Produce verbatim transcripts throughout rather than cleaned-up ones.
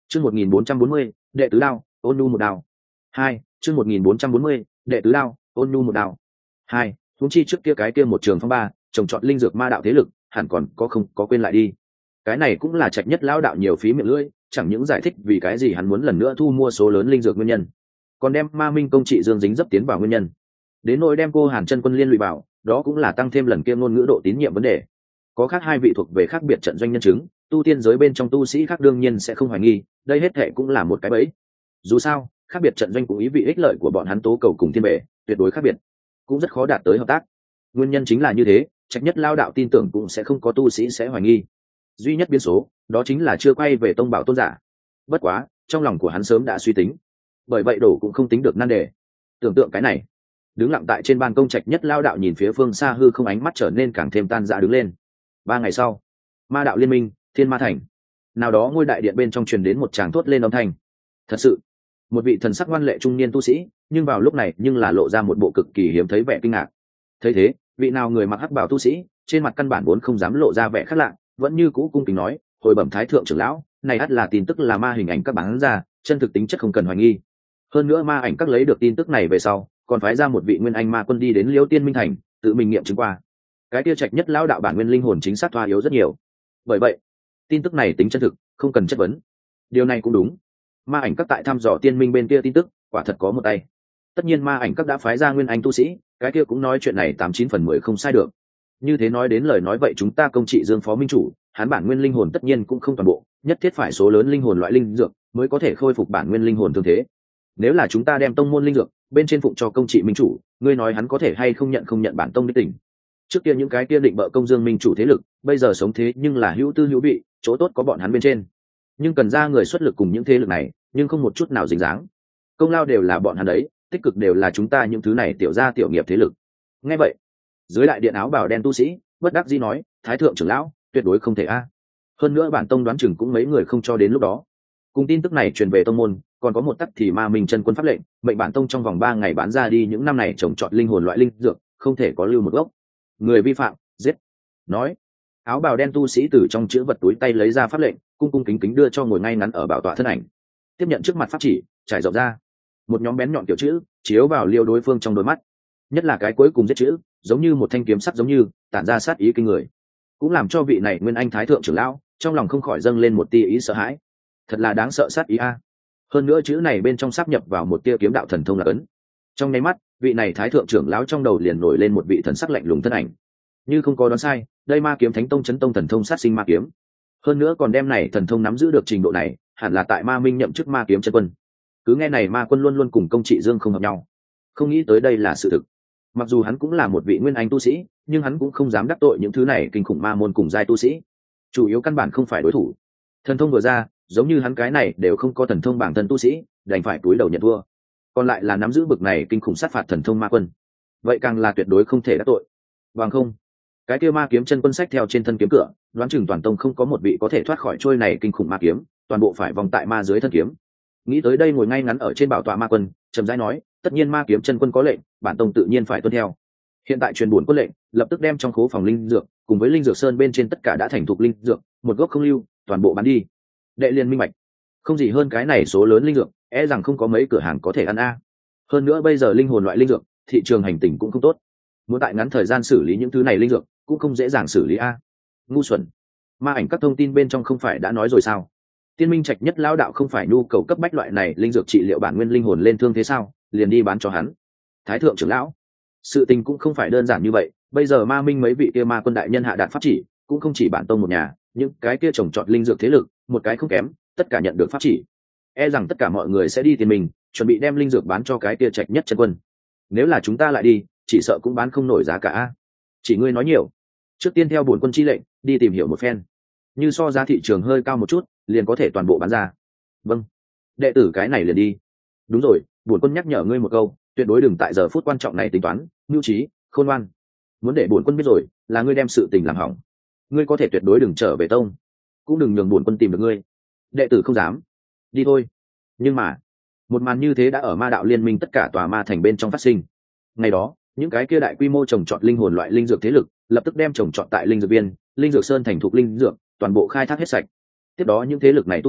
chương một nghìn bốn trăm bốn mươi đệ tứ đao ôn nhu một đao hai chương một nghìn bốn trăm bốn mươi đệ tứ đao ôn nhu một đao hai huống chi trước kia cái kia một trường phong ba trồng trọt linh dược ma đạo thế lực hẳn còn có không có quên lại đi. Cái này cũng là Trạch Nhất lão đạo nhiều phí miệng lưỡi, chẳng những giải thích vì cái gì hắn muốn lần nữa thu mua số lớn linh dược nguyên nhân, còn đem Ma Minh công trị Dương dính dấp tiến vào nguyên nhân, đến nỗi đem cô Hàn Chân Quân liên lụy vào, đó cũng là tăng thêm lần kia ngôn ngữ độ tín nhiệm vấn đề. Có khác hai vị thuộc về khác biệt trận doanh nhân chứng, tu tiên giới bên trong tu sĩ khác đương nhiên sẽ không hoài nghi, đây hết thệ cũng là một cái bẫy. Dù sao, khác biệt trận doanh cũng ý vị ích lợi của bọn hắn tố cầu cùng thiên bệ, tuyệt đối khác biệt, cũng rất khó đạt tới hợp tác. Nguyên nhân chính là như thế, Trạch Nhất lao đạo tin tưởng cũng sẽ không có tu sĩ sẽ hoài nghi. Duy nhất biến số, đó chính là chưa quay về tông bảo tôn giả. Bất quá, trong lòng của hắn sớm đã suy tính, bởi vậy đổ cũng không tính được nan đề. Tưởng tượng cái này, đứng lặng tại trên ban công Trạch Nhất lao đạo nhìn phía phương xa hư không, ánh mắt trở nên càng thêm tan rã đứng lên. Ba ngày sau, Ma đạo liên minh, Thiên Ma thành, nào đó ngôi đại điện bên trong truyền đến một tràng thốt lên âm thanh. Thật sự, một vị thần sắc ngoan lệ trung niên tu sĩ, nhưng vào lúc này nhưng là lộ ra một bộ cực kỳ hiếm thấy vẻ kinh ngạc. Thấy thế, vị nào người mặc hắc bào tu sĩ, trên mặt căn bản vốn không dám lộ ra vẻ khác lạ, vẫn như cũ cung kính nói, hồi bẩm thái thượng trưởng lão, này ắt là tin tức là ma hình ảnh các bán ra, chân thực tính chất không cần hoài nghi. Hơn nữa ma ảnh các lấy được tin tức này về sau, còn phái ra một vị nguyên anh ma quân đi đến Liễu Tiên Minh thành, tự mình nghiệm chứng qua. Cái kia Trạch Nhất lão đạo bản nguyên linh hồn chính xác thoa yếu rất nhiều. Bởi vậy, tin tức này tính chân thực, không cần chất vấn. Điều này cũng đúng. Ma ảnh các tại thăm dò tiên minh bên kia tin tức, quả thật có một tay. Tất nhiên ma ảnh các đã phái ra nguyên anh tu sĩ, cái kia cũng nói chuyện này tám chín phần mười không sai được. Như thế nói đến lời nói vậy chúng ta công trị Dương phó minh chủ, hắn bản nguyên linh hồn tất nhiên cũng không toàn bộ, nhất thiết phải số lớn linh hồn loại linh dược mới có thể khôi phục bản nguyên linh hồn thương thế. Nếu là chúng ta đem tông môn linh dược bên trên phụng cho công trị minh chủ, ngươi nói hắn có thể hay không nhận không nhận bản tông đích tỉnh? Trước kia những cái kia định bợ công Dương minh chủ thế lực, bây giờ sống thế nhưng là hữu tư hữu vị, chỗ tốt có bọn hắn bên trên. Nhưng cần ra người xuất lực cùng những thế lực này, nhưng không một chút nào dính dáng. Công lao đều là bọn hắn đấy, tích cực đều là chúng ta những thứ này tiểu gia tiểu nghiệp thế lực. Nghe vậy, dưới đại điện áo bào đen tu sĩ bất đắc dĩ nói, thái thượng trưởng lão, tuyệt đối không thể a. Hơn nữa bản tông đoán chừng cũng mấy người không cho đến lúc đó. Cùng tin tức này truyền về tông môn, còn có một tắc thì Ma Minh chân quân pháp lệnh, mệnh bản tông trong vòng ba ngày bán ra đi những năm này trồng trọt linh hồn loại linh dược, không thể có lưu một gốc. Người vi phạm, giết. Nói, áo bào đen tu sĩ từ trong chữ vật túi tay lấy ra pháp lệnh, cung cung kính kính đưa cho ngồi ngay ngắn ở bảo tọa thân ảnh. Tiếp nhận trước mặt pháp chỉ, trải rộng ra. Một nhóm bén nhọn kiểu chữ chiếu vào liêu đối phương trong đôi mắt, nhất là cái cuối cùng giết chữ, giống như một thanh kiếm sắt giống như tản ra sát ý kinh người, cũng làm cho vị này nguyên anh thái thượng trưởng lão trong lòng không khỏi dâng lên một tia ý sợ hãi. Thật là đáng sợ sát ý a. Hơn nữa chữ này bên trong sáp nhập vào một tia kiếm đạo thần thông là ấn. Trong nháy mắt, vị này thái thượng trưởng lão trong đầu liền nổi lên một vị thần sắc lạnh lùng thân ảnh. Như không có đoán sai, đây ma kiếm thánh tông chấn tông thần thông sát sinh ma kiếm. Hơn nữa còn đem này thần thông nắm giữ được trình độ này, hẳn là tại Ma Minh nhậm chức ma kiếm chân quân. Cứ nghe này ma quân luôn luôn cùng công trị Dương không hợp nhau, không nghĩ tới đây là sự thực. Mặc dù hắn cũng là một vị nguyên anh tu sĩ, nhưng hắn cũng không dám đắc tội những thứ này kinh khủng ma môn cùng giai tu sĩ, chủ yếu căn bản không phải đối thủ. Thần thông vừa ra, giống như hắn cái này đều không có thần thông bản thân tu sĩ, đành phải cúi đầu nhận thua. Còn lại là nắm giữ bực này kinh khủng sát phạt thần thông ma quân, vậy càng là tuyệt đối không thể đắc tội. Bằng không, cái kia ma kiếm chân quân sách theo trên thân kiếm cửa, đoán chừng toàn tông không có một vị có thể thoát khỏi trôi này kinh khủng ma kiếm, toàn bộ phải vòng tại ma dưới thân kiếm. Nghĩ tới đây, ngồi ngay ngắn ở trên bảo tọa ma quân chậm rãi nói, tất nhiên ma kiếm chân quân có lệnh, bản tông tự nhiên phải tuân theo. Hiện tại truyền buồn quân lệnh, lập tức đem trong khố phòng linh dược cùng với linh dược sơn bên trên tất cả đã thành thục linh dược, một gốc không lưu, toàn bộ bán đi. Đệ liên minh bạch, không gì hơn cái này số lớn linh dược, e rằng không có mấy cửa hàng có thể ăn a. Hơn nữa bây giờ linh hồn loại linh dược, thị trường hành tình cũng không tốt, muốn tại ngắn thời gian xử lý những thứ này linh dược cũng không dễ dàng xử lý a. Ngu xuẩn. Ma ảnh các thông tin bên trong không phải đã nói rồi sao? Tiên Minh Trạch Nhất lão đạo không phải nhu cầu cấp bách loại này linh dược trị liệu bản nguyên linh hồn lên thương thế sao, liền đi bán cho hắn. Thái thượng trưởng lão, sự tình cũng không phải đơn giản như vậy, bây giờ Ma Minh mấy vị kia ma quân đại nhân hạ đạt pháp chỉ, cũng không chỉ bản tông một nhà, những cái kia trồng trọt linh dược thế lực, một cái không kém, tất cả nhận được pháp chỉ. E rằng tất cả mọi người sẽ đi Tiên Minh, chuẩn bị đem linh dược bán cho cái kia Trạch Nhất chân quân. Nếu là chúng ta lại đi, chỉ sợ cũng bán không nổi giá cả. Chỉ ngươi nói nhiều, trước tiên theo bổn quân chi lệnh, đi tìm hiểu một phen. Như so giá thị trường hơi cao một chút, liền có thể toàn bộ bán ra. Vâng, đệ tử cái này liền đi. Đúng rồi, bổn quân nhắc nhở ngươi một câu, tuyệt đối đừng tại giờ phút quan trọng này tính toán, mưu trí, khôn ngoan. Muốn để bổn quân biết rồi, là ngươi đem sự tình làm hỏng. Ngươi có thể tuyệt đối đừng trở về tông, cũng đừng nhường bổn quân tìm được ngươi. Đệ tử không dám. Đi thôi. Nhưng mà, một màn như thế đã ở ma đạo liên minh tất cả tòa ma thành bên trong phát sinh. Ngày đó, những cái kia đại quy mô trồng trọt linh hồn loại linh dược thế lực, lập tức đem trồng trọt tại linh dược viên, linh dược sơn thành thục linh dược, toàn bộ khai thác hết sạch. Tiếp đó những thế lực này tu sĩ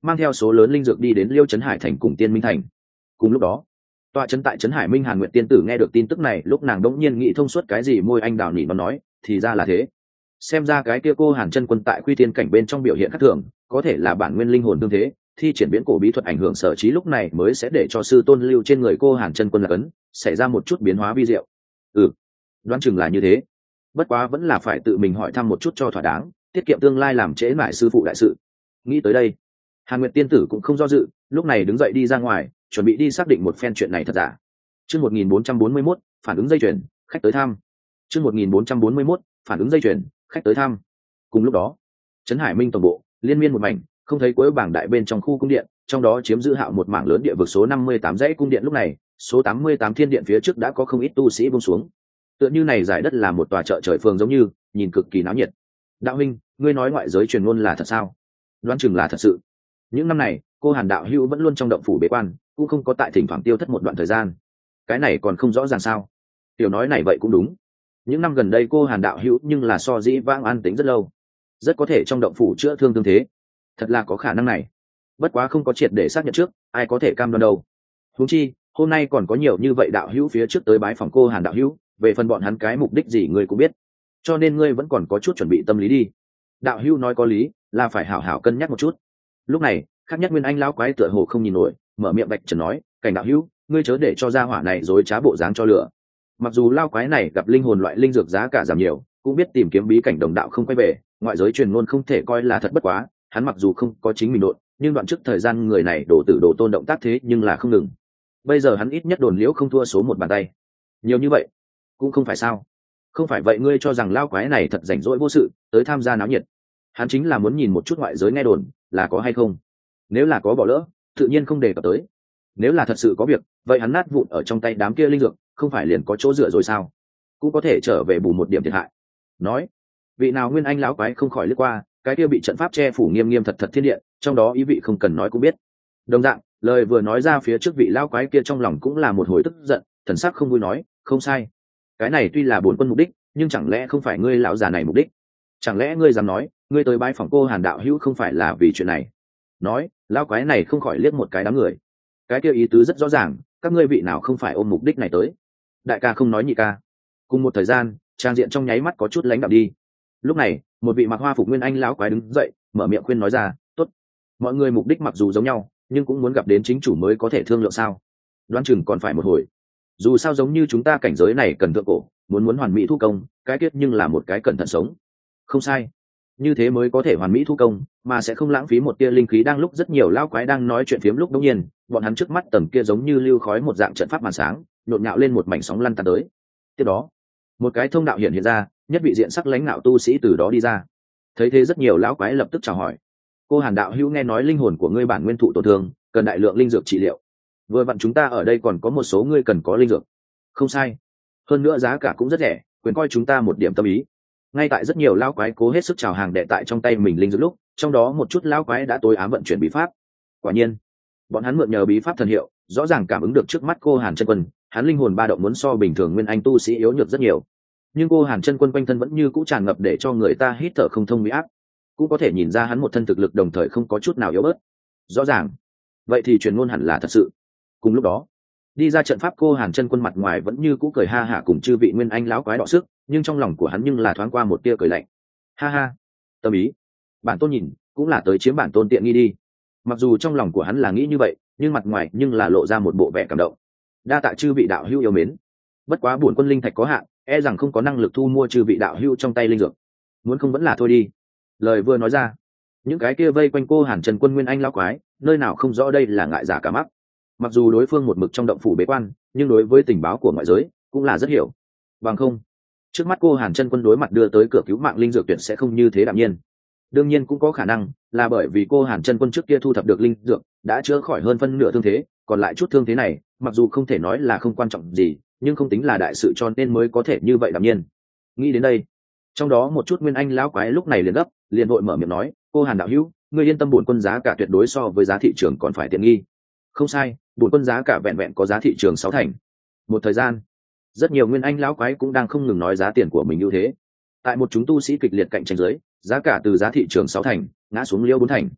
mang theo số lớn linh dược đi đến liêu trấn hải thành cùng tiên minh thành. Cùng lúc đó, tọa trấn tại trấn hải minh Hàn Nguyệt tiên tử nghe được tin tức này, lúc nàng đống nhiên nghĩ thông suốt cái gì môi anh đào nỉ nó nói, thì ra là thế. Xem ra cái kia cô Hàn chân quân tại quy tiên cảnh bên trong biểu hiện khác thường, có thể là bản nguyên linh hồn tương thế, thi triển biến cổ bí thuật ảnh hưởng sở trí, lúc này mới sẽ để cho sư tôn lưu trên người cô Hàn chân quân là cấn xảy ra một chút biến hóa vi diệu. Ừ, đoán chừng là như thế. Bất quá vẫn là phải tự mình hỏi thăm một chút cho thỏa đáng, tiết kiệm tương lai làm trễ mãi sư phụ đại sự. Nghĩ tới đây, Hàn Nguyệt tiên tử cũng không do dự, lúc này đứng dậy đi ra ngoài, chuẩn bị đi xác định một phen chuyện này thật giả. Chương một nghìn bốn trăm bốn mươi mốt, phản ứng dây chuyền, khách tới thăm. Chương một nghìn bốn trăm bốn mươi mốt, phản ứng dây chuyền, khách tới thăm. Cùng lúc đó, trấn Hải Minh tổng bộ, liên miên một mảnh, không thấy cuối bảng đại bên trong khu cung điện, trong đó chiếm giữ Hạo một mảng lớn địa vực số năm mươi tám dãy cung điện, lúc này, số tám mươi tám thiên điện phía trước đã có không ít tu sĩ buông xuống. Tựa như này giải đất là một tòa chợ trời phường giống như, nhìn cực kỳ náo nhiệt. Đạo huynh, ngươi nói ngoại giới truyền ngôn là thật sao? Đoán chừng là thật sự. Những năm này, cô Hàn đạo hữu vẫn luôn trong động phủ bế quan, cũng không có tại thỉnh thoảng tiêu thất một đoạn thời gian. Cái này còn không rõ ràng sao? Tiểu nói này vậy cũng đúng. Những năm gần đây cô Hàn đạo hữu nhưng là so dĩ vãng an tính rất lâu, rất có thể trong động phủ chữa thương tương thế. Thật là có khả năng này. Bất quá không có triệt để xác nhận trước, ai có thể cam đoan đâu. Huống chi, hôm nay còn có nhiều như vậy đạo hữu phía trước tới bái phòng cô Hàn đạo hữu, về phần bọn hắn cái mục đích gì ngươi cũng biết, cho nên ngươi vẫn còn có chút chuẩn bị tâm lý đi. Đạo hữu nói có lý, là phải hảo hảo cân nhắc một chút. Lúc này, khác nhất nguyên anh lão quái tựa hồ không nhìn nổi, mở miệng vạch trần nói, cảnh đạo hữu, ngươi chớ để cho gia hỏa này dối trá bộ dáng cho lửa. Mặc dù lao quái này gặp linh hồn loại linh dược giá cả giảm nhiều, cũng biết tìm kiếm bí cảnh đồng đạo không quay về, ngoại giới truyền ngôn không thể coi là thật, bất quá hắn mặc dù không có chính mình đột, nhưng đoạn trước thời gian người này đổ tử đổ tôn động tác thế nhưng là không ngừng. Bây giờ hắn ít nhất đồn liễu không thua số một bàn tay. Nhiều như vậy cũng không phải sao? Không phải vậy ngươi cho rằng lao quái này thật rảnh rỗi vô sự tới tham gia náo nhiệt? Hắn chính là muốn nhìn một chút ngoại giới nghe đồn là có hay không. Nếu là có bỏ lỡ, tự nhiên không đề cập tới. Nếu là thật sự có việc, vậy hắn nát vụn ở trong tay đám kia linh dược, không phải liền có chỗ dựa rồi sao? Cũng có thể trở về bù một điểm thiệt hại. Nói, vị nào nguyên anh lão quái không khỏi lướt qua, cái kia bị trận pháp che phủ nghiêm nghiêm thật thật thiên điện, trong đó ý vị không cần nói cũng biết. Đồng dạng, lời vừa nói ra phía trước vị lão quái kia trong lòng cũng là một hồi tức giận, thần sắc không vui nói, không sai. Cái này tuy là bổn quân mục đích, nhưng chẳng lẽ không phải ngươi lão già này mục đích? Chẳng lẽ ngươi dám nói, ngươi tới bái phỏng cô Hàn đạo hữu không phải là vì chuyện này? Nói, lão quái này không khỏi liếc một cái đám người. Cái kia ý tứ rất rõ ràng, các ngươi vị nào không phải ôm mục đích này tới? Đại ca không nói nhị ca. Cùng một thời gian, trang diện trong nháy mắt có chút lãnh đạm đi. Lúc này, một vị mặc hoa phục nguyên anh lão quái đứng dậy, mở miệng khuyên nói ra, tốt, mọi người mục đích mặc dù giống nhau, nhưng cũng muốn gặp đến chính chủ mới có thể thương lượng sao? Đoán chừng còn phải một hồi. Dù sao giống như chúng ta cảnh giới này cần thượng cổ, muốn muốn hoàn mỹ thu công, cái kết nhưng là một cái cẩn thận sống. Không sai, như thế mới có thể hoàn mỹ thu công, mà sẽ không lãng phí một tia linh khí. Đang lúc rất nhiều lão quái đang nói chuyện phiếm, lúc đống nhiên, bọn hắn trước mắt tầng kia giống như lưu khói một dạng trận pháp màn sáng, nhộn nhạo lên một mảnh sóng lăn tăn tới. Tiếp đó, một cái thông đạo hiện hiện ra, nhất vị diện sắc lãnh nạo tu sĩ từ đó đi ra. Thấy thế rất nhiều lão quái lập tức chào hỏi. Cô Hàn đạo hữu, nghe nói linh hồn của ngươi bản nguyên thụ tổn thương, cần đại lượng linh dược trị liệu. Vừa vặn chúng ta ở đây còn có một số ngươi cần có linh dược. Không sai, hơn nữa giá cả cũng rất rẻ, quyền coi chúng ta một điểm tâm ý. Ngay tại rất nhiều lão quái cố hết sức chào hàng đệ tại trong tay mình linh dược lúc, trong đó một chút lão quái đã tối ám vận chuyển bí pháp. Quả nhiên, bọn hắn mượn nhờ bí pháp thần hiệu, rõ ràng cảm ứng được trước mắt cô Hàn chân quân, hắn linh hồn ba động muốn so bình thường nguyên anh tu sĩ yếu nhược rất nhiều. Nhưng cô Hàn chân quân quanh thân vẫn như cũ tràn ngập để cho người ta hít thở không thông uy áp, cũng có thể nhìn ra hắn một thân thực lực đồng thời không có chút nào yếu bớt. Rõ ràng, vậy thì truyền ngôn hẳn là thật sự. Cùng lúc đó, đi ra trận pháp cô Hàn chân quân mặt ngoài vẫn như cũ cười ha hả cùng chư vị nguyên anh lão quái đọ sức, nhưng trong lòng của hắn nhưng là thoáng qua một tia cười lạnh. Ha ha, tâm ý, bản tôn nhìn cũng là tới chiếm bản tôn tiện nghi đi. Mặc dù trong lòng của hắn là nghĩ như vậy, nhưng mặt ngoài nhưng là lộ ra một bộ vẻ cảm động. Đa tạ chư vị đạo hữu yêu mến, bất quá bổn quân linh thạch có hạn, e rằng không có năng lực thu mua chư vị đạo hữu trong tay linh dược, muốn không vẫn là thôi đi. Lời vừa nói ra, những cái kia vây quanh cô Hàn chân quân nguyên anh lão quái, nơi nào không rõ đây là ngại giả cả mắc. Mặc dù đối phương một mực trong động phủ bế quan, nhưng đối với tình báo của ngoại giới cũng là rất hiểu. Bằng không, trước mắt cô Hàn chân quân đối mặt đưa tới cửa cứu mạng linh dược tuyệt sẽ không như thế đạm nhiên. Đương nhiên cũng có khả năng là bởi vì cô Hàn chân quân trước kia thu thập được linh dược đã chữa khỏi hơn phân nửa thương thế, còn lại chút thương thế này mặc dù không thể nói là không quan trọng gì, nhưng không tính là đại sự, cho nên mới có thể như vậy đạm nhiên. Nghĩ đến đây, trong đó một chút nguyên anh lão quái lúc này liền gấp, liền vội mở miệng nói, cô Hàn đạo hữu, ngươi yên tâm, bổn quân giá cả tuyệt đối so với giá thị trường còn phải tiện nghi. Không sai, bổn quân giá cả vẹn vẹn có giá thị trường sáu thành. Một thời gian, rất nhiều nguyên anh lão quái cũng đang không ngừng nói giá tiền của mình ưu thế. Tại một chúng tu sĩ kịch liệt cạnh tranh dưới, giá cả từ giá thị trường sáu thành ngã xuống liêu bốn thành.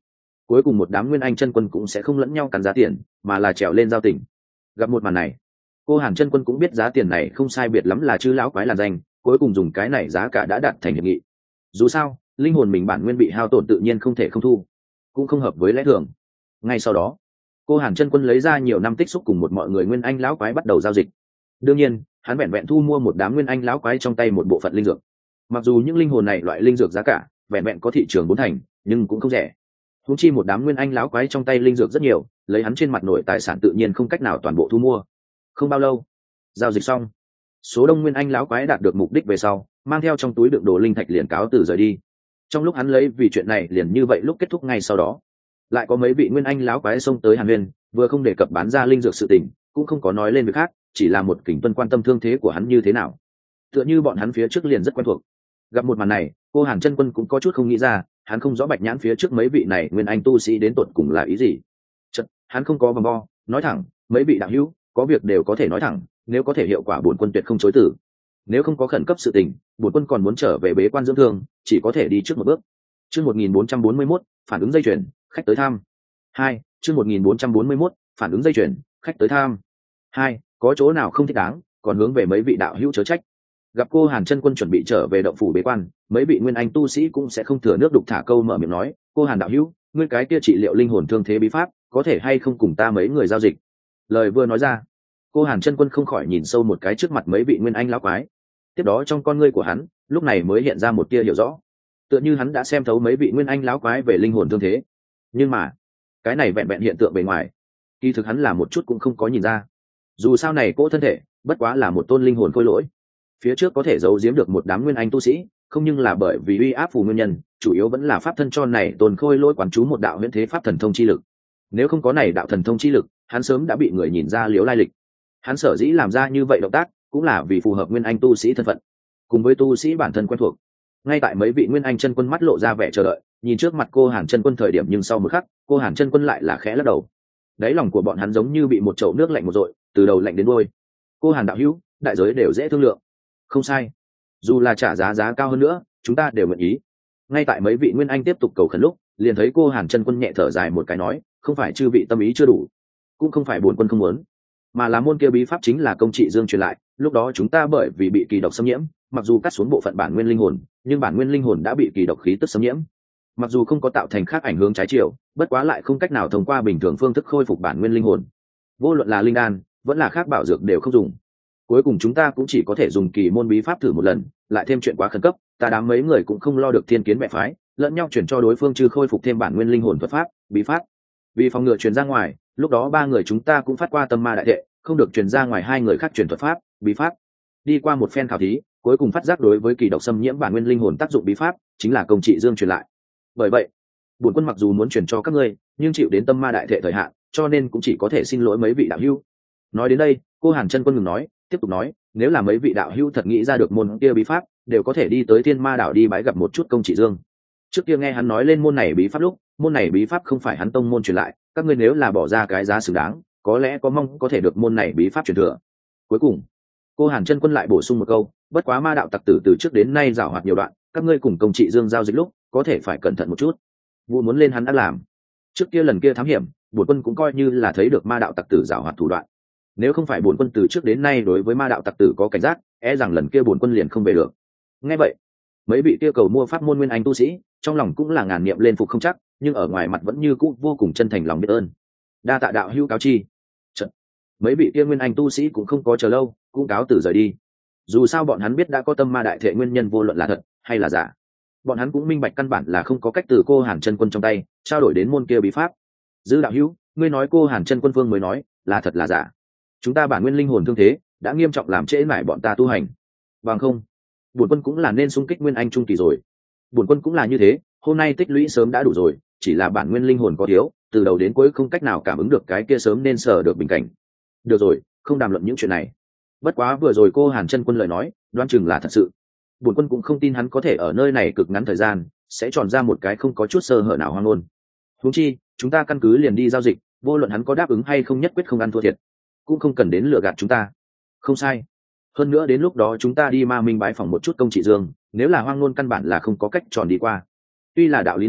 cuối cùng một đám nguyên anh chân quân cũng sẽ không lẫn nhau cắn giá tiền, mà là trèo lên giao tình. Gặp một màn này, cô Hàn chân quân cũng biết giá tiền này không sai biệt lắm là chư lão quái làn danh, cuối cùng dùng cái này giá cả đã đạt thành hiệp nghị. Dù sao linh hồn mình bản nguyên bị hao tổn tự nhiên không thể không thu, cũng không hợp với lẽ thường. Ngay sau đó cô Hàn chân quân lấy ra nhiều năm tích xúc cùng một mọi người nguyên anh lão quái bắt đầu giao dịch. Đương nhiên hắn vẹn vẹn thu mua một đám nguyên anh lão quái trong tay một bộ phận linh dược. Mặc dù những linh hồn này loại linh dược giá cả vẹn vẹn có thị trường bốn thành, nhưng cũng không rẻ. Huống chi một đám nguyên anh lão quái trong tay linh dược rất nhiều, lấy hắn trên mặt nội tài sản tự nhiên không cách nào toàn bộ thu mua. Không bao lâu giao dịch xong, số đông nguyên anh lão quái đạt được mục đích về sau, mang theo trong túi đựng đồ linh thạch liền cáo từ rời đi. Trong lúc hắn lấy vì chuyện này liền như vậy lúc kết thúc, ngay sau đó lại có mấy vị nguyên anh lão quái xông tới Hàn Huyền, vừa không đề cập bán ra linh dược sự tình, cũng không có nói lên việc khác, chỉ là một kình tuân quan tâm thương thế của hắn như thế nào, tựa như bọn hắn phía trước liền rất quen thuộc. Gặp một màn này, cô Hàn chân quân cũng có chút không nghĩ ra, hắn không rõ bạch nhãn phía trước mấy vị này nguyên anh tu sĩ đến tột cùng là ý gì. Chật, hắn không có vòng vo, nói thẳng, mấy vị đạo hữu có việc đều có thể nói thẳng, nếu có thể hiệu quả bổn quân tuyệt không chối từ. Nếu không có khẩn cấp sự tình, bổn quân còn muốn trở về bế quan dưỡng thương, chỉ có thể đi trước một bước. Chương một nghìn bốn trăm bốn mươi mốt, phản ứng dây chuyền, khách tới thăm. Hai, chương một nghìn bốn trăm bốn mươi mốt, phản ứng dây chuyền, khách tới thăm. Hai, có chỗ nào không thích đáng, còn hướng về mấy vị đạo hữu chớ trách. Gặp cô Hàn chân quân chuẩn bị trở về động phủ bế quan, mấy vị nguyên anh tu sĩ cũng sẽ không thừa nước đục thả câu mở miệng nói, cô Hàn đạo hữu, ngươi cái kia trị liệu linh hồn thương thế bí pháp, có thể hay không cùng ta mấy người giao dịch. Lời vừa nói ra, cô Hàn chân quân không khỏi nhìn sâu một cái trước mặt mấy vị nguyên anh lão quái. Tiếp đó trong con ngươi của hắn lúc này mới hiện ra một tia hiểu rõ, tựa như hắn đã xem thấu mấy vị nguyên anh lão quái về linh hồn thương thế. Nhưng mà cái này vẹn vẹn hiện tượng bề ngoài, kỳ thực hắn là một chút cũng không có nhìn ra. Dù sao này cỗ thân thể bất quá là một tôn linh hồn khôi lỗi, phía trước có thể giấu giếm được một đám nguyên anh tu sĩ, không nhưng là bởi vì uy áp phù nguyên nhân, chủ yếu vẫn là pháp thân cho này tôn khôi lỗi quán chú một đạo huyễn thế pháp thần thông chi lực. Nếu không có này đạo thần thông chi lực, hắn sớm đã bị người nhìn ra liếu lai lịch. Hắn sở dĩ làm ra như vậy động tác cũng là vì phù hợp nguyên anh tu sĩ thân phận, cùng với tu sĩ bản thân quen thuộc. Ngay tại mấy vị nguyên anh chân quân mắt lộ ra vẻ chờ đợi, nhìn trước mặt cô Hàn chân quân thời điểm, nhưng sau một khắc cô Hàn chân quân lại là khẽ lắc đầu. Đáy lòng của bọn hắn giống như bị một chậu nước lạnh một dội, từ đầu lạnh đến đuôi. Cô Hàn đạo hữu, đại giới đều dễ thương lượng. Không sai, dù là trả giá giá cao hơn nữa, chúng ta đều nguyện ý. Ngay tại mấy vị nguyên anh tiếp tục cầu khẩn lúc, liền thấy cô Hàn chân quân nhẹ thở dài một cái nói, không phải chư vị tâm ý chưa đủ, cũng không phải bổn quân không muốn, mà là môn kia bí pháp chính là công trị dương truyền lại. Lúc đó chúng ta bởi vì bị kỳ độc xâm nhiễm, mặc dù cắt xuống bộ phận bản nguyên linh hồn, nhưng bản nguyên linh hồn đã bị kỳ độc khí tức xâm nhiễm. Mặc dù không có tạo thành khác ảnh hướng trái chiều, bất quá lại không cách nào thông qua bình thường phương thức khôi phục bản nguyên linh hồn. Vô luận là linh đan vẫn là khác bảo dược đều không dùng. Cuối cùng chúng ta cũng chỉ có thể dùng kỳ môn bí pháp thử một lần, lại thêm chuyện quá khẩn cấp, ta đám mấy người cũng không lo được thiên kiến mẹ phái, lẫn nhau chuyển cho đối phương trừ khôi phục thêm bản nguyên linh hồn thuật pháp, bí pháp. Vì phòng ngừa truyền ra ngoài, lúc đó ba người chúng ta cũng phát qua tâm ma đại thệ, không được truyền ra ngoài hai người khác truyền thuật pháp, bí pháp. Đi qua một phen khảo thí, cuối cùng phát giác đối với kỳ độc xâm nhiễm bản nguyên linh hồn tác dụng bí pháp chính là công trị dương truyền lại. Bởi vậy bổn quân mặc dù muốn truyền cho các ngươi, nhưng chịu đến tâm ma đại thệ thời hạn, cho nên cũng chỉ có thể xin lỗi mấy vị đạo hữu. Nói đến đây, cô Hàn chân quân ngừng nói, tiếp tục nói, nếu là mấy vị đạo hữu thật nghĩ ra được môn kia bí pháp, đều có thể đi tới Thiên Ma đảo đi bái gặp một chút công trị dương. Trước kia nghe hắn nói lên môn này bí pháp lúc, môn này bí pháp không phải hắn tông môn truyền lại, các ngươi nếu là bỏ ra cái giá xứng đáng, có lẽ có mong có thể được môn này bí pháp truyền thừa. Cuối cùng cô Hàn chân quân lại bổ sung một câu, bất quá ma đạo tặc tử từ trước đến nay giảo hoạt nhiều đoạn, các ngươi cùng công trị dương giao dịch lúc có thể phải cẩn thận một chút. Vụ muốn lên hắn đã làm, trước kia lần kia thám hiểm, bổn quân cũng coi như là thấy được ma đạo tặc tử giảo hoạt thủ đoạn. Nếu không phải bổn quân từ trước đến nay đối với ma đạo tặc tử có cảnh giác, e rằng lần kia bổn quân liền không về được. Nghe vậy, mấy vị kia cầu mua pháp môn nguyên anh tu sĩ trong lòng cũng là ngàn niệm lên phục không chắc, nhưng ở ngoài mặt vẫn như cũ vô cùng chân thành lòng biết ơn. Đa tạ đạo hữu cáo chi. Chật, mấy vị kia nguyên anh tu sĩ cũng không có chờ lâu, cũng cáo từ rời đi. Dù sao bọn hắn biết đã có tâm ma đại thệ nguyên nhân, vô luận là thật hay là giả, bọn hắn cũng minh bạch căn bản là không có cách từ cô Hàn chân quân trong tay trao đổi đến môn kia bí pháp. Dư đạo hữu, ngươi nói cô Hàn chân quân vương mới nói là thật là giả? Chúng ta bản nguyên linh hồn thương thế đã nghiêm trọng làm trễ mải bọn ta tu hành, bằng không bổn quân cũng là nên xung kích nguyên anh trung kỳ rồi. Bổn quân cũng là như thế, hôm nay tích lũy sớm đã đủ rồi, chỉ là bản nguyên linh hồn có thiếu, từ đầu đến cuối không cách nào cảm ứng được cái kia sớm nên sở được bình cảnh. Được rồi, không đàm luận những chuyện này. Bất quá vừa rồi cô Hàn chân quân lời nói đoán chừng là thật sự, bổn quân cũng không tin hắn có thể ở nơi này cực ngắn thời gian sẽ tròn ra một cái không có chút sơ hở nào hoang ngôn. Huống chi chúng ta căn cứ liền đi giao dịch, vô luận hắn có đáp ứng hay không nhất quyết không ăn thua thiệt, cũng không cần đến lừa gạt chúng ta. Không sai, hơn nữa đến lúc đó chúng ta đi ma minh bái phỏng một chút công trị dương, nếu là hoang ngôn căn bản là không có cách tròn đi qua. Tuy là đạo lý này,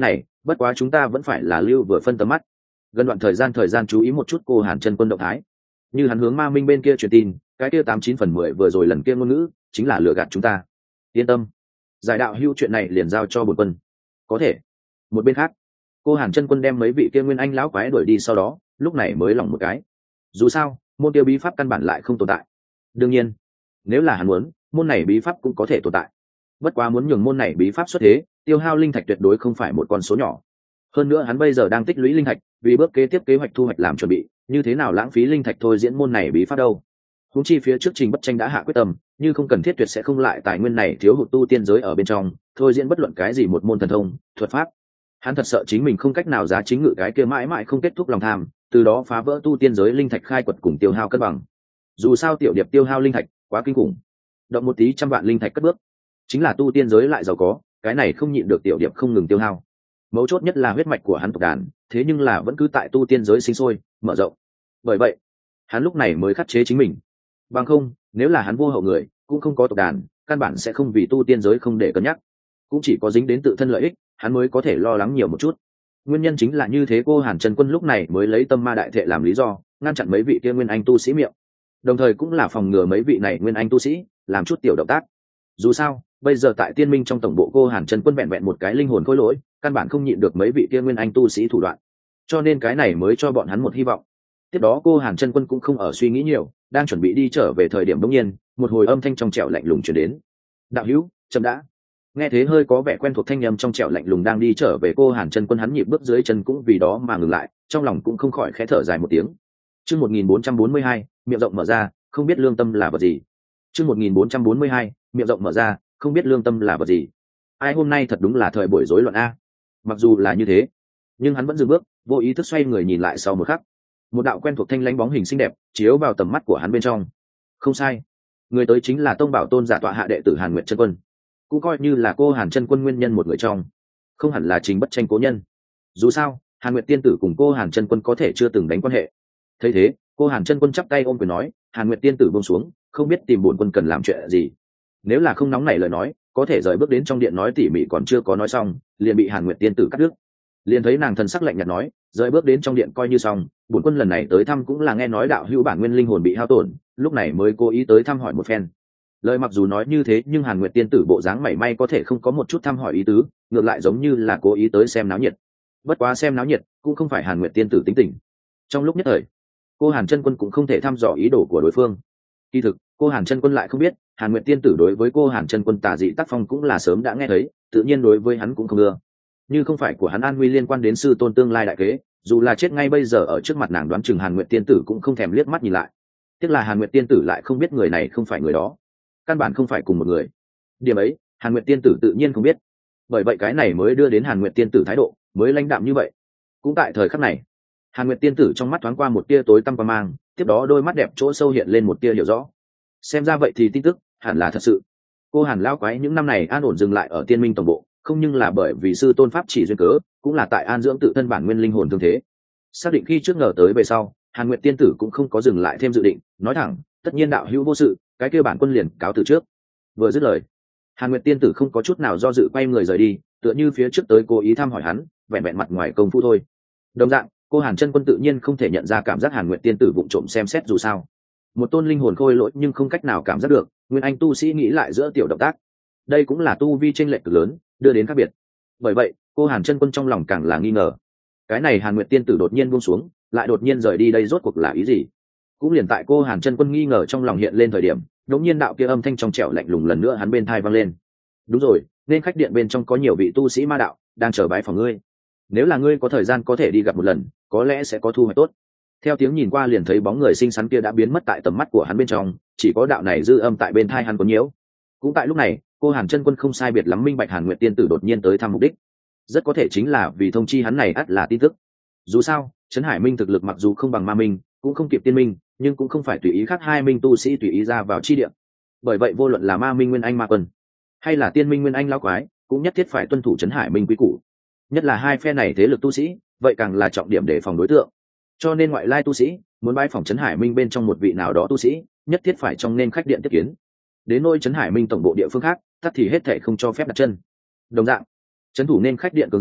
bất quá chúng ta vẫn phải là lưu vừa phân tầm mắt, gần đoạn thời gian thời gian chú ý một chút cô Hàn Chân Quân động thái, như hắn hướng ma minh bên kia truyền tin, cái kia tám chín phần mười vừa rồi lần kia ngôn ngữ chính là lừa gạt chúng ta. Yên tâm, giải đạo hưu chuyện này liền giao cho bổn quân. Có thể. Một bên khác, cô Hàn Chân Quân đem mấy vị kia nguyên anh lão quái đuổi đi, sau đó lúc này mới lỏng một cái. Dù sao môn tiêu bí pháp căn bản lại không tồn tại. Đương nhiên nếu là hắn muốn, môn này bí pháp cũng có thể tồn tại, bất quá muốn nhường môn này bí pháp xuất thế, tiêu hao linh thạch tuyệt đối không phải một con số nhỏ. Hơn nữa hắn bây giờ đang tích lũy linh thạch, vì bước kế tiếp kế hoạch thu hoạch làm chuẩn bị, như thế nào lãng phí linh thạch thôi diễn môn này bí pháp đâu. Huống chi phía trước Trình Bất Tranh đã hạ quyết tâm, như không cần thiết tuyệt sẽ không lại tài nguyên này thiếu hụt tu tiên giới ở bên trong, thôi diễn bất luận cái gì một môn thần thông, thuật pháp. Hắn thật sợ chính mình không cách nào giá chính ngự cái kia mãi mãi không kết thúc lòng tham, từ đó phá vỡ tu tiên giới linh thạch khai quật cùng tiêu hao cân bằng. Dù sao tiểu điệp tiêu hao linh thạch quá kinh khủng, động một tí trăm vạn linh thạch cất bước, chính là tu tiên giới lại giàu có, cái này không nhịn được tiểu điệp không ngừng tiêu hao. Mấu chốt nhất là huyết mạch của hắn tộc đàn, thế nhưng là vẫn cứ tại tu tiên giới sinh sôi mở rộng, bởi vậy hắn lúc này mới khắc chế chính mình. Bằng không nếu là hắn vô hậu người, cũng không có tộc đàn, căn bản sẽ không vì tu tiên giới không để cân nhắc, cũng chỉ có dính đến tự thân lợi ích hắn mới có thể lo lắng nhiều một chút. Nguyên nhân chính là như thế, cô Hàn Chân Quân lúc này mới lấy tâm ma đại thệ làm lý do, ngăn chặn mấy vị kia nguyên anh tu sĩ miệng, đồng thời cũng là phòng ngừa mấy vị này nguyên anh tu sĩ làm chút tiểu động tác. Dù sao bây giờ tại tiên minh trong tổng bộ, cô Hàn Chân Quân vẹn vẹn một cái linh hồn khôi lỗi, căn bản không nhịn được mấy vị kia nguyên anh tu sĩ thủ đoạn, cho nên cái này mới cho bọn hắn một hy vọng. Tiếp đó cô Hàn Chân Quân cũng không ở suy nghĩ nhiều, đang chuẩn bị đi trở về thời điểm bỗng nhiên một hồi âm thanh trong trẻo lạnh lùng truyền đến. Đạo hữu chậm đã. Nghe thế hơi có vẻ quen thuộc thanh âm trong trẻo lạnh lùng đang đi trở về cô Hàn Chân Quân, hắn nhịp bước dưới chân cũng vì đó mà ngừng lại, trong lòng cũng không khỏi khẽ thở dài một tiếng. Chương một nghìn bốn trăm bốn mươi hai, miệng rộng mở ra, không biết lương tâm là vật gì. Chương một nghìn bốn trăm bốn mươi hai, miệng rộng mở ra, không biết lương tâm là vật gì. Ai hôm nay thật đúng là thời buổi rối loạn a. Mặc dù là như thế, nhưng hắn vẫn dừng bước, vô ý thức xoay người nhìn lại sau một khắc. Một đạo quen thuộc thanh lãnh bóng hình xinh đẹp chiếu vào tầm mắt của hắn bên trong. Không sai, người tới chính là Tông Bảo Tôn giả tọa hạ đệ tử Hàn Nguyệt Chân Quân, cũng coi như là cô Hàn Chân Quân nguyên nhân một người trong, không hẳn là Trình Bất Tranh cố nhân. Dù sao Hàn Nguyệt tiên tử cùng cô Hàn Chân Quân có thể chưa từng đánh quan hệ. Thấy thế, cô Hàn Chân Quân chắp tay ôm quyền nói: Hàn Nguyệt tiên tử buông xuống, không biết tìm bổn quân cần làm chuyện gì. Nếu là không nóng nảy lời nói, có thể rời bước đến trong điện nói tỉ mỉ, còn chưa có nói xong liền bị Hàn Nguyệt tiên tử cắt đứt. Liền thấy nàng thần sắc lạnh nhạt nói: rời bước đến trong điện coi như xong, bổn quân lần này tới thăm cũng là nghe nói đạo hữu bản nguyên linh hồn bị hao tổn, lúc này mới cố ý tới thăm hỏi một phen. Lời mặc dù nói như thế, nhưng Hàn Nguyệt tiên tử bộ dáng mảy may có thể không có một chút thăm hỏi ý tứ, ngược lại giống như là cố ý tới xem náo nhiệt. Bất quá xem náo nhiệt cũng không phải Hàn Nguyệt tiên tử tính tình. Trong lúc nhất thời, cô Hàn Chân Quân cũng không thể thăm dò ý đồ của đối phương. Kỳ thực cô Hàn Chân Quân lại không biết, Hàn Nguyệt tiên tử đối với cô Hàn Chân Quân tà dị tác phong cũng là sớm đã nghe thấy, tự nhiên đối với hắn cũng không ưa. Như không phải của hắn an nguy liên quan đến sư tôn tương lai đại kế, dù là chết ngay bây giờ ở trước mặt nàng, đoán chừng Hàn Nguyệt tiên tử cũng không thèm liếc mắt nhìn lại. Tiếc là Hàn Nguyệt tiên tử lại không biết người này không phải người đó, căn bản không phải cùng một người. Điểm ấy Hàn Nguyệt tiên tử tự nhiên không biết, bởi vậy cái này mới đưa đến Hàn Nguyệt tiên tử thái độ mới lãnh đạm như vậy. Cũng tại thời khắc này, Hàn Nguyệt tiên tử trong mắt thoáng qua một tia tối tăm qua mang, tiếp đó đôi mắt đẹp chỗ sâu hiện lên một tia hiểu rõ. Xem ra vậy thì tin tức hẳn là thật sự. Cô Hàn lao quái những năm này an ổn dừng lại ở tiên minh tổng bộ, không nhưng là bởi vì sư tôn pháp chỉ duyên cớ, cũng là tại an dưỡng tự thân bản nguyên linh hồn thương thế. Xác định khi trước ngờ tới về sau, Hàn Nguyệt tiên tử cũng không có dừng lại thêm dự định, nói thẳng: tất nhiên đạo hữu vô sự, cái kia bản quân liền cáo từ trước. Vừa dứt lời, Hàn Nguyệt tiên tử không có chút nào do dự quay người rời đi, tựa như phía trước tới cố ý thăm hỏi hắn, vẹn vẹn mặt ngoài công phu thôi. Đồng dạng, cô Hàn Chân Quân tự nhiên không thể nhận ra cảm giác Hàn Nguyệt tiên tử vụng trộm xem xét, dù sao một tôn linh hồn khôi lỗi nhưng không cách nào cảm giác được nguyên anh tu sĩ nghĩ lại giữa tiểu động tác, đây cũng là tu vi chênh lệch cực lớn đưa đến khác biệt. Bởi vậy cô Hàn Chân Quân trong lòng càng là nghi ngờ, cái này Hàn Nguyệt tiên tử đột nhiên buông xuống lại đột nhiên rời đi, đây rốt cuộc là ý gì? Cũng liền tại cô Hàn Chân Quân nghi ngờ trong lòng hiện lên thời điểm, đột nhiên đạo kia âm thanh trong trẻo lạnh lùng lần nữa hắn bên tai vang lên. Đúng rồi, nên khách điện bên trong có nhiều vị tu sĩ ma đạo đang chờ bái phòng ngươi, nếu là ngươi có thời gian có thể đi gặp một lần, có lẽ sẽ có thu hoạch tốt. Theo tiếng nhìn qua, liền thấy bóng người xinh xắn kia đã biến mất tại tầm mắt của hắn bên trong, chỉ có đạo này dư âm tại bên tai hắn có nhiễu. Cũng tại lúc này, cô Hàn Chân Quân không sai biệt lắm minh bạch Hàn Nguyệt tiên tử đột nhiên tới thăm mục đích, rất có thể chính là vì thông chi hắn này ắt là tin tức. Dù sao Trấn Hải Minh thực lực mặc dù không bằng Ma Minh, cũng không kịp Tiên Minh, nhưng cũng không phải tùy ý khác hai minh tu sĩ tùy ý ra vào chi địa. Bởi vậy vô luận là Ma Minh Nguyên Anh Ma Quân hay là Tiên Minh Nguyên Anh lão quái, cũng nhất thiết phải tuân thủ Trấn Hải Minh quy củ. Nhất là hai phe này thế lực tu sĩ, vậy càng là trọng điểm để phòng đối tượng. Cho nên ngoại lai tu sĩ muốn bái phòng Trấn Hải Minh bên trong một vị nào đó tu sĩ, nhất thiết phải trong nên khách điện tiếp kiến. Đến nôi Trấn Hải Minh tổng bộ địa phương khác, tất thì hết thảy không cho phép đặt chân. Đồng dạng, trấn thủ nên khách điện cường giả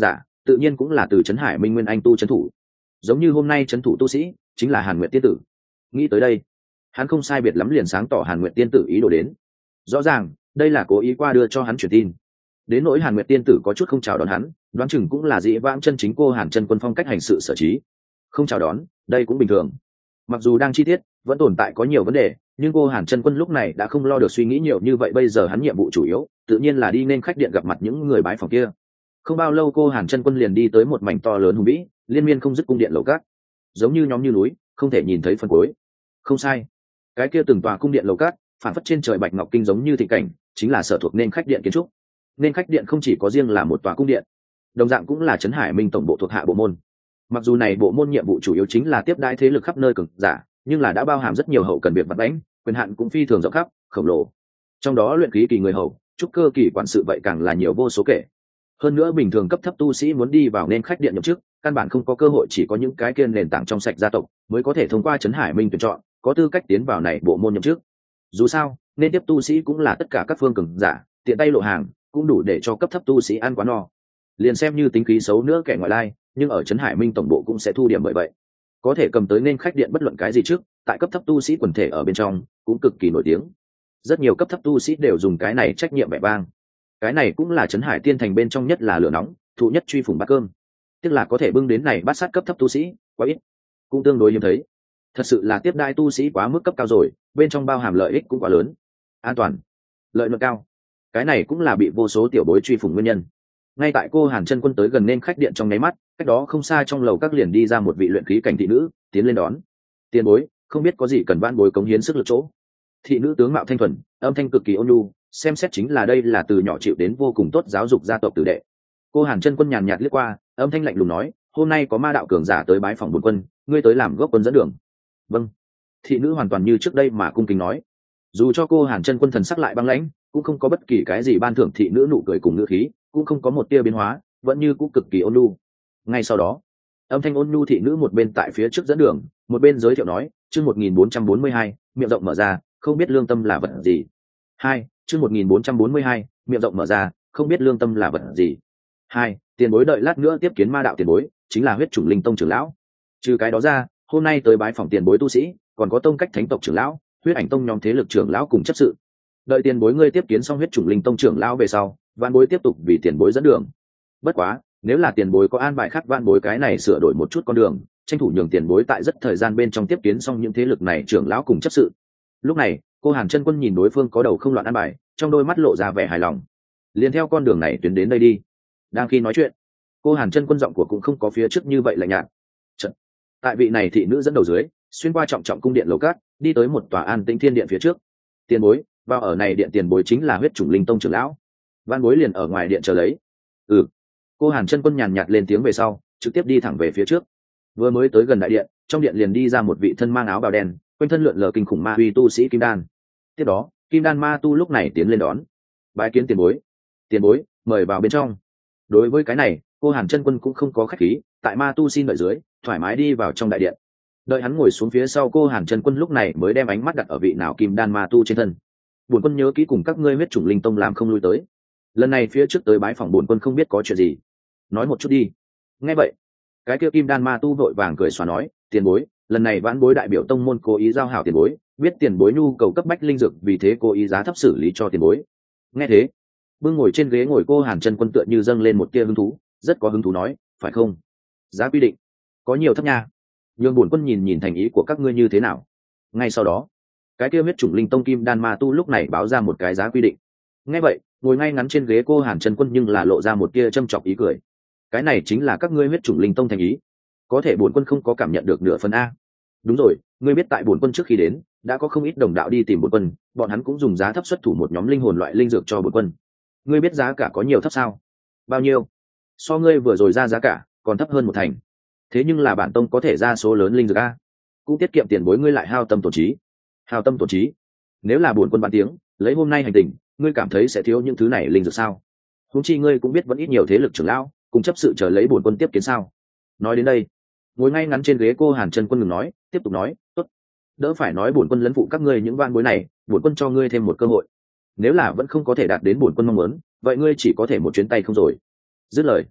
tự nhiên cũng là từ trấn hải minh nguyên anh tu trấn thủ, giống như hôm nay trấn thủ tu sĩ chính là Hàn Nguyệt tiên tử. Nghĩ tới đây, hắn không sai biệt lắm liền sáng tỏ Hàn Nguyệt tiên tử ý đồ đến. Rõ ràng đây là cố ý qua đưa cho hắn truyền tin. Đến nỗi Hàn Nguyệt tiên tử có chút không chào đón hắn, đoán chừng cũng là dĩ vãng chân chính cô Hàn chân quân phong cách hành sự sở trí. Không chào đón, đây cũng bình thường. Mặc dù đang chi tiết vẫn tồn tại có nhiều vấn đề, nhưng cô Hàn chân quân lúc này đã không lo được suy nghĩ nhiều như vậy. Bây giờ hắn nhiệm vụ chủ yếu tự nhiên là đi nên khách điện gặp mặt những người bái phòng kia. Không bao lâu cô Hàn chân quân liền đi tới một mảnh to lớn hùng vĩ liên miên không dứt cung điện lầu cát, giống như nhóm như núi, không thể nhìn thấy phần cuối. Không sai, cái kia từng tòa cung điện lầu cát phản phất trên trời bạch ngọc kinh, giống như thị cảnh, chính là sở thuộc nên khách điện kiến trúc. Nên khách điện không chỉ có riêng là một tòa cung điện, đồng dạng cũng là trấn hải minh tổng bộ thuộc hạ bộ môn. Mặc dù này bộ môn nhiệm vụ chủ yếu chính là tiếp đãi thế lực khắp nơi cường giả, nhưng là đã bao hàm rất nhiều hậu cần việc vặt vãnh, quyền hạn cũng phi thường rộng khắp khổng lồ. Trong đó luyện khí kỳ người hầu, trúc cơ kỳ quản sự vậy càng là nhiều vô số kể. Hơn nữa bình thường cấp thấp tu sĩ muốn đi vào nên khách điện nhậm chức, căn bản không có cơ hội, chỉ có những cái kia nền tảng trong sạch gia tộc mới có thể thông qua trấn hải minh tuyển chọn, có tư cách tiến vào này bộ môn nhậm chức. Dù sao nên tiếp tu sĩ cũng là tất cả các phương cường giả, tiện tay lộ hàng cũng đủ để cho cấp thấp tu sĩ ăn quá no. Liền xem như tính khí xấu nữa kẻ ngoại lai, nhưng ở trấn hải minh tổng bộ cũng sẽ thu điểm bởi vậy. Có thể cầm tới nên khách điện bất luận cái gì trước, tại cấp thấp tu sĩ quần thể ở bên trong cũng cực kỳ nổi tiếng. Rất nhiều cấp thấp tu sĩ đều dùng cái này trách nhiệm vẻ vang. Cái này cũng là trấn hải tiên thành bên trong nhất là lửa nóng, thụ nhất truy phủng bát cơm. Tức là có thể bưng đến này bát sát cấp thấp tu sĩ quá ít, cũng tương đối hiếm thấy. Thật sự là tiếp đai tu sĩ quá mức cấp cao rồi, bên trong bao hàm lợi ích cũng quá lớn. An toàn, lợi nhuận cao, cái này cũng là bị vô số tiểu bối truy phủng nguyên nhân. Ngay tại cô Hàn chân quân tới gần nên khách điện trong nháy mắt, cách đó không xa trong lầu các liền đi ra một vị luyện khí cảnh thị nữ, tiến lên đón. Tiền bối, không biết có gì cần vãn bối cống hiến sức lực chỗ. Thị nữ tướng mạo thanh thuần, âm thanh cực kỳ ôn nhu, xem xét chính là đây là từ nhỏ chịu đến vô cùng tốt giáo dục gia tộc tử đệ. Cô Hàn chân quân nhàn nhạt liếc qua, âm thanh lạnh lùng nói, hôm nay có ma đạo cường giả tới bái phòng bổn quân, ngươi tới làm gốc quân dẫn đường. Vâng. Thị nữ hoàn toàn như trước đây mà cung kính nói. Dù cho cô Hàn chân quân thần sắc lại băng lãnh, cũng không có bất kỳ cái gì ban thưởng thị nữ nụ cười cùng ngữ khí, cũng không có một tia biến hóa, vẫn như cũng cực kỳ ôn nhu. Ngay sau đó, âm thanh ôn nhu thị nữ một bên tại phía trước dẫn đường, một bên giới thiệu nói, chương một nghìn bốn trăm bốn mươi hai, miệng rộng mở ra, không biết lương tâm là vật gì. Hai, chương một nghìn bốn trăm bốn mươi hai, miệng rộng mở ra, không biết lương tâm là vật gì. Hai, tiền bối đợi lát nữa tiếp kiến ma đạo tiền bối, chính là huyết chủng linh tông trưởng lão. Trừ cái đó ra, hôm nay tới bái phòng tiền bối tu sĩ, còn có tông cách thánh tộc trưởng lão, huyết ảnh tông nhóm thế lực trưởng lão cùng chấp sự. Đợi tiền bối ngươi tiếp kiến xong huyết chủng linh tông trưởng lão về sau, vạn bối tiếp tục vì tiền bối dẫn đường. Bất quá, nếu là tiền bối có an bài khác, vạn bối cái này sửa đổi một chút con đường, tranh thủ nhường tiền bối tại rất thời gian bên trong tiếp kiến xong những thế lực này trưởng lão cùng chấp sự. Lúc này, cô Hàn chân quân nhìn đối phương có đầu không loạn an bài, trong đôi mắt lộ ra vẻ hài lòng. Liền theo con đường này tuyến đến đây đi. Đang khi nói chuyện, cô Hàn chân quân giọng của cũng không có phía trước như vậy lạnh nhạt. Trận. Tại vị này thị nữ dẫn đầu dưới, xuyên qua trọng trọng cung điện lầu cát, đi tới một tòa an tĩnh thiên điện phía trước. Tiền bối, vào ở này điện tiền bối chính là huyết chủng linh tông trưởng lão. Văn bối liền ở ngoài điện chờ lấy. Ừ. Cô Hàn chân quân nhàn nhạt lên tiếng về sau, trực tiếp đi thẳng về phía trước. Vừa mới tới gần đại điện, trong điện liền đi ra một vị thân mang áo bào đen, quanh thân lượn lờ kinh khủng ma uy tu sĩ kim đan. Tiếp đó, kim đan ma tu lúc này tiến lên đón. Bái kiến tiền bối. Tiền bối, mời vào bên trong. Đối với cái này, cô Hàn chân quân cũng không có khách khí, tại ma tu xin đợi dưới, thoải mái đi vào trong đại điện. Đợi hắn ngồi xuống phía sau, cô Hàn chân quân lúc này mới đem ánh mắt đặt ở vị nào kim đan ma tu trên thân. Bổn quân nhớ kỹ cùng các ngươi huyết chủng linh tông làm không lui tới, lần này phía trước tới bái phòng bổn quân không biết có chuyện gì, nói một chút đi. Nghe vậy, cái kia kim đan ma tu vội vàng cười xóa nói, tiền bối, lần này vãn bối đại biểu tông môn cố ý giao hảo tiền bối, biết tiền bối nhu cầu cấp bách linh dược, vì thế cố ý giá thấp xử lý cho tiền bối. Nghe thế, bưng ngồi trên ghế ngồi cô Hàn chân quân tựa như dâng lên một tia hứng thú, rất có hứng thú nói, phải không? Giá quy định có nhiều thấp nha, nhường bổn quân nhìn nhìn thành ý của các ngươi như thế nào. Ngay sau đó, cái kia huyết chủng linh tông kim đan ma tu lúc này báo ra một cái giá quy định. Nghe vậy, ngồi ngay ngắn trên ghế cô Hàn chân quân nhưng là lộ ra một tia châm chọc ý cười. Cái này chính là các ngươi huyết chủng linh tông thành ý? Có thể bổn quân không có cảm nhận được nửa phần a. Đúng rồi, ngươi biết tại bổn quân trước khi đến, đã có không ít đồng đạo đi tìm bổn quân, bọn hắn cũng dùng giá thấp xuất thủ một nhóm linh hồn loại linh dược cho bổn quân. Ngươi biết giá cả có nhiều thấp sao? Bao nhiêu? So ngươi vừa rồi ra giá cả còn thấp hơn một thành. Thế nhưng là bản tông có thể ra số lớn linh dược a, cũng tiết kiệm tiền bối ngươi lại hao tâm tổn trí. Hao tâm tổn trí? Nếu là bổn quân bán tiếng, lấy hôm nay hành tình, ngươi cảm thấy sẽ thiếu những thứ này linh dược sao? Huống chi ngươi cũng biết vẫn ít nhiều thế lực trưởng lão cùng chấp sự chờ lấy bổn quân tiếp kiến sao? Nói đến đây, ngồi ngay ngắn trên ghế cô Hàn chân quân ngừng nói, tiếp tục nói, tốt, đỡ phải nói bổn quân lấn phụ các ngươi những van bối này, bổn quân cho ngươi thêm một cơ hội. Nếu là vẫn không có thể đạt đến bổn quân mong muốn, vậy ngươi chỉ có thể một chuyến tay không rồi. Dứt lời,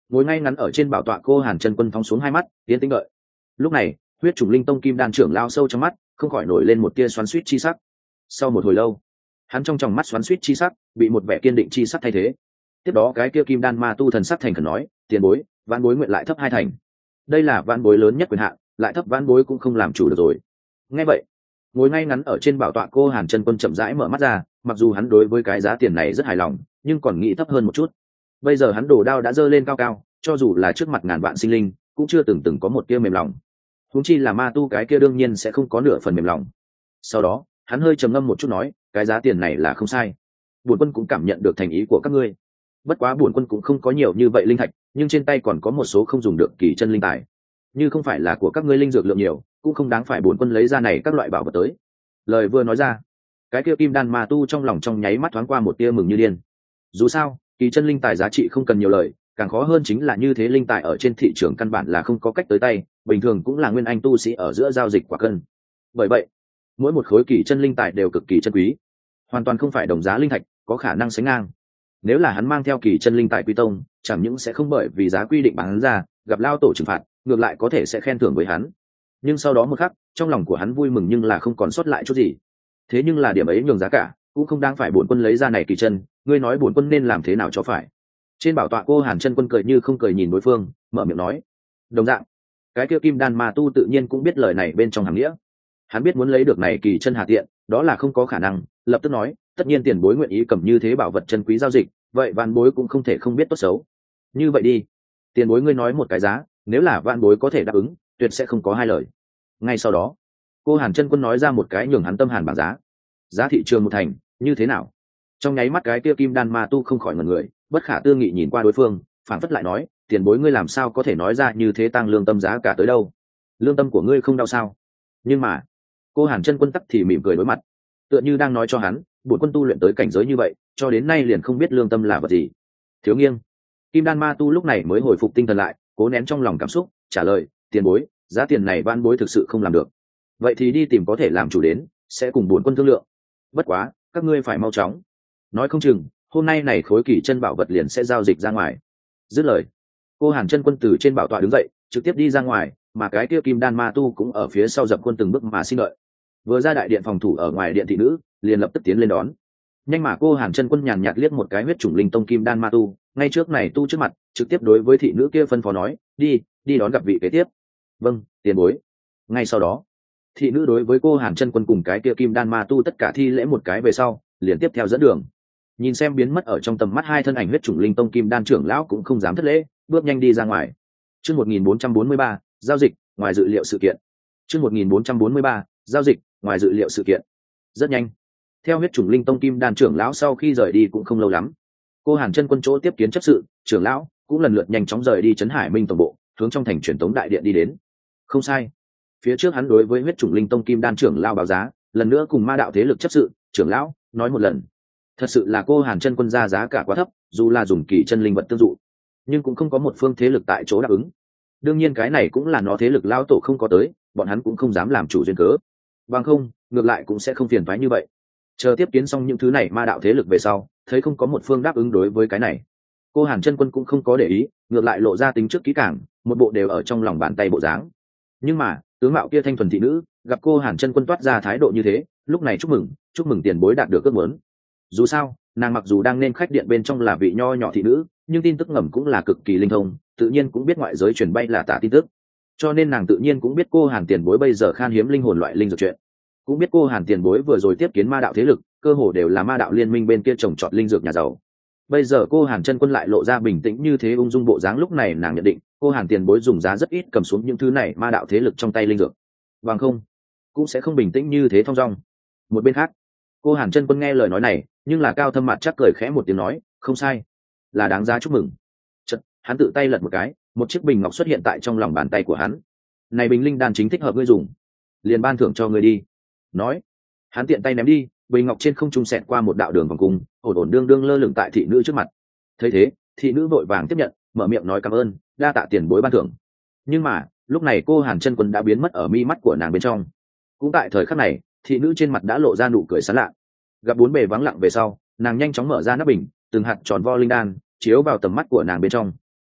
ngồi ngay ngắn ở trên bảo tọa cô hàn chân quân phóng xuống hai mắt tiến tĩnh đợi. Lúc này huyết trùng linh tông kim đan trưởng lao sâu trong mắt không khỏi nổi lên một tia xoắn xuýt chi sắc. Sau một hồi lâu hắn trong tròng mắt xoắn xuýt chi sắc bị một vẻ kiên định chi sắc thay thế. Tiếp đó cái kia kim đan ma tu thần sắc thành khẩn nói, tiền bối, vãn bối nguyện lại thấp hai thành. Đây là vãn bối lớn nhất quyền hạn, lại thấp vãn bối cũng không làm chủ được rồi. Nghe vậy ngồi ngay ngắn ở trên bảo tọa cô hàn chân quân chậm rãi mở mắt ra, mặc dù hắn đối với cái giá tiền này rất hài lòng nhưng còn nghĩ thấp hơn một chút. Bây giờ hắn đồ đao đã giơ lên cao cao, cho dù là trước mặt ngàn vạn sinh linh cũng chưa từng từng có một tia mềm lòng, huống chi là ma tu cái kia đương nhiên sẽ không có nửa phần mềm lòng. Sau đó hắn hơi trầm ngâm một chút nói, cái giá tiền này là không sai, bổn quân cũng cảm nhận được thành ý của các ngươi. Bất quá bổn quân cũng không có nhiều như vậy linh thạch, nhưng trên tay còn có một số không dùng được kỳ chân linh tài, như không phải là của các ngươi linh dược lượng nhiều cũng không đáng phải bổn quân lấy ra này các loại bảo vật tới. Lời vừa nói ra, cái kia kim đan ma tu trong lòng trong nháy mắt thoáng qua một tia mừng như điên. Dù sao kỳ chân linh tài giá trị không cần nhiều lời, càng khó hơn chính là như thế linh tài ở trên thị trường căn bản là không có cách tới tay, bình thường cũng là nguyên anh tu sĩ ở giữa giao dịch quả cân. Bởi vậy mỗi một khối kỳ chân linh tài đều cực kỳ chân quý, hoàn toàn không phải đồng giá linh thạch có khả năng sánh ngang. Nếu là hắn mang theo kỳ chân linh tài quy tông, chẳng những sẽ không bởi vì giá quy định bán ra gặp lao tổ trừng phạt, ngược lại có thể sẽ khen thưởng với hắn. Nhưng sau đó một khắc trong lòng của hắn vui mừng nhưng là không còn sót lại chút gì. Thế nhưng là điểm ấy nhường giá cả cũng không đáng phải bổn quân lấy ra này kỳ chân, ngươi nói bổn quân nên làm thế nào cho phải. Trên bảo tọa cô hàn chân quân cười như không cười nhìn đối phương, mở miệng nói. Đồng dạng cái kia kim đan ma tu tự nhiên cũng biết lời này bên trong hàm nghĩa. Hắn biết muốn lấy được này kỳ chân hà tiện đó là không có khả năng, lập tức nói, tất nhiên tiền bối nguyện ý cầm như thế bảo vật chân quý giao dịch, vậy vạn bối cũng không thể không biết tốt xấu. Như vậy đi, tiền bối ngươi nói một cái giá, nếu là vạn bối có thể đáp ứng tuyệt sẽ không có hai lời. Ngay sau đó cô hàn chân quân nói ra một cái nhường hắn tâm hàn bảng giá. Giá thị trường một thành, như thế nào? Trong nháy mắt cái kia kim đan ma tu không khỏi ngẩn người, bất khả tư nghị nhìn qua đối phương, phảng phất lại nói, tiền bối ngươi làm sao có thể nói ra như thế tăng lương tâm giá cả tới đâu? Lương tâm của ngươi không đau sao? Nhưng mà cô hàn chân quân tắc thì mỉm cười đối mặt, tựa như đang nói cho hắn, bổn quân tu luyện tới cảnh giới như vậy cho đến nay liền không biết lương tâm là vật gì. Thiếu nghiêng kim đan ma tu lúc này mới hồi phục tinh thần lại, cố nén trong lòng cảm xúc trả lời, tiền bối, giá tiền này van bối thực sự không làm được, vậy thì đi tìm có thể làm chủ đến, sẽ cùng bổn quân thương lượng. Bất quá các ngươi phải mau chóng, nói không chừng hôm nay này khối kỳ chân bảo vật liền sẽ giao dịch ra ngoài. Dứt lời cô hàn chân quân từ trên bảo tọa đứng dậy trực tiếp đi ra ngoài, mà cái kia kim đan ma tu cũng ở phía sau dập quân từng bước mà xin đợi. Vừa ra đại điện phòng thủ ở ngoài điện thị nữ liền lập tức tiến lên đón. Nhanh mà cô hàn chân quân nhàn nhạt liếc một cái huyết chủng linh tông kim đan ma tu, ngay trước này tu trước mặt trực tiếp đối với thị nữ kia phân phó nói, đi đi đón gặp vị kế tiếp. Vâng tiền bối. Ngay sau đó thị nữ đối với cô hàn chân quân cùng cái kia kim đan ma tu tất cả thi lễ một cái về sau liền tiếp theo dẫn đường. Nhìn xem biến mất ở trong tầm mắt hai thân ảnh huyết chủng linh tông kim đan trưởng lão cũng không dám thất lễ, bước nhanh đi ra ngoài. Chương một nghìn bốn trăm bốn mươi ba, giao dịch ngoài dự liệu sự kiện. Chương một nghìn bốn trăm bốn mươi ba, giao dịch ngoài dự liệu sự kiện. Rất nhanh theo huyết chủng linh tông kim đan trưởng lão sau khi rời đi cũng không lâu lắm, cô hàn chân quân chỗ tiếp kiến chấp sự trưởng lão cũng lần lượt nhanh chóng rời đi trấn hải minh tổng bộ, hướng trong thành truyền tống đại điện đi đến. Không sai, phía trước hắn đối với huyết chủng linh tông kim đan trưởng lão báo giá, lần nữa cùng ma đạo thế lực chấp sự trưởng lão nói một lần. Thật sự là cô hàn chân quân ra giá cả quá thấp, dù là dùng kỳ chân linh vật tương dụ nhưng cũng không có một phương thế lực tại chỗ đáp ứng. Đương nhiên cái này cũng là nó thế lực lao tổ không có tới, bọn hắn cũng không dám làm chủ duyên cớ, bằng không ngược lại cũng sẽ không phiền toái như vậy. Chờ tiếp kiến xong những thứ này ma đạo thế lực về sau, thấy không có một phương đáp ứng đối với cái này, cô hàn chân quân cũng không có để ý, ngược lại lộ ra tính trước kỹ càng, một bộ đều ở trong lòng bàn tay bộ dáng. Nhưng mà tướng mạo kia thanh thuần thị nữ gặp cô hàn chân quân toát ra thái độ như thế, lúc này chúc mừng chúc mừng tiền bối đạt được ước muốn. Dù sao nàng mặc dù đang nên khách điện bên trong là vị nho nhỏ thị nữ, nhưng tin tức ngầm cũng là cực kỳ linh thông, tự nhiên cũng biết ngoại giới truyền bay là tả tin tức, cho nên nàng tự nhiên cũng biết cô hàn tiền bối bây giờ khan hiếm linh hồn loại linh dược chuyện, cũng biết cô hàn tiền bối vừa rồi tiếp kiến ma đạo thế lực cơ hồ đều là ma đạo liên minh bên kia trồng trọt linh dược nhà giàu. Bây giờ cô hàn chân quân lại lộ ra bình tĩnh như thế ung dung bộ dáng, lúc này nàng nhận định cô hàn tiền bối dùng giá rất ít cầm xuống những thứ này ma đạo thế lực trong tay linh dược, bằng không cũng sẽ không bình tĩnh như thế thong dong. Một bên khác cô hàn chân quân nghe lời nói này nhưng là cao thâm mặt chắc cười khẽ một tiếng nói, không sai, là đáng giá chúc mừng. Chật, hắn tự tay lật một cái, một chiếc bình ngọc xuất hiện tại trong lòng bàn tay của hắn. Này bình linh đan chính thích hợp ngươi dùng, liền ban thưởng cho ngươi đi. Nói hắn tiện tay ném đi, bình ngọc trên không trung xẹt qua một đạo đường vòng cung, ổn ổn đương đương lơ lửng tại thị nữ trước mặt. Thấy thế thị nữ vội vàng tiếp nhận, mở miệng nói cảm ơn, đa tạ tiền bối ban thưởng. Nhưng mà lúc này cô hàn chân quân đã biến mất ở mi mắt của nàng bên trong. Cũng tại thời khắc này thị nữ trên mặt đã lộ ra nụ cười sán lạ. Gặp bốn bề vắng lặng về sau, nàng nhanh chóng mở ra nắp bình, từng hạt tròn vo linh đan chiếu vào tầm mắt của nàng bên trong.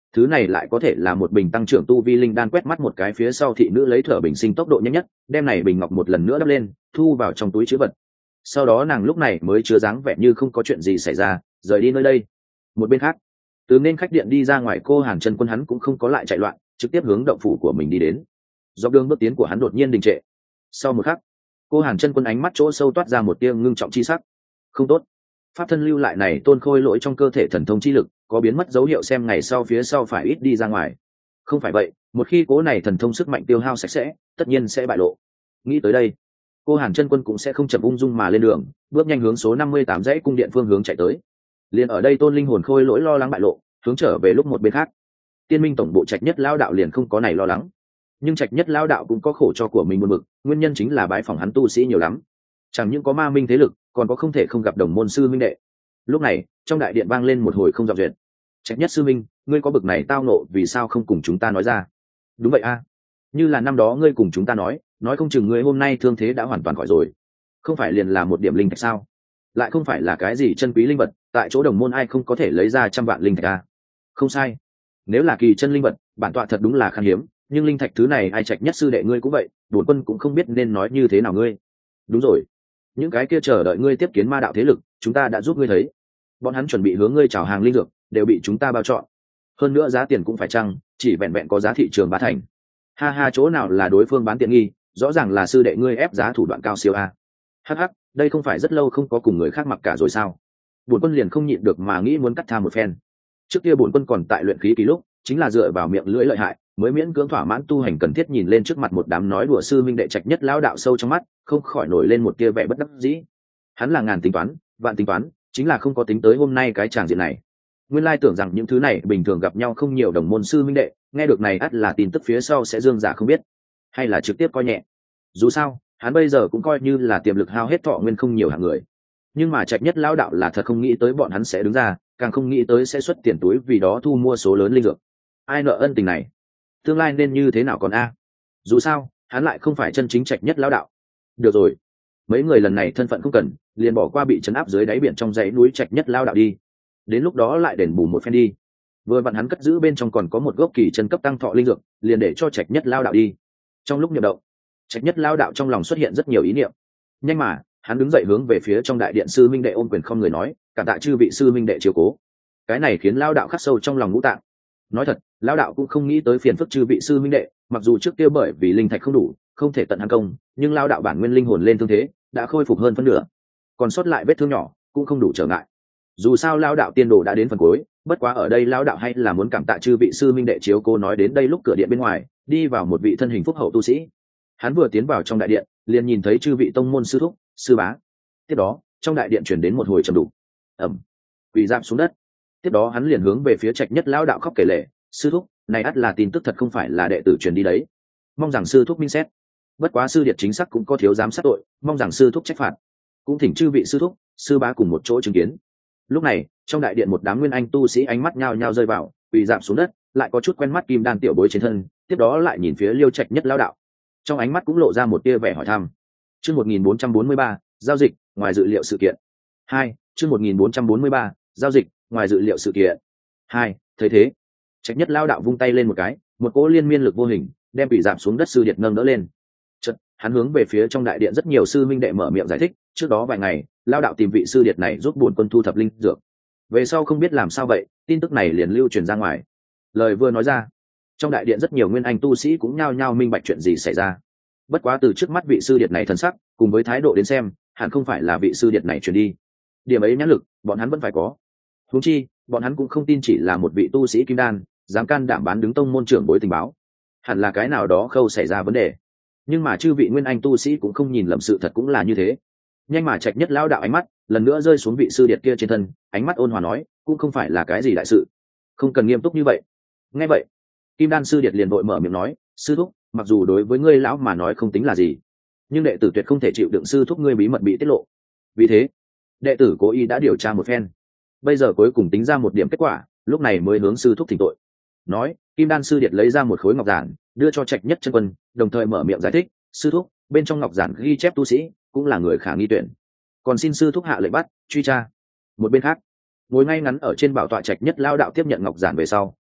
thứ này lại có thể là một bình tăng trưởng tu vi linh đan. Quét mắt một cái phía sau thị nữ lấy thở bình sinh tốc độ nhanh nhất đem này bình ngọc một lần nữa đắp lên thu vào trong túi chữ vật. Sau đó nàng lúc này mới chứa dáng vẻ như không có chuyện gì xảy ra rời đi nơi đây. Một bên khác, từ nên khách điện đi ra ngoài, cô Hàn Chân Quân hắn cũng không có lại chạy loạn, trực tiếp hướng động phủ của mình đi đến. Dọc đường bước tiến của hắn đột nhiên đình trệ. Sau một khắc, cô Hàn Chân Quân ánh mắt chỗ sâu toát ra một tia ngưng trọng chi sắc. Không tốt, pháp thân lưu lại này tôn khôi lỗi trong cơ thể thần thông chi lực có biến mất dấu hiệu, xem ngày sau phía sau phải ít đi ra ngoài. Không phải vậy, một khi cố này thần thông sức mạnh tiêu hao sạch sẽ, tất nhiên sẽ bại lộ. Nghĩ tới đây, cô Hàn Chân Quân cũng sẽ không chậm ung dung mà lên đường, bước nhanh hướng số năm mươi tám dãy cung điện phương hướng chạy tới. Liền ở đây tôn linh hồn khôi lỗi lo lắng bại lộ, hướng trở về lúc một bên khác, Tiên Minh tổng bộ Trạch Nhất Lão đạo liền không có này lo lắng. Nhưng Trạch Nhất Lão đạo cũng có khổ cho của mình buồn bực, nguyên nhân chính là bái phỏng hắn tu sĩ nhiều lắm, chẳng những có ma minh thế lực, còn có không thể không gặp đồng môn sư minh đệ. Lúc này, trong đại điện vang lên một hồi không dọn duyệt. Trạch Nhất sư minh, ngươi có bực này tao nộ, vì sao không cùng chúng ta nói ra? Đúng vậy a, như là năm đó ngươi cùng chúng ta nói, nói không chừng ngươi hôm nay thương thế đã hoàn toàn khỏi rồi. Không phải liền là một điểm linh thạch sao? Lại không phải là cái gì chân quý linh vật, tại chỗ đồng môn ai không có thể lấy ra trăm vạn linh thạch a? Không sai, nếu là kỳ chân linh vật, bản tọa thật đúng là khan hiếm, nhưng linh thạch thứ này ai Trạch Nhất sư đệ ngươi cũng vậy, bổn quân cũng không biết nên nói như thế nào ngươi. Đúng rồi, những cái kia chờ đợi ngươi tiếp kiến ma đạo thế lực, chúng ta đã giúp ngươi thấy, bọn hắn chuẩn bị hướng ngươi chào hàng linh dược, đều bị chúng ta bao chọn. Hơn nữa giá tiền cũng phải chăng, chỉ vẹn vẹn có giá thị trường ba thành. Ha ha, chỗ nào là đối phương bán tiện nghi, rõ ràng là sư đệ ngươi ép giá thủ đoạn cao siêu a. Hắc hắc, đây không phải rất lâu không có cùng người khác mặc cả rồi sao? Bổn quân liền không nhịn được mà nghĩ muốn cắt tha một phen. Trước kia bổn quân còn tại luyện khí kỳ lúc, chính là dựa vào miệng lưỡi lợi hại, mới miễn cưỡng thỏa mãn tu hành cần thiết. Nhìn lên trước mặt một đám nói đùa sư minh đệ Trạch Nhất Lão đạo sâu trong mắt, không khỏi nổi lên một tia vẻ bất đắc dĩ. Hắn là ngàn tính toán, vạn tính toán, chính là không có tính tới hôm nay cái tràng diện này. Nguyên lai tưởng rằng những thứ này bình thường gặp nhau không nhiều đồng môn sư minh đệ, nghe được này ắt là tin tức phía sau sẽ dương giả không biết, hay là trực tiếp coi nhẹ. Dù sao, hắn bây giờ cũng coi như là tiềm lực hao hết thọ nguyên không nhiều hạng người. Nhưng mà Trạch Nhất Lão đạo là thật không nghĩ tới bọn hắn sẽ đứng ra, càng không nghĩ tới sẽ xuất tiền túi vì đó thu mua số lớn linh dược. Ai nợ ân tình này, tương lai nên như thế nào còn a? Dù sao, hắn lại không phải chân chính Trạch Nhất Lão đạo. Được rồi, mấy người lần này thân phận không cần, liền bỏ qua bị trấn áp dưới đáy biển trong dãy núi Trạch Nhất Lão đạo đi. Đến lúc đó lại đền bù một phen đi. Vừa vặn hắn cất giữ bên trong còn có một gốc kỳ chân cấp tăng thọ linh dược, liền để cho Trạch Nhất Lão đạo đi. Trong lúc niệm động, Trạch Nhất Lão đạo trong lòng xuất hiện rất nhiều ý niệm. Nhanh mà, hắn đứng dậy hướng về phía trong đại điện sư minh đệ ôm quyền không người nói, cảm tạ chư vị sư minh đệ chiếu cố. Cái này khiến Lão đạo khắc sâu trong lòng ngũ tạng. Nói thật, Lão đạo cũng không nghĩ tới phiền phức chư vị sư minh đệ, mặc dù trước kia bởi vì linh thạch không đủ, không thể tận hắn công, nhưng Lão đạo bản nguyên linh hồn lên thương thế, đã khôi phục hơn phân nửa, còn sót lại vết thương nhỏ cũng không đủ trở ngại. Dù sao Lão đạo tiên đồ đã đến phần cuối, bất quá ở đây Lão đạo hay là muốn cảm tạ chư vị sư minh đệ chiếu cố. Nói đến đây, lúc cửa điện bên ngoài đi vào một vị thân hình phúc hậu tu sĩ. Hắn vừa tiến vào trong đại điện, liền nhìn thấy chư vị tông môn sư thúc, sư bá. Tiếp đó, trong đại điện chuyển đến một hồi trầm đục, ầm, quỳ rạp xuống đất. Tiếp đó hắn liền hướng về phía Trạch Nhất Lão đạo khóc kể lể, sư thúc, này ắt là tin tức thật không phải là đệ tử truyền đi đấy, mong rằng sư thúc minh xét. Bất quá sư điệt chính xác cũng có thiếu giám sát tội, mong rằng sư thúc trách phạt, cũng thỉnh chư vị sư thúc, sư bá cùng một chỗ chứng kiến. Lúc này, trong đại điện một đám nguyên anh tu sĩ ánh mắt nhao nhao rơi vào, quỳ rạp xuống đất, lại có chút quen mắt kim đan tiểu bối trên thân, tiếp đó lại nhìn phía Liêu Trạch Nhất Lão đạo, trong ánh mắt cũng lộ ra một tia vẻ hỏi thăm. Chương một nghìn bốn trăm bốn mươi ba, giao dịch ngoài dự liệu sự kiện. Hai, chương một nghìn bốn trăm bốn mươi ba, giao dịch ngoài dự liệu sự kiện. Hai, thấy thế, Trạch Nhất Lão đạo vung tay lên một cái, một cỗ liên miên lực vô hình đem bị giảm xuống đất sư điệt nâng đỡ lên. Chợt, hắn hướng về phía trong đại điện rất nhiều sư minh đệ mở miệng giải thích, trước đó vài ngày, Lão đạo tìm vị sư điệt này giúp bổn quân thu thập linh dược. Về sau không biết làm sao vậy, tin tức này liền lưu truyền ra ngoài. Lời vừa nói ra, trong đại điện rất nhiều nguyên anh tu sĩ cũng nhao nhao minh bạch chuyện gì xảy ra. Bất quá từ trước mắt vị sư điệt này thần sắc cùng với thái độ đến xem, hẳn không phải là vị sư điệt này truyền đi. Điểm ấy nhãn lực bọn hắn vẫn phải có. Huống chi, bọn hắn cũng không tin chỉ là một vị tu sĩ kim đan dám can đảm bán đứng tông môn trưởng bối tình báo, hẳn là cái nào đó khâu xảy ra vấn đề. Nhưng mà chư vị nguyên anh tu sĩ cũng không nhìn lầm, sự thật cũng là như thế. Nhanh mà Trạch Nhất Lão đạo ánh mắt lần nữa rơi xuống vị sư điệt kia trên thân, ánh mắt ôn hòa nói, cũng không phải là cái gì đại sự, không cần nghiêm túc như vậy. Nghe vậy, kim đan sư điệt liền vội mở miệng nói, sư thúc, mặc dù đối với ngươi lão mà nói không tính là gì, nhưng đệ tử tuyệt không thể chịu đựng sư thúc ngươi bí mật bị tiết lộ. Vì thế, đệ tử cố ý đã điều tra một phen, bây giờ cuối cùng tính ra một điểm kết quả, lúc này mới hướng sư thúc thỉnh tội. Nói, kim đan sư điệt lấy ra một khối ngọc giản đưa cho Trạch Nhất Chân Quân, đồng thời mở miệng giải thích, sư thúc, bên trong ngọc giản ghi chép tu sĩ cũng là người khả nghi tuyển, còn xin sư thúc hạ lệnh bắt truy tra. Một bên khác, ngồi ngay ngắn ở trên bảo tọa Trạch Nhất Lão đạo tiếp nhận ngọc giản về sau,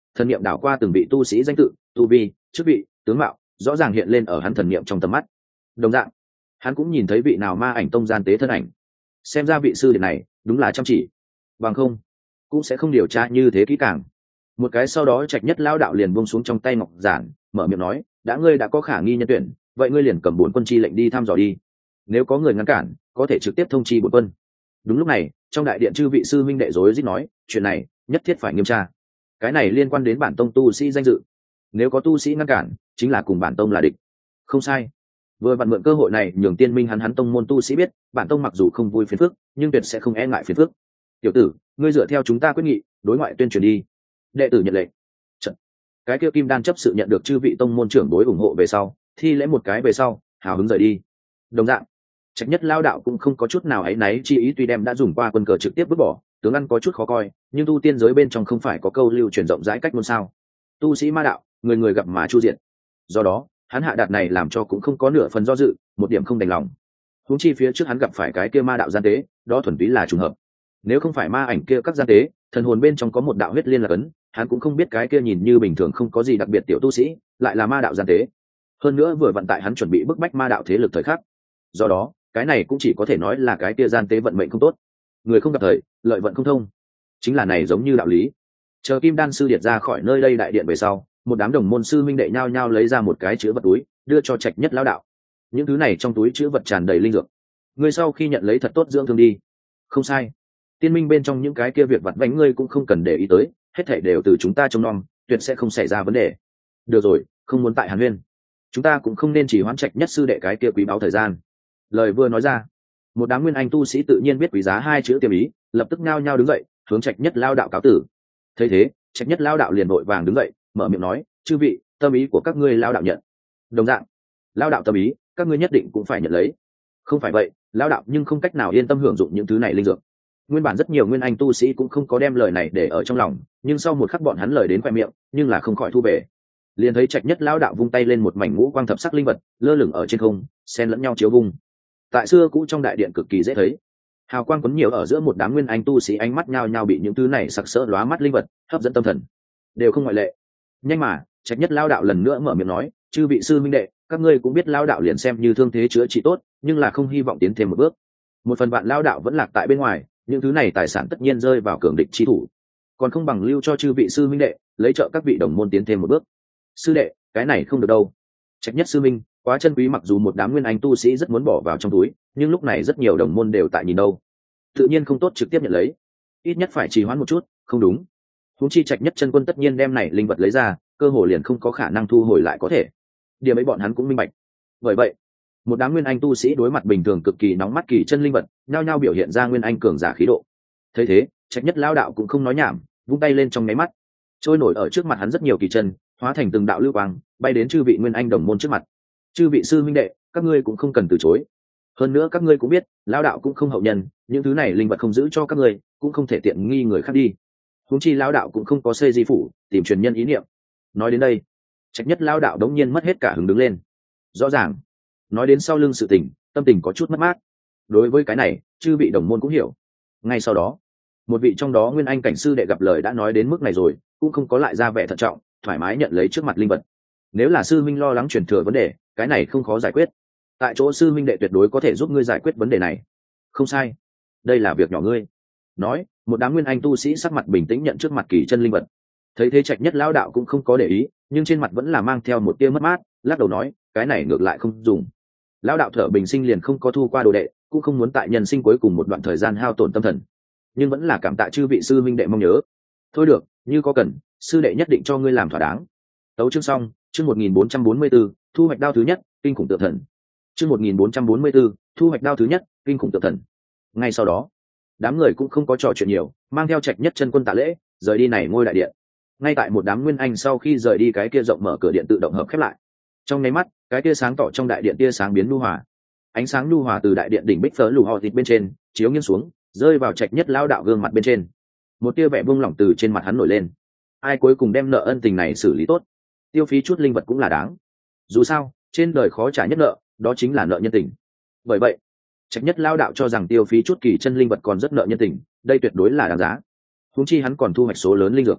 thần niệm đảo qua từng vị tu sĩ danh tự, tu vi, chức vị, tướng mạo rõ ràng hiện lên ở hắn thần niệm trong tầm mắt. Đồng dạng, hắn cũng nhìn thấy vị nào ma ảnh tông gian tế thân ảnh. Xem ra vị sư đệ này đúng là chăm chỉ, bằng không cũng sẽ không điều tra như thế kỹ càng. Một cái sau đó Trạch Nhất lão đạo liền buông xuống trong tay ngọc giản, mở miệng nói, đã ngươi đã có khả nghi nhân tuyển, vậy ngươi liền cầm bốn quân chi lệnh đi thăm dò đi. Nếu có người ngăn cản, có thể trực tiếp thông chi bốn quân. Đúng lúc này, trong đại điện chư vị sư minh đệ rối rít nói, chuyện này nhất thiết phải nghiêm tra. Cái này liên quan đến bản tông tu sĩ danh dự, nếu có tu sĩ ngăn cản, chính là cùng bản tông là địch. Không sai. Vừa vặn mượn cơ hội này nhường tiên minh hắn hắn tông môn tu sĩ biết, bản tông mặc dù không vui phiền phức, nhưng tuyệt sẽ không e ngại phiền phức. Tiểu tử, ngươi dựa theo chúng ta quyết nghị, đối ngoại tuyên truyền đi. Đệ tử nhận lệnh. Trận. Cái kia kim đan chấp sự nhận được chư vị tông môn trưởng đối ủng hộ về sau, thi lễ một cái về sau, hào hứng rời đi. Đồng dạng, Trạch Nhất lao đạo cũng không có chút nào áy náy chi ý, tuy đem đã dùng qua quân cờ trực tiếp vứt bỏ, tướng ăn có chút khó coi, nhưng tu tiên giới bên trong không phải có câu lưu truyền rộng rãi cách luôn sao? Tu sĩ ma đạo, người người gặp mà chu diện. Do đó, hắn hạ đạt này làm cho cũng không có nửa phần do dự, một điểm không đành lòng. Huống chi phía trước hắn gặp phải cái kia ma đạo gian tế, đó thuần túy là trùng hợp. Nếu không phải ma ảnh kia các gian tế, thần hồn bên trong có một đạo huyết liên là cấn, hắn cũng không biết cái kia nhìn như bình thường không có gì đặc biệt tiểu tu sĩ, lại là ma đạo gian tế. Hơn nữa vừa vận tại hắn chuẩn bị bức bách ma đạo thế lực thời khắc. Do đó, cái này cũng chỉ có thể nói là cái kia gian tế vận mệnh không tốt. Người không gặp thời, lợi vận không thông. Chính là này giống như đạo lý. Chờ Kim Đan sư điệt ra khỏi nơi đây đại điện về sau, một đám đồng môn sư minh đệ nhao nhao lấy ra một cái chứa vật túi, đưa cho Trạch Nhất lão đạo. Những thứ này trong túi chứa vật tràn đầy linh dược. Ngươi sau khi nhận lấy thật tốt dưỡng thương đi. Không sai. Tiên minh bên trong những cái kia việc vặt vãnh ngươi cũng không cần để ý tới, hết thảy đều từ chúng ta trông nom, tuyệt sẽ không xảy ra vấn đề. Được rồi, không muốn tại Hàn Huyên. Chúng ta cũng không nên chỉ hoãn Trạch Nhất sư đệ cái kia quý báu thời gian. Lời vừa nói ra, một đám nguyên anh tu sĩ tự nhiên biết quý giá hai chữ tiềm ý, lập tức nhao nhao đứng dậy, hướng Trạch Nhất lao đạo cáo tử. Thấy thế, Trạch Nhất lao đạo liền vội vàng đứng dậy, mở miệng nói, chư vị, tâm ý của các ngươi lao đạo nhận. Đồng dạng, lao đạo tâm ý, các ngươi nhất định cũng phải nhận lấy. Không phải vậy, lao đạo nhưng không cách nào yên tâm hưởng dụng những thứ này linh dược. Nguyên bản rất nhiều nguyên anh tu sĩ cũng không có đem lời này để ở trong lòng, nhưng sau một khắc bọn hắn lời đến khoe miệng, nhưng là không khỏi thu về. Liền thấy Trạch Nhất lao đạo vung tay lên một mảnh ngũ quang thập sắc linh vật, lơ lửng ở trên không, xen lẫn nhau chiếu vung. Tại xưa cũ trong đại điện cực kỳ dễ thấy, hào quang quấn nhiều ở giữa một đám nguyên anh tu sĩ, ánh mắt nhao nhao bị những thứ này sặc sỡ lóa mắt linh vật hấp dẫn tâm thần, đều không ngoại lệ. Nhanh mà, Trạch Nhất lao đạo lần nữa mở miệng nói, chư vị sư minh đệ, các ngươi cũng biết lao đạo liền xem như thương thế chữa trị tốt, nhưng là không hy vọng tiến thêm một bước. Một phần vạn lao đạo vẫn lạc tại bên ngoài, những thứ này tài sản tất nhiên rơi vào cường địch chi thủ, còn không bằng lưu cho chư vị sư minh đệ, lấy trợ các vị đồng môn tiến thêm một bước. Sư đệ, cái này không được đâu. Trạch Nhất sư minh, quá chân quý, mặc dù một đám nguyên anh tu sĩ rất muốn bỏ vào trong túi, nhưng lúc này rất nhiều đồng môn đều tại nhìn đâu, tự nhiên không tốt trực tiếp nhận lấy, ít nhất phải trì hoãn một chút. Không đúng, huống chi Trạch Nhất chân quân tất nhiên đem này linh vật lấy ra, cơ hồ liền không có khả năng thu hồi lại có thể. Điểm ấy bọn hắn cũng minh bạch. Bởi vậy, một đám nguyên anh tu sĩ đối mặt bình thường cực kỳ nóng mắt kỳ chân linh vật, nhao nhao biểu hiện ra nguyên anh cường giả khí độ. Thấy thế, Trạch Nhất lao đạo cũng không nói nhảm, vung tay lên trong nháy mắt, trôi nổi ở trước mặt hắn rất nhiều kỳ chân, hóa thành từng đạo lưu quang, bay đến chư vị nguyên anh đồng môn trước mặt. Chư vị sư minh đệ, các ngươi cũng không cần từ chối. Hơn nữa các ngươi cũng biết, lao đạo cũng không hậu nhân, những thứ này linh vật không giữ cho các ngươi, cũng không thể tiện nghi người khác đi. Huống chi lao đạo cũng không có xây di phủ, tìm truyền nhân ý niệm. Nói đến đây, Trạch Nhất lao đạo đống nhiên mất hết cả hứng đứng lên. Rõ ràng, nói đến sau lưng sự tình, tâm tình có chút mất mát. Đối với cái này, chư vị đồng môn cũng hiểu. Ngay sau đó, một vị trong đó nguyên anh cảnh sư đệ gặp lời đã nói đến mức này rồi, cũng không có lại ra vẻ thận trọng, thoải mái nhận lấy trước mặt linh vật. Nếu là sư minh lo lắng truyền thừa vấn đề, cái này không khó giải quyết. Tại chỗ sư minh đệ tuyệt đối có thể giúp ngươi giải quyết vấn đề này. Không sai, đây là việc nhỏ ngươi. Nói, một đám nguyên anh tu sĩ sắc mặt bình tĩnh nhận trước mặt kỳ chân linh vật. Thấy thế Trạch Nhất lão đạo cũng không có để ý, nhưng trên mặt vẫn là mang theo một tia mất mát, lắc đầu nói, cái này ngược lại không dùng. Lão đạo thở bình sinh liền không có thu qua đồ đệ, cũng không muốn tại nhân sinh cuối cùng một đoạn thời gian hao tổn tâm thần, nhưng vẫn là cảm tạ chư vị sư minh đệ mong nhớ. Thôi được, như có cần, sư đệ nhất định cho ngươi làm thỏa đáng. Tấu chương xong, chương một nghìn bốn trăm bốn mươi 444, thu hoạch đao thứ nhất, kinh khủng tự thần. Chương một nghìn bốn trăm bốn mươi 444, thu hoạch đao thứ nhất, kinh khủng tự thần. Ngay sau đó, đám người cũng không có trò chuyện nhiều, mang theo Trạch Nhất chân quân tạ lễ, rời đi này ngôi đại điện. Ngay tại một đám nguyên anh sau khi rời đi, cái kia rộng mở cửa điện tự động hợp khép lại. Trong nháy mắt, cái kia sáng tỏ trong đại điện tia sáng biến nhu hòa. Ánh sáng nhu hòa từ đại điện đỉnh bích phớ lù họ thịt bên trên chiếu nghiêng xuống, rơi vào Trạch Nhất lao đạo gương mặt bên trên. Một tia vẻ buông lỏng từ trên mặt hắn nổi lên. Ai cuối cùng đem nợ ân tình này xử lý tốt, tiêu phí chút linh vật cũng là đáng. Dù sao, trên đời khó trả nhất nợ, đó chính là nợ nhân tình. Bởi vậy, Trạch Nhất lao đạo cho rằng tiêu phí chút kỳ chân linh vật còn rất nợ nhân tình, đây tuyệt đối là đáng giá. Huống chi hắn còn thu hoạch số lớn linh dược.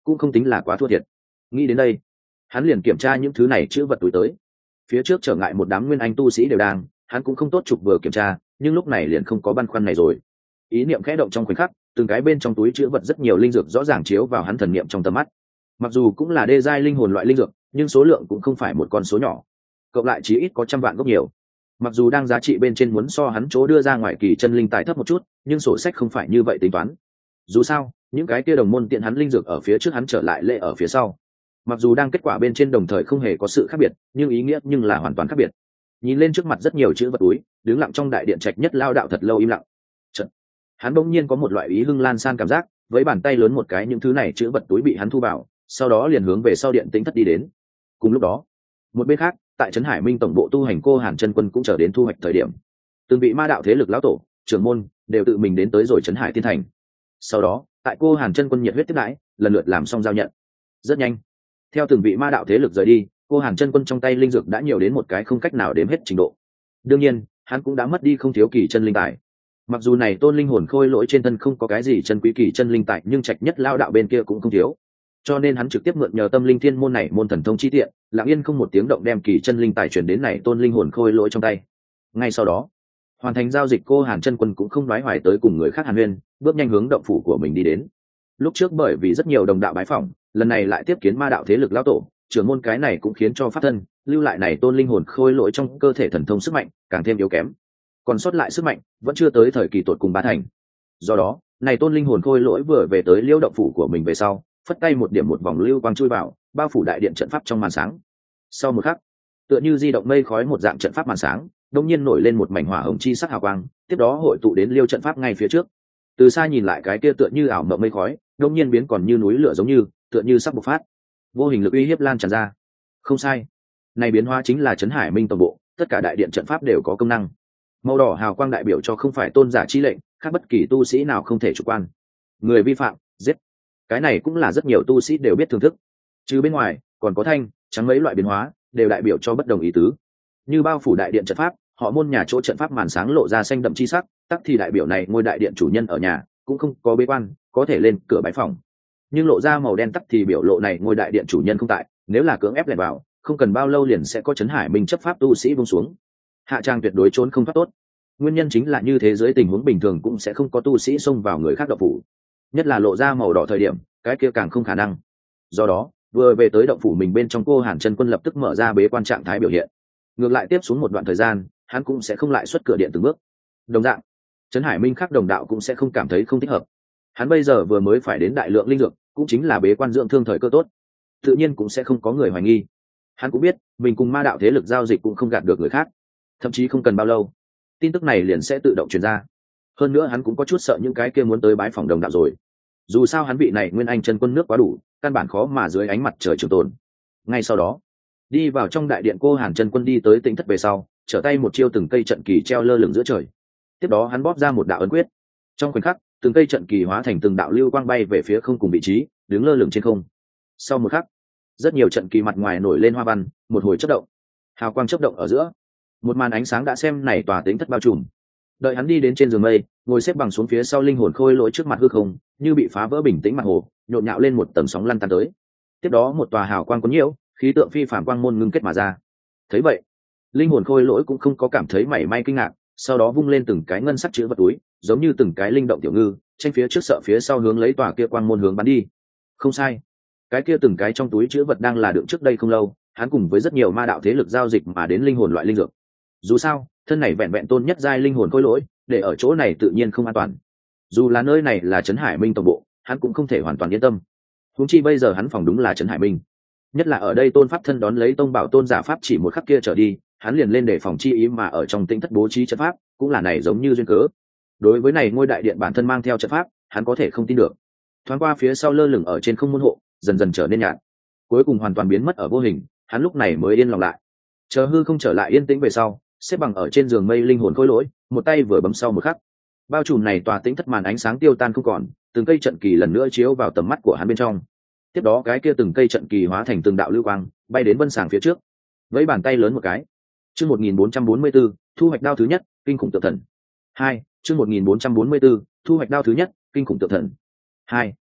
cũng không tính là quá thua thiệt. Nghĩ đến đây, hắn liền kiểm tra những thứ này chữ vật túi tới. Phía trước trở ngại một đám nguyên anh tu sĩ đều đang, hắn cũng không tốt chụp vừa kiểm tra, nhưng lúc này liền không có băn khoăn này rồi. Ý niệm khẽ động trong khoảnh khắc, từng cái bên trong túi chữ vật rất nhiều linh dược rõ ràng chiếu vào hắn thần niệm trong tầm mắt. Mặc dù cũng là đê giai linh hồn loại linh dược, nhưng số lượng cũng không phải một con số nhỏ, cộng lại chí ít có trăm vạn gốc nhiều. Mặc dù đang giá trị bên trên muốn so hắn chỗ đưa ra ngoài kỳ chân linh tài thấp một chút, nhưng sổ sách không phải như vậy tính toán. Dù sao, những cái kia đồng môn tiện hắn linh dược ở phía trước, hắn trở lại lệ ở phía sau. Mặc dù đang kết quả bên trên đồng thời không hề có sự khác biệt, nhưng ý nghĩa nhưng là hoàn toàn khác biệt. Nhìn lên trước mặt rất nhiều chữ vật túi, đứng lặng trong đại điện trạch nhất lao đạo thật lâu im lặng. Chợt, hắn bỗng nhiên có một loại ý hưng lan san cảm giác, với bàn tay lớn một cái những thứ này chữ vật túi bị hắn thu vào, sau đó liền hướng về sau điện tính thất đi đến. Cùng lúc đó, một bên khác, tại trấn Hải Minh tổng bộ tu hành cô Hàn chân quân cũng trở đến thu hoạch thời điểm. Từng vị ma đạo thế lực lão tổ, trưởng môn đều tự mình đến tới rồi trấn Hải Tiên Thành. Sau đó, tại cô Hàn chân quân nhiệt huyết tiếp đãi, lần lượt làm xong giao nhận. Rất nhanh, theo từng vị ma đạo thế lực rời đi, cô Hàn chân quân trong tay linh dược đã nhiều đến một cái không cách nào đếm hết trình độ. Đương nhiên, hắn cũng đã mất đi không thiếu kỳ chân linh tài. Mặc dù này tôn linh hồn khôi lỗi trên thân không có cái gì chân quý kỳ chân linh tài, nhưng trạch nhất lao đạo bên kia cũng không thiếu. Cho nên hắn trực tiếp mượn nhờ tâm linh thiên môn này môn thần thông chi tiện, lặng yên không một tiếng động đem kỳ chân linh tài chuyển đến này tôn linh hồn khôi lỗi trong tay. Ngay sau đó, hoàn thành giao dịch, cô Hàn chân quân cũng không nói hoài tới cùng người khác hàn huyên, bước nhanh hướng động phủ của mình đi đến. Lúc trước bởi vì rất nhiều đồng đạo bái phỏng, lần này lại tiếp kiến ma đạo thế lực lão tổ, trưởng môn cái này cũng khiến cho pháp thân lưu lại này tôn linh hồn khôi lỗi trong cơ thể thần thông sức mạnh càng thêm yếu kém, còn sót lại sức mạnh vẫn chưa tới thời kỳ tột cùng bá thành. Do đó, này tôn linh hồn khôi lỗi vừa về tới liêu động phủ của mình về sau, phất tay một điểm một vòng lưu quang chui vào, bao phủ đại điện trận pháp trong màn sáng. Sau một khắc, tựa như di động mây khói một dạng trận pháp màn sáng, đông nhiên nổi lên một mảnh hỏa hồng chi sắc hào quang, tiếp đó hội tụ đến liêu trận pháp ngay phía trước. Từ xa nhìn lại, cái kia tựa như ảo mộng mây khói, đông nhiên biến còn như núi lửa, giống như tựa như sắp bộc phát, vô hình lực uy hiếp lan tràn ra. Không sai, này biến hóa chính là trấn Hải Minh tổng bộ, tất cả đại điện trận pháp đều có công năng. Màu đỏ hào quang đại biểu cho không phải tôn giả chi lệnh, khác bất kỳ tu sĩ nào không thể chủ quan. Người vi phạm, giết. Cái này cũng là rất nhiều tu sĩ đều biết thưởng thức. Chứ bên ngoài, còn có thanh, trắng mấy loại biến hóa, đều đại biểu cho bất đồng ý tứ. Như bao phủ đại điện trận pháp, họ môn nhà chỗ trận pháp màn sáng lộ ra xanh đậm chi sắc, tắc thì đại biểu này ngôi đại điện chủ nhân ở nhà, cũng không có bế quan, có thể lên cửa bái phòng. Nhưng lộ ra màu đen tắc thì biểu lộ này ngôi đại điện chủ nhân không tại, nếu là cưỡng ép lẻn vào, không cần bao lâu liền sẽ có trấn Hải Minh chấp pháp tu sĩ buông xuống. Hạ trang tuyệt đối trốn không thoát tốt. Nguyên nhân chính là như thế, giới tình huống bình thường cũng sẽ không có tu sĩ xông vào người khác động phủ, nhất là lộ ra màu đỏ thời điểm, cái kia càng không khả năng. Do đó, vừa về tới động phủ mình bên trong, cô Hàn chân quân lập tức mở ra bế quan trạng thái biểu hiện. Ngược lại tiếp xuống một đoạn thời gian, hắn cũng sẽ không lại xuất cửa điện từng bước. Đồng dạng, trấn Hải Minh khác đồng đạo cũng sẽ không cảm thấy không thích hợp. Hắn bây giờ vừa mới phải đến đại lượng linh dược, cũng chính là bế quan dưỡng thương thời cơ tốt, tự nhiên cũng sẽ không có người hoài nghi. Hắn cũng biết mình cùng ma đạo thế lực giao dịch cũng không gạt được người khác, thậm chí không cần bao lâu, tin tức này liền sẽ tự động truyền ra. Hơn nữa hắn cũng có chút sợ những cái kia muốn tới bái phòng đồng đạo rồi. Dù sao hắn vị này nguyên anh chân quân nước quá đủ, căn bản khó mà dưới ánh mặt trời trường tồn. Ngay sau đó, đi vào trong đại điện, cô Hàn chân quân đi tới tĩnh thất về sau, trở tay một chiêu từng cây trận kỳ treo lơ lửng giữa trời. Tiếp đó hắn bóp ra một đạo ấn quyết, trong khoảnh khắc, từng cây trận kỳ hóa thành từng đạo lưu quang bay về phía không cùng vị trí, đứng lơ lửng trên không. Sau một khắc, rất nhiều trận kỳ mặt ngoài nổi lên hoa văn, một hồi chớp động, hào quang chớp động ở giữa, một màn ánh sáng đã xem này tòa tĩnh thất bao trùm. Đợi hắn đi đến trên giường mây, ngồi xếp bằng xuống phía sau linh hồn khôi lỗi trước mặt hư không, như bị phá vỡ bình tĩnh mặt hồ, nhộn nhạo lên một tầng sóng lăn tăn tới. Tiếp đó một tòa hào quang cuốn nhiễu, khí tượng phi phàm quang môn ngưng kết mà ra. Thấy vậy, linh hồn khôi lỗi cũng không có cảm thấy mảy may kinh ngạc, sau đó vung lên từng cái ngân sắc chữ vật túi, giống như từng cái linh động tiểu ngư, tranh phía trước sợ phía sau hướng lấy tòa kia quang môn hướng bắn đi. Không sai, cái kia từng cái trong túi chữ vật đang là đựng trước đây không lâu, hắn cùng với rất nhiều ma đạo thế lực giao dịch mà đến linh hồn loại linh dược. Dù sao, thân này vẹn vẹn tôn nhất giai linh hồn khôi lỗi, để ở chỗ này tự nhiên không an toàn. Dù là nơi này là trấn Hải Minh tổng bộ, hắn cũng không thể hoàn toàn yên tâm. Huống chi bây giờ hắn phòng đúng là trấn Hải Minh, nhất là ở đây tôn pháp thân đón lấy tông bảo tôn giả pháp chỉ một khắc kia trở đi, hắn liền lên để phòng chi ý mà ở trong tĩnh thất bố trí trận pháp, cũng là này giống như duyên cớ. Đối với này ngôi đại điện bản thân mang theo trận pháp, hắn có thể không tin được. Thoáng qua phía sau lơ lửng ở trên không môn hộ, dần dần trở nên nhạt, cuối cùng hoàn toàn biến mất ở vô hình. Hắn lúc này mới yên lòng lại, chờ hư không trở lại yên tĩnh về sau, xếp bằng ở trên giường mây linh hồn khôi lỗi, một tay vừa bấm sau một khắc, bao trùm này tòa tĩnh thất màn ánh sáng tiêu tan không còn, từng cây trận kỳ lần nữa chiếu vào tầm mắt của hắn bên trong. Tiếp đó cái kia từng cây trận kỳ hóa thành từng đạo lưu quang, bay đến vân sàng phía trước, với bàn tay lớn một cái. Chương một nghìn bốn trăm bốn mươi tư, thu hoạch đao thứ nhất, kinh khủng tự thần. hai, chương một nghìn bốn trăm bốn mươi tư, thu hoạch đao thứ nhất, kinh khủng tự thần. hai,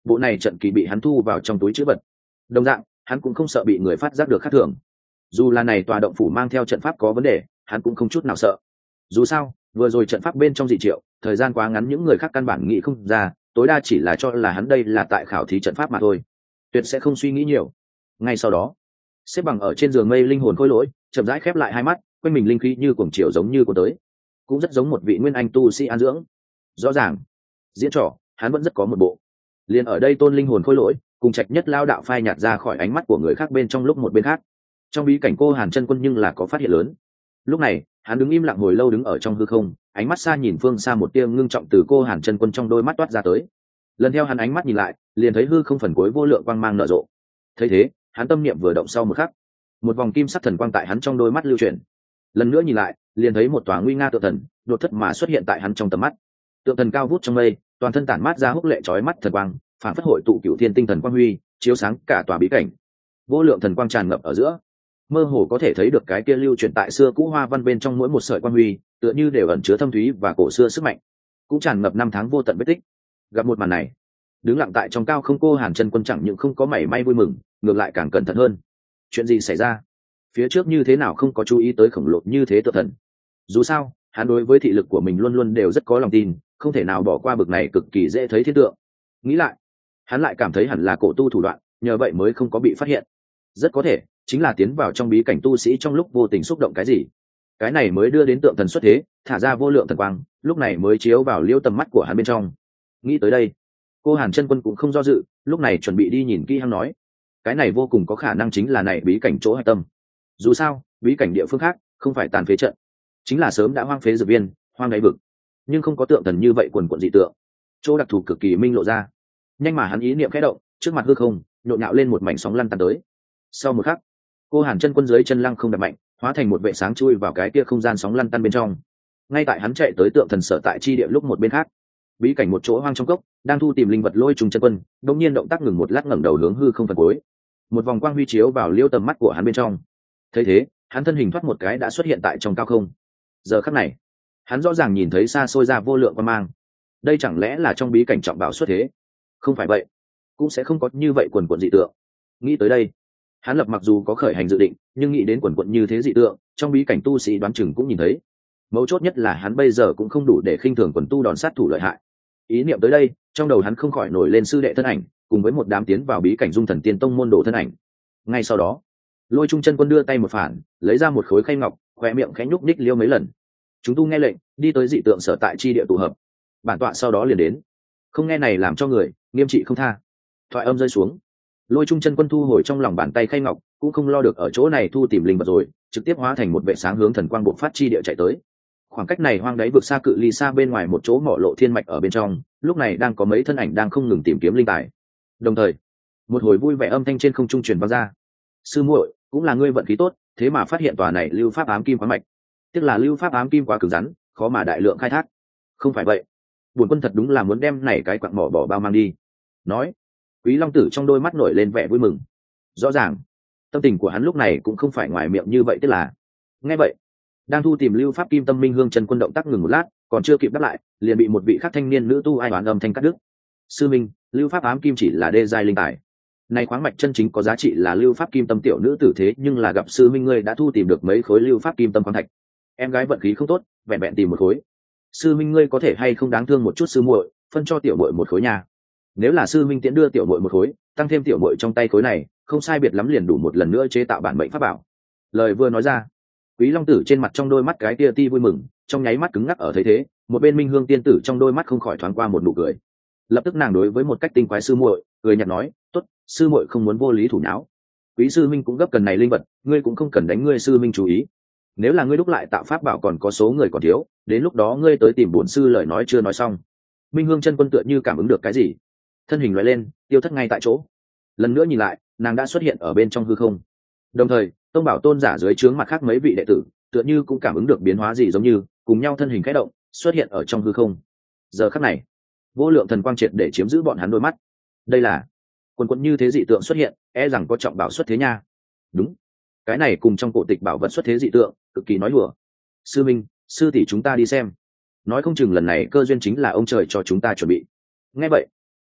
bộ này trận kỳ bị hắn thu vào trong túi trữ vật. Đồng dạng, hắn cũng không sợ bị người phát giác được khác thường. Dù là này tòa động phủ mang theo trận pháp có vấn đề, hắn cũng không chút nào sợ. Dù sao, vừa rồi trận pháp bên trong dị triệu, thời gian quá ngắn những người khác căn bản nghĩ không ra, tối đa chỉ là cho là hắn đây là tại khảo thí trận pháp mà thôi, tuyệt sẽ không suy nghĩ nhiều. Ngay sau đó, xếp bằng ở trên giường mây linh hồn khôi lỗi chậm rãi khép lại hai mắt, quanh mình linh khí như cuồng chiều giống như của tới, cũng rất giống một vị nguyên anh tu sĩ an dưỡng. Rõ ràng, diễn trò hắn vẫn rất có một bộ. Liền ở đây tôn linh hồn khôi lỗi cùng trạch nhất lao đạo phai nhạt ra khỏi ánh mắt của người khác bên trong lúc một bên khác, trong bí cảnh cô Hàn chân quân nhưng là có phát hiện lớn. Lúc này hắn đứng im lặng hồi lâu đứng ở trong hư không, ánh mắt xa nhìn phương xa, một tia ngưng trọng từ cô Hàn chân quân trong đôi mắt toát ra tới. Lần theo hắn ánh mắt nhìn lại, liền thấy hư không phần cuối vô lượng quang mang nở rộ. Thấy thế, hắn tâm niệm vừa động, sau một khắc, một vòng kim sắc thần quang tại hắn trong đôi mắt lưu chuyển. Lần nữa nhìn lại, liền thấy một tòa nguy nga tượng thần đột thất mà xuất hiện tại hắn trong tầm mắt. Tượng thần cao vút trong mây, toàn thân tản mát ra húc lệ chói mắt thần quang, phản phất hội tụ cửu thiên tinh thần quang huy, chiếu sáng cả tòa bí cảnh. Vô lượng thần quang tràn ngập ở giữa, mơ hồ có thể thấy được cái kia lưu truyền tại xưa cũ hoa văn bên trong mỗi một sợi quang huy, tựa như đều ẩn chứa thâm thúy và cổ xưa sức mạnh, cũng tràn ngập năm tháng vô tận vết tích. Gặp một màn này, đứng lặng tại trong cao không cô Hàn chân quân chẳng những không có mảy may vui mừng, ngược lại càng cẩn thận hơn. Chuyện gì xảy ra? Phía trước như thế nào không có chú ý tới khổng lồ như thế tự thần? Dù sao, hắn đối với thị lực của mình luôn luôn đều rất có lòng tin, không thể nào bỏ qua bực này cực kỳ dễ thấy thiên tượng. Nghĩ lại, hắn lại cảm thấy hẳn là cổ tu thủ đoạn, nhờ vậy mới không có bị phát hiện. Rất có thể chính là tiến vào trong bí cảnh tu sĩ trong lúc vô tình xúc động cái gì, cái này mới đưa đến tượng thần xuất thế, thả ra vô lượng thần quang, lúc này mới chiếu vào liêu tầm mắt của hắn bên trong. Nghĩ tới đây, cô Hàn chân quân cũng không do dự, lúc này chuẩn bị đi nhìn kỹ. Hắn nói, cái này vô cùng có khả năng chính là này bí cảnh chỗ hạch tâm. Dù sao, bí cảnh địa phương khác không phải tàn phế trận, chính là sớm đã hoang phế dược viên, hoang đáy vực, nhưng không có tượng thần như vậy quần quận dị tượng, chỗ đặc thù cực kỳ minh lộ ra. Nhanh mà hắn ý niệm khẽ động, trước mặt hư không nhộn nhạo lên một mảnh sóng lăn tăn tới. Sau một khắc, cô Hàn chân quân dưới chân lăng không đập mạnh, hóa thành một vệ sáng chui vào cái kia không gian sóng lăn tăn bên trong. Ngay tại hắn chạy tới tượng thần sở tại chi địa lúc một bên khác, bí cảnh một chỗ hoang trong cốc đang thu tìm linh vật Lôi Trùng chân quân đột nhiên động tác ngừng một lát, ngẩng đầu hướng hư không phần cuối, một vòng quang huy chiếu vào liêu tầm mắt của hắn bên trong. Thấy thế, hắn thân hình thoát một cái đã xuất hiện tại trong cao không. Giờ khắc này, hắn rõ ràng nhìn thấy xa xôi ra vô lượng quang mang. Đây chẳng lẽ là trong bí cảnh trọng bảo xuất thế? Không phải vậy, cũng sẽ không có như vậy quần quần dị tượng. Nghĩ tới đây, hắn lập mặc dù có khởi hành dự định, nhưng nghĩ đến quần quận như thế dị tượng, trong bí cảnh tu sĩ đoán chừng cũng nhìn thấy. Mấu chốt nhất là hắn bây giờ cũng không đủ để khinh thường quần tu đòn sát thủ lợi hại. Ý niệm tới đây, trong đầu hắn không khỏi nổi lên sư đệ thân ảnh, cùng với một đám tiến vào bí cảnh Dung Thần Tiên Tông môn đồ thân ảnh. Ngay sau đó, Lôi Trung chân quân đưa tay một phản, lấy ra một khối khay ngọc, khoe miệng khẽ nhúc nhích liêu mấy lần. Chúng tu nghe lệnh, đi tới dị tượng sở tại chi địa tụ hợp. Bản tọa sau đó liền đến. Không nghe này làm cho người nghiêm trị không tha. Thoại âm rơi xuống, Lôi Trung chân quân thu hồi trong lòng bàn tay khay ngọc, cũng không lo được ở chỗ này thu tìm linh vật rồi, trực tiếp hóa thành một vệ sáng hướng thần quang bộc phát chi địa chạy tới. Khoảng cách này hoang đáy vượt xa cự ly xa bên ngoài một chỗ mỏ lộ thiên mạch ở bên trong, lúc này đang có mấy thân ảnh đang không ngừng tìm kiếm linh tài. Đồng thời, một hồi vui vẻ âm thanh trên không trung truyền vang ra. Sư muội, cũng là ngươi vận khí tốt, thế mà phát hiện tòa này lưu pháp ám kim khoáng mạch. Tiếc là lưu pháp ám kim quá cứng rắn, khó mà đại lượng khai thác. Không phải vậy, bổn quân thật đúng là muốn đem này cái quặng mỏ bỏ bao mang đi. Nói, Quý Long Tử trong đôi mắt nổi lên vẻ vui mừng. Rõ ràng, tâm tình của hắn lúc này cũng không phải ngoài miệng như vậy, tức là nghe vậy, đang thu tìm lưu pháp kim tâm minh hương chân quân động tác ngừng một lát, còn chưa kịp đáp lại, liền bị một vị khác thanh niên nữ tu ai đoán âm thanh cắt đứt. Sư minh, lưu pháp ám kim chỉ là đê giai linh tài, này khoáng mạch chân chính có giá trị là lưu pháp kim tâm tiểu nữ tử, thế nhưng là gặp sư minh ngươi đã thu tìm được mấy khối lưu pháp kim tâm khoáng thạch, em gái vận khí không tốt, vẹn vẹn tìm một khối. Sư minh ngươi có thể hay không đáng thương một chút sư muội, phân cho tiểu muội một khối nhà. Nếu là sư minh tiễn đưa tiểu muội một khối, tăng thêm tiểu muội trong tay khối này, không sai biệt lắm liền đủ một lần nữa chế tạo bản mệnh pháp bảo. Lời vừa nói ra, Quý Long Tử trên mặt trong đôi mắt cái tia ti vui mừng, trong nháy mắt cứng ngắc ở thấy thế, một bên Minh Hương tiên tử trong đôi mắt không khỏi thoáng qua một nụ cười. Lập tức nàng đối với một cách tinh quái sư muội, cười nhạt nói, "Tốt, sư muội không muốn vô lý thủ não. Quý sư minh cũng gấp cần này linh vật, ngươi cũng không cần đánh ngươi sư minh chú ý. Nếu là ngươi đúc lại tạo pháp bảo còn có số người còn thiếu, đến lúc đó ngươi tới tìm bổn sư." Lời nói chưa nói xong, Minh Hương chân quân tựa như cảm ứng được cái gì, thân hình lóe lên, tiêu thất ngay tại chỗ. Lần nữa nhìn lại, nàng đã xuất hiện ở bên trong hư không. Đồng thời, Tông Bảo tôn giả dưới trướng mặt khác mấy vị đệ tử, tựa như cũng cảm ứng được biến hóa gì giống như, cùng nhau thân hình khẽ động, xuất hiện ở trong hư không. Giờ khắc này, vô lượng thần quang triệt để chiếm giữ bọn hắn đôi mắt. Đây là quần quần như thế dị tượng xuất hiện, e rằng có trọng bảo xuất thế nha. Đúng, cái này cùng trong cổ tịch bảo vật xuất thế dị tượng, cực kỳ nói đùa. Sư minh, sư tỷ chúng ta đi xem. Nói không chừng lần này cơ duyên chính là ông trời cho chúng ta chuẩn bị. Nghe vậy,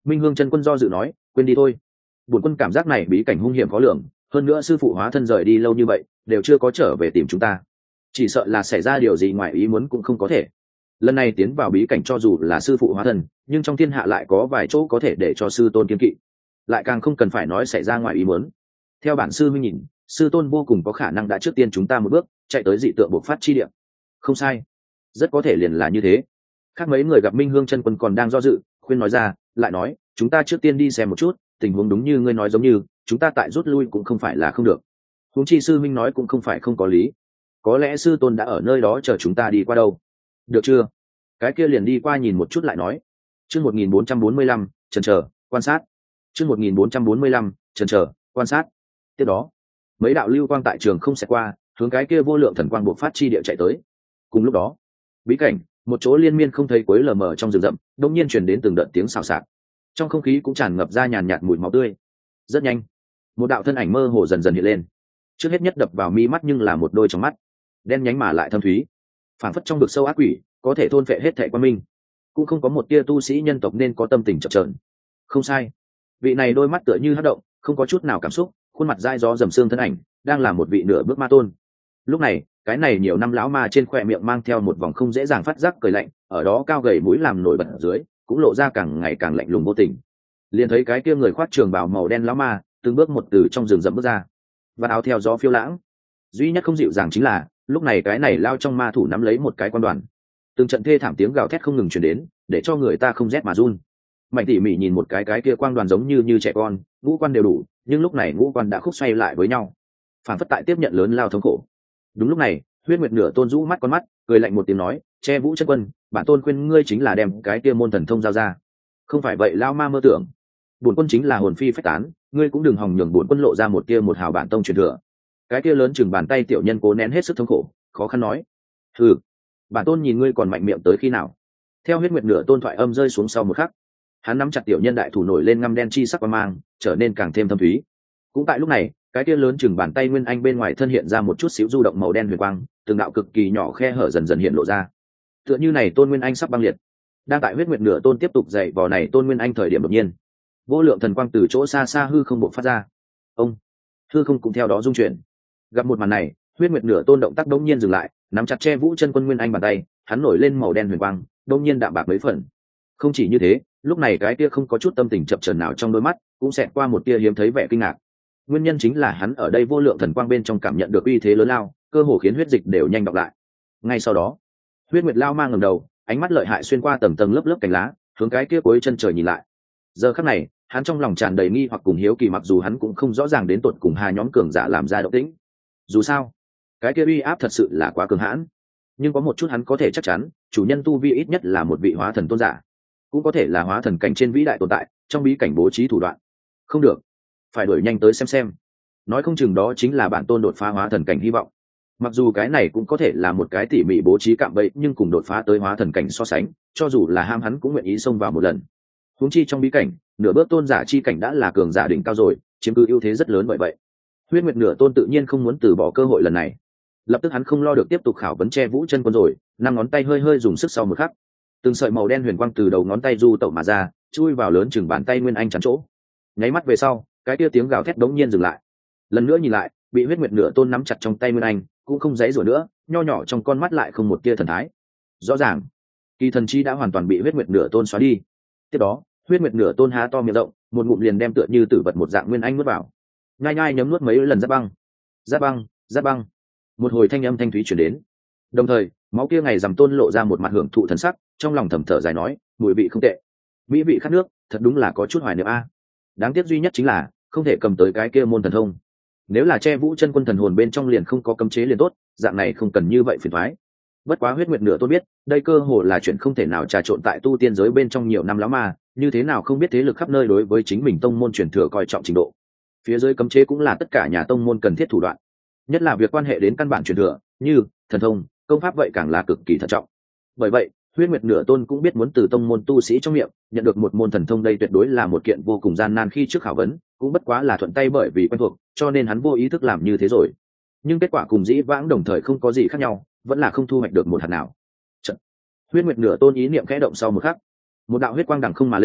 Minh Hương chân quân do dự nói, quên đi thôi. Bổn quân cảm giác này bí cảnh hung hiểm khó lường, hơn nữa sư phụ hóa thân rời đi lâu như vậy đều chưa có trở về tìm chúng ta, chỉ sợ là xảy ra điều gì ngoài ý muốn cũng không có thể. Lần này tiến vào bí cảnh cho dù là sư phụ hóa thân, nhưng trong thiên hạ lại có vài chỗ có thể để cho sư tôn kiên kỵ, lại càng không cần phải nói xảy ra ngoài ý muốn. Theo bản sư minh nhìn, sư tôn vô cùng có khả năng đã trước tiên chúng ta một bước chạy tới dị tượng bộc phát chi địa. Không sai, rất có thể liền là như thế. Khác mấy người gặp Minh Hương chân quân còn đang do dự, khuyên nói ra, lại nói, chúng ta trước tiên đi xem một chút, tình huống đúng như ngươi nói, giống như chúng ta tại rút lui cũng không phải là không được. Huống chi sư minh nói cũng không phải không có lý, có lẽ sư tôn đã ở nơi đó chờ chúng ta đi qua đâu. Được chưa? Cái kia liền đi qua nhìn một chút lại nói. Chương một nghìn bốn trăm bốn mươi lăm, chần chờ, quan sát. Chương một nghìn bốn trăm bốn mươi lăm, chần chờ, quan sát. Tiếp đó, mấy đạo lưu quang tại trường không xẹt qua, hướng cái kia vô lượng thần quang bộc phát chi địa chạy tới. Cùng lúc đó, bí cảnh, một chỗ liên miên không thấy cuối lờ mờ trong rừng rậm, đột nhiên truyền đến từng đợt tiếng xào xạc. Trong không khí cũng tràn ngập ra nhàn nhạt mùi máu tươi. Rất nhanh, một đạo thân ảnh mơ hồ dần dần hiện lên. Trước hết nhất đập vào mi mắt nhưng là một đôi trong mắt đen nhánh mà lại thâm thúy, phảng phất trong vực sâu ác quỷ có thể thôn phệ hết thảy quan minh, cũng không có một tia tu sĩ nhân tộc nên có tâm tình chập chờn. Không sai, vị này đôi mắt tựa như hất động, không có chút nào cảm xúc, khuôn mặt dai gió dầm xương thân ảnh đang là một vị nửa bước ma tôn. Lúc này, cái này nhiều năm lão ma trên khóe miệng mang theo một vòng không dễ dàng phát giác cười lạnh, ở đó cao gầy mũi làm nổi bật ở dưới cũng lộ ra càng ngày càng lạnh lùng vô tình. Liền thấy cái kia người khoác trường bào màu đen lão ma từng bước một từ trong rừng rậm bước ra, và áo theo gió phiêu lãng. Duy nhất không dịu dàng chính là lúc này cái này lao trong ma thủ nắm lấy một cái quan đoàn, từng trận thê thảm tiếng gào thét không ngừng truyền đến, để cho người ta không rét mà run. Mạnh tỉ mỉ nhìn một cái cái kia quang đoàn giống như như trẻ con, ngũ quan đều đủ, nhưng lúc này ngũ quan đã khúc xoay lại với nhau, phản phất tại tiếp nhận lớn lao thống khổ. Đúng lúc này, Huyết Nguyệt nửa tôn rũ mắt con mắt, cười lạnh một tiếng nói, che Vũ chân quân, bản tôn khuyên ngươi chính là đem cái kia môn thần thông giao ra. Không phải vậy lao ma mơ tưởng, bổn quân chính là hồn phi phách tán, ngươi cũng đừng hòng nhường bổn quân lộ ra một kia một hào bản tông truyền thừa. Cái kia lớn chừng bàn tay tiểu nhân cố nén hết sức thống khổ, khó khăn nói, ừ, bản tôn nhìn ngươi còn mạnh miệng tới khi nào. Theo Huyết Nguyệt nửa tôn thoại âm rơi xuống sau một khắc, hắn nắm chặt tiểu nhân đại thủ nổi lên ngăm đen chi sắc qua mang, trở nên càng thêm thâm thúy. Cũng tại lúc này, cái kia lớn chừng bàn tay nguyên anh bên ngoài thân hiện ra một chút xíu du động màu đen huyền quang, từng đạo cực kỳ nhỏ khe hở dần dần hiện lộ ra, tựa như này tôn nguyên anh sắp băng liệt. Đang tại Huyết Nguyệt nửa tôn tiếp tục dạy vò này tôn nguyên anh thời điểm đột nhiên, vô lượng thần quang từ chỗ xa xa hư không bộc phát ra. Ông, hư không cũng theo đó rung chuyển. Gặp một màn này, Huyết Nguyệt nửa tôn động tác đống nhiên dừng lại, nắm chặt che Vũ chân quân nguyên anh bàn tay, hắn nổi lên màu đen huyền quang, đống nhiên đạm bạc mấy phần. Không chỉ như thế, lúc này cái kia không có chút tâm tình chập chờn nào trong đôi mắt, cũng xẹt qua một tia hiếm thấy vẻ kinh ngạc. Nguyên nhân chính là hắn ở đây vô lượng thần quang bên trong cảm nhận được uy thế lớn lao, cơ hồ khiến huyết dịch đều nhanh đọc lại. Ngay sau đó, Huyết Nguyệt lao mang ngẩng đầu, ánh mắt lợi hại xuyên qua tầng tầng lớp lớp cánh lá, hướng cái kia cuối chân trời nhìn lại. Giờ khắc này, hắn trong lòng tràn đầy nghi hoặc cùng hiếu kỳ, mặc dù hắn cũng không rõ ràng đến tột cùng hai nhóm cường giả làm ra động tĩnh. Dù sao, cái kia uy áp thật sự là quá cường hãn. Nhưng có một chút hắn có thể chắc chắn, chủ nhân tu vi ít nhất là một vị hóa thần tôn giả, cũng có thể là hóa thần cảnh trên vĩ đại tồn tại, trong bí cảnh bố trí thủ đoạn. Không được, phải đuổi nhanh tới xem xem. Nói không chừng đó chính là bản tôn đột phá hóa thần cảnh hy vọng. Mặc dù cái này cũng có thể là một cái tỉ mỉ bố trí cạm bẫy, nhưng cùng đột phá tới hóa thần cảnh so sánh, cho dù là ham hắn cũng nguyện ý xông vào một lần. Huống chi trong bí cảnh, nửa bước tôn giả chi cảnh đã là cường giả đỉnh cao rồi, chiếm cứ ưu thế rất lớn. Bởi vậy, Huyết Nguyệt nửa tôn tự nhiên không muốn từ bỏ cơ hội lần này. Lập tức hắn không lo được tiếp tục khảo vấn che Vũ chân quân rồi, năm ngón tay hơi hơi dùng sức sau một khắc, từng sợi màu đen huyền quang từ đầu ngón tay du tẩu mà ra, chui vào lớn chừng bàn tay nguyên anh chắn chỗ. Nháy mắt về sau, cái kia tiếng gào thét đống nhiên dừng lại. Lần nữa nhìn lại, bị Huyết Nguyệt nửa tôn nắm chặt trong tay nguyên anh, cũng không giãy giụa nữa, nho nhỏ trong con mắt lại không một tia thần thái. Rõ ràng, kỳ thần chi đã hoàn toàn bị Huyết Nguyệt nửa tôn xóa đi. Tiếp đó, Huyết Nguyệt nửa tôn há to miệng rộng, một ngụm liền đem tựa như tử vật một dạng nguyên anh nuốt vào, nhai nhai nhấm nuốt mấy lần giáp băng, giáp băng, giáp băng. Một hồi thanh âm thanh thúy truyền đến, đồng thời máu kia ngày rằm tôn lộ ra một mặt hưởng thụ thần sắc, trong lòng thầm thở dài nói, mùi vị không tệ, mỹ vị khát nước, thật đúng là có chút hoài niệm a. Đáng tiếc duy nhất chính là không thể cầm tới cái kia môn thần thông. Nếu là che Vũ chân quân thần hồn bên trong liền không có cấm chế liền tốt, dạng này không cần như vậy phiền toái. Bất quá Huyết Nguyệt nửa tôn biết, đây cơ hồ là chuyện không thể nào trà trộn tại tu tiên giới bên trong nhiều năm lắm mà, như thế nào không biết thế lực khắp nơi đối với chính mình tông môn truyền thừa coi trọng trình độ. Phía dưới cấm chế cũng là tất cả nhà tông môn cần thiết thủ đoạn, nhất là việc quan hệ đến căn bản truyền thừa, như thần thông, công pháp vậy càng là cực kỳ thận trọng. Bởi vậy, Huyết Nguyệt nửa tôn cũng biết muốn từ tông môn tu sĩ trong miệng nhận được một môn thần thông, đây tuyệt đối là một kiện vô cùng gian nan khi trước khảo vấn, cũng bất quá là thuận tay bởi vì quen thuộc, cho nên hắn vô ý thức làm như thế rồi. Nhưng kết quả cùng dĩ vãng đồng thời không có gì khác nhau, vẫn là không thu hoạch được một hạt nào. Chật. Huyết Nguyệt nửa tôn ý niệm khẽ động sau một khắc, một đạo huyết quang đằng không mà lên,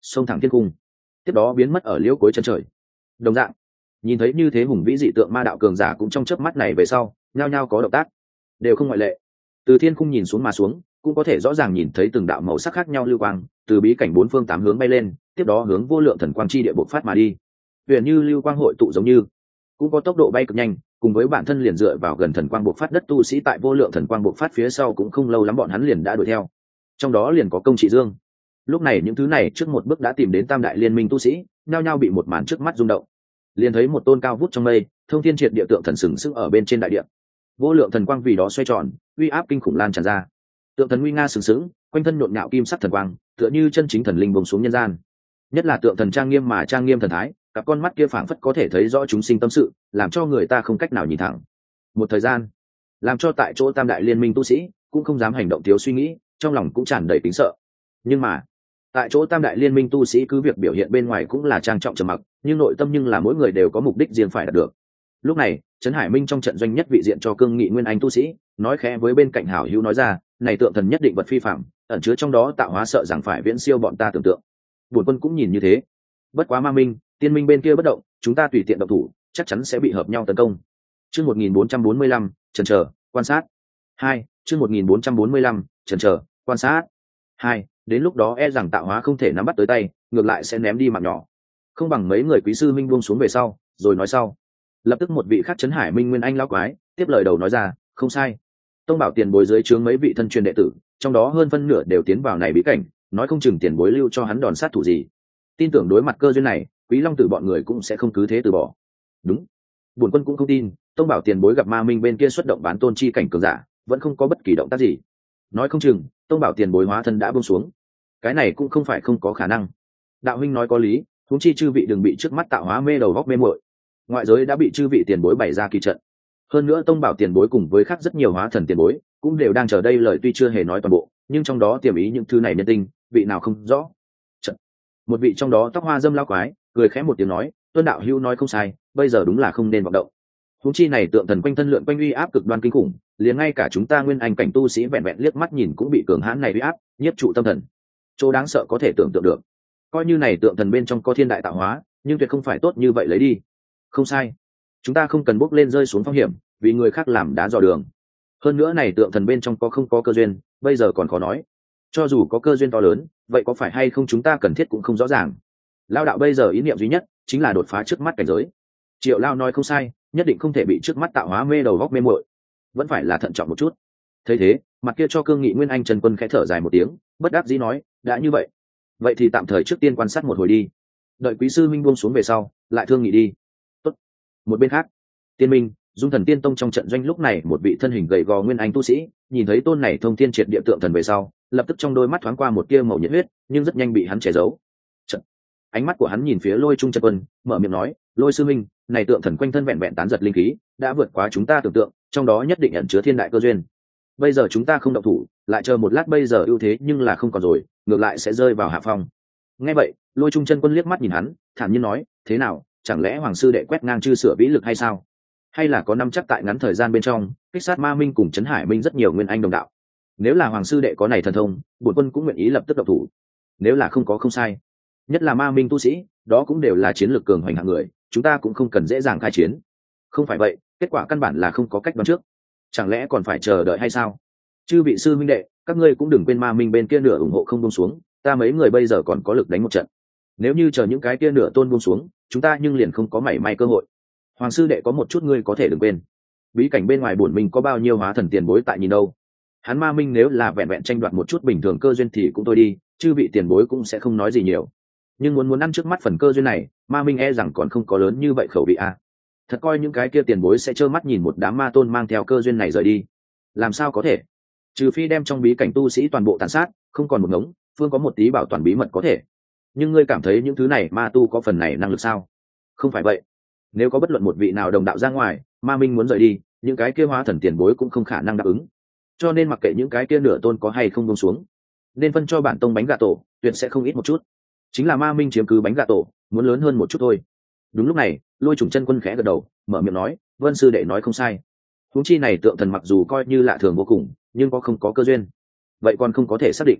xông thẳng thiên cung, tiếp đó biến mất ở liễu cuối chân trời. Đồng dạng, nhìn thấy như thế hùng vĩ dị tượng ma đạo cường giả cũng trong chớp mắt này về sau nhao nhao có động tác, đều không ngoại lệ. Từ thiên cung nhìn xuống mà xuống, cũng có thể rõ ràng nhìn thấy từng đạo màu sắc khác nhau lưu quang từ bí cảnh bốn phương tám hướng bay lên, tiếp đó hướng vô lượng thần quang chi địa bộc phát mà đi. Huyền như lưu quang hội tụ giống như, cũng có tốc độ bay cực nhanh, cùng với bản thân liền dựa vào gần thần quang bộc phát đất tu sĩ tại vô lượng thần quang bộc phát phía sau cũng không lâu lắm bọn hắn liền đã đuổi theo. Trong đó liền có Công Trị Dương. Lúc này những thứ này trước một bước đã tìm đến Tam đại liên minh tu sĩ, nhao nhao bị một màn trước mắt rung động. Liền thấy một tôn cao vút trong mây, thông thiên triệt địa tượng thần sừng sững ở bên trên đại địa. Vô lượng thần quang vì đó xoay tròn, uy áp kinh khủng lan tràn ra. Tượng thần nguy nga sừng sững, quanh thân nhộn nhạo kim sắc thần quang, tựa như chân chính thần linh bùng xuống nhân gian. Nhất là tượng thần trang nghiêm mà trang nghiêm thần thái, cặp con mắt kia phảng phất có thể thấy rõ chúng sinh tâm sự, làm cho người ta không cách nào nhìn thẳng. Một thời gian, làm cho tại chỗ Tam đại liên minh tu sĩ cũng không dám hành động thiếu suy nghĩ, trong lòng cũng tràn đầy kính sợ. Nhưng mà, tại chỗ Tam đại liên minh tu sĩ cứ việc biểu hiện bên ngoài cũng là trang trọng trầm mặc, nhưng nội tâm nhưng là mỗi người đều có mục đích riêng phải đạt được. Lúc này, Trấn Hải Minh trong trận doanh nhất vị diện cho cương nghị nguyên anh tu sĩ, nói khẽ với bên cạnh hảo hữu nói ra, này tượng thần nhất định vật phi phạm, ẩn chứa trong đó tạo hóa sợ rằng phải viễn siêu bọn ta tưởng tượng. Bổn quân cũng nhìn như thế. Bất quá Ma Minh, Tiên Minh bên kia bất động, chúng ta tùy tiện động thủ, chắc chắn sẽ bị hợp nhau tấn công. Chương một nghìn bốn trăm bốn mươi lăm, chần chờ, quan sát. hai, chương một nghìn bốn trăm bốn mươi lăm, chần chờ, quan sát. hai, đến lúc đó e rằng tạo hóa không thể nắm bắt tới tay, ngược lại sẽ ném đi mạng nhỏ. Không bằng mấy người quý sư minh buông xuống về sau, rồi nói sau. Lập tức một vị khác Trấn Hải Minh nguyên anh lão quái tiếp lời đầu nói ra, không sai. Tông bảo tiền bối dưới trướng mấy vị thân truyền đệ tử, trong đó hơn phân nửa đều tiến vào này bí cảnh, nói không chừng tiền bối lưu cho hắn đòn sát thủ gì. Tin tưởng đối mặt cơ duyên này, Quý Long Tử bọn người cũng sẽ không cứ thế từ bỏ. Đúng, bổn quân cũng không tin, Tông bảo tiền bối gặp Ma Minh bên kia xuất động bán tôn chi cảnh cường giả, vẫn không có bất kỳ động tác gì. Nói không chừng, Tông bảo tiền bối hóa thân đã buông xuống. Cái này cũng không phải không có khả năng. Đạo huynh nói có lý, huống chi chư vị đừng bị trước mắt tạo hóa mê đầu góc mê muội. Ngoại giới đã bị chư vị tiền bối bày ra kỳ trận. Hơn nữa Tông bảo tiền bối cùng với khác rất nhiều hóa thần tiền bối cũng đều đang chờ đây, lời tuy chưa hề nói toàn bộ, nhưng trong đó tiềm ý những thứ này nhân tinh, vị nào không rõ. Trận. Một vị trong đó tóc hoa dâm lao quái cười khẽ một tiếng nói, Tuân đạo hữu nói không sai, bây giờ đúng là không nên vọng động. Huống chi này tượng thần quanh thân lượn quanh uy áp cực đoan kinh khủng, liền ngay cả chúng ta nguyên anh cảnh tu sĩ vẹn vẹn liếc mắt nhìn cũng bị cường hãn này uy áp nhiếp trụ tâm thần. Chỗ đáng sợ có thể tưởng tượng được. Coi như này tượng thần bên trong có thiên đại tạo hóa, nhưng tuyệt không phải tốt như vậy lấy đi. Không sai, chúng ta không cần bước lên rơi xuống phong hiểm vì người khác làm đá dò đường. Hơn nữa này tượng thần bên trong có không có cơ duyên, bây giờ còn khó nói. Cho dù có cơ duyên to lớn, vậy có phải hay không chúng ta cần thiết cũng không rõ ràng. Lao đạo bây giờ ý niệm duy nhất chính là đột phá trước mắt cảnh giới. Triệu Lao nói không sai, nhất định không thể bị trước mắt tạo hóa mê đầu góc mê muội, vẫn phải là thận trọng một chút. Thấy thế, mặt kia cho cương nghị nguyên anh Trần Quân khẽ thở dài một tiếng, bất đắc dĩ nói, đã như vậy, vậy thì tạm thời trước tiên quan sát một hồi đi, đợi quý sư minh buông xuống về sau lại thương nghị đi. Tốt. Một bên khác, Tiên Minh, Dung Thần Tiên Tông trong trận doanh lúc này một vị thân hình gầy gò nguyên anh tu sĩ nhìn thấy tôn này thông thiên triệt địa tượng thần về sau, lập tức trong đôi mắt thoáng qua một tia màu nhiệt huyết, nhưng rất nhanh bị hắn che giấu. Trận. Ánh mắt của hắn nhìn phía Lôi Trung Trần Quân, mở miệng nói, Lôi sư minh, này tượng thần quanh thân vẹn vẹn tán giật linh khí, đã vượt quá chúng ta tưởng tượng, trong đó nhất định ẩn chứa thiên đại cơ duyên. Bây giờ chúng ta không động thủ, lại chờ một lát bây giờ ưu thế nhưng là không còn rồi, ngược lại sẽ rơi vào hạ phong. Nghe vậy, Lôi Trung Chân Quân liếc mắt nhìn hắn, thản nhiên nói, thế nào, chẳng lẽ hoàng sư đệ quét ngang chư sửa vĩ lực hay sao? Hay là có năm chắc tại ngắn thời gian bên trong kích sát Ma Minh cùng Trấn Hải Minh rất nhiều nguyên anh đồng đạo? Nếu là hoàng sư đệ có này thần thông, bổn quân cũng nguyện ý lập tức động thủ. Nếu là không có không sai, nhất là Ma Minh tu sĩ, đó cũng đều là chiến lược cường hoành hạng người, chúng ta cũng không cần dễ dàng khai chiến. Không phải vậy, kết quả căn bản là không có cách đoán trước. Chẳng lẽ còn phải chờ đợi hay sao? Chư vị sư minh đệ, các ngươi cũng đừng quên Ma Minh bên kia nửa ủng hộ không buông xuống, ta mấy người bây giờ còn có lực đánh một trận. Nếu như chờ những cái kia nửa tôn buông xuống, chúng ta nhưng liền không có mảy may cơ hội. Hoàng sư đệ có một chút ngươi có thể đừng quên, bí cảnh bên ngoài bổn mình có bao nhiêu hóa thần tiền bối tại nhìn đâu. Hắn Ma Minh nếu là vẹn vẹn tranh đoạt một chút bình thường cơ duyên thì cũng thôi đi, chư vị tiền bối cũng sẽ không nói gì nhiều. Nhưng muốn muốn ăn trước mắt phần cơ duyên này, Ma Minh e rằng còn không có lớn như vậy khẩu vị a. À. Thật coi những cái kia tiền bối sẽ trơ mắt nhìn một đám ma tôn mang theo cơ duyên này rời đi? Làm sao có thể? Trừ phi đem trong bí cảnh tu sĩ toàn bộ tàn sát, không còn một ngống, phương có một tí bảo toàn bí mật có thể. Nhưng ngươi cảm thấy những thứ này ma tu có phần này năng lực sao? Không phải vậy. Nếu có bất luận một vị nào đồng đạo ra ngoài, Ma Minh muốn rời đi, những cái kia hóa thần tiền bối cũng không khả năng đáp ứng. Cho nên mặc kệ những cái kia nửa tôn có hay không buông xuống, nên phân cho bản tông bánh gà tổ, tuyệt sẽ không ít một chút. Chính là Ma Minh chiếm cứ bánh gà tổ, muốn lớn hơn một chút thôi. Đúng lúc này, Lôi Trùng Chân Quân khẽ gật đầu, mở miệng nói, Vân sư đệ nói không sai. Huống chi này tượng thần mặc dù coi như lạ thường vô cùng, nhưng có không có cơ duyên, vậy còn không có thể xác định.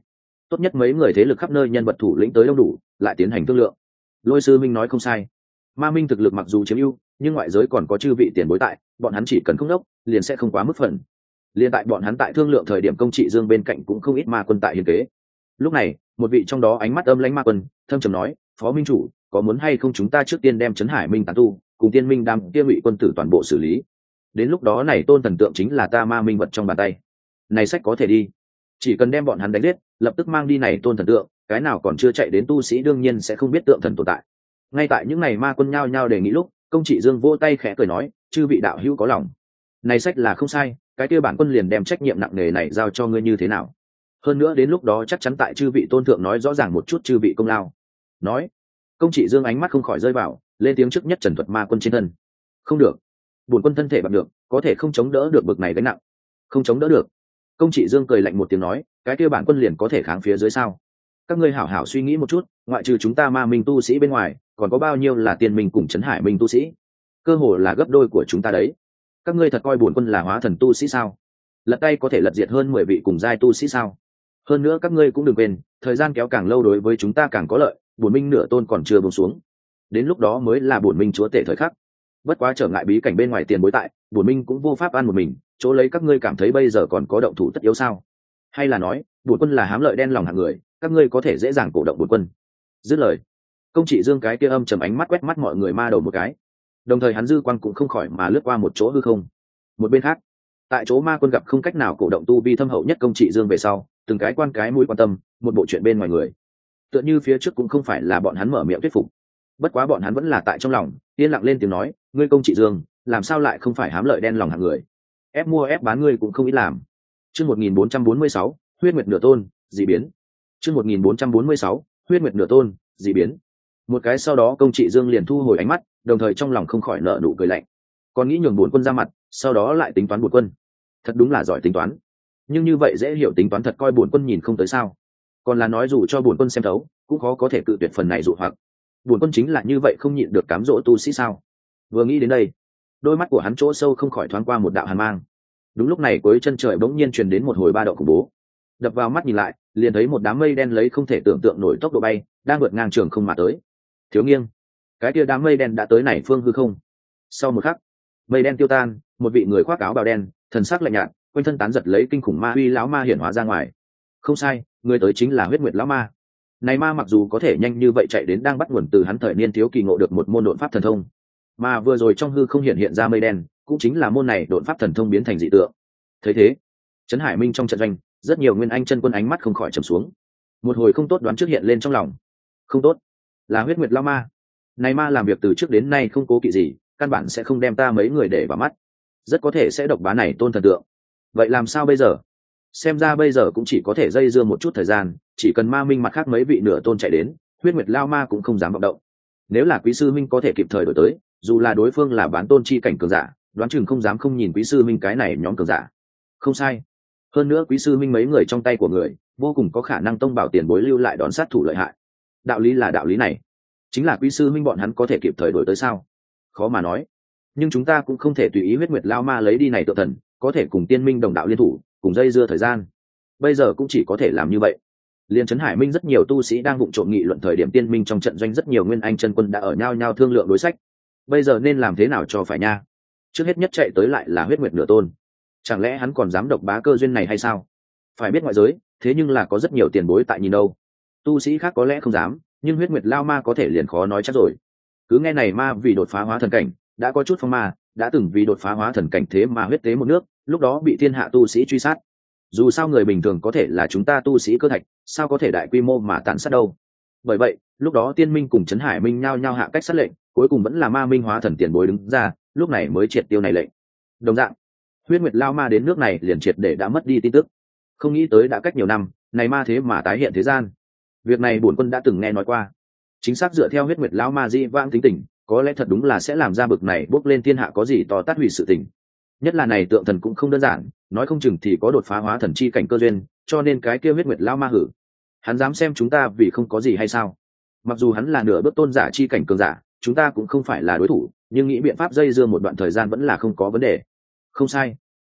tốt nhất mấy người thế lực khắp nơi nhân vật thủ lĩnh tới đông đủ lại tiến hành thương lượng. Lôi sư minh nói không sai, ma minh thực lực mặc dù chiếm ưu nhưng ngoại giới còn có chư vị tiền bối tại, bọn hắn chỉ cần không đốc liền sẽ không quá mức phần. Liên tại bọn hắn tại thương lượng thời điểm công trị dương bên cạnh cũng không ít ma quân tại hiền kế. Lúc này một vị trong đó ánh mắt âm lãnh ma quân thâm trầm nói, phó minh chủ có muốn hay không chúng ta trước tiên đem trấn hải minh tán tu cùng tiên minh đam kia ngụy quân tử toàn bộ xử lý, đến lúc đó này tôn thần tượng chính là ta ma minh vật trong bàn tay. Này sách có thể đi, chỉ cần đem bọn hắn đánh giết lập tức mang đi này tôn thần tượng, cái nào còn chưa chạy đến tu sĩ đương nhiên sẽ không biết tượng thần tồn tại. Ngay tại những ngày ma quân nhao nhao đề nghị lúc, công trị dương vỗ tay khẽ cười nói, chư vị đạo hữu có lòng, này sách là không sai, cái kia bản quân liền đem trách nhiệm nặng nề này giao cho ngươi như thế nào. Hơn nữa đến lúc đó chắc chắn tại chư vị tôn thượng nói rõ ràng một chút chư vị công lao. Nói, công trị dương ánh mắt không khỏi rơi vào lên tiếng trước nhất trần thuật ma quân trên thân. Không được, bổn quân thân thể bằng được, có thể không chống đỡ được bực này gánh nặng. Không chống đỡ được. Công trị dương cười lạnh một tiếng nói, cái kia bản quân liền có thể kháng phía dưới sao? Các ngươi hảo hảo suy nghĩ một chút, ngoại trừ chúng ta ma minh tu sĩ bên ngoài còn có bao nhiêu là tiên minh cùng trấn hải minh tu sĩ, cơ hồ là gấp đôi của chúng ta đấy. Các ngươi thật coi bổn quân là hóa thần tu sĩ sao? Lật tay có thể lật diệt hơn mười vị cùng giai tu sĩ sao? Hơn nữa các ngươi cũng đừng quên, thời gian kéo càng lâu đối với chúng ta càng có lợi, bổn minh nửa tôn còn chưa buông xuống, đến lúc đó mới là bổn minh chúa tể thời khắc. Bất quá trở ngại bí cảnh bên ngoài tiền bối tại, bổn minh cũng vô pháp ăn một mình, chỗ lấy các ngươi cảm thấy bây giờ còn có động thủ tất yếu sao? Hay là nói bổn quân là hám lợi đen lòng hạng người, các ngươi có thể dễ dàng cổ động bổn quân? Dứt lời, công trị dương cái kia âm trầm ánh mắt quét mắt mọi người ma đầu một cái, đồng thời hắn dư quang cũng không khỏi mà lướt qua một chỗ hư không. Một bên khác, tại chỗ ma quân gặp không cách nào cổ động tu vi thâm hậu nhất công trị dương về sau, từng cái quan cái mũi quan tâm một bộ chuyện bên ngoài người, tựa như phía trước cũng không phải là bọn hắn mở miệng thuyết phục, bất quá bọn hắn vẫn là tại trong lòng yên lặng lên tiếng nói, ngươi công trị dương làm sao lại không phải hám lợi đen lòng hạng người, ép mua ép bán ngươi cũng không ít làm. Chương một nghìn bốn trăm bốn mươi sáu, huyết nguyệt nửa tôn dị biến. Chương một nghìn bốn trăm bốn mươi sáu, huyết nguyệt nửa tôn dị biến. Một cái sau đó công trị dương liền thu hồi ánh mắt, đồng thời trong lòng không khỏi nở nụ cười lạnh, còn nghĩ nhường bổn quân ra mặt sau đó lại tính toán bổn quân, thật đúng là giỏi tính toán. Nhưng như vậy dễ hiểu tính toán thật coi bổn quân nhìn không tới sao? Còn là nói dù cho bổn quân xem thấu cũng khó có thể cự tuyệt phần này dụ hoặc. Bổn quân chính là như vậy không nhịn được cám dỗ tu sĩ sao? Vừa nghĩ đến đây, đôi mắt của hắn chỗ sâu không khỏi thoáng qua một đạo hàn mang. Đúng lúc này cuối chân trời bỗng nhiên truyền đến một hồi ba động khủng bố, đập vào mắt nhìn lại liền thấy một đám mây đen lấy không thể tưởng tượng nổi tốc độ bay đang vượt ngang trường không mà tới. Thiếu nghiêng, cái kia đám mây đen đã tới này phương hư không. Sau một khắc, mây đen tiêu tan, một vị người khoác áo bào đen, thần sắc lạnh nhạt, quanh thân tán giật lấy kinh khủng ma uy lão ma hiển hóa ra ngoài. Không sai, người tới chính là huyết nguyệt lão ma. Này ma mặc dù có thể nhanh như vậy chạy đến đang bắt nguồn từ hắn thời niên thiếu kỳ ngộ được một môn độn pháp thần thông, mà vừa rồi trong hư không hiện hiện ra mây đen cũng chính là môn này độn pháp thần thông biến thành dị tượng. Thấy thế, trấn hải minh trong trận doanh rất nhiều nguyên anh chân quân ánh mắt không khỏi trầm xuống. Một hồi không tốt đoán trước hiện lên trong lòng. Không tốt, là huyết nguyệt lão ma. Này ma làm việc từ trước đến nay không cố kỵ gì, căn bản sẽ không đem ta mấy người để vào mắt, rất có thể sẽ độc bá này tôn thần tượng. Vậy làm sao bây giờ? Xem ra bây giờ cũng chỉ có thể dây dưa một chút thời gian, chỉ cần ma minh mặt khác mấy vị nửa tôn chạy đến, huyết nguyệt lao ma cũng không dám vọng động. Nếu là quý sư minh có thể kịp thời đổi tới, dù là đối phương là bán tôn chi cảnh cường giả, đoán chừng không dám không nhìn quý sư minh cái này nhóm cường giả. Không sai, hơn nữa quý sư minh mấy người trong tay của người vô cùng có khả năng tông bảo tiền bối lưu lại đón sát thủ lợi hại. Đạo lý là đạo lý này, chính là quý sư minh bọn hắn có thể kịp thời đổi tới sao? Khó mà nói. Nhưng chúng ta cũng không thể tùy ý huyết nguyệt lao ma lấy đi này tự thần, có thể cùng tiên minh đồng đạo liên thủ cùng dây dưa thời gian, bây giờ cũng chỉ có thể làm như vậy. Liên trấn hải minh rất nhiều tu sĩ đang vụng trộm nghị luận thời điểm tiên minh trong trận doanh rất nhiều nguyên anh chân quân đã ở nhau nhau thương lượng đối sách, bây giờ nên làm thế nào cho phải nha. Trước hết nhất chạy tới lại là huyết nguyệt nửa tôn, chẳng lẽ hắn còn dám độc bá cơ duyên này hay sao? Phải biết ngoại giới thế nhưng là có rất nhiều tiền bối tại nhìn đâu, tu sĩ khác có lẽ không dám, nhưng huyết nguyệt lao ma có thể liền khó nói chắc rồi. Cứ nghe này ma vì đột phá hóa thần cảnh đã có chút phong ma, đã từng vì đột phá hóa thần cảnh thế mà huyết tế một nước, lúc đó bị thiên hạ tu sĩ truy sát. Dù sao người bình thường có thể là chúng ta tu sĩ cơ thạch, sao có thể đại quy mô mà tàn sát đâu. Bởi vậy lúc đó tiên minh cùng trấn hải minh nhao nhao hạ cách sát lệnh, cuối cùng vẫn là ma minh hóa thần tiền bối đứng ra, lúc này mới triệt tiêu này lệnh. Đồng dạng, huyết nguyệt lao ma đến nước này liền triệt để đã mất đi tin tức. Không nghĩ tới đã cách nhiều năm, này ma thế mà tái hiện thế gian. Việc này bổn quân đã từng nghe nói qua. Chính xác dựa theo huyết nguyệt lao ma di vãng tính tình, có lẽ thật đúng là sẽ làm ra bực này bốc lên thiên hạ có gì to tát hủy sự tình. Nhất là này tượng thần cũng không đơn giản, nói không chừng thì có đột phá hóa thần chi cảnh cơ duyên, cho nên cái kia huyết nguyệt lao ma hử, hắn dám xem chúng ta vì không có gì hay sao? Mặc dù hắn là nửa bước tôn giả chi cảnh cường giả, chúng ta cũng không phải là đối thủ, nhưng nghĩ biện pháp dây dưa một đoạn thời gian vẫn là không có vấn đề. Không sai,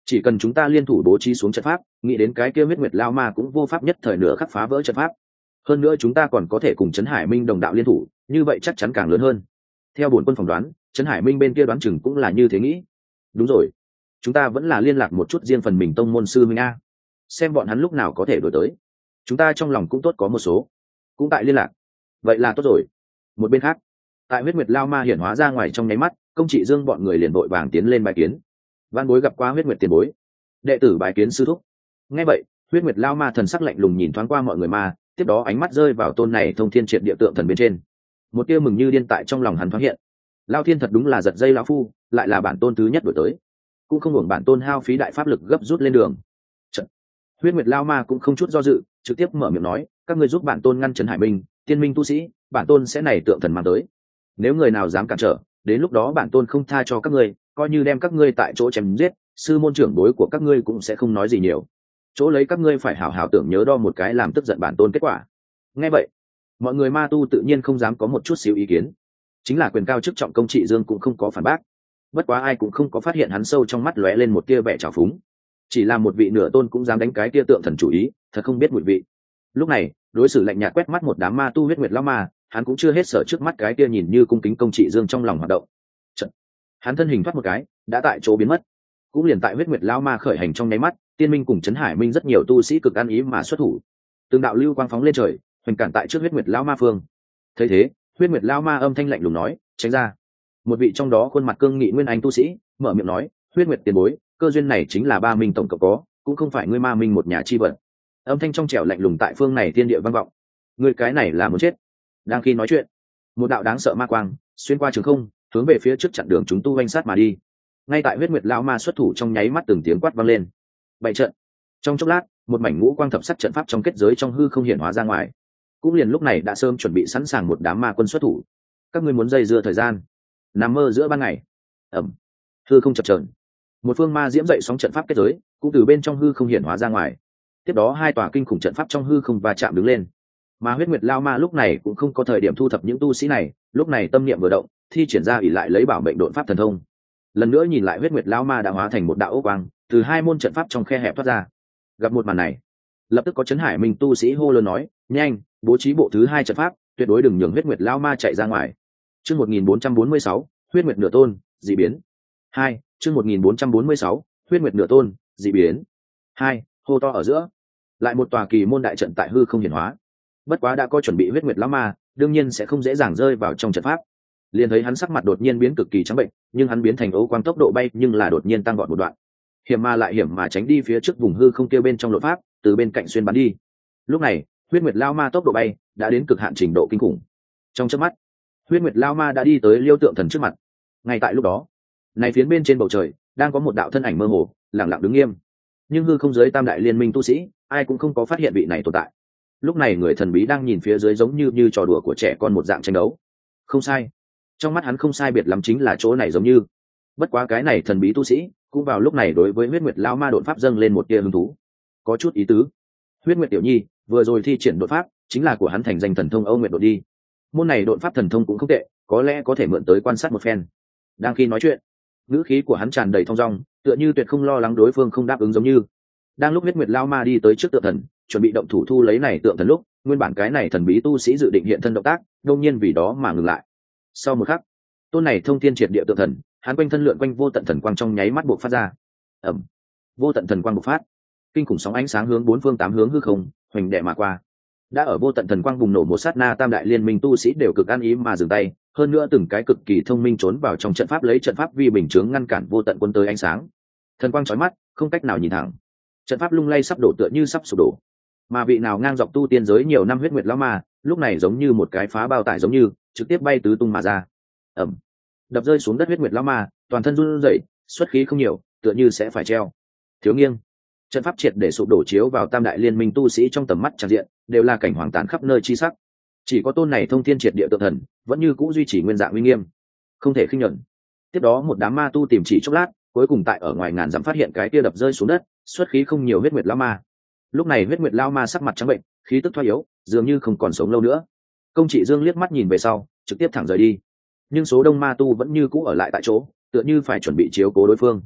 chỉ cần chúng ta liên thủ bố trí xuống trận pháp, nghĩ đến cái kia huyết nguyệt lao ma cũng vô pháp nhất thời nửa khắc phá vỡ trận pháp. Hơn nữa chúng ta còn có thể cùng trấn Hải Minh đồng đạo liên thủ, như vậy chắc chắn càng lớn hơn. Theo bổn quân phỏng đoán, trấn Hải Minh bên kia đoán chừng cũng là như thế nghĩ. Đúng rồi, chúng ta vẫn là liên lạc một chút riêng phần mình tông môn sư minh a, xem bọn hắn lúc nào có thể đổi tới. Chúng ta trong lòng cũng tốt có một số, cũng tại liên lạc. Vậy là tốt rồi. Một bên khác, tại huyết nguyệt lao ma hiển hóa ra ngoài trong nháy mắt, Công Trị Dương bọn người liền vội vàng tiến lên bài kiến. Văn bối gặp qua huyết nguyệt tiền bối. Đệ tử bài kiến sư thúc. Nghe vậy, huyết nguyệt lao ma thần sắc lạnh lùng nhìn thoáng qua mọi người ma, tiếp đó ánh mắt rơi vào tôn này thông thiên triệt địa tượng thần bên trên. Một tia mừng như điên tại trong lòng hắn thoáng hiện. Lao thiên thật đúng là giật dây lão phu, lại là bản tôn thứ nhất đổi tới, cũng không hưởng bản tôn hao phí đại pháp lực gấp rút lên đường. Trận. Huyết nguyệt lao ma cũng không chút do dự, trực tiếp mở miệng nói, các ngươi giúp bản tôn ngăn trấn Hải Minh, tiên minh tu sĩ, bản tôn sẽ này tượng thần mang tới. Nếu người nào dám cản trở, đến lúc đó bản tôn không tha cho các ngươi, coi như đem các ngươi tại chỗ chém giết, sư môn trưởng bối của các ngươi cũng sẽ không nói gì nhiều. Chỗ lấy các ngươi phải hảo hảo tưởng nhớ đo một cái làm tức giận bản tôn kết quả. Nghe vậy, mọi người ma tu tự nhiên không dám có một chút xíu ý kiến. Chính là quyền cao chức trọng Công Trị Dương cũng không có phản bác. Bất quá ai cũng không có phát hiện hắn sâu trong mắt lóe lên một tia vẻ trào phúng. Chỉ là một vị nửa tôn cũng dám đánh cái tia tượng thần chủ ý, thật không biết mùi vị. Lúc này, đối xử lạnh nhạt quét mắt một đám ma tu huyết nguyệt lão ma, hắn cũng chưa hết sợ trước mắt cái tia nhìn như cung kính Công Trị Dương trong lòng hoạt động. Chật. Hắn thân hình thoát một cái, đã tại chỗ biến mất. Cũng liền tại huyết nguyệt lão ma khởi hành trong nháy mắt, tiên minh cùng trấn Hải Minh rất nhiều tu sĩ cực ăn ý mà xuất thủ. Từng đạo lưu quang phóng lên trời, hoành cản tại trước huyết nguyệt lão ma phương. Thấy thế, huyết nguyệt lão ma âm thanh lạnh lùng nói, tránh ra. Một vị trong đó khuôn mặt cương nghị nguyên anh tu sĩ mở miệng nói, huyết nguyệt tiền bối, cơ duyên này chính là ba minh tổng cộng có, cũng không phải ngươi ma minh một nhà chi vật. Âm thanh trong trẻo lạnh lùng tại phương này thiên địa vang vọng. Ngươi cái này là muốn chết. Đang khi nói chuyện, một đạo đáng sợ ma quang xuyên qua trường không, hướng về phía trước chặn đường chúng tu oanh sát mà đi. Ngay tại huyết nguyệt lão ma xuất thủ trong nháy mắt, từng tiếng quát vang lên. Bảy trận. Trong chốc lát, một mảnh ngũ quang thập sắc trận pháp trong kết giới trong hư không hiện hóa ra ngoài. Cũng liền lúc này đã sớm chuẩn bị sẵn sàng một đám ma quân xuất thủ. Các ngươi muốn dây dưa thời gian, nằm mơ giữa ban ngày. Ẩm. Hư không chập chờn, một phương ma diễm dậy sóng trận pháp kết giới cũng từ bên trong hư không hiện hóa ra ngoài. Tiếp đó hai tòa kinh khủng trận pháp trong hư không va chạm đứng lên. Mà huyết nguyệt lao ma lúc này cũng không có thời điểm thu thập những tu sĩ này, lúc này tâm niệm vừa động, thi triển ra ỷ lại lấy bảo mệnh độn pháp thần thông. Lần nữa nhìn lại huyết nguyệt lao ma đã hóa thành một đạo ốc quang, từ hai môn trận pháp trong khe hẹp thoát ra. Gặp một màn này, lập tức có trấn Hải Minh tu sĩ hô lớn nói, nhanh bố trí bộ thứ hai trận pháp, tuyệt đối đừng nhường huyết nguyệt lao ma chạy ra ngoài. Chương một nghìn bốn trăm bốn mươi sáu, huyết nguyệt nửa tôn, dị biến. Hai, chương một nghìn bốn trăm bốn mươi sáu, huyết nguyệt nửa tôn, dị biến. Hai, hô to ở giữa, lại một tòa kỳ môn đại trận tại hư không hiển hóa. Bất quá đã có chuẩn bị huyết nguyệt lão ma, đương nhiên sẽ không dễ dàng rơi vào trong trận pháp. Liền thấy hắn sắc mặt đột nhiên biến cực kỳ trắng bệnh, nhưng hắn biến thành ấu quang tốc độ bay nhưng là đột nhiên tăng gọn một đoạn. Hiểm mà lại hiểm mà tránh đi phía trước vùng hư không tiêu bên trong lộ pháp, từ bên cạnh xuyên bắn đi. Lúc này, huyết nguyệt lão ma tốc độ bay đã đến cực hạn trình độ kinh khủng. Trong chớp mắt, huyết nguyệt lão ma đã đi tới Liêu Tượng Thần trước mặt. Ngay tại lúc đó, này phiến bên trên bầu trời đang có một đạo thân ảnh mơ hồ lẳng lặng đứng nghiêm, nhưng hư không giới tam đại liên minh tu sĩ ai cũng không có phát hiện vị này tồn tại. Lúc này người thần bí đang nhìn phía dưới giống như như trò đùa của trẻ con một dạng tranh đấu. Không sai, trong mắt hắn không sai biệt lắm chính là chỗ này giống như. Bất quá cái này thần bí tu sĩ cũng vào lúc này đối với huyết nguyệt lão ma đột pháp dâng lên một tia hứng thú, có chút ý tứ. Huyết nguyệt tiểu nhi vừa rồi thi triển đột pháp chính là của hắn thành danh thần thông Âu Nguyệt đột đi. Môn này đột pháp thần thông cũng không tệ, có lẽ có thể mượn tới quan sát một phen. Đang khi nói chuyện, ngữ khí của hắn tràn đầy thong dong, tựa như tuyệt không lo lắng đối phương không đáp ứng giống như. Đang lúc huyết nguyệt lao ma đi tới trước tượng thần, chuẩn bị động thủ thu lấy này tượng thần lúc, nguyên bản cái này thần bí tu sĩ dự định hiện thân động tác, đương nhiên vì đó mà ngừng lại. Sau một khắc, tôn này thông thiên triệt địa tượng thần, hắn quanh thân lượn quanh vô tận thần quang trong nháy mắt bộc phát ra. Ầm, vô tận thần quang bộc phát, kinh khủng sóng ánh sáng hướng bốn phương tám hướng hư không hoành đè mà qua. Đã ở vô tận thần quang bùng nổ một sát na, tam đại liên minh tu sĩ đều cực an ý mà dừng tay, hơn nữa từng cái cực kỳ thông minh trốn vào trong trận pháp, lấy trận pháp vi bình chướng ngăn cản vô tận quân tới ánh sáng. Thần quang chói mắt, không cách nào nhìn thẳng, trận pháp lung lay sắp đổ, tựa như sắp sụp đổ. Mà vị nào ngang dọc tu tiên giới nhiều năm huyết nguyệt lão ma, lúc này giống như một cái phá bao tải giống như trực tiếp bay tứ tung mà ra. Ẩm, đập rơi xuống đất huyết nguyệt lão ma, toàn thân run rẩy, xuất khí không nhiều, tựa như sẽ phải treo. Thiếu nghiêng, trận pháp triệt để sụp đổ chiếu vào tam đại liên minh tu sĩ trong tầm mắt tràn diện, đều là cảnh hoàng tàn khắp nơi chi sắc. Chỉ có tôn này thông thiên triệt địa tượng thần vẫn như cũ duy trì nguyên dạng uy nghiêm, không thể khinh nhẫn. Tiếp đó một đám ma tu tìm chỉ chốc lát, cuối cùng tại ở ngoài ngàn dặm phát hiện cái kia đập rơi xuống đất, xuất khí không nhiều huyết nguyệt lão ma. Lúc này huyết nguyệt lão ma sắc mặt trắng bệnh, khí tức thoái yếu, dường như không còn sống lâu nữa. Công Trị Dương liếc mắt nhìn về sau, trực tiếp thẳng rời đi. Nhưng số đông ma tu vẫn như cũ ở lại tại chỗ, tựa như phải chuẩn bị chiếu cố đối phương.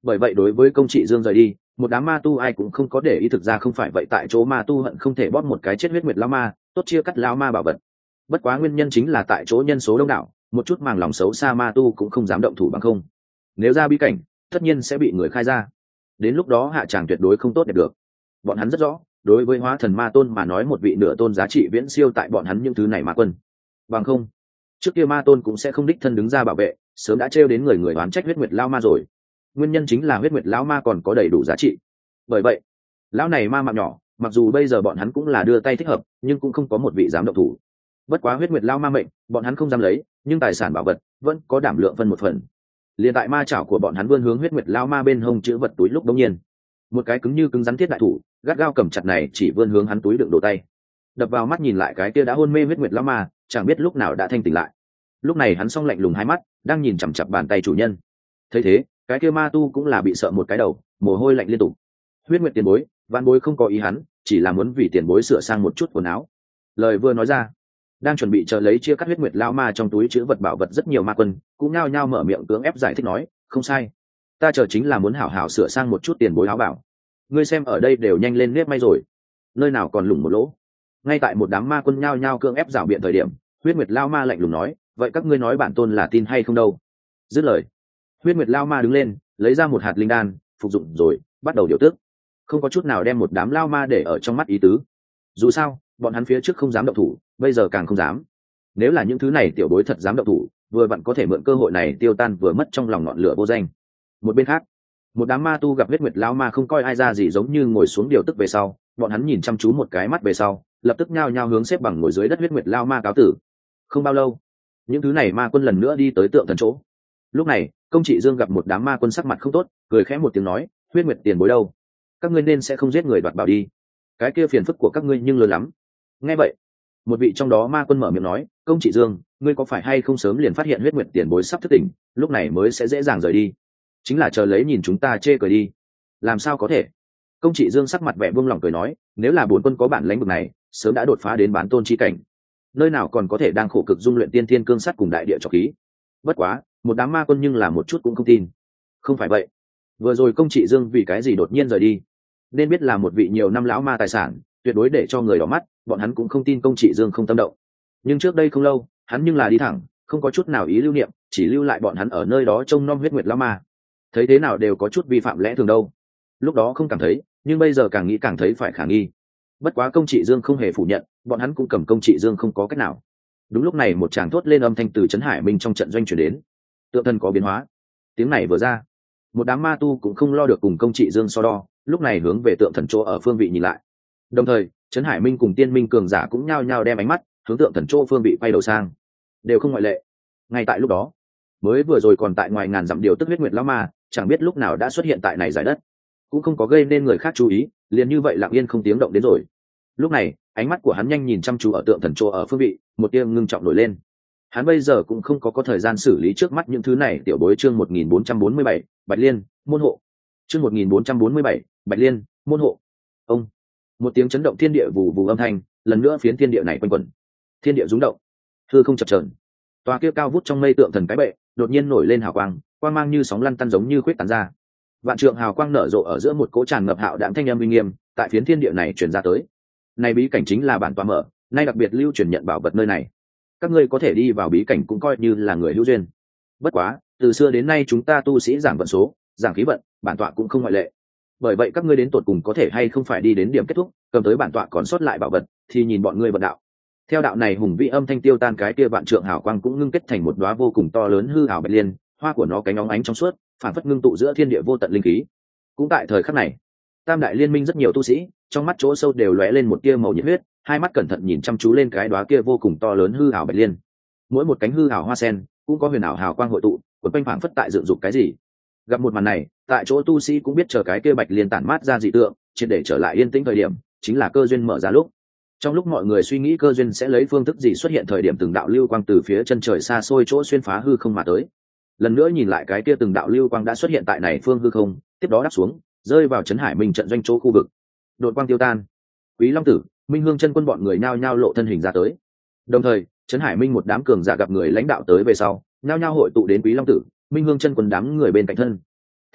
Bởi vậy đối với công trị dương rời đi, một đám ma tu ai cũng không có để ý, thực ra không phải vậy, tại chỗ ma tu hận không thể bóp một cái chết huyết nguyệt lão ma, tốt chia cắt lão ma bảo vật. Bất quá nguyên nhân chính là tại chỗ nhân số đông đảo, một chút màng lòng xấu xa ma tu cũng không dám động thủ, bằng không nếu ra bí cảnh tất nhiên sẽ bị người khai ra, đến lúc đó hạ tràng tuyệt đối không tốt đẹp được. Bọn hắn rất rõ, đối với hóa thần ma tôn mà nói, một vị nửa tôn giá trị viễn siêu tại bọn hắn những thứ này ma quân, bằng không trước kia ma tôn cũng sẽ không đích thân đứng ra bảo vệ, sớm đã trêu đến người người oán trách huyết nguyệt lão ma rồi. Nguyên nhân chính là huyết nguyệt lão ma còn có đầy đủ giá trị. Bởi vậy lão này ma mạng nhỏ, mặc dù bây giờ bọn hắn cũng là đưa tay thích hợp, nhưng cũng không có một vị dám động thủ. Bất quá huyết nguyệt lão ma mệnh bọn hắn không dám lấy, nhưng tài sản bảo vật vẫn có đảm lượng phân một phần. Liên tại ma chảo của bọn hắn vươn hướng huyết nguyệt lão ma bên hông chữ vật túi lúc đống nhiên một cái cứng như cứng rắn thiết đại thủ gắt gao cầm chặt này chỉ vươn hướng hắn túi đựng đồ tay, đập vào mắt nhìn lại cái kia đã hôn mê huyết nguyệt lão ma, chẳng biết lúc nào đã thanh tỉnh lại. Lúc này hắn song lạnh lùng hai mắt đang nhìn chằm chặp bàn tay chủ nhân. Thấy thế, cái kia ma tu cũng là bị sợ một cái đầu, mồ hôi lạnh liên tục. Huyết nguyệt tiền bối, vạn bối không có ý hắn, chỉ là muốn vì tiền bối sửa sang một chút quần áo. Lời vừa nói ra, đang chuẩn bị chờ lấy chia cắt huyết nguyệt lão ma trong túi chữ vật bảo vật rất nhiều ma quân cũng nhao nhao mở miệng cưỡng ép giải thích nói, không sai, ta chờ chính là muốn hảo hảo sửa sang một chút tiền bối áo bảo. Ngươi xem ở đây đều nhanh lên nếp may rồi, nơi nào còn lủng một lỗ. Ngay tại một đám ma quân nhao nhao cưỡng ép rảo biện thời điểm, huyết nguyệt lão ma lạnh lùng nói, vậy các ngươi nói bản tôn là tin hay không đâu? Dứt lời, huyết nguyệt lão ma đứng lên, lấy ra một hạt linh đan phục dụng rồi bắt đầu điều tức, không có chút nào đem một đám lao ma để ở trong mắt ý tứ. Dù sao bọn hắn phía trước không dám động thủ, bây giờ càng không dám. Nếu là những thứ này tiểu bối thật dám động thủ, vừa vặn có thể mượn cơ hội này tiêu tan vừa mất trong lòng ngọn lửa vô danh. Một bên khác, một đám ma tu gặp huyết nguyệt lão ma không coi ai ra gì, giống như ngồi xuống điều tức về sau, bọn hắn nhìn chăm chú một cái mắt về sau, lập tức nhao nhao hướng xếp bằng ngồi dưới đất huyết nguyệt lão ma cáo tử. Không bao lâu, những thứ này ma quân lần nữa đi tới tượng thần chỗ. Lúc này công trị dương gặp một đám ma quân sắc mặt không tốt, cười khẽ một tiếng nói, huyết nguyệt tiền bối đâu, các ngươi nên sẽ không giết người đoạt bảo đi, cái kia phiền phức của các ngươi nhưng lớn lắm. Nghe vậy, một vị trong đó ma quân mở miệng nói, công trị dương, ngươi có phải hay không sớm liền phát hiện huyết nguyệt tiền bối sắp thức tỉnh, lúc này mới sẽ dễ dàng rời đi, chính là chờ lấy nhìn chúng ta chê cười đi? Làm sao có thể? Công trị dương sắc mặt vẻ buông lỏng cười nói, nếu là bốn quân có bản lãnh vực này, sớm đã đột phá đến bán tôn chi cảnh, nơi nào còn có thể đang khổ cực dung luyện tiên thiên cương sắt cùng đại địa trọc khí. Bất quá một đám ma quân nhưng là một chút cũng không tin. Không phải vậy, vừa rồi công trị dương vì cái gì đột nhiên rời đi? Nên biết là một vị nhiều năm lão ma tài sản, tuyệt đối để cho người đỏ mắt, bọn hắn cũng không tin công trị dương không tâm động. Nhưng trước đây không lâu, hắn nhưng là đi thẳng, không có chút nào ý lưu niệm, chỉ lưu lại bọn hắn ở nơi đó trông nom huyết nguyệt lão ma. Thấy thế nào đều có chút vi phạm lẽ thường đâu. Lúc đó không cảm thấy, nhưng bây giờ càng nghĩ càng thấy phải khả nghi. Bất quá công trị dương không hề phủ nhận, bọn hắn cũng cầm công trị dương không có cách nào. Đúng lúc này một tràng thốt lên âm thanh từ trấn Hải Minh trong trận doanh chuyển đến, tượng thần có biến hóa. Tiếng này vừa ra, một đám ma tu cũng không lo được cùng công trị dương so đo, lúc này hướng về tượng thần chỗ ở phương vị nhìn lại. Đồng thời trấn Hải Minh cùng tiên minh cường giả cũng nhao nhao đem ánh mắt hướng tượng thần chỗ phương vị quay đầu sang, đều không ngoại lệ. Ngay tại lúc đó, mới vừa rồi còn tại ngoài ngàn dặm điều tức huyết nguyệt lão ma, chẳng biết lúc nào đã xuất hiện tại này giải đất, cũng không có gây nên người khác chú ý, liền như vậy lặng yên không tiếng động đến rồi. Lúc này ánh mắt của hắn nhanh nhìn chăm chú ở tượng thần chỗ ở phương vị, một tia ngưng trọng nổi lên. Hắn bây giờ cũng không có có thời gian xử lý trước mắt những thứ này. Tiểu bối chương một nghìn bốn trăm bốn mươi bảy, Bạch Liên môn hộ. Chương một nghìn bốn trăm bốn mươi bảy, Bạch Liên môn hộ. Ông, một tiếng chấn động thiên địa vù vù âm thanh, lần nữa phiến thiên địa này quanh quẩn. Thiên địa rung động, hư không chập chờn. Tòa kia cao vút trong mây tượng thần cái bệ đột nhiên nổi lên hào quang, quang mang như sóng lăn tăn giống như khuyết tán ra. Vạn trượng hào quang nở rộ ở giữa một cỗ tràn ngập hạo đạm thanh âm uy nghiêm, tại phiến thiên địa này truyền ra tới. Này bí cảnh chính là bản tọa mở, nay đặc biệt lưu truyền nhận bảo vật nơi này. Các ngươi có thể đi vào bí cảnh cũng coi như là người hữu duyên. Bất quá, từ xưa đến nay chúng ta tu sĩ giảng vận số, giảng khí vận, bản tọa cũng không ngoại lệ. Bởi vậy các ngươi đến tột cùng có thể hay không phải đi đến điểm kết thúc, cầm tới bản tọa còn sót lại bảo vật, thì nhìn bọn ngươi vận đạo. Theo đạo này hùng vĩ âm thanh tiêu tan, cái kia vạn trượng hào quang cũng ngưng kết thành một đóa vô cùng to lớn hư ảo bạch liên, hoa của nó cánh óng ánh trong suốt, phản phất ngưng tụ giữa thiên địa vô tận linh khí. Cũng tại thời khắc này, tam đại liên minh rất nhiều tu sĩ, trong mắt chỗ sâu đều lóe lên một tia màu nhiệt huyết, hai mắt cẩn thận nhìn chăm chú lên cái đóa kia vô cùng to lớn hư ảo bạch liên. Mỗi một cánh hư ảo hoa sen cũng có huyền ảo hào quang hội tụ, quấn quanh phảng phất tại dựng dục cái gì. Gặp một màn này, tại chỗ tu sĩ cũng biết chờ cái kia bạch liên tản mát ra dị tượng, triệt để trở lại yên tĩnh thời điểm, chính là cơ duyên mở ra lúc. Trong lúc mọi người suy nghĩ cơ duyên sẽ lấy phương thức gì xuất hiện thời điểm, từng đạo lưu quang từ phía chân trời xa xôi chỗ xuyên phá hư không mà tới. Lần nữa nhìn lại cái kia từng đạo lưu quang đã xuất hiện tại này phương hư không, tiếp đó đáp xuống, rơi vào trấn Hải Minh trận doanh chỗ khu vực. Đột quang tiêu tan, Quý Long Tử, Minh Hương chân quân bọn người nhao nhao lộ thân hình ra tới. Đồng thời, trấn Hải Minh một đám cường giả gặp người lãnh đạo tới về sau, nhao nhao hội tụ đến Quý Long Tử, Minh Hương chân quân đám người bên cạnh thân. Thấy thế,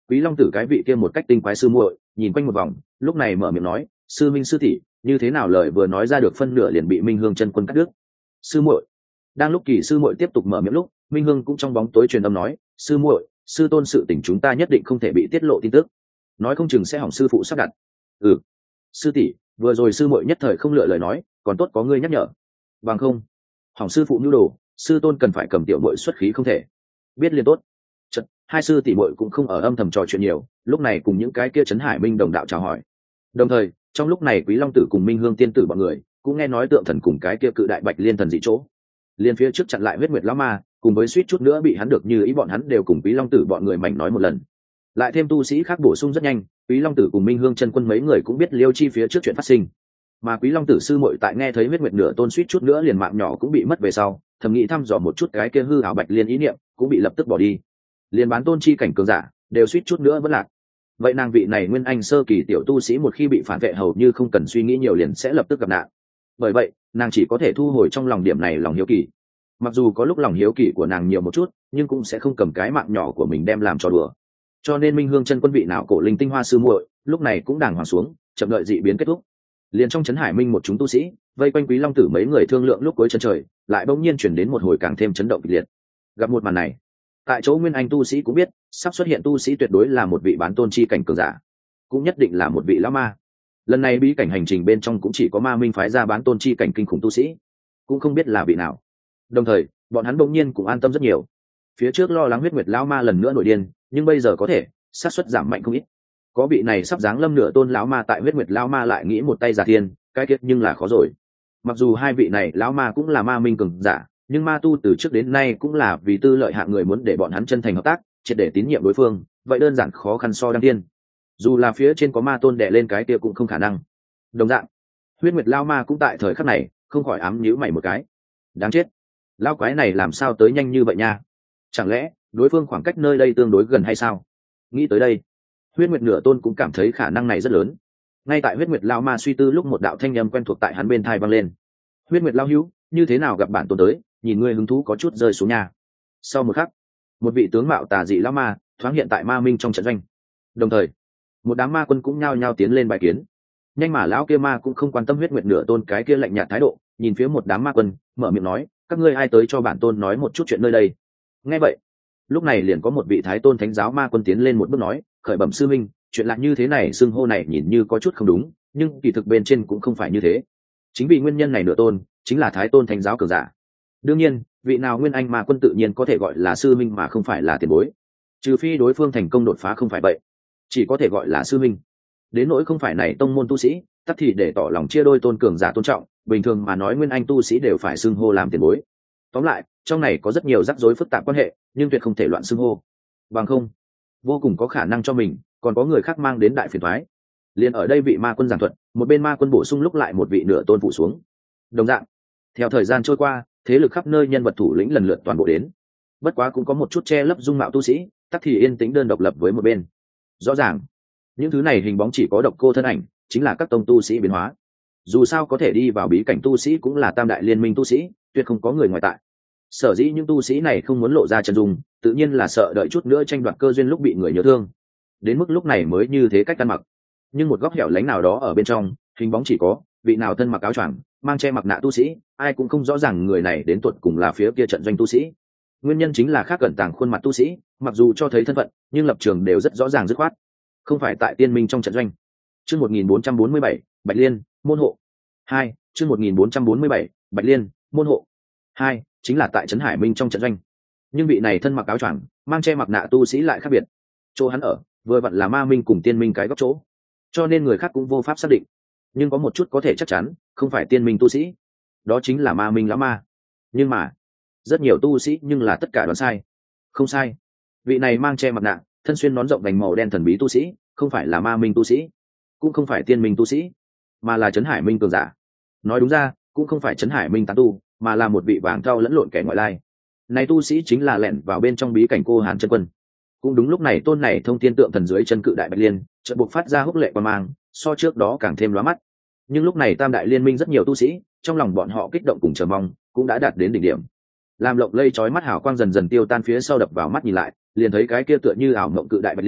Quý Long Tử cái vị kia một cách tinh quái sư muội nhìn quanh một vòng, lúc này mở miệng nói, sư minh sư tỷ, như thế nào lời vừa nói ra được phân nửa liền bị Minh Hương chân quân cắt đứt. Sư muội. Đang lúc kỳ sư muội tiếp tục mở miệng lúc, Minh Hương cũng trong bóng tối truyền âm nói, sư muội, sư tôn sự tình chúng ta nhất định không thể bị tiết lộ tin tức, nói không chừng sẽ hỏng sư phụ sắp đặt. Ừ, sư tỷ, vừa rồi sư muội nhất thời không lựa lời nói, còn tốt có ngươi nhắc nhở, bằng không hỏng sư phụ nhu đồ, sư tôn cần phải cầm tiểu muội xuất khí không thể. Biết liền tốt. Chật, hai sư tỷ muội cũng không ở âm thầm trò chuyện nhiều, lúc này cùng những cái kia trấn hải minh đồng đạo chào hỏi. Đồng thời trong lúc này Quý Long Tử cùng Minh Hương tiên tử bọn người cũng nghe nói tượng thần cùng cái kia cự đại bạch liên thần dị chỗ, liên phía trước chặn lại huyết nguyệt lão ma, cùng với suýt chút nữa bị hắn được như ý bọn hắn đều cùng Quý Long Tử bọn người mảnh nói một lần. Lại thêm tu sĩ khác bổ sung rất nhanh, Quý Long Tử cùng Minh Hương chân quân mấy người cũng biết liêu chi phía trước chuyện phát sinh. Mà Quý Long Tử sư muội tại nghe thấy huyết nguyệt nửa tôn suýt chút nữa liền mạng nhỏ cũng bị mất về sau, thầm nghĩ thăm dò một chút cái kia hư ảo bạch liên ý niệm, cũng bị lập tức bỏ đi. Liên bán tôn chi cảnh cường giả đều suýt chút nữa vẫn lạc. Vậy nàng vị này nguyên anh sơ kỳ tiểu tu sĩ một khi bị phản vệ hầu như không cần suy nghĩ nhiều liền sẽ lập tức gặp nạn. Bởi vậy nàng chỉ có thể thu hồi trong lòng điểm này lòng hiếu kỳ. Mặc dù có lúc lòng hiếu kỳ của nàng nhiều một chút, nhưng cũng sẽ không cầm cái mạng nhỏ của mình đem làm trò đùa. Cho nên Minh Hương chân quân vị nào cổ linh tinh hoa sư muội lúc này cũng đàng hoàng xuống, chậm đợi dị biến kết thúc. Liền trong trấn hải minh một chúng tu sĩ vây quanh Quý Long Tử mấy người thương lượng lúc cuối chân trời, lại bỗng nhiên chuyển đến một hồi càng thêm chấn động kịch liệt. Gặp một màn này, tại chỗ nguyên anh tu sĩ cũng biết sắp xuất hiện tu sĩ tuyệt đối là một vị bán tôn chi cảnh cường giả, cũng nhất định là một vị lão ma. Lần này bí cảnh hành trình bên trong cũng chỉ có ma minh phái ra bán tôn chi cảnh kinh khủng tu sĩ, cũng không biết là vị nào. Đồng thời bọn hắn bỗng nhiên cũng an tâm rất nhiều. Phía trước lo lắng huyết nguyệt lão ma lần nữa nổi điên, nhưng bây giờ có thể xác suất giảm mạnh không ít. Có vị này sắp giáng lâm nửa tôn lão ma tại huyết nguyệt lão ma lại nghĩ một tay giả thiên, cái kết nhưng là khó rồi. Mặc dù hai vị này lão ma cũng là ma minh cường giả, nhưng ma tu từ trước đến nay cũng là vì tư lợi hạng người muốn để bọn hắn chân thành hợp tác, triệt để tín nhiệm đối phương, vậy đơn giản khó khăn so đăng tiên. Dù là phía trên có ma tôn đè lên cái kia cũng không khả năng. Đồng dạng, huyết nguyệt lão ma cũng tại thời khắc này không khỏi ám nhíu mày một cái. Đáng chết, lão quái này làm sao tới nhanh như vậy nha? Chẳng lẽ đối phương khoảng cách nơi đây tương đối gần hay sao? Nghĩ tới đây, huyết nguyệt nửa tôn cũng cảm thấy khả năng này rất lớn. Ngay tại huyết nguyệt lão ma suy tư lúc, một đạo thanh âm quen thuộc tại hắn bên tai vang lên. Huyết nguyệt lão hữu, như thế nào gặp bản tôn tới, nhìn ngươi hứng thú có chút rơi xuống nhà. Sau một khắc, một vị tướng mạo tà dị lão ma thoáng hiện tại ma minh trong trận doanh. Đồng thời một đám ma quân cũng nhao nhao tiến lên bài kiến. Nhanh mà lão kia ma cũng không quan tâm huyết nguyệt nửa tôn cái kia lạnh nhạt thái độ, nhìn phía một đám ma quân mở miệng nói, các ngươi ai tới cho bản tôn nói một chút chuyện nơi đây. Nghe vậy, lúc này liền có một vị thái tôn thánh giáo ma quân tiến lên một bước nói, khởi bẩm sư minh, chuyện lạ như thế này xưng hô này nhìn như có chút không đúng, nhưng kỳ thực bên trên cũng không phải như thế. Chính vì nguyên nhân này nửa tôn chính là thái tôn thánh giáo cường giả. Đương nhiên vị nào nguyên anh ma quân tự nhiên có thể gọi là sư minh mà không phải là tiền bối, trừ phi đối phương thành công đột phá không phải vậy, chỉ có thể gọi là sư minh. Đến nỗi không phải này tông môn tu sĩ, tắc thì để tỏ lòng chia đôi tôn cường giả tôn trọng, bình thường mà nói nguyên anh tu sĩ đều phải xưng hô làm tiền bối. Tóm lại trong này có rất nhiều rắc rối phức tạp quan hệ, nhưng tuyệt không thể loạn xưng hô, bằng không vô cùng có khả năng cho mình còn có người khác mang đến đại phiền toái. Liền ở đây vị ma quân giảng thuật, một bên ma quân bổ sung lúc lại một vị nửa tôn phụ xuống. Đồng dạng, theo thời gian trôi qua, thế lực khắp nơi nhân vật thủ lĩnh lần lượt toàn bộ đến. Bất quá cũng có một chút che lấp dung mạo tu sĩ, tắc thì yên tĩnh đơn độc lập với một bên. Rõ ràng những thứ này hình bóng chỉ có độc cô thân ảnh, chính là các tông tu sĩ biến hóa. Dù sao có thể đi vào bí cảnh tu sĩ cũng là tam đại liên minh tu sĩ, tuyệt không có người ngoài tại. Sở dĩ những tu sĩ này không muốn lộ ra chân dung, tự nhiên là sợ đợi chút nữa tranh đoạt cơ duyên lúc bị người nhớ thương, đến mức lúc này mới như thế cách ăn mặc. Nhưng một góc hẻo lánh nào đó ở bên trong, hình bóng chỉ có vị nào thân mặc áo choàng, mang che mặt nạ tu sĩ, ai cũng không rõ ràng người này đến tuột cùng là phía kia trận doanh tu sĩ. Nguyên nhân chính là khác gần tàng khuôn mặt tu sĩ, mặc dù cho thấy thân phận, nhưng lập trường đều rất rõ ràng dứt khoát, không phải tại tiên minh trong trận doanh. Chương một nghìn bốn trăm bốn mươi bảy, Bạch Liên, môn hộ. hai, chương một nghìn bốn trăm bốn mươi bảy, Bạch Liên, môn hộ. hai, chính là tại trấn Hải Minh trong trận doanh. Nhưng vị này thân mặc áo choàng, mang che mặt nạ tu sĩ lại khác biệt. Chỗ hắn ở, vừa vặn là ma minh cùng tiên minh cái góc chỗ, cho nên người khác cũng vô pháp xác định. Nhưng có một chút có thể chắc chắn, không phải tiên minh tu sĩ, đó chính là ma minh lão ma. Nhưng mà rất nhiều tu sĩ nhưng là tất cả đoán sai. Không sai, vị này mang che mặt nạ, thân xuyên nón rộng vành màu đen thần bí tu sĩ, không phải là ma minh tu sĩ, cũng không phải tiên minh tu sĩ, mà là trấn Hải Minh cường giả. Nói đúng ra, cũng không phải trấn Hải Minh tán tu, mà là một vị vàng thau lẫn lộn kẻ ngoại lai. Này tu sĩ chính là lẻn vào bên trong bí cảnh cô Hàn chân quân. Cũng đúng lúc này tôn này thông thiên tượng thần dưới chân cự đại Bạch Liên chợt buộc phát ra húc lệ qua mang, so trước đó càng thêm lóa mắt. Nhưng lúc này tam đại liên minh rất nhiều tu sĩ, trong lòng bọn họ kích động cùng chờ mong cũng đã đạt đến đỉnh điểm. Làm lộng lây chói mắt hào quang dần dần tiêu tan phía sau, đập vào mắt nhìn lại, liền thấy cái kia tựa như ảo mộng cự đại Bạch Liên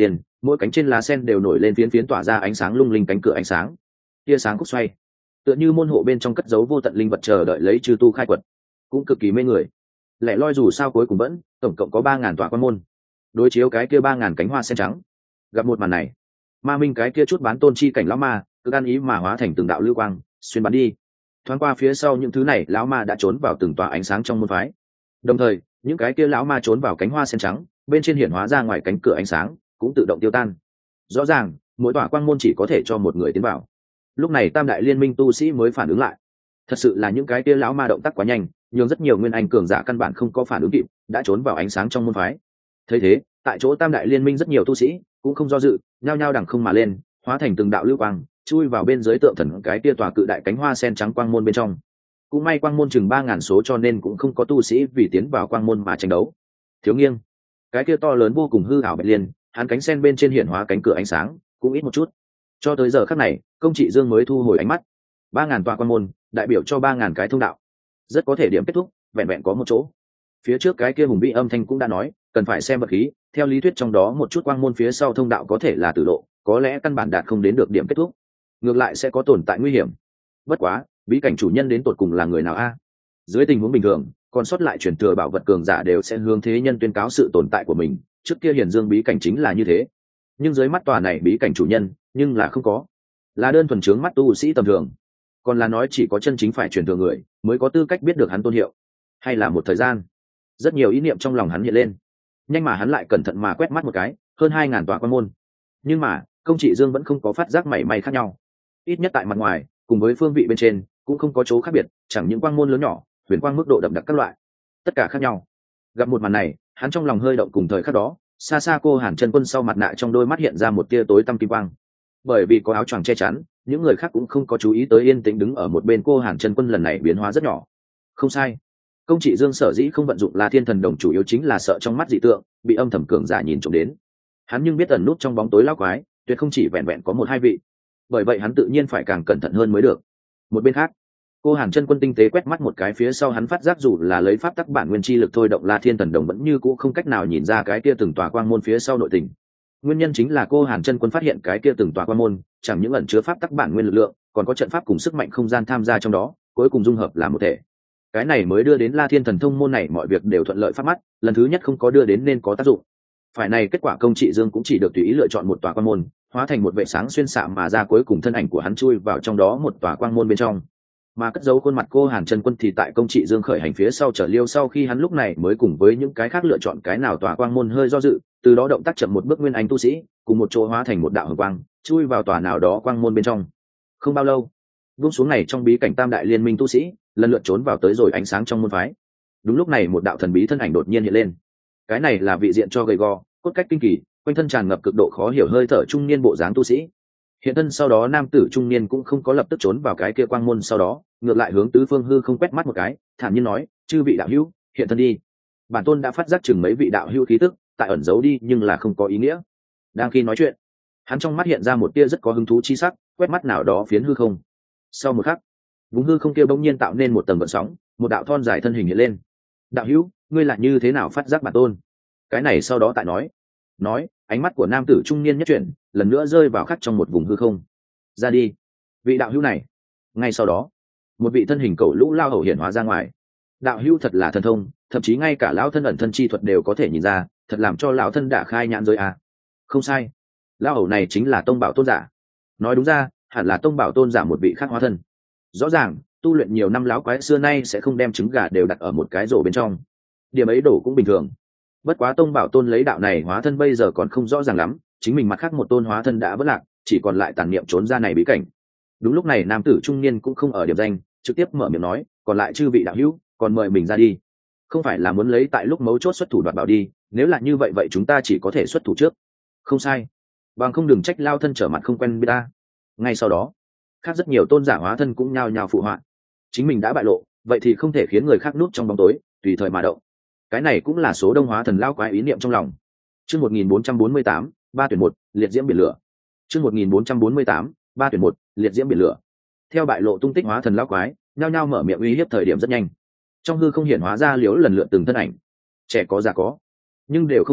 mỗi cánh trên lá sen đều nổi lên phiến phiến tỏa ra ánh sáng lung linh cánh cửa ánh sáng, tia sáng khúc xoay tựa như môn hộ bên trong cất giấu vô tận linh vật chờ đợi lấy chư tu khai quật, cũng cực kỳ mê người. Lẻ loi dù sao cuối cùng vẫn tổng cộng có ba ngàn tòa quan môn, đối chiếu cái kia ba ngàn cánh hoa sen trắng. Gặp một màn này, ma minh cái kia chút bán tôn chi cảnh lão ma cứ ăn ý mà hóa thành từng đạo lưu quang xuyên bắn đi, thoáng qua phía sau những thứ này lão ma đã trốn vào từng tòa ánh sáng trong môn phái. Đồng thời những cái kia lão ma trốn vào cánh hoa sen trắng bên trên hiển hóa ra ngoài cánh cửa ánh sáng cũng tự động tiêu tan. Rõ ràng mỗi tòa quang môn chỉ có thể cho một người tiến vào. Lúc này tam đại liên minh tu sĩ mới phản ứng lại, thật sự là những cái kia lão ma động tác quá nhanh, nhưng rất nhiều nguyên anh cường giả căn bản không có phản ứng kịp, đã trốn vào ánh sáng trong môn phái. Thấy thế, tại chỗ tam đại liên minh rất nhiều tu sĩ cũng không do dự, nhao nhao đằng không mà lên, hóa thành từng đạo lưu quang chui vào bên dưới tượng thần cái kia tòa cự đại cánh hoa sen trắng quang môn bên trong. Cũng may quang môn chừng ba ngàn số cho nên cũng không có tu sĩ vì tiến vào quang môn mà tranh đấu. Thiếu nghiêng cái kia to lớn vô cùng hư ảo bạch liên, hắn cánh sen bên trên hiển hóa cánh cửa ánh sáng cũng ít một chút. Cho tới giờ khắc này công trị dương mới thu hồi ánh mắt. Ba ngàn tòa quang môn đại biểu cho ba ngàn cái thông đạo, rất có thể điểm kết thúc vẹn vẹn có một chỗ. Phía trước cái kia hùng vĩ âm thanh cũng đã nói cần phải xem vật khí, theo lý thuyết trong đó một chút quang môn phía sau thông đạo có thể là tử lộ, có lẽ căn bản đạt không đến được điểm kết thúc, ngược lại sẽ có tồn tại nguy hiểm. Bất quá bí cảnh chủ nhân đến tột cùng là người nào a? Dưới tình huống bình thường còn sót lại truyền thừa bảo vật cường giả đều sẽ hướng thế nhân tuyên cáo sự tồn tại của mình, trước kia hiển dương bí cảnh chính là như thế. Nhưng dưới mắt tòa này bí cảnh chủ nhân nhưng là không có, là đơn thuần trướng mắt tu sĩ tầm thường, còn là nói chỉ có chân chính phải truyền thừa người mới có tư cách biết được hắn tôn hiệu, hay là một thời gian. Rất nhiều ý niệm trong lòng hắn hiện lên, nhanh mà hắn lại cẩn thận mà quét mắt một cái hơn hai ngàn tòa quan môn, nhưng mà công trị dương vẫn không có phát giác mảy may khác nhau, ít nhất tại mặt ngoài cùng với phương vị bên trên cũng không có chỗ khác biệt, chẳng những quang môn lớn nhỏ, huyền quang mức độ đậm đặc các loại, tất cả khác nhau. Gặp một màn này hắn trong lòng hơi động, cùng thời khắc đó xa xa cô Hàn Chân Quân sau mặt nạ trong đôi mắt hiện ra một tia tối tăm kim quang. Bởi vì có áo choàng che chắn, những người khác cũng không có chú ý tới yên tĩnh đứng ở một bên cô Hàn Chân Quân lần này biến hóa rất nhỏ. Không sai, công trị dương sở dĩ không vận dụng là thiên thần đồng chủ yếu chính là sợ trong mắt dị tượng bị âm thầm cường giả nhìn trộm đến. Hắn nhưng biết ẩn nút trong bóng tối lão quái tuyệt không chỉ vẹn vẹn có một hai vị, bởi vậy hắn tự nhiên phải càng cẩn thận hơn mới được. Một bên khác cô Hàn Chân Quân tinh tế quét mắt một cái phía sau, hắn phát giác dù là lấy pháp tắc bản nguyên chi lực thôi động La Thiên Thần Đồng vẫn như cũ không cách nào nhìn ra cái kia từng tòa quang môn phía sau nội tình. Nguyên nhân chính là cô Hàn Chân Quân phát hiện cái kia từng tòa quang môn chẳng những ẩn chứa pháp tắc bản nguyên lực lượng, còn có trận pháp cùng sức mạnh không gian tham gia trong đó, cuối cùng dung hợp làm một thể. Cái này mới đưa đến La Thiên Thần Thông môn này mọi việc đều thuận lợi phát mắt, lần thứ nhất không có đưa đến nên có tác dụng. Phải này kết quả công trị dương cũng chỉ được tùy ý lựa chọn một tòa quang môn, hóa thành một vệ sáng xuyên xạ mà ra, cuối cùng thân ảnh của hắn chui vào trong đó một tòa quang môn bên trong. Mà cất giấu khuôn mặt cô Hàn Chân Quân thì tại công trị dương khởi hành phía sau trở liêu, sau khi hắn lúc này mới cùng với những cái khác lựa chọn cái nào tòa quang môn hơi do dự, từ đó động tác chậm một bước nguyên anh tu sĩ cùng một chỗ hóa thành một đạo hồng quang chui vào tòa nào đó quang môn bên trong. Không bao lâu buông xuống này trong bí cảnh tam đại liên minh tu sĩ lần lượt trốn vào tới rồi ánh sáng trong môn phái. Đúng lúc này một đạo thần bí thân ảnh đột nhiên hiện lên, cái này là vị diện cho gầy gò, cốt cách kinh kỳ, quanh thân tràn ngập cực độ khó hiểu hơi thở trung niên bộ dáng tu sĩ. Hiện thân sau đó nam tử trung niên cũng không có lập tức trốn vào cái kia quang môn, sau đó ngược lại hướng tứ phương hư không quét mắt một cái, thản nhiên nói: chư vị đạo hữu, hiện thân đi. Bản tôn đã phát giác chừng mấy vị đạo hữu khí tức tại ẩn giấu đi nhưng là không có ý nghĩa. Đang khi nói chuyện hắn trong mắt hiện ra một tia rất có hứng thú chi sắc, quét mắt nào đó phiến hư không. Sau một khắc vùng hư không kia bỗng nhiên tạo nên một tầng gợn sóng, một đạo thon dài thân hình hiện lên. Đạo hữu, ngươi là như thế nào phát giác bản tôn? Cái này sau đó tại nói nói ánh mắt của nam tử trung niên nhất chuyển, lần nữa rơi vào khắc trong một vùng hư không. Ra đi vị đạo hữu này. Ngay sau đó một vị thân hình cầu lũ lao hầu hiện hóa ra ngoài. Đạo hữu thật là thần thông, thậm chí ngay cả lão thân ẩn thân chi thuật đều có thể nhìn ra, thật làm cho lão thân đã khai nhãn rồi à. Không sai, lao hầu này chính là tông bảo tôn giả. Nói đúng ra hẳn là tông bảo tôn giả một vị khác hóa thân. Rõ ràng tu luyện nhiều năm lão quái xưa nay sẽ không đem trứng gà đều đặt ở một cái rổ bên trong, điểm ấy đổ cũng bình thường. Bất quá tông bảo tôn lấy đạo này hóa thân bây giờ còn không rõ ràng lắm, chính mình mặt khác một tôn hóa thân đã vất lạc, chỉ còn lại tàn niệm trốn ra này bí cảnh. Đúng lúc này nam tử trung niên cũng không ở điểm danh, trực tiếp mở miệng nói: còn lại chư vị đạo hữu, còn mời mình ra đi. Không phải là muốn lấy tại lúc mấu chốt xuất thủ đoạt bảo đi, nếu là như vậy vậy chúng ta chỉ có thể xuất thủ trước. Không sai, bằng không đừng trách lao thân trở mặt không quen biết ta. Ngay sau đó khác rất nhiều tôn giả hóa thân cũng nhao nhao phụ họa. Chính mình đã bại lộ, vậy thì không thể khiến người khác núp trong bóng tối tùy thời mà động. Cái này cũng là số đông hóa thần lao quái ý niệm trong lòng. Chương một nghìn bốn trăm bốn mươi tám, ba tuyển một, liệt diễm biển lửa. Chương một nghìn bốn trăm bốn mươi tám, ba tuyển một, liệt diễm biển lửa. Theo bại lộ tung tích hóa thần lao quái nhao nhao mở miệng uy hiếp thời điểm rất nhanh. Trong hư không hiển hóa ra liếu lần lượt từng thân ảnh, trẻ có già có, nhưng đều không ngoại lệ,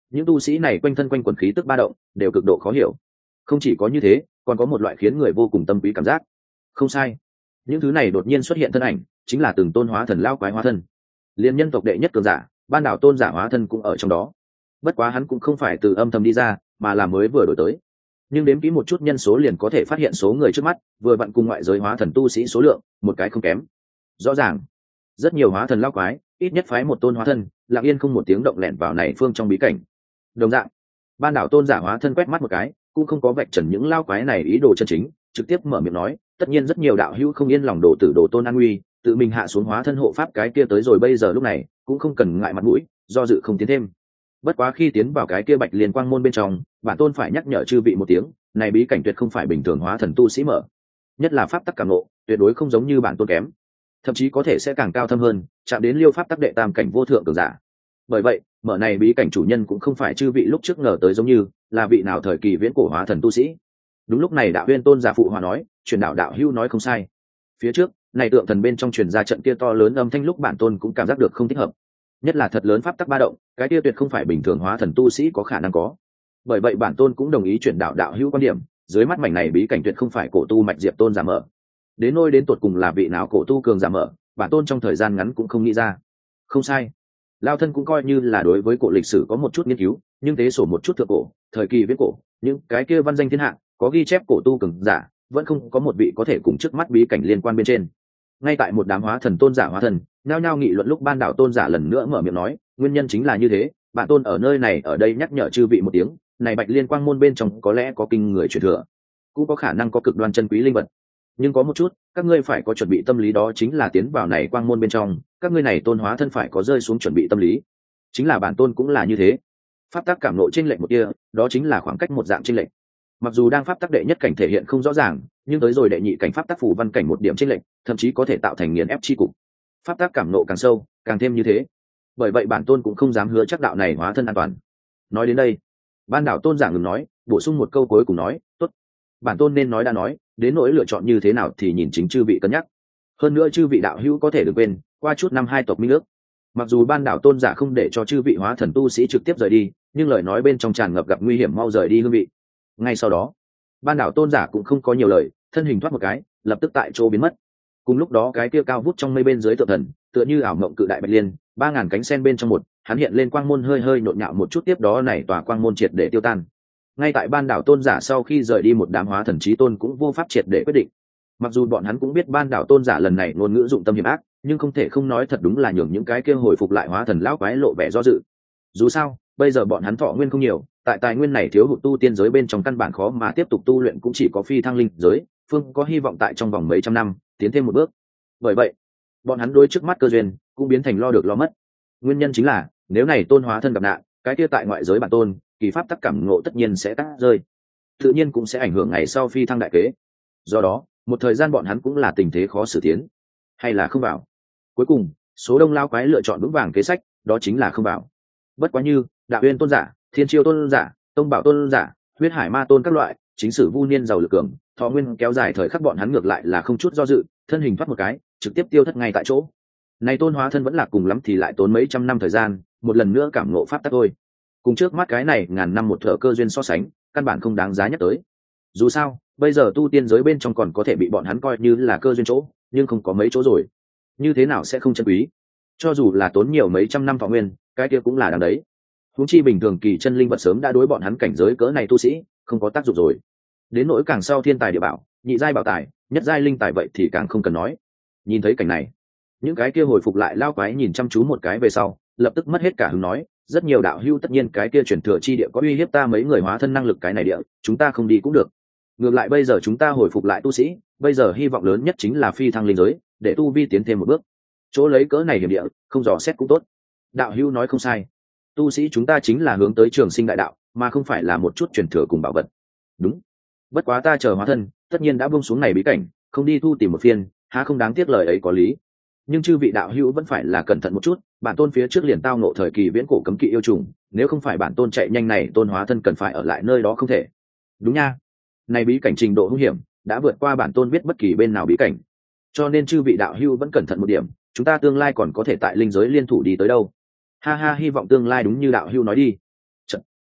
những tu sĩ này quanh thân quanh quần khí tức ba động đều cực độ khó hiểu. Không chỉ có như thế, còn có một loại khiến người vô cùng tâm quý cảm giác. Không sai, những thứ này đột nhiên xuất hiện thân ảnh chính là từng tôn hóa thần lao quái hóa thân. Liên nhân tộc đệ nhất cường giả ban đảo tôn giả hóa thân cũng ở trong đó. Bất quá hắn cũng không phải từ âm thầm đi ra, mà là mới vừa đổi tới. Nhưng đếm kỹ một chút nhân số liền có thể phát hiện số người trước mắt vừa vặn cùng ngoại giới hóa thần tu sĩ số lượng một cái không kém. Rõ ràng rất nhiều hóa thần lao quái, ít nhất phái một tôn hóa thân lặng yên không một tiếng động lẻn vào này phương trong bí cảnh. Đồng dạng, ban đảo tôn giả hóa thân quét mắt một cái cũng không có vạch trần những lao quái này ý đồ chân chính, trực tiếp mở miệng nói, tất nhiên rất nhiều đạo hữu không yên lòng đồ tử đồ tôn an nguy, tự mình hạ xuống hóa thân hộ pháp cái kia tới rồi, bây giờ lúc này cũng không cần ngại mặt mũi do dự không tiến thêm. Bất quá khi tiến vào cái kia bạch liên quang môn bên trong, bản tôn phải nhắc nhở chư vị một tiếng, này bí cảnh tuyệt không phải bình thường hóa thần tu sĩ mở, nhất là pháp tắc cảm ngộ tuyệt đối không giống như bản tôn kém, thậm chí có thể sẽ càng cao thâm hơn, chạm đến liêu pháp tắc đệ tam cảnh vô thượng cường giả. Bởi vậy mở này bí cảnh chủ nhân cũng không phải chư vị lúc trước ngờ tới giống như là vị nào thời kỳ viễn cổ hóa thần tu sĩ. Đúng lúc này đạo huyên tôn giả phụ hòa nói, truyền đạo đạo hưu nói không sai, phía trước này tượng thần bên trong truyền ra trận kia to lớn âm thanh lúc bản tôn cũng cảm giác được không thích hợp, nhất là thật lớn pháp tắc ba động, cái kia tuyệt không phải bình thường hóa thần tu sĩ có khả năng có. Bởi vậy bản tôn cũng đồng ý truyền đạo đạo hữu quan điểm, dưới mắt mảnh này bí cảnh tuyệt không phải cổ tu mạch diệp tôn giả mở. Đến nôi đến tột cùng là vị nào cổ tu cường giả mở, bản tôn trong thời gian ngắn cũng không nghĩ ra. Không sai, lao thân cũng coi như là đối với cổ lịch sử có một chút nghiên cứu, nhưng tế sổ một chút thượng cổ thời kỳ viễn cổ, những cái kia văn danh thiên hạ có ghi chép cổ tu cường giả vẫn không có một vị có thể cùng trước mắt bí cảnh liên quan bên trên. Ngay tại một đám hóa thần tôn giả hóa thần nhao nhao nghị luận lúc ban đảo tôn giả lần nữa mở miệng nói, nguyên nhân chính là như thế, bản tôn ở nơi này ở đây nhắc nhở chư vị một tiếng, này bạch liên quang môn bên trong có lẽ có kinh người truyền thừa, cũng có khả năng có cực đoan chân quý linh vật, nhưng có một chút các ngươi phải có chuẩn bị tâm lý, đó chính là tiến vào này quang môn bên trong, các ngươi này tôn hóa thân phải có rơi xuống chuẩn bị tâm lý. Chính là bản tôn cũng là như thế, pháp tắc cảm nộ chênh lệch một kia, đó chính là khoảng cách một dạng chênh lệch. Mặc dù đang pháp tắc đệ nhất cảnh thể hiện không rõ ràng, nhưng tới rồi đệ nhị cảnh pháp tắc phủ văn cảnh một điểm chênh lệch thậm chí có thể tạo thành nghiền ép chi cục. Pháp tắc cảm nộ càng sâu càng thêm như thế. Bởi vậy bản tôn cũng không dám hứa chắc đạo này hóa thân an toàn. Nói đến đây, ban đảo tôn giả ngừng nói, bổ sung một câu cuối cùng nói, tốt, bản tôn nên nói đã nói, đến nỗi lựa chọn như thế nào thì nhìn chính chư vị cân nhắc. Hơn nữa chư vị đạo hữu có thể đừng quên, qua chút năm hai tộc minh ước. Mặc dù ban đảo tôn giả không để cho chư vị hóa thần tu sĩ trực tiếp rời đi, nhưng lời nói bên trong tràn ngập gặp nguy hiểm, mau rời đi hương vị. Ngay sau đó, ban đảo tôn giả cũng không có nhiều lời, thân hình thoát một cái, lập tức tại chỗ biến mất. Cùng lúc đó cái kia cao vút trong mây bên dưới tượng thần, tựa như ảo mộng cự đại bạch liên, ba ngàn cánh sen bên trong một, hắn hiện lên quang môn hơi hơi nhộn nhạo một chút, tiếp đó này tòa quang môn triệt để tiêu tan. Ngay tại ban đảo tôn giả sau khi rời đi, một đám hóa thần chí tôn cũng vô pháp triệt để quyết định. Mặc dù bọn hắn cũng biết ban đảo tôn giả lần này ngôn ngữ dụng tâm hiểm ác, nhưng không thể không nói thật đúng là nhường những cái kia hồi phục lại hóa thần lão quái lộ vẻ do dự. Dù sao bây giờ bọn hắn thọ nguyên không nhiều, tại tài nguyên này thiếu hụt, tu tiên giới bên trong căn bản khó mà tiếp tục tu luyện, cũng chỉ có phi thăng linh giới phương có hy vọng tại trong vòng mấy trăm năm tiến thêm một bước. Bởi vậy bọn hắn đối trước mắt cơ duyên cũng biến thành lo được lo mất. Nguyên nhân chính là nếu này tôn hóa thân gặp nạn, cái kia tại ngoại giới bản tôn kỳ pháp tắc cảm ngộ tất nhiên sẽ tắt rơi, tự nhiên cũng sẽ ảnh hưởng ngày sau phi thăng đại kế. Do đó một thời gian bọn hắn cũng là tình thế khó xử tiến, hay là không vào. Cuối cùng số đông lao quái lựa chọn vững vàng kế sách, đó chính là không vào. Bất quá như đạo uyên tôn giả, thiên chiêu tôn giả, tông bảo tôn giả, huyết hải ma tôn các loại chính sử vu niên giàu lực cường, thọ nguyên kéo dài thời khắc, bọn hắn ngược lại là không chút do dự, thân hình thoát một cái trực tiếp tiêu thất ngay tại chỗ. Này tôn hóa thân vẫn là cùng lắm thì lại tốn mấy trăm năm thời gian một lần nữa cảm ngộ pháp tắc thôi, cùng trước mắt cái này ngàn năm một thợ cơ duyên so sánh, căn bản không đáng giá nhắc tới. Dù sao bây giờ tu tiên giới bên trong còn có thể bị bọn hắn coi như là cơ duyên chỗ, nhưng không có mấy chỗ rồi, như thế nào sẽ không chân quý. Cho dù là tốn nhiều mấy trăm năm thọ nguyên, cái kia cũng là đáng đấy. Huống chi bình thường kỳ chân linh vật sớm đã đối bọn hắn cảnh giới cỡ này tu sĩ không có tác dụng rồi. Đến nỗi càng sau thiên tài địa bảo, nhị giai bảo tài, nhất giai linh tài vậy thì càng không cần nói. Nhìn thấy cảnh này, những cái kia hồi phục lại lao quái nhìn chăm chú một cái về sau, lập tức mất hết cả hứng nói, rất nhiều đạo hưu, tất nhiên cái kia chuyển thừa chi địa có uy hiếp ta mấy người hóa thân năng lực, cái này địa chúng ta không đi cũng được. Ngược lại bây giờ chúng ta hồi phục lại tu sĩ, bây giờ hy vọng lớn nhất chính là phi thăng linh giới, để tu vi tiến thêm một bước. Chỗ lấy cỡ này hiểm địa không dò xét cũng tốt. Đạo hưu nói không sai, tu sĩ chúng ta chính là hướng tới trường sinh đại đạo, mà không phải là một chút truyền thừa cùng bảo vật. Đúng, bất quá ta chờ hóa thân tất nhiên đã buông xuống này bí cảnh, không đi thu tìm một phiên, há không đáng tiếc lời ấy có lý. Nhưng chư vị đạo hữu vẫn phải là cẩn thận một chút, bản tôn phía trước liền tao ngộ thời kỳ viễn cổ cấm kỵ yêu trùng, nếu không phải bản tôn chạy nhanh này tôn hóa thân cần phải ở lại nơi đó không thể. Đúng nha, này bí cảnh trình độ hung hiểm đã vượt qua bản tôn biết bất kỳ bên nào bí cảnh, cho nên chư vị đạo hữu vẫn cẩn thận một điểm, chúng ta tương lai còn có thể tại linh giới liên thủ đi tới đâu. Ha ha, hy vọng tương lai đúng như đạo hữu nói đi. Chật.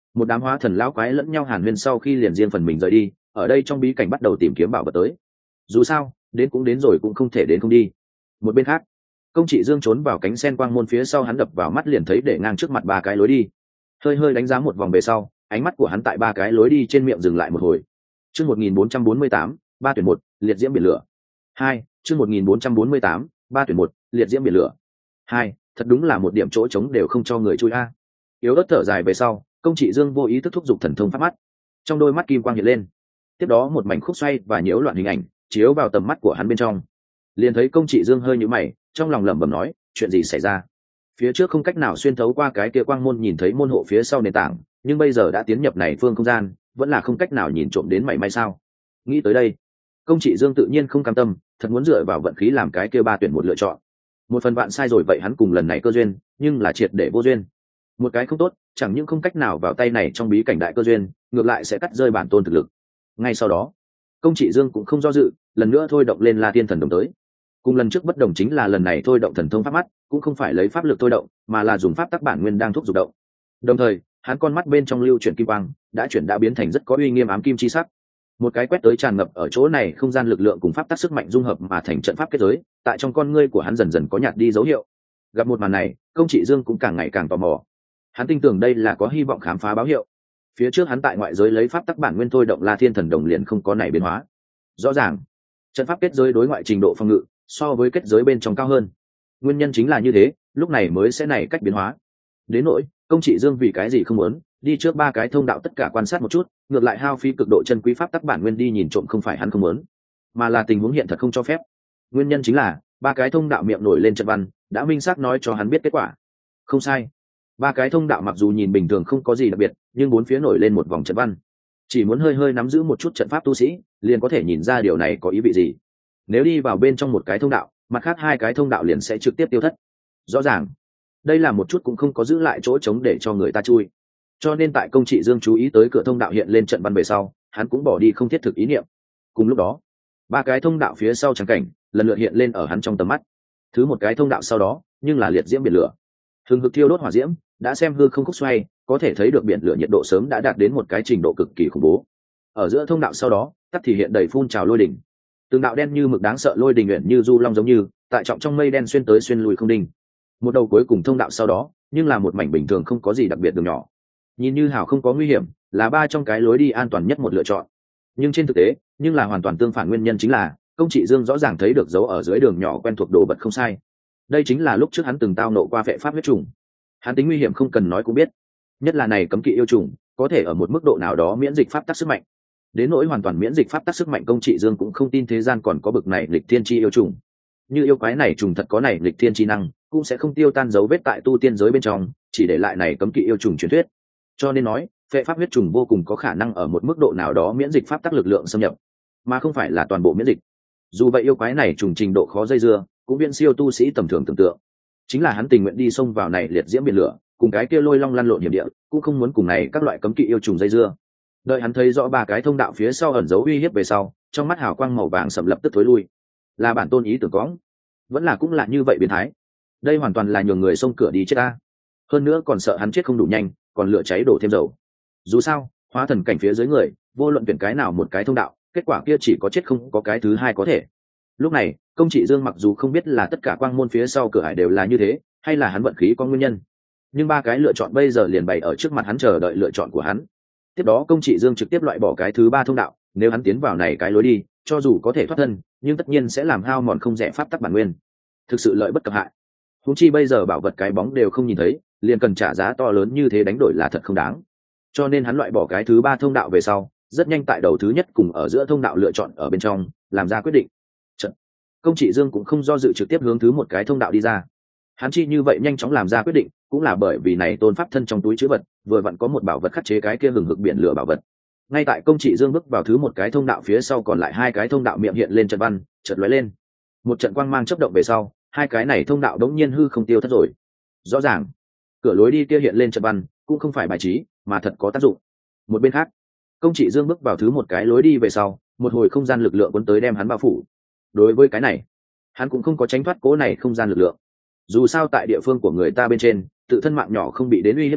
một đám hóa thần lão quái lẫn nhau hàn huyên sau khi liền riêng phần mình rời đi, ở đây trong bí cảnh bắt đầu tìm kiếm bảo vật tới. Dù sao đến cũng đến rồi, cũng không thể đến không đi. Một bên khác, công trị dương trốn vào cánh sen quang môn phía sau, hắn đập vào mắt liền thấy để ngang trước mặt ba cái lối đi. Hơi hơi đánh giá một vòng về sau, ánh mắt của hắn tại ba cái lối đi trên miệng dừng lại một hồi. Chương một nghìn bốn trăm bốn mươi tám, ba tuyển một, liệt diễm biển lửa. Hai, chương một nghìn bốn trăm bốn mươi tám, ba tuyển một, liệt diễm biển lửa. Hai, thật đúng là một điểm chỗ trống đều không cho người chui a. Yếu ớt thở dài về sau, công trị dương vô ý thức thúc giục thần thông pháp mắt. Trong đôi mắt kim quang hiện lên. Tiếp đó một mảnh khúc xoay và nhiễu loạn hình ảnh chiếu vào tầm mắt của hắn bên trong. Liền thấy công trị dương hơi nhíu mày, trong lòng lẩm bẩm nói, chuyện gì xảy ra? Phía trước không cách nào xuyên thấu qua cái kia quang môn nhìn thấy môn hộ phía sau nền tảng, nhưng bây giờ đã tiến nhập này phương không gian, vẫn là không cách nào nhìn trộm đến mảy may sao? Nghĩ tới đây, công trị dương tự nhiên không cam tâm, thật muốn dựa vào vận khí làm cái kia ba tuyển một lựa chọn. Một phần bạn sai rồi vậy hắn cùng lần này cơ duyên, nhưng là triệt để vô duyên. Một cái không tốt, chẳng những không cách nào vào tay này trong bí cảnh đại cơ duyên, ngược lại sẽ cắt rơi bản tôn thực lực. Ngay sau đó, công trị dương cũng không do dự, lần nữa thôi động lên La Thiên Thần Đồng tới. Cùng lần trước bất đồng chính là lần này thôi động thần thông pháp mắt, cũng không phải lấy pháp lực thôi động, mà là dùng pháp tắc bản nguyên đang thúc giục động. Đồng thời, hắn con mắt bên trong lưu chuyển kim quang, đã chuyển đã biến thành rất có uy nghiêm ám kim chi sắc. Một cái quét tới tràn ngập ở chỗ này không gian lực lượng cùng pháp tắc sức mạnh dung hợp mà thành trận pháp kết giới, tại trong con ngươi của hắn dần dần có nhạt đi dấu hiệu. Gặp một màn này, công trị dương cũng càng ngày càng tò mò. Hắn tin tưởng đây là có hy vọng khám phá báo hiệu. Phía trước hắn tại ngoại giới lấy pháp tắc bản nguyên thôi động La Thiên Thần Đồng liền không có này biến hóa. Rõ ràng, trận pháp kết giới đối ngoại trình độ phòng ngự so với kết giới bên trong cao hơn. Nguyên nhân chính là như thế, lúc này mới sẽ này cách biến hóa. Đến nỗi công trị dương vì cái gì không muốn đi trước ba cái thông đạo tất cả quan sát một chút, ngược lại hao phí cực độ chân quý pháp tắc bản nguyên đi nhìn trộm, không phải hắn không muốn, mà là tình huống hiện thật không cho phép. Nguyên nhân chính là ba cái thông đạo miệng nổi lên trận văn đã minh xác nói cho hắn biết kết quả. Không sai, ba cái thông đạo mặc dù nhìn bình thường không có gì đặc biệt, nhưng bốn phía nổi lên một vòng trận văn. Chỉ muốn hơi hơi nắm giữ một chút trận pháp tu sĩ liền có thể nhìn ra điều này có ý vị gì. Nếu đi vào bên trong một cái thông đạo, mặt khác hai cái thông đạo liền sẽ trực tiếp tiêu thất. Rõ ràng đây là một chút cũng không có giữ lại chỗ trống để cho người ta chui. Cho nên tại công trị dương chú ý tới cửa thông đạo hiện lên trận văn về sau, hắn cũng bỏ đi không thiết thực ý niệm. Cùng lúc đó, ba cái thông đạo phía sau trắng cảnh lần lượt hiện lên ở hắn trong tầm mắt. Thứ một cái thông đạo sau đó nhưng là liệt diễm biển lửa, hừng hực thiêu đốt hỏa diễm đã xem hư không khúc xoay, có thể thấy được biển lửa nhiệt độ sớm đã đạt đến một cái trình độ cực kỳ khủng bố. Ở giữa thông đạo sau đó tắt thì hiện đầy phun trào lôi đỉnh, từng đạo đen như mực đáng sợ lôi đình luyện như du long giống như tại trọng trong mây đen xuyên tới xuyên lùi không đinh. Một đầu cuối cùng thông đạo sau đó nhưng là một mảnh bình thường không có gì đặc biệt đường nhỏ, nhìn như hào không có nguy hiểm, là ba trong cái lối đi an toàn nhất một lựa chọn. Nhưng trên thực tế nhưng là hoàn toàn tương phản. Nguyên nhân chính là công trị dương rõ ràng thấy được dấu ở dưới đường nhỏ quen thuộc đồ vật không sai. Đây chính là lúc trước hắn từng tao nộ qua vệ pháp huyết trùng. Hắn tính nguy hiểm không cần nói cũng biết, nhất là này cấm kỵ yêu trùng có thể ở một mức độ nào đó miễn dịch pháp tắc sức mạnh. Đến nỗi hoàn toàn miễn dịch pháp tắc sức mạnh, công trị dương cũng không tin thế gian còn có bực này lịch thiên chi yêu trùng. Như yêu quái này trùng thật có này lịch thiên chi năng, cũng sẽ không tiêu tan dấu vết tại tu tiên giới bên trong, chỉ để lại này cấm kỵ yêu trùng truyền thuyết. Cho nên nói phệ pháp huyết trùng vô cùng có khả năng ở một mức độ nào đó miễn dịch pháp tắc lực lượng xâm nhập, mà không phải là toàn bộ miễn dịch. Dù vậy yêu quái này trùng trình độ khó dây dưa cũng viễn siêu tu sĩ tầm thường tưởng tượng. Chính là hắn tình nguyện đi xông vào này liệt diễm biển lửa, cùng cái kia lôi long lăn lộn hiểm địa, cũng không muốn cùng này các loại cấm kỵ yêu trùng dây dưa. Đợi hắn thấy rõ ba cái thông đạo phía sau ẩn dấu uy hiếp về sau, trong mắt hào quang màu vàng sậm lập tức thối lui. Là bản tôn ý tưởng cõng, vẫn là cũng là như vậy biến thái. Đây hoàn toàn là nhường người xông cửa đi chết ta. Hơn nữa còn sợ hắn chết không đủ nhanh, còn lửa cháy đổ thêm dầu. Dù sao hóa thần cảnh phía dưới người vô luận tuyển cái nào một cái thông đạo, kết quả kia chỉ có chết không có cái thứ hai có thể. Lúc này công trị dương mặc dù không biết là tất cả quang môn phía sau cửa ải đều là như thế, hay là hắn vận khí có nguyên nhân, nhưng ba cái lựa chọn bây giờ liền bày ở trước mặt hắn chờ đợi lựa chọn của hắn. Tiếp đó công trị dương trực tiếp loại bỏ cái thứ ba thông đạo. Nếu hắn tiến vào này cái lối đi, cho dù có thể thoát thân, nhưng tất nhiên sẽ làm hao mòn không rẻ pháp tắc bản nguyên, thực sự lợi bất cập hại. Huống chi bây giờ bảo vật cái bóng đều không nhìn thấy, liền cần trả giá to lớn như thế đánh đổi là thật không đáng. Cho nên hắn loại bỏ cái thứ ba thông đạo về sau, rất nhanh tại đầu thứ nhất cùng ở giữa thông đạo lựa chọn ở bên trong làm ra quyết định. Trận. Công trị dương cũng không do dự trực tiếp hướng thứ một cái thông đạo đi ra. Hắn chi như vậy nhanh chóng làm ra quyết định cũng là bởi vì này tôn pháp thân trong túi chữ vật vừa vặn có một bảo vật khắc chế cái kia hừng hực biển lửa bảo vật. Ngay tại công trị dương bước vào thứ một cái thông đạo phía sau, còn lại hai cái thông đạo miệng hiện lên trận văn chợt lóe lên, một trận quang mang chớp động về sau, hai cái này thông đạo đống nhiên hư không tiêu thất rồi. Rõ ràng cửa lối đi kia hiện lên trận văn cũng không phải bài trí mà thật có tác dụng. Một bên khác, công trị dương bước vào thứ một cái lối đi về sau, một hồi không gian lực lượng cuốn tới đem hắn bao phủ. Đối với cái này hắn cũng không có tránh thoát cố này không gian lực lượng. Dù sao tại địa phương của người ta bên trên, tự thân mạng nhỏ không bị đến uy hiếp lúc,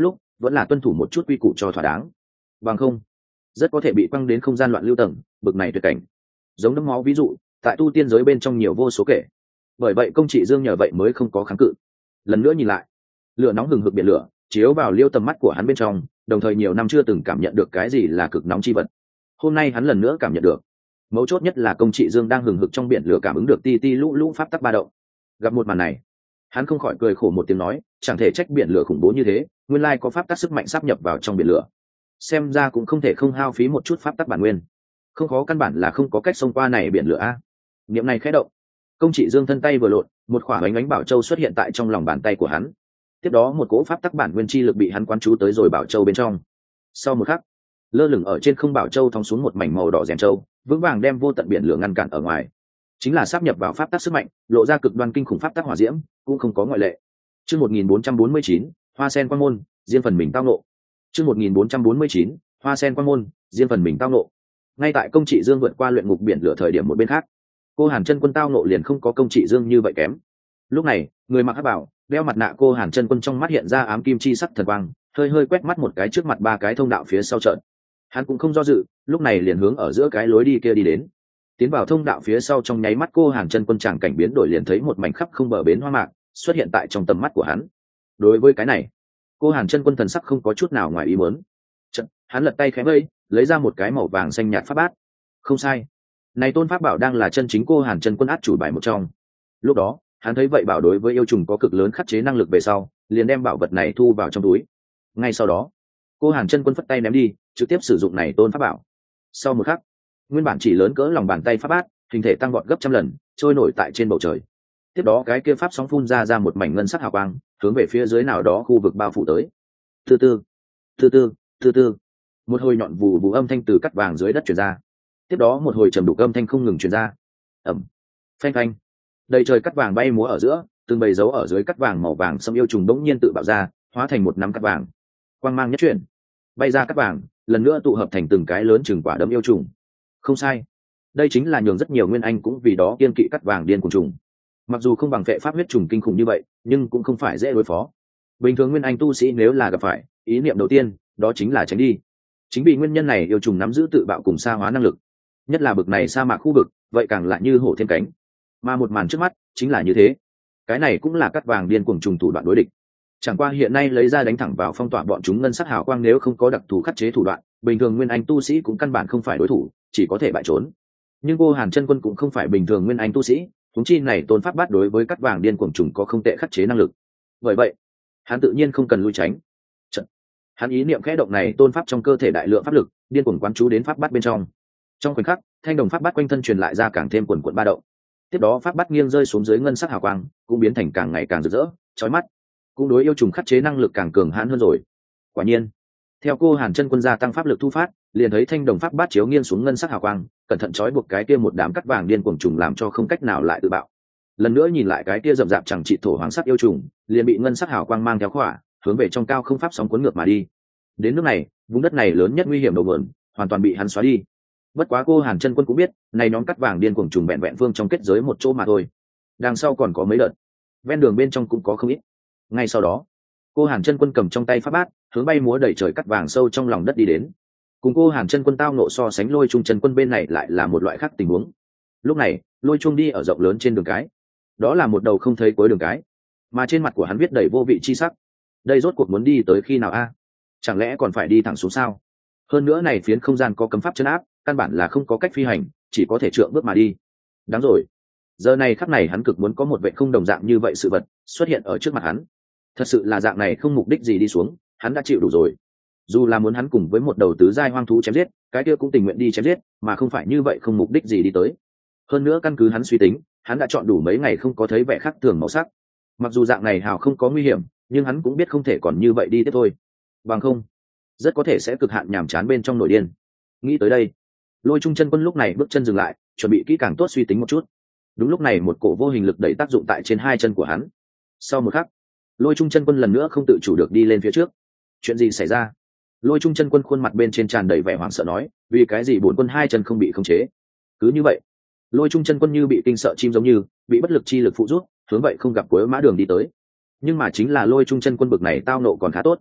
vẫn là tuân thủ một chút quy củ cho thỏa đáng, bằng không rất có thể bị quăng đến không gian loạn lưu tầng bực này tuyệt cảnh. Giống đấm máu ví dụ tại tu tiên giới bên trong nhiều vô số kể, bởi vậy công trị dương nhờ vậy mới không có kháng cự. Lần nữa nhìn lại, lửa nóng hừng hực biển lửa chiếu vào liêu tầm mắt của hắn bên trong, đồng thời nhiều năm chưa từng cảm nhận được cái gì là cực nóng chi vật, hôm nay hắn lần nữa cảm nhận được. Mấu chốt nhất là công trị dương đang hừng hực trong biển lửa cảm ứng được ti ti lũ lũ pháp tắc ba động. Gặp một màn này, hắn không khỏi cười khổ một tiếng nói, chẳng thể trách biển lửa khủng bố như thế, nguyên lai có pháp tắc sức mạnh sáp nhập vào trong biển lửa, xem ra cũng không thể không hao phí một chút pháp tắc bản nguyên, không khó, căn bản là không có cách xông qua này biển lửa a. Niệm này khẽ động, công trị dương thân tay vừa lộn, một quả bánh ánh bảo châu xuất hiện tại trong lòng bàn tay của hắn. Tiếp đó một cỗ pháp tắc bản nguyên chi lực bị hắn quán chú tới rồi bảo châu bên trong. Sau một khắc, lơ lửng ở trên không bảo châu thong xuống một mảnh màu đỏ rèm châu, vững vàng đem vô tận biển lửa ngăn cản ở ngoài. Chính là sáp nhập vào pháp tắc sức mạnh, lộ ra cực đoan kinh khủng pháp tắc hỏa diễm, cũng không có ngoại lệ. Chương một nghìn bốn trăm bốn mươi chín, Hoa sen quan môn, riêng phần mình tao ngộ. Chương một nghìn bốn trăm bốn mươi chín, Hoa sen quan môn, riêng phần mình tao ngộ. Ngay tại công trị dương vượt qua luyện ngục biển lửa thời điểm một bên khác, cô Hàn Chân Quân tao ngộ liền không có công trị dương như vậy kém. Lúc này, người mặc hắc bảo, đeo mặt nạ cô Hàn Chân Quân trong mắt hiện ra ám kim chi sắc thần quang, hơi hơi quét mắt một cái trước mặt ba cái thông đạo phía sau trận. Hắn cũng không do dự, lúc này liền hướng ở giữa cái lối đi kia đi đến. Tiến vào thông đạo phía sau trong nháy mắt cô Hàn Chân Quân tràng cảnh biến đổi, liền thấy một mảnh khắp không bờ bến hoa mạc xuất hiện tại trong tầm mắt của hắn. Đối với cái này, cô Hàn Chân Quân thần sắc không có chút nào ngoài ý muốn. Chợt, hắn lật tay khẽ vẫy, lấy ra một cái màu vàng xanh nhạt pháp bát. Không sai, này tôn pháp bảo đang là chân chính cô Hàn Chân Quân át chủ bài một trong. Lúc đó, hắn thấy vậy bảo đối với yêu trùng có cực lớn khắc chế năng lực về sau, liền đem bảo vật này thu vào trong túi. Ngay sau đó, cô Hàn Chân Quân phất tay ném đi, trực tiếp sử dụng này tôn pháp bảo. Sau một khắc, nguyên bản chỉ lớn cỡ lòng bàn tay pháp bát, hình thể tăng vọt gấp trăm lần, trôi nổi tại trên bầu trời. Tiếp đó cái kia pháp sóng phun ra ra một mảnh ngân sắc hào quang, hướng về phía dưới nào đó khu vực bao phủ tới. Từ từ, từ từ, từ từ, một hồi nhọn vù vù âm thanh từ cắt vàng dưới đất truyền ra. Tiếp đó một hồi trầm đục âm thanh không ngừng truyền ra. Ầm, phanh phanh, đầy trời cắt vàng bay múa ở giữa, từng bầy dấu ở dưới cắt vàng màu vàng xâm yêu trùng bỗng nhiên tự bạo ra, hóa thành một nắm cắt vàng. Quang mang nhất chuyển, bay ra cắt vàng, lần nữa tụ hợp thành từng cái lớn chừng quả đấm yêu trùng. Không sai, đây chính là nhường rất nhiều nguyên anh cũng vì đó kiên kỵ cắt vàng điên cuồng trùng. Mặc dù không bằng vệ pháp huyết trùng kinh khủng như vậy, nhưng cũng không phải dễ đối phó. Bình thường nguyên anh tu sĩ nếu là gặp phải, ý niệm đầu tiên đó chính là tránh đi. Chính vì nguyên nhân này yêu trùng nắm giữ tự bạo cùng sa hóa năng lực, nhất là bực này sa mạc khu vực, vậy càng lại như hổ thêm cánh. Mà một màn trước mắt chính là như thế. Cái này cũng là cắt vàng điên cuồng trùng thủ đoạn đối địch. Chẳng qua hiện nay lấy ra đánh thẳng vào phong tỏa bọn chúng ngân sắc hào quang, nếu không có đặc thù khắc chế thủ đoạn, bình thường nguyên anh tu sĩ cũng căn bản không phải đối thủ, chỉ có thể bại trốn. Nhưng cô Hàn Chân Quân cũng không phải bình thường nguyên anh tu sĩ, chúng chi này tôn pháp bát đối với cắt vàng điên cuồng trùng có không tệ khắc chế năng lực. Bởi vậy, hắn tự nhiên không cần lui tránh. Chật, hắn ý niệm khẽ động này tôn pháp trong cơ thể đại lượng pháp lực, điên cuồng quán chú đến pháp bát bên trong. Trong khoảnh khắc, thanh đồng pháp bát quanh thân truyền lại ra càng thêm quần quần ba động. Tiếp đó pháp bát nghiêng rơi xuống dưới ngân sắc hào quang, cũng biến thành càng ngày càng rực rỡ, chói mắt. Cũng đối yêu trùng khắc chế năng lực càng cường hãn hơn rồi. Quả nhiên, theo cô Hàn Chân Quân gia tăng pháp lực thu phát, liền thấy thanh đồng pháp bát chiếu nghiêng xuống ngân sắc hào quang, cẩn thận trói buộc cái kia một đám cắt vàng điên cuồng trùng, làm cho không cách nào lại tự bạo. Lần nữa nhìn lại cái kia rậm rạp chẳng trị thổ hoàng sắc yêu trùng, liền bị ngân sắc hào quang mang theo khỏa, hướng về trong cao không pháp sóng cuốn ngược mà đi. Đến nước này, vùng đất này lớn nhất nguy hiểm đầu nguồn, hoàn toàn bị hắn xóa đi. Bất quá cô Hàn Chân Quân cũng biết, này nhóm cắt vàng điên cuồng trùng vẹn vẹn phương trong kết giới một chỗ mà thôi. Đằng sau còn có mấy đợt, ven đường bên trong cũng có không ít. Ngay sau đó, cô Hàn Chân Quân cầm trong tay pháp bát, hướng bay múa đẩy trời cắt vàng sâu trong lòng đất đi đến. Cùng cô Hàn Chân Quân tao nộ so sánh, Lôi Trung Chân Quân bên này lại là một loại khác tình huống. Lúc này, Lôi Trung đi ở rộng lớn trên đường cái, đó là một đầu không thấy cuối đường cái, mà trên mặt của hắn viết đầy vô vị chi sắc. Đây rốt cuộc muốn đi tới khi nào a? Chẳng lẽ còn phải đi thẳng xuống sao? Hơn nữa này phiến không gian có cấm pháp trấn áp, căn bản là không có cách phi hành, chỉ có thể trượng bước mà đi. Đáng rồi, giờ này khắc này hắn cực muốn có một vệ không đồng dạng như vậy sự vật xuất hiện ở trước mặt hắn. Thật sự là dạng này không mục đích gì đi xuống, hắn đã chịu đủ rồi. Dù là muốn hắn cùng với một đầu tứ giai hoang thú chém giết, cái kia cũng tình nguyện đi chém giết, mà không phải như vậy không mục đích gì đi tới. Hơn nữa căn cứ hắn suy tính, hắn đã chọn đủ mấy ngày không có thấy vẻ khác thường màu sắc. Mặc dù dạng này hào không có nguy hiểm, nhưng hắn cũng biết không thể còn như vậy đi tiếp thôi. Bằng không, rất có thể sẽ cực hạn nhàm chán bên trong nổi điên. Nghĩ tới đây, Lôi Trung Chân Quân lúc này bước chân dừng lại, chuẩn bị kỹ càng tốt suy tính một chút. Đúng lúc này một cổ vô hình lực đẩy tác dụng tại trên hai chân của hắn. Sau một khắc, Lôi Trung Chân Quân lần nữa không tự chủ được đi lên phía trước. Chuyện gì xảy ra? Lôi Trung Chân Quân khuôn mặt bên trên tràn đầy vẻ hoảng sợ nói, vì cái gì bổn quân hai chân không bị khống chế? Cứ như vậy, Lôi Trung Chân Quân như bị kinh sợ chim giống như, bị bất lực chi lực phụ giúp, hướng vậy không gặp cuối mã đường đi tới. Nhưng mà chính là Lôi Trung Chân Quân bực này tao nộ còn khá tốt.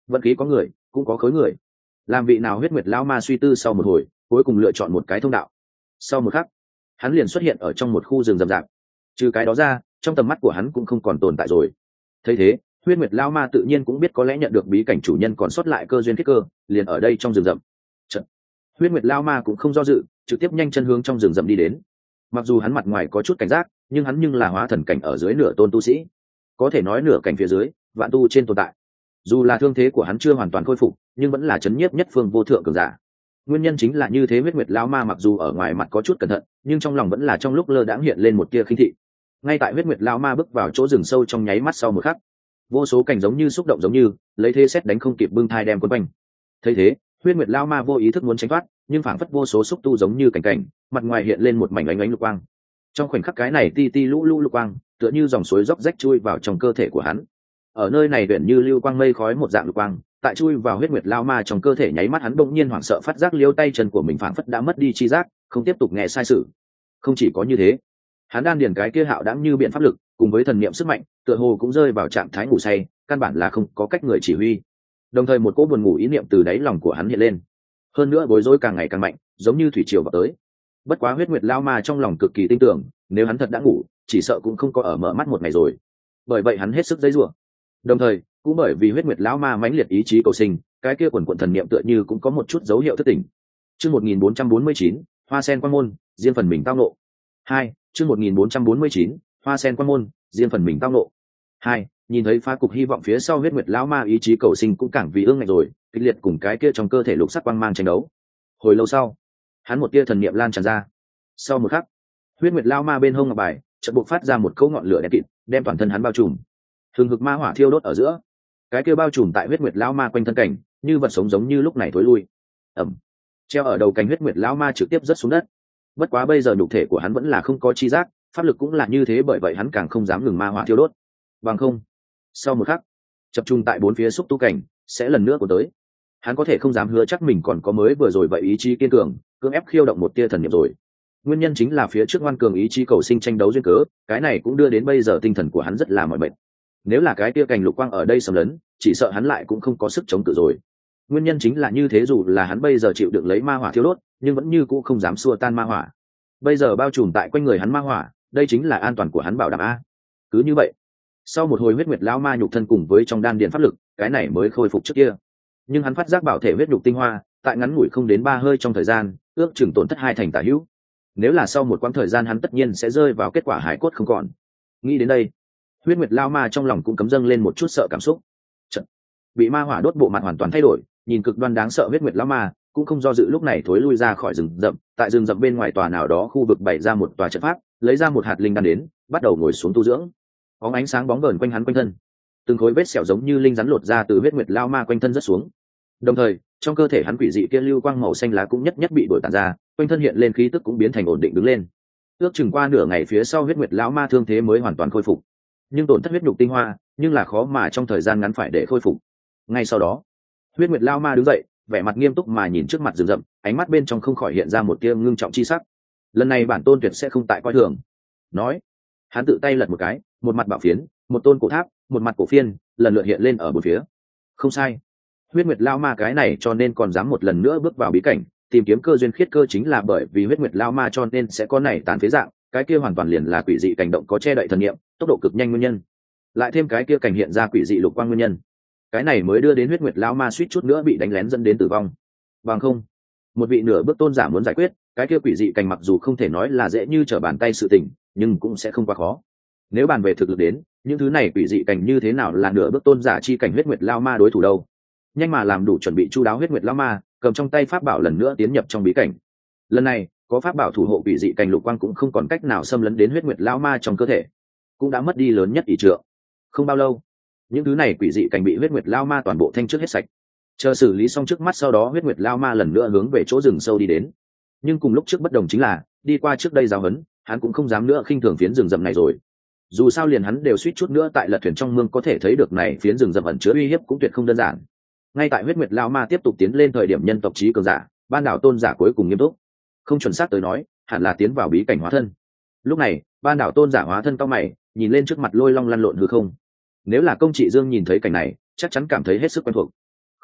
vận khí có người cũng có khối người. Làm vị nào huyết nguyệt lão ma suy tư sau một hồi, cuối cùng lựa chọn một cái thông đạo. Sau một khắc, hắn liền xuất hiện ở trong một khu rừng rậm rạp. Trừ cái đó ra, trong tầm mắt của hắn cũng không còn tồn tại rồi. Thấy thế, huyết nguyệt lão ma tự nhiên cũng biết có lẽ nhận được bí cảnh chủ nhân còn sót lại cơ duyên kết cơ, liền ở đây trong rừng rậm. Chật, huyết nguyệt lão ma cũng không do dự, trực tiếp nhanh chân hướng trong rừng rậm đi đến. Mặc dù hắn mặt ngoài có chút cảnh giác, nhưng hắn nhưng là hóa thần cảnh ở dưới nửa tôn tu sĩ, có thể nói nửa cảnh phía dưới vạn tu trên tồn tại. Dù là thương thế của hắn chưa hoàn toàn khôi phục, nhưng vẫn là chấn nhiếp nhất phương vô thượng cường giả. Nguyên nhân chính là như thế, huyết nguyệt lão ma mặc dù ở ngoài mặt có chút cẩn thận, nhưng trong lòng vẫn là trong lúc lơ đãng hiện lên một tia khinh thị. Ngay tại huyết nguyệt lão ma bước vào chỗ rừng sâu trong nháy mắt sau một khắc, vô số cảnh giống như xúc động giống như lấy thế xét đánh không kịp bưng thai đem quấn quanh. Thấy thế, huyết nguyệt lão ma vô ý thức muốn tránh thoát, nhưng phảng phất vô số xúc tu giống như cảnh cảnh, mặt ngoài hiện lên một mảnh ánh ánh lục quang. Trong khoảnh khắc cái này ti ti lũ lũ lục quang tựa như dòng suối róc rách chui vào trong cơ thể của hắn. Ở nơi này huyện như lưu quang mây khói một dạng lục quang, tại chui vào huyết nguyệt lao ma trong cơ thể nháy mắt hắn bỗng nhiên hoảng sợ phát giác liêu tay chân của mình phảng phất đã mất đi chi giác, không tiếp tục nghe sai sự. Không chỉ có như thế, hắn đan điền cái kia hạo đãng như biện pháp lực cùng với thần niệm sức mạnh tựa hồ cũng rơi vào trạng thái ngủ say, căn bản là không có cách người chỉ huy. Đồng thời một cỗ buồn ngủ ý niệm từ đáy lòng của hắn hiện lên, hơn nữa bối rối càng ngày càng mạnh, giống như thủy triều vào tới. Bất quá huyết nguyệt lao ma trong lòng cực kỳ tin tưởng, nếu hắn thật đã ngủ, chỉ sợ cũng không có ở mở mắt một ngày rồi. Bởi vậy hắn hết sức giãy giụa. Đồng thời, cũng bởi vì huyết nguyệt lão ma mãnh liệt ý chí cầu sinh, cái kia quần quần thần niệm tựa như cũng có một chút dấu hiệu thức tỉnh. Chương một nghìn bốn trăm bốn mươi chín, Hoa Sen Quan Môn, riêng phần mình tao ngộ. hai, chương một nghìn bốn trăm bốn mươi chín, Hoa Sen Quan Môn, riêng phần mình tao ngộ. hai, nhìn thấy phá cục hy vọng phía sau huyết nguyệt lão ma ý chí cầu sinh cũng càng vì ương ngạnh rồi, kịch liệt cùng cái kia trong cơ thể lục sắc quang mang tranh đấu. Hồi lâu sau, hắn một tia thần niệm lan tràn ra. Sau một khắc, huyết nguyệt lão ma bên hông ngọc bài chợt bộc phát ra một cỗ ngọn lửa đen kịt, đem toàn thân hắn bao trùm. Hừng hực ma hỏa thiêu đốt ở giữa, cái kia bao trùm tại huyết nguyệt lão ma quanh thân cảnh, như vật sống giống như lúc này thối lui. Ẩm. Treo ở đầu cánh huyết nguyệt lão ma trực tiếp rớt xuống đất. Bất quá bây giờ nhục thể của hắn vẫn là không có chi giác, pháp lực cũng là như thế, bởi vậy hắn càng không dám ngừng ma hỏa thiêu đốt. Bằng không, sau một khắc, chập trung tại bốn phía xúc tu cảnh sẽ lần nữa của tới. Hắn có thể không dám hứa chắc mình còn có mới vừa rồi vậy ý chí kiên cường, cưỡng ép khiêu động một tia thần niệm rồi. Nguyên nhân chính là phía trước ngoan cường ý chí cầu sinh tranh đấu duyên cớ, cái này cũng đưa đến bây giờ tinh thần của hắn rất là mỏi mệt. Nếu là cái tia cành lục quang ở đây xâm lấn, chỉ sợ hắn lại cũng không có sức chống cự rồi. Nguyên nhân chính là như thế, dù là hắn bây giờ chịu được lấy ma hỏa thiêu đốt, nhưng vẫn như cũ không dám xua tan ma hỏa. Bây giờ bao trùm tại quanh người hắn ma hỏa, đây chính là an toàn của hắn bảo đảm a. Cứ như vậy, sau một hồi huyết nguyệt lão ma nhục thân cùng với trong đan điền pháp lực, cái này mới khôi phục trước kia. Nhưng hắn phát giác bảo thể huyết nhục tinh hoa, tại ngắn ngủi không đến ba hơi trong thời gian, ước chừng tổn thất hai thành tả hữu. Nếu là sau một quãng thời gian hắn tất nhiên sẽ rơi vào kết quả hải cốt không còn. Nghĩ đến đây, huyết nguyệt lao ma trong lòng cũng cấm dâng lên một chút sợ cảm xúc. Chật, bị ma hỏa đốt bộ mặt hoàn toàn thay đổi, nhìn cực đoan đáng sợ huyết nguyệt lao ma cũng không do dự, lúc này thối lui ra khỏi rừng rậm. Tại rừng rậm bên ngoài tòa nào đó khu vực bày ra một tòa trận pháp, lấy ra một hạt linh đan đến, bắt đầu ngồi xuống tu dưỡng. Bóng ánh sáng bóng vờn quanh hắn quanh thân, từng khối vết sẹo giống như linh rắn lột ra từ huyết nguyệt lao ma quanh thân rất xuống. Đồng thời, trong cơ thể hắn quỷ dị kia lưu quang màu xanh lá cũng nhất nhất bị đổi tản ra, quanh thân hiện lên khí tức cũng biến thành ổn định đứng lên. Ước chừng qua nửa ngày phía sau huyết nguyệt lão ma thương thế mới hoàn toàn khôi phục, nhưng tổn thất huyết nhục tinh hoa, nhưng là khó mà trong thời gian ngắn phải để khôi phục. Ngay sau đó, huyết nguyệt lão ma đứng dậy, vẻ mặt nghiêm túc mà nhìn trước mặt rừng rậm, ánh mắt bên trong không khỏi hiện ra một tia ngưng trọng chi sắc. Lần này bản tôn tuyệt sẽ không tại coi thường. Nói, hắn tự tay lật một cái, một mặt bảo phiến, một tôn cổ tháp, một mặt cổ phiên, lần lượt hiện lên ở bốn phía. Không sai, huyết nguyệt lão ma cái này cho nên còn dám một lần nữa bước vào bí cảnh tìm kiếm cơ duyên khiết cơ, chính là bởi vì huyết nguyệt lão ma cho nên sẽ có này tàn phế dạng, cái kia hoàn toàn liền là quỷ dị cảnh động có che đậy thần niệm, tốc độ cực nhanh nguyên nhân, lại thêm cái kia cảnh hiện ra quỷ dị lục quang nguyên nhân, cái này mới đưa đến huyết nguyệt lão ma suýt chút nữa bị đánh lén dẫn đến tử vong. Bằng không, một vị nửa bước tôn giả muốn giải quyết cái kia quỷ dị cảnh, mặc dù không thể nói là dễ như trở bàn tay sự tình, nhưng cũng sẽ không quá khó. Nếu bàn về thực lực đến, những thứ này quỷ dị cảnh như thế nào là nửa bước tôn giả chi cảnh huyết nguyệt lão ma đối thủ đâu. Nhanh mà làm đủ chuẩn bị chu đáo, huyết nguyệt lão ma cầm trong tay pháp bảo lần nữa tiến nhập trong bí cảnh. Lần này có pháp bảo thủ hộ, quỷ dị cảnh lục quang cũng không còn cách nào xâm lấn đến huyết nguyệt lão ma trong cơ thể, cũng đã mất đi lớn nhất ỷ trượng. Không bao lâu, những thứ này quỷ dị cảnh bị huyết nguyệt lão ma toàn bộ thanh trước hết sạch. Chờ xử lý xong trước mắt, sau đó huyết nguyệt lão ma lần nữa hướng về chỗ rừng sâu đi đến. Nhưng cùng lúc trước bất đồng chính là, đi qua trước đây giáo huấn, hắn cũng không dám nữa khinh thường phiến rừng rậm này rồi. Dù sao liền hắn đều suýt chút nữa tại lật thuyền trong mương, có thể thấy được này phiến rừng rậm ẩn chứa uy hiếp cũng tuyệt không đơn giản. Ngay tại huyết nguyệt lão ma tiếp tục tiến lên thời điểm, nhân tộc trí cường giả, ban đảo tôn giả cuối cùng nghiêm túc, không chuẩn xác tới nói hẳn là tiến vào bí cảnh hóa thân. Lúc này ban đảo tôn giả hóa thân cao mày, nhìn lên trước mặt lôi long lăn lộn hư không. Nếu là công trị dương nhìn thấy cảnh này, chắc chắn cảm thấy hết sức quen thuộc.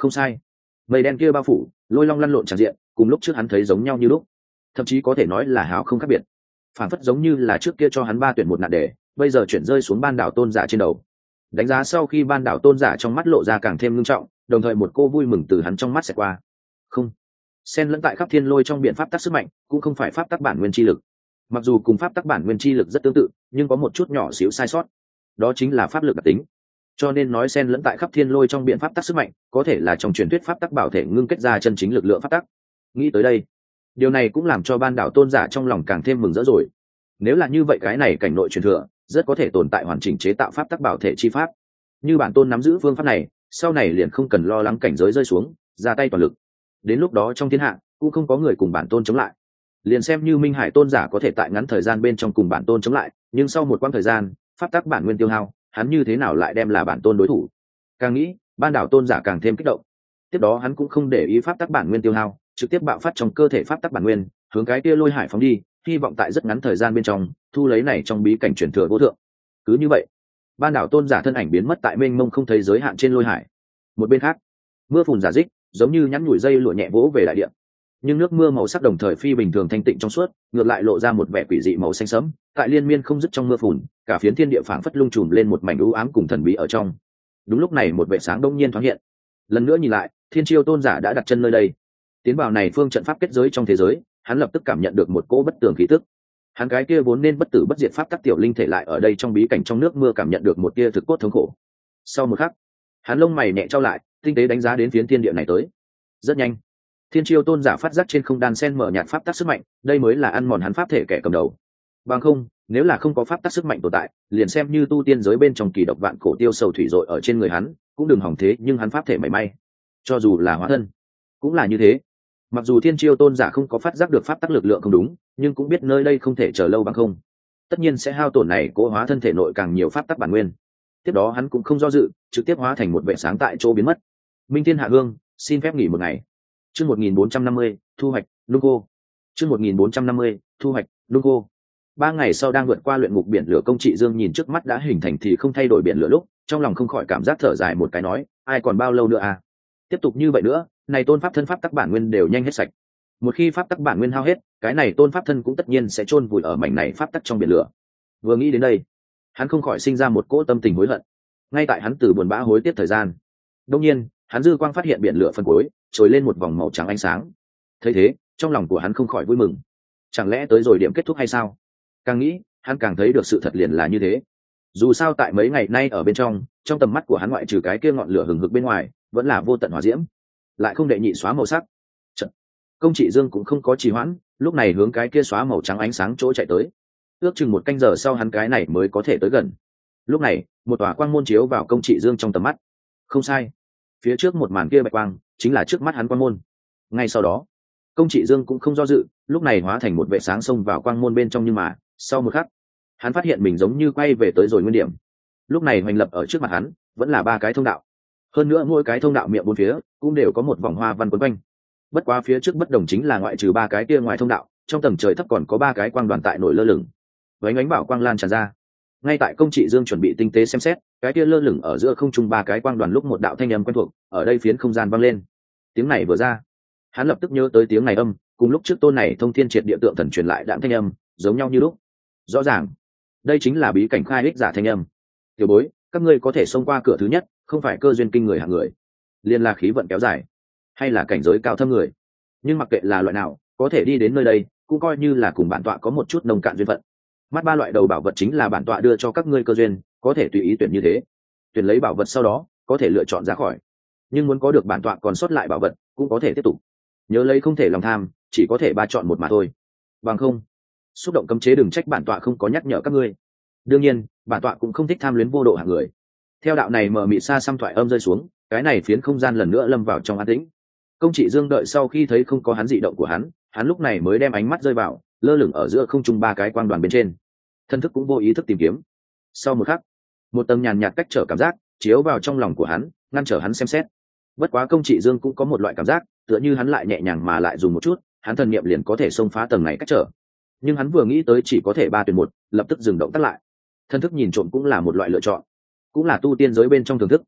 không sai, mây đen kia bao phủ, lôi long lăn lộn tràn diện cùng lúc trước hắn thấy giống nhau như lúc, thậm chí có thể nói là hào không khác biệt, phản phất giống như là trước kia cho hắn ba tuyển một nạn đề, bây giờ chuyển rơi xuống ban đảo tôn giả trên đầu. Đánh giá sau khi ban đảo tôn giả trong mắt lộ ra càng thêm ngưng trọng, đồng thời một cô vui mừng từ hắn trong mắt sẽ qua. Không, xen lẫn tại khắp thiên lôi trong biện pháp tắc sức mạnh cũng không phải pháp tắc bản nguyên chi lực, mặc dù cùng pháp tắc bản nguyên chi lực rất tương tự nhưng có một chút nhỏ xíu sai sót, đó chính là pháp lực đặc tính. Cho nên nói xen lẫn tại khắp thiên lôi trong biện pháp tắc sức mạnh có thể là trong truyền thuyết pháp tắc bảo thể ngưng kết ra chân chính lực lượng pháp tắc. Nghĩ tới đây, điều này cũng làm cho ban đảo tôn giả trong lòng càng thêm mừng rỡ rồi. Nếu là như vậy, cái này cảnh nội truyền thừa rất có thể tồn tại hoàn chỉnh chế tạo pháp tắc bảo thể chi pháp. Như bản tôn nắm giữ phương pháp này, sau này liền không cần lo lắng cảnh giới rơi xuống, ra tay toàn lực. Đến lúc đó trong thiên hạ cũng không có người cùng bản tôn chống lại. Liền xem như Minh Hải tôn giả có thể tại ngắn thời gian bên trong cùng bản tôn chống lại, nhưng sau một quãng thời gian, pháp tắc bản nguyên tiêu hao, hắn như thế nào lại đem là bản tôn đối thủ? Càng nghĩ, ban đảo tôn giả càng thêm kích động. Tiếp đó hắn cũng không để ý pháp tắc bản nguyên tiêu hao, trực tiếp bạo phát trong cơ thể pháp tắc bản nguyên, hướng cái kia lôi hải phóng đi, hy vọng tại rất ngắn thời gian bên trong thu lấy này trong bí cảnh truyền thừa vô thượng. Cứ như vậy, ban đảo tôn giả thân ảnh biến mất tại mênh mông không thấy giới hạn trên lôi hải. Một bên khác, mưa phùn giả dích giống như nhắn nhủi dây lụa nhẹ vỗ về đại địa, nhưng nước mưa màu sắc đồng thời phi bình thường thanh tịnh trong suốt, ngược lại lộ ra một vẻ quỷ dị màu xanh sẫm. Tại liên miên không dứt trong mưa phùn, cả phiến thiên địa phảng phất lung trùm lên một mảnh u ám cùng thần bí ở trong. Đúng lúc này một vệ sáng đông nhiên thoáng hiện, lần nữa nhìn lại, thiên chiêu tôn giả đã đặt chân nơi đây. Tiến vào này phương trận pháp kết giới trong thế giới, hắn lập tức cảm nhận được một cỗ bất tường khí tức. Hắn cái kia vốn nên bất tử bất diệt pháp tắc tiểu linh thể lại ở đây trong bí cảnh trong nước mưa cảm nhận được một tia thực cốt thống khổ. Sau một khắc, hắn lông mày nhẹ trao lại, tinh tế đánh giá đến phiến thiên địa này tới. Rất nhanh, thiên chiêu tôn giả phát giác trên không đan sen mở nhạt pháp tắc sức mạnh, đây mới là ăn mòn hắn pháp thể kẻ cầm đầu. Bằng không, nếu là không có pháp tắc sức mạnh tồn tại, liền xem như tu tiên giới bên trong kỳ độc vạn cổ tiêu sầu thủy dội ở trên người hắn, cũng đừng hỏng thế, nhưng hắn pháp thể mảy may, cho dù là hóa thân, cũng là như thế. Mặc dù thiên chiêu tôn giả không có phát giác được pháp tắc lực lượng không đúng, nhưng cũng biết nơi đây không thể chờ lâu bằng không, tất nhiên sẽ hao tổn này cố hóa thân thể nội càng nhiều pháp tắc bản nguyên. Tiếp đó hắn cũng không do dự, trực tiếp hóa thành một vệ sáng tại chỗ biến mất. Minh Thiên Hạ Hương, xin phép nghỉ một ngày. Chương một nghìn bốn trăm năm mươi, thu hoạch, nung khô. Chương một nghìn bốn trăm năm mươi, thu hoạch, nung khô. Ba ngày sau đang vượt qua luyện ngục biển lửa, Công Trị Dương nhìn trước mắt đã hình thành thì không thay đổi biển lửa lúc, trong lòng không khỏi cảm giác thở dài một cái, nói, ai còn bao lâu nữa à? Tiếp tục như vậy nữa, này tôn pháp thân pháp tắc bản nguyên đều nhanh hết sạch. Một khi pháp tắc bản nguyên hao hết, cái này tôn pháp thân cũng tất nhiên sẽ chôn vùi ở mảnh này pháp tắc trong biển lửa. Vừa nghĩ đến đây, hắn không khỏi sinh ra một cỗ tâm tình hối hận. Ngay tại hắn từ buồn bã hối tiếc thời gian, đột nhiên, hắn dư quang phát hiện biển lửa phân cuối, trồi lên một vòng màu trắng ánh sáng. Thấy thế, trong lòng của hắn không khỏi vui mừng. Chẳng lẽ tới rồi điểm kết thúc hay sao? Càng nghĩ, hắn càng thấy được sự thật liền là như thế. Dù sao tại mấy ngày nay ở bên trong, trong tầm mắt của hắn ngoại trừ cái kia ngọn lửa hừng hực bên ngoài, vẫn là vô tận hỏa diễm, lại không đệ nhị xóa màu sắc. Chật. Công Trị Dương cũng không có trì hoãn, lúc này hướng cái kia xóa màu trắng ánh sáng chỗ chạy tới. Ước chừng một canh giờ sau hắn cái này mới có thể tới gần. Lúc này, một tòa quang môn chiếu vào Công Trị Dương trong tầm mắt. Không sai, phía trước một màn kia bạch quang, chính là trước mắt hắn quang môn. Ngay sau đó, Công Trị Dương cũng không do dự, lúc này hóa thành một vệ sáng xông vào quang môn bên trong, nhưng mà, sau một khắc, hắn phát hiện mình giống như quay về tới rồi nguyên điểm. Lúc này hoành lập ở trước mặt hắn, vẫn là ba cái thông đạo. Hơn nữa mỗi cái thông đạo miệng bốn phía cũng đều có một vòng hoa văn quấn quanh. Bất quá phía trước bất đồng chính là ngoại trừ ba cái kia ngoài thông đạo, trong tầng trời thấp còn có ba cái quang đoàn tại nổi lơ lửng. Với ánh bảo quang lan tràn ra. Ngay tại Công Trị Dương chuẩn bị tinh tế xem xét, cái kia lơ lửng ở giữa không trung ba cái quang đoàn lúc một đạo thanh âm quen thuộc ở đây phiến không gian vang lên. Tiếng này vừa ra, hắn lập tức nhớ tới tiếng này âm, cùng lúc trước tôn này thông thiên triệt địa tượng thần truyền lại đạm thanh âm, giống nhau như lúc. Rõ ràng, đây chính là bí cảnh khai ích giả thanh âm. Tiểu bối, các ngươi có thể xông qua cửa thứ nhất, không phải cơ duyên kinh người hạng người, liên là khí vận kéo dài, hay là cảnh giới cao thâm người, nhưng mặc kệ là loại nào, có thể đi đến nơi đây cũng coi như là cùng bản tọa có một chút nồng cạn duyên phận. Mắt ba loại đầu bảo vật chính là bản tọa đưa cho các ngươi cơ duyên, có thể tùy ý tuyển như thế. Tuyển lấy bảo vật sau đó có thể lựa chọn ra khỏi, nhưng muốn có được bản tọa còn sót lại bảo vật cũng có thể tiếp tục. Nhớ lấy không thể lòng tham, chỉ có thể ba chọn một mà thôi. Bằng không, xúc động cấm chế đừng trách bản tọa không có nhắc nhở các ngươi. Đương nhiên, bản tọa cũng không thích tham luyến vô độ hạng người. Theo đạo này mờ mịt xa xăm thoại âm rơi xuống, cái này phiến không gian lần nữa lâm vào trong an tĩnh. Công Trị Dương đợi sau khi thấy không có hắn dị động của hắn, hắn lúc này mới đem ánh mắt rơi vào lơ lửng ở giữa không trung ba cái quang đoàn bên trên. Thân thức cũng vô ý thức tìm kiếm. Sau một khắc, một tầng nhàn nhạt cách trở cảm giác chiếu vào trong lòng của hắn, ngăn trở hắn xem xét. Bất quá Công Trị Dương cũng có một loại cảm giác, tựa như hắn lại nhẹ nhàng mà lại dùng một chút, hắn thần niệm liền có thể xông phá tầng này cách trở. Nhưng hắn vừa nghĩ tới chỉ có thể ba tuyển một, lập tức dừng động tắt lại. Thân thức nhìn trộm cũng là một loại lựa chọn, cũng là tu tiên giới bên trong thưởng thức.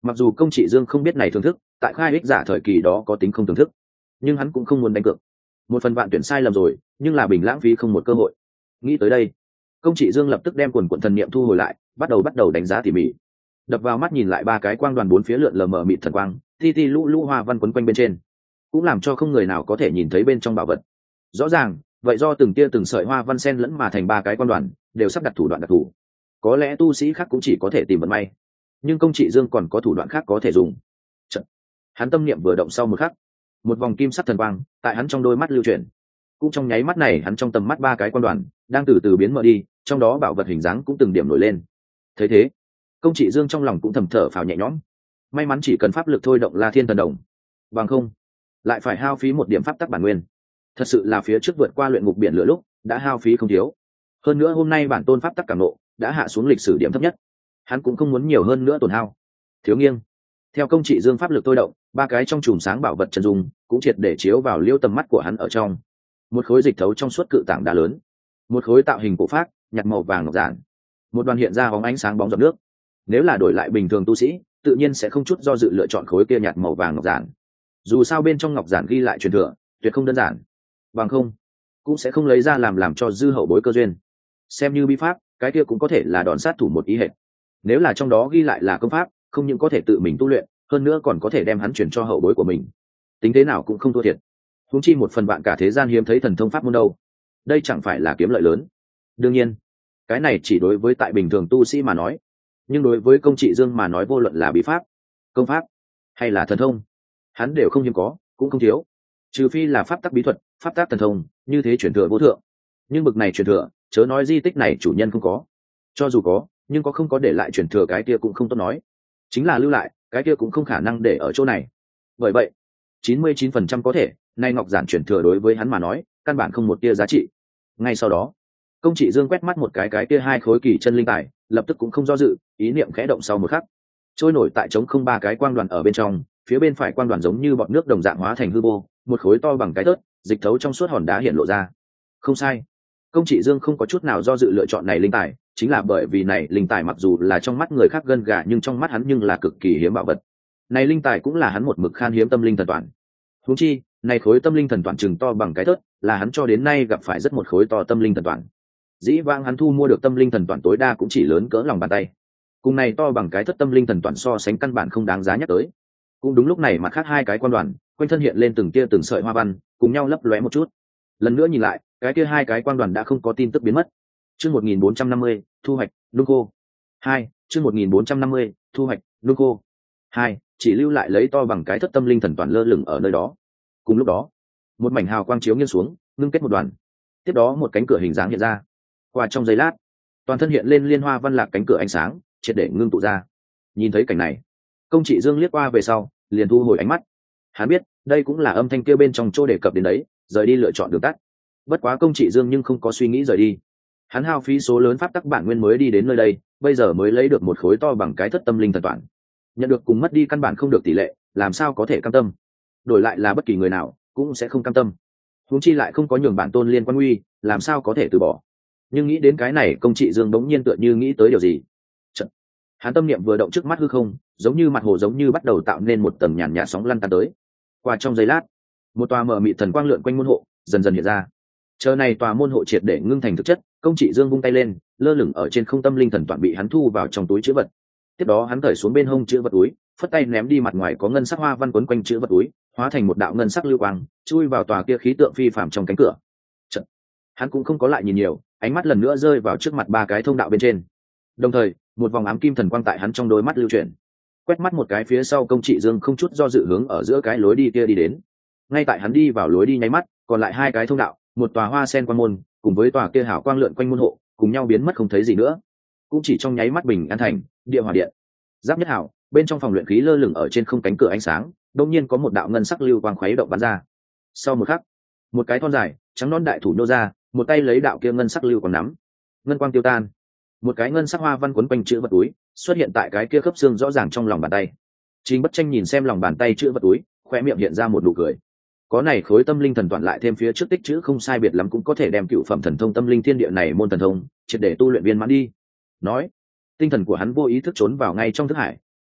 Mặc dù công trị dương không biết này thưởng thức tại khai ích giả thời kỳ đó có tính không thưởng thức, nhưng hắn cũng không muốn đánh cược. Một phần vạn tuyển sai lầm rồi, nhưng là bình lãng phí không một cơ hội. Nghĩ tới đây, công trị dương lập tức đem quần quận thần niệm thu hồi lại, bắt đầu bắt đầu đánh giá tỉ mỉ. Đập vào mắt nhìn lại ba cái quang đoàn bốn phía lượn lờ mờ mịt thần quang, ti ti lũ lũ hoa văn quấn quanh bên trên, cũng làm cho không người nào có thể nhìn thấy bên trong bảo vật. Rõ ràng, vậy do từng tia từng sợi hoa văn sen lẫn mà thành ba cái quang đoàn, đều sắp đặt thủ đoạn đặc thù. Có lẽ tu sĩ khác cũng chỉ có thể tìm vận may, nhưng công trị dương còn có thủ đoạn khác có thể dùng. Chật. Hắn tâm niệm vừa động sau một khắc, một vòng kim sắc thần quang tại hắn trong đôi mắt lưu chuyển. Cũng trong nháy mắt này, hắn trong tầm mắt ba cái quang đoàn đang từ từ biến mở đi, trong đó bảo vật hình dáng cũng từng điểm nổi lên. Thấy thế, công trị dương trong lòng cũng thầm thở phào nhẹ nhõm. May mắn chỉ cần pháp lực thôi động La Thiên Thần Đồng, bằng không lại phải hao phí một điểm pháp tắc bản nguyên. Thật sự là phía trước vượt qua luyện ngục biển lửa lúc đã hao phí không thiếu. Hơn nữa hôm nay bản tôn pháp tắc cảm nộ đã hạ xuống lịch sử điểm thấp nhất, hắn cũng không muốn nhiều hơn nữa tổn hao. Thiếu nghiêng, theo công trị dương pháp lực thôi động, ba cái trong chùm sáng bảo vật chân dung cũng triệt để chiếu vào liêu tầm mắt của hắn. Ở trong một khối dịch thấu trong suốt cự tảng đá lớn, một khối tạo hình cổ phác nhạt màu vàng ngọc giản, một đoàn hiện ra bóng ánh sáng bóng giọt nước. Nếu là đổi lại bình thường tu sĩ, tự nhiên sẽ không chút do dự lựa chọn khối kia nhạt màu vàng ngọc giản. Dù sao bên trong ngọc giản ghi lại truyền thừa tuyệt không đơn giản, bằng không cũng sẽ không lấy ra làm làm cho dư hậu bối cơ duyên. Xem như bí pháp, cái kia cũng có thể là đòn sát thủ một ý hệ. Nếu là trong đó ghi lại là công pháp, không những có thể tự mình tu luyện, hơn nữa còn có thể đem hắn chuyển cho hậu bối của mình, tính thế nào cũng không thua thiệt. Huống chi một phần bạn cả thế gian hiếm thấy thần thông pháp môn đâu, đây chẳng phải là kiếm lợi lớn. Đương nhiên, cái này chỉ đối với tại bình thường tu sĩ mà nói, nhưng đối với công trị dương mà nói, vô luận là bí pháp, công pháp hay là thần thông, hắn đều không hiếm có, cũng không thiếu. Trừ phi là pháp tắc bí thuật, pháp tắc thần thông, như thế truyền thừa vô thượng. Nhưng bực này truyền thừa, chớ nói di tích này chủ nhân không có, cho dù có, nhưng có không có để lại truyền thừa cái kia cũng không tốt nói. Chính là lưu lại, cái kia cũng không khả năng để ở chỗ này. Bởi vậy, chín mươi chín phần trăm có thể, nay ngọc giản truyền thừa đối với hắn mà nói, căn bản không một tia giá trị. Ngay sau đó, công trị dương quét mắt một cái cái kia hai khối kỳ chân linh tài, lập tức cũng không do dự, ý niệm khẽ động sau một khắc, trôi nổi tại trống không ba cái quang đoàn ở bên trong, phía bên phải quang đoàn giống như bọt nước đồng dạng hóa thành hư vô, một khối to bằng cái tớt, dịch thấu trong suốt hòn đá hiện lộ ra. Không sai, công trị dương không có chút nào do dự lựa chọn này linh tài, chính là bởi vì này linh tài mặc dù là trong mắt người khác gân gà, nhưng trong mắt hắn nhưng là cực kỳ hiếm bảo vật. Này linh tài cũng là hắn một mực khan hiếm tâm linh thần toàn. Huống chi, này khối tâm linh thần toàn chừng to bằng cái tớt, là hắn cho đến nay gặp phải rất một khối to tâm linh thần toàn. Dĩ vãng hắn thu mua được tâm linh thần toàn tối đa cũng chỉ lớn cỡ lòng bàn tay, cùng này to bằng cái thất tâm linh thần toàn so sánh căn bản không đáng giá nhắc tới. Cũng đúng lúc này mặt khác hai cái quan đoàn quanh thân hiện lên từng tia từng sợi hoa văn, cùng nhau lấp lóe một chút. Lần nữa nhìn lại, cái kia hai cái quan đoàn đã không có tin tức biến mất. Chương một nghìn bốn trăm năm mươi, thu hoạch nung khô. Hai, chương một nghìn bốn trăm năm mươi, thu hoạch nung khô. Hai, chỉ lưu lại lấy to bằng cái thất tâm linh thần toàn lơ lửng ở nơi đó. Cùng lúc đó, một mảnh hào quang chiếu nghiêng xuống, ngưng kết một đoàn. Tiếp đó một cánh cửa hình dáng hiện ra. Qua trong giây lát, toàn thân hiện lên liên hoa văn lạc cánh cửa ánh sáng, triệt để ngưng tụ ra. Nhìn thấy cảnh này, công trị dương liếc qua về sau, liền thu hồi ánh mắt. Hắn biết, đây cũng là âm thanh kia bên trong chỗ đề cập đến đấy, rời đi lựa chọn đường tắt. Bất quá công trị dương nhưng không có suy nghĩ rời đi. Hắn hao phí số lớn pháp tắc bản nguyên mới đi đến nơi đây, bây giờ mới lấy được một khối to bằng cái thất tâm linh thần toàn. Nhận được cùng mất đi căn bản không được tỷ lệ, làm sao có thể cam tâm? Đổi lại là bất kỳ người nào cũng sẽ không cam tâm. Huống chi lại không có nhường bản tôn liên quan nguy, làm sao có thể từ bỏ? Nhưng nghĩ đến cái này, công trị dương đống nhiên tựa như nghĩ tới điều gì. Chật. Hắn tâm niệm vừa động, trước mắt hư không giống như mặt hồ giống như bắt đầu tạo nên một tầng nhàn nhạt sóng lăn tăn tới. Qua trong giây lát, một tòa mờ mịt thần quang lượn quanh môn hộ dần dần hiện ra. Chờ này tòa môn hộ triệt để ngưng thành thực chất, công trị dương vung tay lên, lơ lửng ở trên không tâm linh thần toàn bị hắn thu vào trong túi chữ vật. Tiếp đó hắn cởi xuống bên hông chữ vật túi, phất tay ném đi mặt ngoài có ngân sắc hoa văn quấn quanh chữ vật túi, hóa thành một đạo ngân sắc lưu quang, chui vào tòa kia khí tượng phi phàm trong cánh cửa. Chật. Hắn cũng không có lại nhìn nhiều, ánh mắt lần nữa rơi vào trước mặt ba cái thông đạo bên trên. Đồng thời, một vòng ám kim thần quang tại hắn trong đôi mắt lưu chuyển. Quét mắt một cái phía sau, công trị dương không chút do dự hướng ở giữa cái lối đi kia đi đến. Ngay tại hắn đi vào lối đi nháy mắt, còn lại hai cái thông đạo, một tòa hoa sen quan môn cùng với tòa kia hảo quang lượn quanh môn hộ cùng nhau biến mất không thấy gì nữa. Cũng chỉ trong nháy mắt, bình an thành địa hỏa điện giáp nhất hảo bên trong phòng luyện khí lơ lửng ở trên không cánh cửa ánh sáng, đột nhiên có một đạo ngân sắc lưu quang khuấy động bắn ra. Sau một khắc, một cái thon dài trắng non đại thủ nô ra, một tay lấy đạo kia ngân sắc lưu quang nắm, ngân quang tiêu tan, một cái ngân sắc hoa văn quấn quanh chữ vật túi xuất hiện tại cái kia khớp xương rõ ràng trong lòng bàn tay. Trình Bất Tranh nhìn xem lòng bàn tay chữ vật túi, khoe miệng hiện ra một nụ cười. Có này khối tâm linh thần toàn lại thêm phía trước tích chữ không sai biệt lắm, cũng có thể đem cựu phẩm thần thông tâm linh thiên địa này môn thần thông triệt để tu luyện viên mãn đi. Nói, tinh thần của hắn vô ý thức trốn vào ngay trong thức hải,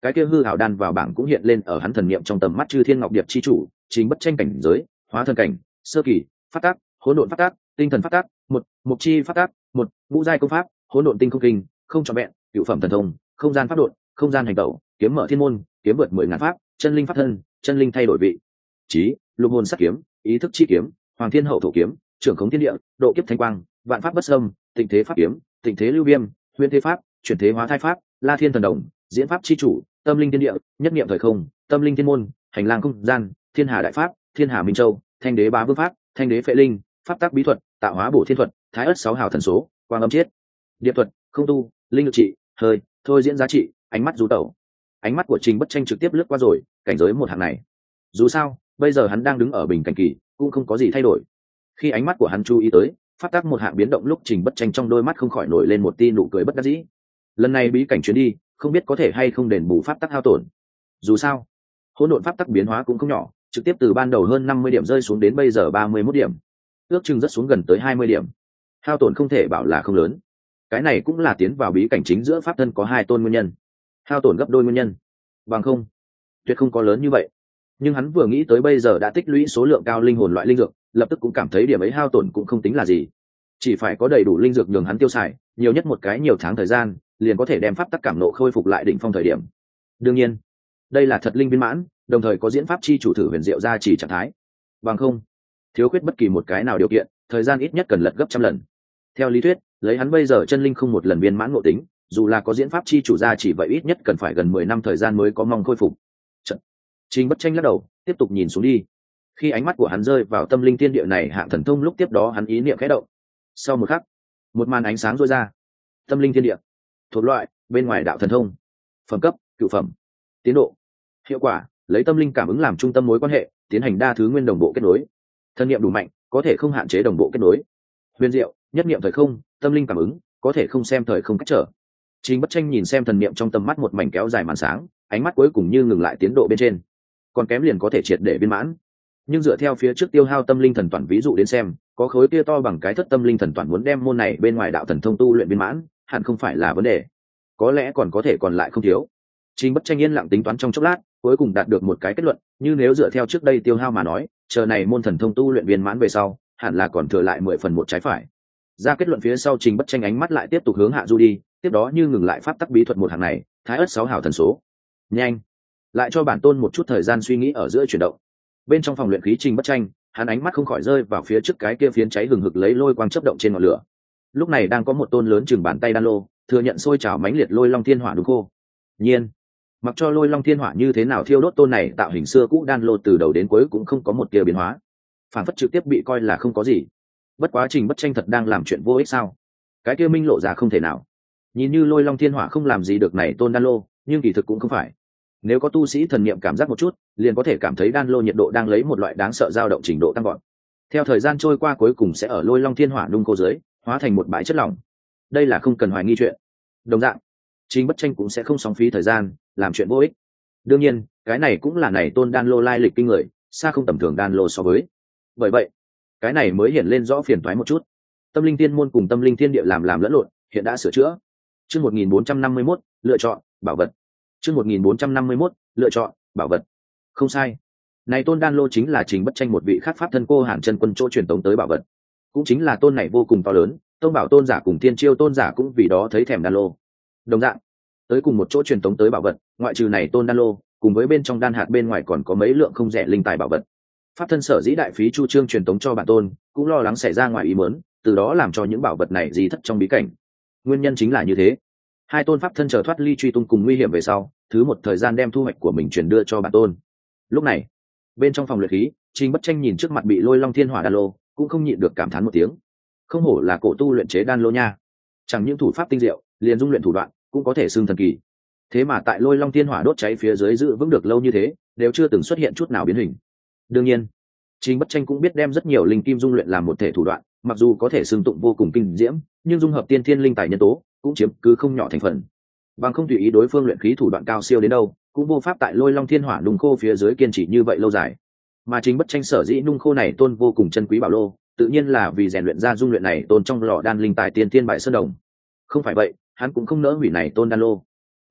cái kia hư hảo đan vào bảng cũng hiện lên ở hắn thần niệm trong tầm mắt. Chư Thiên Ngọc Điệp chi chủ, Trình Bất Tranh cảnh giới, hóa thần cảnh, sơ kỳ, phát tác, hỗn độn phát tác, tinh thần phát tác, một, mục chi phát tác, một, ngũ giai công pháp, hỗn độn tinh không kinh, không trọn vẹn, cửu phẩm thần thông, không gian pháp độn, không gian hành tẩu, kiếm mở thiên môn, kiếm vượt mười ngàn pháp, chân linh pháp thân, chân linh thay đổi vị trí, lục hồn sát kiếm, ý thức chi kiếm, hoàng thiên hậu thổ kiếm, trưởng khống thiên địa, độ kiếp thanh quang, vạn pháp bất xâm, tịnh thế pháp kiếm, tịnh thế lưu viêm, huyền thế pháp, chuyển thế hóa thai pháp, la thiên thần đồng, diễn pháp chi chủ, tâm linh thiên địa, nhất niệm thời không, tâm linh thiên môn, hành lang không gian, thiên hà đại pháp, thiên hà minh châu, thanh đế bá vương pháp, thanh đế phệ linh, pháp tác bí thuật, tạo hóa bổ thiên thuật, thái ất sáu hào thần số, quang âm chiết, điệp thuật, không tu, linh lực trị, hơi, thôi diễn giá trị, ánh mắt du tẩu. Ánh mắt của Trình Bất Tranh trực tiếp lướt qua rồi cảnh giới một hạng này. Dù sao bây giờ hắn đang đứng ở bình cảnh kỳ, cũng không có gì thay đổi. Khi ánh mắt của hắn chú ý tới pháp tác một hạng biến động lúc, Trình Bất Tranh trong đôi mắt không khỏi nổi lên một tia nụ cười bất đắc dĩ. Lần này bí cảnh chuyến đi không biết có thể hay không đền bù pháp tắc hao tổn. Dù sao hỗn độn pháp tắc biến hóa cũng không nhỏ, trực tiếp từ ban đầu hơn năm mươi điểm rơi xuống đến bây giờ ba mươi mốt điểm, ước chừng rất xuống gần tới hai mươi điểm. Hao tổn không thể bảo là không lớn. Cái này cũng là tiến vào bí cảnh chính giữa pháp thân có hai tôn nguyên nhân, hao tổn gấp đôi nguyên nhân. Bằng không tuyệt không có lớn như vậy. Nhưng hắn vừa nghĩ tới bây giờ đã tích lũy số lượng cao linh hồn loại linh dược, lập tức cũng cảm thấy điểm ấy hao tổn cũng không tính là gì. Chỉ phải có đầy đủ linh dược nhường hắn tiêu xài, nhiều nhất một cái nhiều tháng thời gian liền có thể đem pháp tắc cảm nộ khôi phục lại đỉnh phong thời điểm. Đương nhiên đây là thật linh viên mãn, đồng thời có diễn pháp chi chủ thử huyền diệu ra chỉ trạng thái. Bằng không thiếu khuyết bất kỳ một cái nào điều kiện, thời gian ít nhất cần lật gấp trăm lần. Theo lý thuyết lấy hắn bây giờ chân linh không một lần viên mãn ngộ tính, dù là có diễn pháp chi chủ ra chỉ vậy ít nhất cần phải gần mười năm thời gian mới có mong khôi phục. Trận. Trình Bất Tranh lắc đầu tiếp tục nhìn xuống đi. Khi ánh mắt của hắn rơi vào tâm linh thiên địa này hạng thần thông lúc, tiếp đó hắn ý niệm khẽ động. Sau một khắc một màn ánh sáng rơi ra. Tâm linh thiên địa thuộc loại bên ngoài đạo thần thông, phẩm cấp cửu phẩm, tiến độ hiệu quả lấy tâm linh cảm ứng làm trung tâm mối quan hệ, tiến hành đa thứ nguyên đồng bộ kết nối, thân niệm đủ mạnh có thể không hạn chế đồng bộ kết nối, huyền diệu nhất niệm thời không, tâm linh cảm ứng có thể không xem thời không cách trở. Trình Bất Tranh nhìn xem thần niệm trong tầm mắt một mảnh kéo dài màn sáng, ánh mắt cuối cùng như ngừng lại tiến độ bên trên, còn kém liền có thể triệt để viên mãn. Nhưng dựa theo phía trước tiêu hao tâm linh thần toàn ví dụ đến xem, có khối kia to bằng cái thất tâm linh thần toàn muốn đem môn này bên ngoài đạo thần thông tu luyện viên mãn hẳn không phải là vấn đề, có lẽ còn có thể còn lại không thiếu. Trình Bất Tranh yên lặng tính toán trong chốc lát, cuối cùng đạt được một cái kết luận, như nếu dựa theo trước đây tiêu hao mà nói, chờ này môn thần thông tu luyện viên mãn về sau hẳn là còn thừa lại mười phần một trái phải. Ra kết luận phía sau, Trình Bất Tranh ánh mắt lại tiếp tục hướng hạ du đi, tiếp đó như ngừng lại pháp tắc bí thuật một hàng này, thái ất sáu hào thần số. Nhanh, lại cho bản tôn một chút thời gian suy nghĩ ở giữa chuyển động. Bên trong phòng luyện khí Trình Bất Tranh, hắn ánh mắt không khỏi rơi vào phía trước cái kia phiến cháy hừng hực lấy lôi quang chớp động trên ngọn lửa. Lúc này đang có một tôn lớn chừng bàn tay đan lô, thừa nhận sôi trào mãnh liệt lôi long thiên hỏa đúng khô. Nhiên, mặc cho lôi long thiên hỏa như thế nào thiêu đốt tôn này tạo hình xưa cũ đan lô từ đầu đến cuối cũng không có một tia biến hóa, phản phất trực tiếp bị coi là không có gì. Bất quá Trình Bất Tranh thật đang làm chuyện vô ích sao? Cái kia minh lộ ra không thể nào. Nhìn như lôi long thiên hỏa không làm gì được này tôn đan lô, nhưng kỳ thực cũng không phải. Nếu có tu sĩ thần niệm cảm giác một chút, liền có thể cảm thấy đan lô nhiệt độ đang lấy một loại đáng sợ dao động trình độ tăng gọn. Theo thời gian trôi qua cuối cùng sẽ ở lôi long thiên hỏa nung khô dưới, hóa thành một bãi chất lỏng. Đây là không cần hoài nghi chuyện. Đồng dạng, Trình Bất Tranh cũng sẽ không sóng phí thời gian làm chuyện vô ích. Đương nhiên, cái này cũng là này tôn đan lô lai lịch kinh người, xa không tầm thường đan lô so với. Bởi vậy, cái này mới hiện lên rõ phiền toái một chút. Tâm linh thiên môn cùng tâm linh thiên địa làm làm lẫn lộn, hiện đã sửa chữa. Chương một nghìn bốn trăm năm mươi mốt, lựa chọn bảo vật. Chương một nghìn bốn trăm năm mươi mốt, lựa chọn bảo vật. Không sai. Này tôn đan lô chính là Trình Bất Tranh một vị khác pháp thân cô Hàn chân quân chỗ truyền tống tới bảo vật. Cũng chính là tôn này vô cùng to lớn, Tông Bảo tôn giả cùng Thiên Chiêu tôn giả cũng vì đó thấy thèm đan lô. Đồng dạng, tới cùng một chỗ truyền tống tới bảo vật, ngoại trừ này tôn đan lô, cùng với bên trong đan hạt bên ngoài còn có mấy lượng không rẻ linh tài bảo vật. Pháp thân sở dĩ đại phí chu trương truyền tống cho bản tôn, cũng lo lắng xảy ra ngoài ý muốn, từ đó làm cho những bảo vật này di thất trong bí cảnh. Nguyên nhân chính là như thế. Hai tôn pháp thân chờ thoát ly truy tung cùng nguy hiểm về sau, thứ một thời gian đem thu hoạch của mình truyền đưa cho bản tôn. Lúc này, bên trong phòng luyện khí, Trình Bất Tranh nhìn trước mặt bị lôi long thiên hỏa đan lô, cũng không nhịn được cảm thán một tiếng. Không hổ là cổ tu luyện chế đan lô nha, chẳng những thủ pháp tinh diệu, liền dung luyện thủ đoạn cũng có thể xưng thần kỳ. Thế mà tại lôi long thiên hỏa đốt cháy phía dưới giữ vững được lâu như thế, đều chưa từng xuất hiện chút nào biến hình. Đương nhiên, Trình Bất Tranh cũng biết đem rất nhiều linh kim dung luyện làm một thể thủ đoạn, mặc dù có thể xưng tụng vô cùng kinh diễm, nhưng dung hợp tiên thiên linh tài nhân tố cũng chiếm cứ không nhỏ thành phần. Bằng không tùy ý đối phương luyện khí thủ đoạn cao siêu đến đâu, cũng vô pháp tại lôi long thiên hỏa nung khô phía dưới kiên trì như vậy lâu dài. Mà Trình Bất Tranh sở dĩ nung khô này tôn vô cùng chân quý bảo lô, tự nhiên là vì rèn luyện ra dung luyện này tôn trong lò đan linh tài tiên thiên bại sơn đồng. Không phải vậy, hắn cũng không nỡ hủy này tôn đan lô.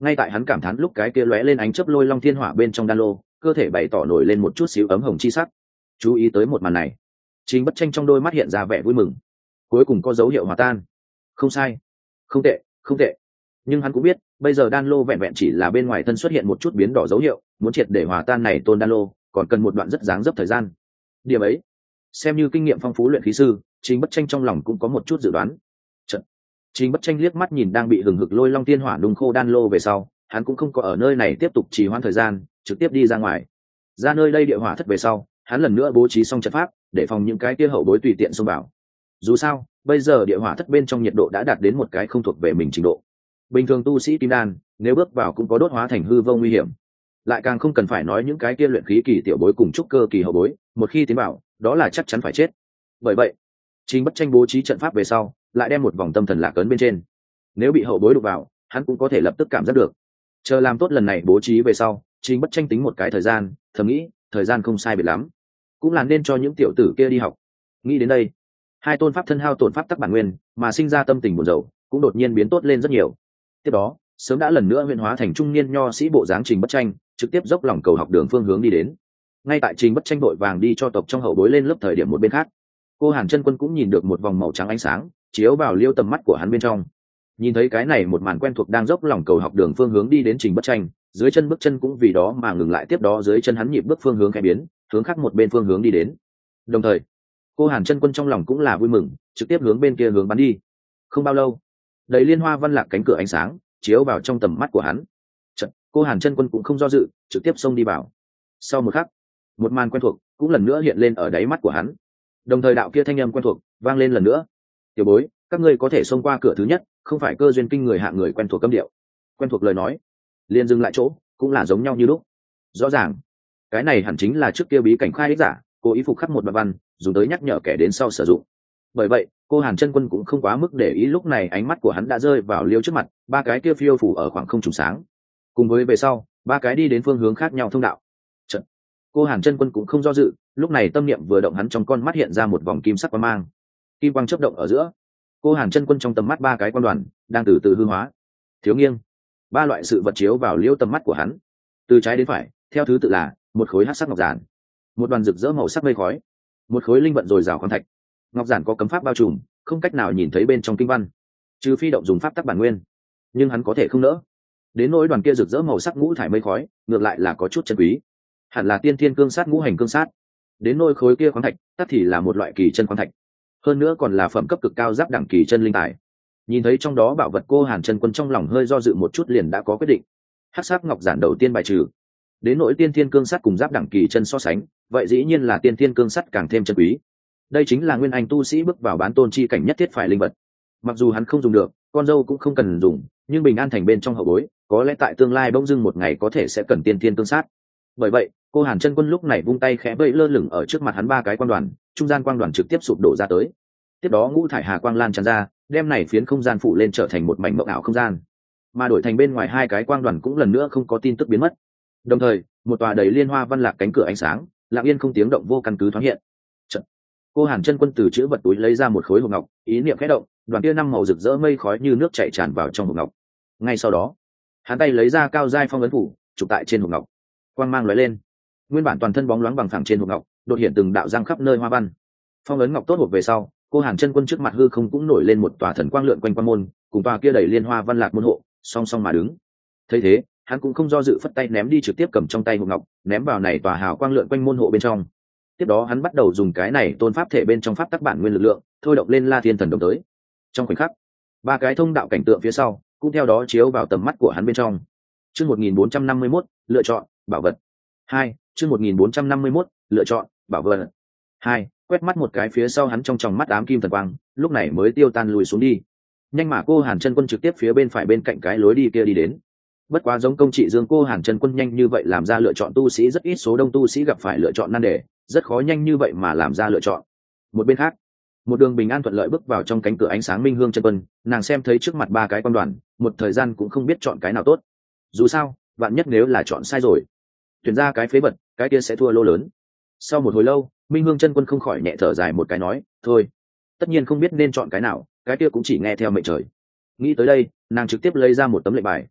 ngay tại hắn cảm thán lúc cái kia lóe lên ánh chớp lôi long thiên hỏa bên trong đan lô cơ thể bày tỏ nổi lên một chút xíu ấm hồng chi sắc. Chú ý tới một màn này, Trình Bất Tranh trong đôi mắt hiện ra vẻ vui mừng, cuối cùng có dấu hiệu hòa tan. Không sai, không tệ, không tệ. Nhưng hắn cũng biết bây giờ đan lô vẹn vẹn chỉ là bên ngoài thân xuất hiện một chút biến đỏ dấu hiệu, muốn triệt để hòa tan này tôn đan lô còn cần một đoạn rất dáng dấp thời gian. Điểm ấy, xem như kinh nghiệm phong phú luyện khí sư, Trình Bất Tranh trong lòng cũng có một chút dự đoán. Trận. Trình Bất Tranh liếc mắt nhìn đang bị hừng hực lôi long tiên hỏa nung khô đan lô về sau, hắn cũng không có ở nơi này tiếp tục trì hoãn thời gian, trực tiếp đi ra ngoài. Ra nơi đây địa hỏa thất về sau, hắn lần nữa bố trí xong trận pháp để phòng những cái kia hậu bối tùy tiện xông vào. Dù sao, bây giờ địa hỏa thất bên trong nhiệt độ đã đạt đến một cái không thuộc về mình trình độ. Bình thường tu sĩ kim đan, nếu bước vào cũng có đốt hóa thành hư vô nguy hiểm. Lại càng không cần phải nói những cái kia luyện khí kỳ tiểu bối cùng trúc cơ kỳ hậu bối, một khi tiến vào, đó là chắc chắn phải chết. Bởi vậy, Trình Bất Tranh bố trí trận pháp về sau, lại đem một vòng tâm thần lạc ấn bên trên. Nếu bị hậu bối đụng vào, hắn cũng có thể lập tức cảm giác được. Chờ làm tốt lần này bố trí về sau, Trình Bất Tranh tính một cái thời gian, thầm nghĩ, thời gian không sai biệt lắm, cũng là nên cho những tiểu tử kia đi học. Nghĩ đến đây, hai tôn pháp thân hao tổn pháp tắc bản nguyên, mà sinh ra tâm tình buồn rầu, cũng đột nhiên biến tốt lên rất nhiều. Tiếp đó, sớm đã lần nữa huyễn hóa thành trung niên nho sĩ bộ dáng Trình Bất Tranh, trực tiếp dốc lòng cầu học đường phương hướng đi đến. Ngay tại Trình Bất Tranh đội vàng đi cho tộc trong hậu bối lên lớp thời điểm một bên khác, cô Hàn Chân Quân cũng nhìn được một vòng màu trắng ánh sáng chiếu vào liêu tầm mắt của hắn bên trong. Nhìn thấy cái này một màn quen thuộc đang dốc lòng cầu học đường phương hướng đi đến Trình Bất Tranh, dưới chân bước chân cũng vì đó mà ngừng lại, tiếp đó dưới chân hắn nhịp bước phương hướng khẽ biến, hướng khác một bên phương hướng đi đến. Đồng thời, cô Hàn Chân Quân trong lòng cũng là vui mừng, trực tiếp hướng bên kia hướng bắn đi. Không bao lâu, đầy liên hoa văn lạc cánh cửa ánh sáng chiếu vào trong tầm mắt của hắn. Chợt, cô Hàn Chân Quân cũng không do dự, trực tiếp xông đi vào. Sau một khắc, một màn quen thuộc cũng lần nữa hiện lên ở đáy mắt của hắn. Đồng thời đạo kia thanh âm quen thuộc vang lên lần nữa. Tiểu bối, các ngươi có thể xông qua cửa thứ nhất, không phải cơ duyên kinh người hạng người quen thuộc cấm điệu. Quen thuộc lời nói, liền dừng lại chỗ, cũng là giống nhau như lúc. Rõ ràng, cái này hẳn chính là trước kia bí cảnh khai ích giả, cố ý phục khắc một đoạn văn, dùng tới nhắc nhở kẻ đến sau sử dụng. Bởi vậy, cô Hàn Chân Quân cũng không quá mức để ý, lúc này ánh mắt của hắn đã rơi vào liêu trước mặt, ba cái kia phiêu phủ ở khoảng không trùng sáng. Cùng với về sau, ba cái đi đến phương hướng khác nhau thông đạo. Chợt, cô Hàn Chân Quân cũng không do dự, lúc này tâm niệm vừa động, hắn trong con mắt hiện ra một vòng kim sắc quang mang. Kim quang chớp động ở giữa, cô Hàn Chân Quân trong tầm mắt ba cái quan đoàn đang từ từ hư hóa. Thiếu nghiêng, ba loại sự vật chiếu vào liêu tầm mắt của hắn. Từ trái đến phải, theo thứ tự là một khối hắc sắc ngọc giản, một đoàn rực rỡ màu sắc mây khói, một khối linh vận dồi dào khoáng thạch. Ngọc giản có cấm pháp bao trùm, không cách nào nhìn thấy bên trong kinh văn, trừ phi động dùng pháp tắc bản nguyên, nhưng hắn có thể không nỡ. Đến nỗi đoàn kia rực rỡ màu sắc ngũ thải mây khói, ngược lại là có chút chân quý, hẳn là tiên thiên cương sát ngũ hành cương sát. Đến nỗi khối kia khoáng thạch, tất thì là một loại kỳ chân khoáng thạch, hơn nữa còn là phẩm cấp cực cao giáp đẳng kỳ chân linh tài. Nhìn thấy trong đó bảo vật, cô Hàn Chân Quân trong lòng hơi do dự một chút, liền đã có quyết định. Hắc sắc ngọc giản đầu tiên bài trừ. Đến nỗi tiên thiên cương sắt cùng giáp đẳng kỳ chân so sánh, vậy dĩ nhiên là tiên thiên cương sắt càng thêm chân quý. Đây chính là nguyên anh tu sĩ bước vào bán tôn chi cảnh nhất thiết phải linh vật. Mặc dù hắn không dùng được, con dâu cũng không cần dùng, nhưng bình an thành bên trong hậu bối, có lẽ tại tương lai bỗng dưng một ngày có thể sẽ cần tiên thiên cương sát. Bởi vậy, cô Hàn Chân Quân lúc này vung tay khẽ vẫy lơ lửng ở trước mặt hắn ba cái quang đoàn, trung gian quang đoàn trực tiếp sụp đổ ra tới. Tiếp đó ngũ thải hà quang lan tràn ra, đem này phiến không gian phủ lên trở thành một mảnh mộng ảo không gian. Mà đổi thành bên ngoài hai cái quang đoàn cũng lần nữa không có tin tức biến mất. Đồng thời, một tòa đầy liên hoa văn lạc cánh cửa ánh sáng, lặng yên không tiếng động vô căn cứ thoáng hiện. Chật, cô Hàn Chân Quân từ chữ vật túi lấy ra một khối hộp ngọc, ý niệm khẽ động, đoàn kia năm màu rực rỡ mây khói như nước chảy tràn vào trong hộp ngọc. Ngay sau đó, hắn tay lấy ra cao giai phong ấn phủ, chụp tại trên hộp ngọc. Quang mang lóe lên, nguyên bản toàn thân bóng loáng bằng phẳng trên hộp ngọc, đột hiện từng đạo răng khắp nơi hoa văn. Phong ấn ngọc tốt hộp về sau, cô Hàn Chân Quân trước mặt hư không cũng nổi lên một tòa thần quang lượn quanh quan môn, cùng tòa kia đầy liên hoa văn lạc môn hộ, song song mà đứng. Thấy thế, hắn cũng không do dự, phất tay ném đi, trực tiếp cầm trong tay hộp ngọc, ném vào này tòa hào quang lượn quanh môn hộ bên trong. Tiếp đó hắn bắt đầu dùng cái này tôn pháp thể bên trong pháp tắc bản nguyên lực lượng, thôi động lên La Thiên Thần Đồng tới. Trong khoảnh khắc, ba cái thông đạo cảnh tượng phía sau cũng theo đó chiếu vào tầm mắt của hắn bên trong. Chương một nghìn bốn trăm năm mươi mốt, lựa chọn bảo vật. hai, chương một nghìn bốn trăm năm mươi mốt, lựa chọn bảo vật. hai, quét mắt một cái phía sau hắn, trong tròng mắt ám kim thần quang, lúc này mới tiêu tan lùi xuống đi. Nhanh mà cô Hàn Chân Quân trực tiếp phía bên phải bên cạnh cái lối đi kia đi đến. Bất quá giống công trị dương, cô Hàn Chân Quân nhanh như vậy làm ra lựa chọn tu sĩ rất ít, số đông tu sĩ gặp phải lựa chọn nan đề, rất khó nhanh như vậy mà làm ra lựa chọn. Một bên khác, một đường bình an thuận lợi bước vào trong cánh cửa ánh sáng Minh Hương Chân Quân, nàng xem thấy trước mặt ba cái quan đoàn, một thời gian cũng không biết chọn cái nào tốt. Dù sao, vạn nhất nếu là chọn sai rồi, tuyển ra cái phế vật, cái kia sẽ thua lô lớn. Sau một hồi lâu, Minh Hương Chân Quân không khỏi nhẹ thở dài một cái, nói, thôi, tất nhiên không biết nên chọn cái nào, cái kia cũng chỉ nghe theo mệnh trời. Nghĩ tới đây, nàng trực tiếp lấy ra một tấm lệnh bài.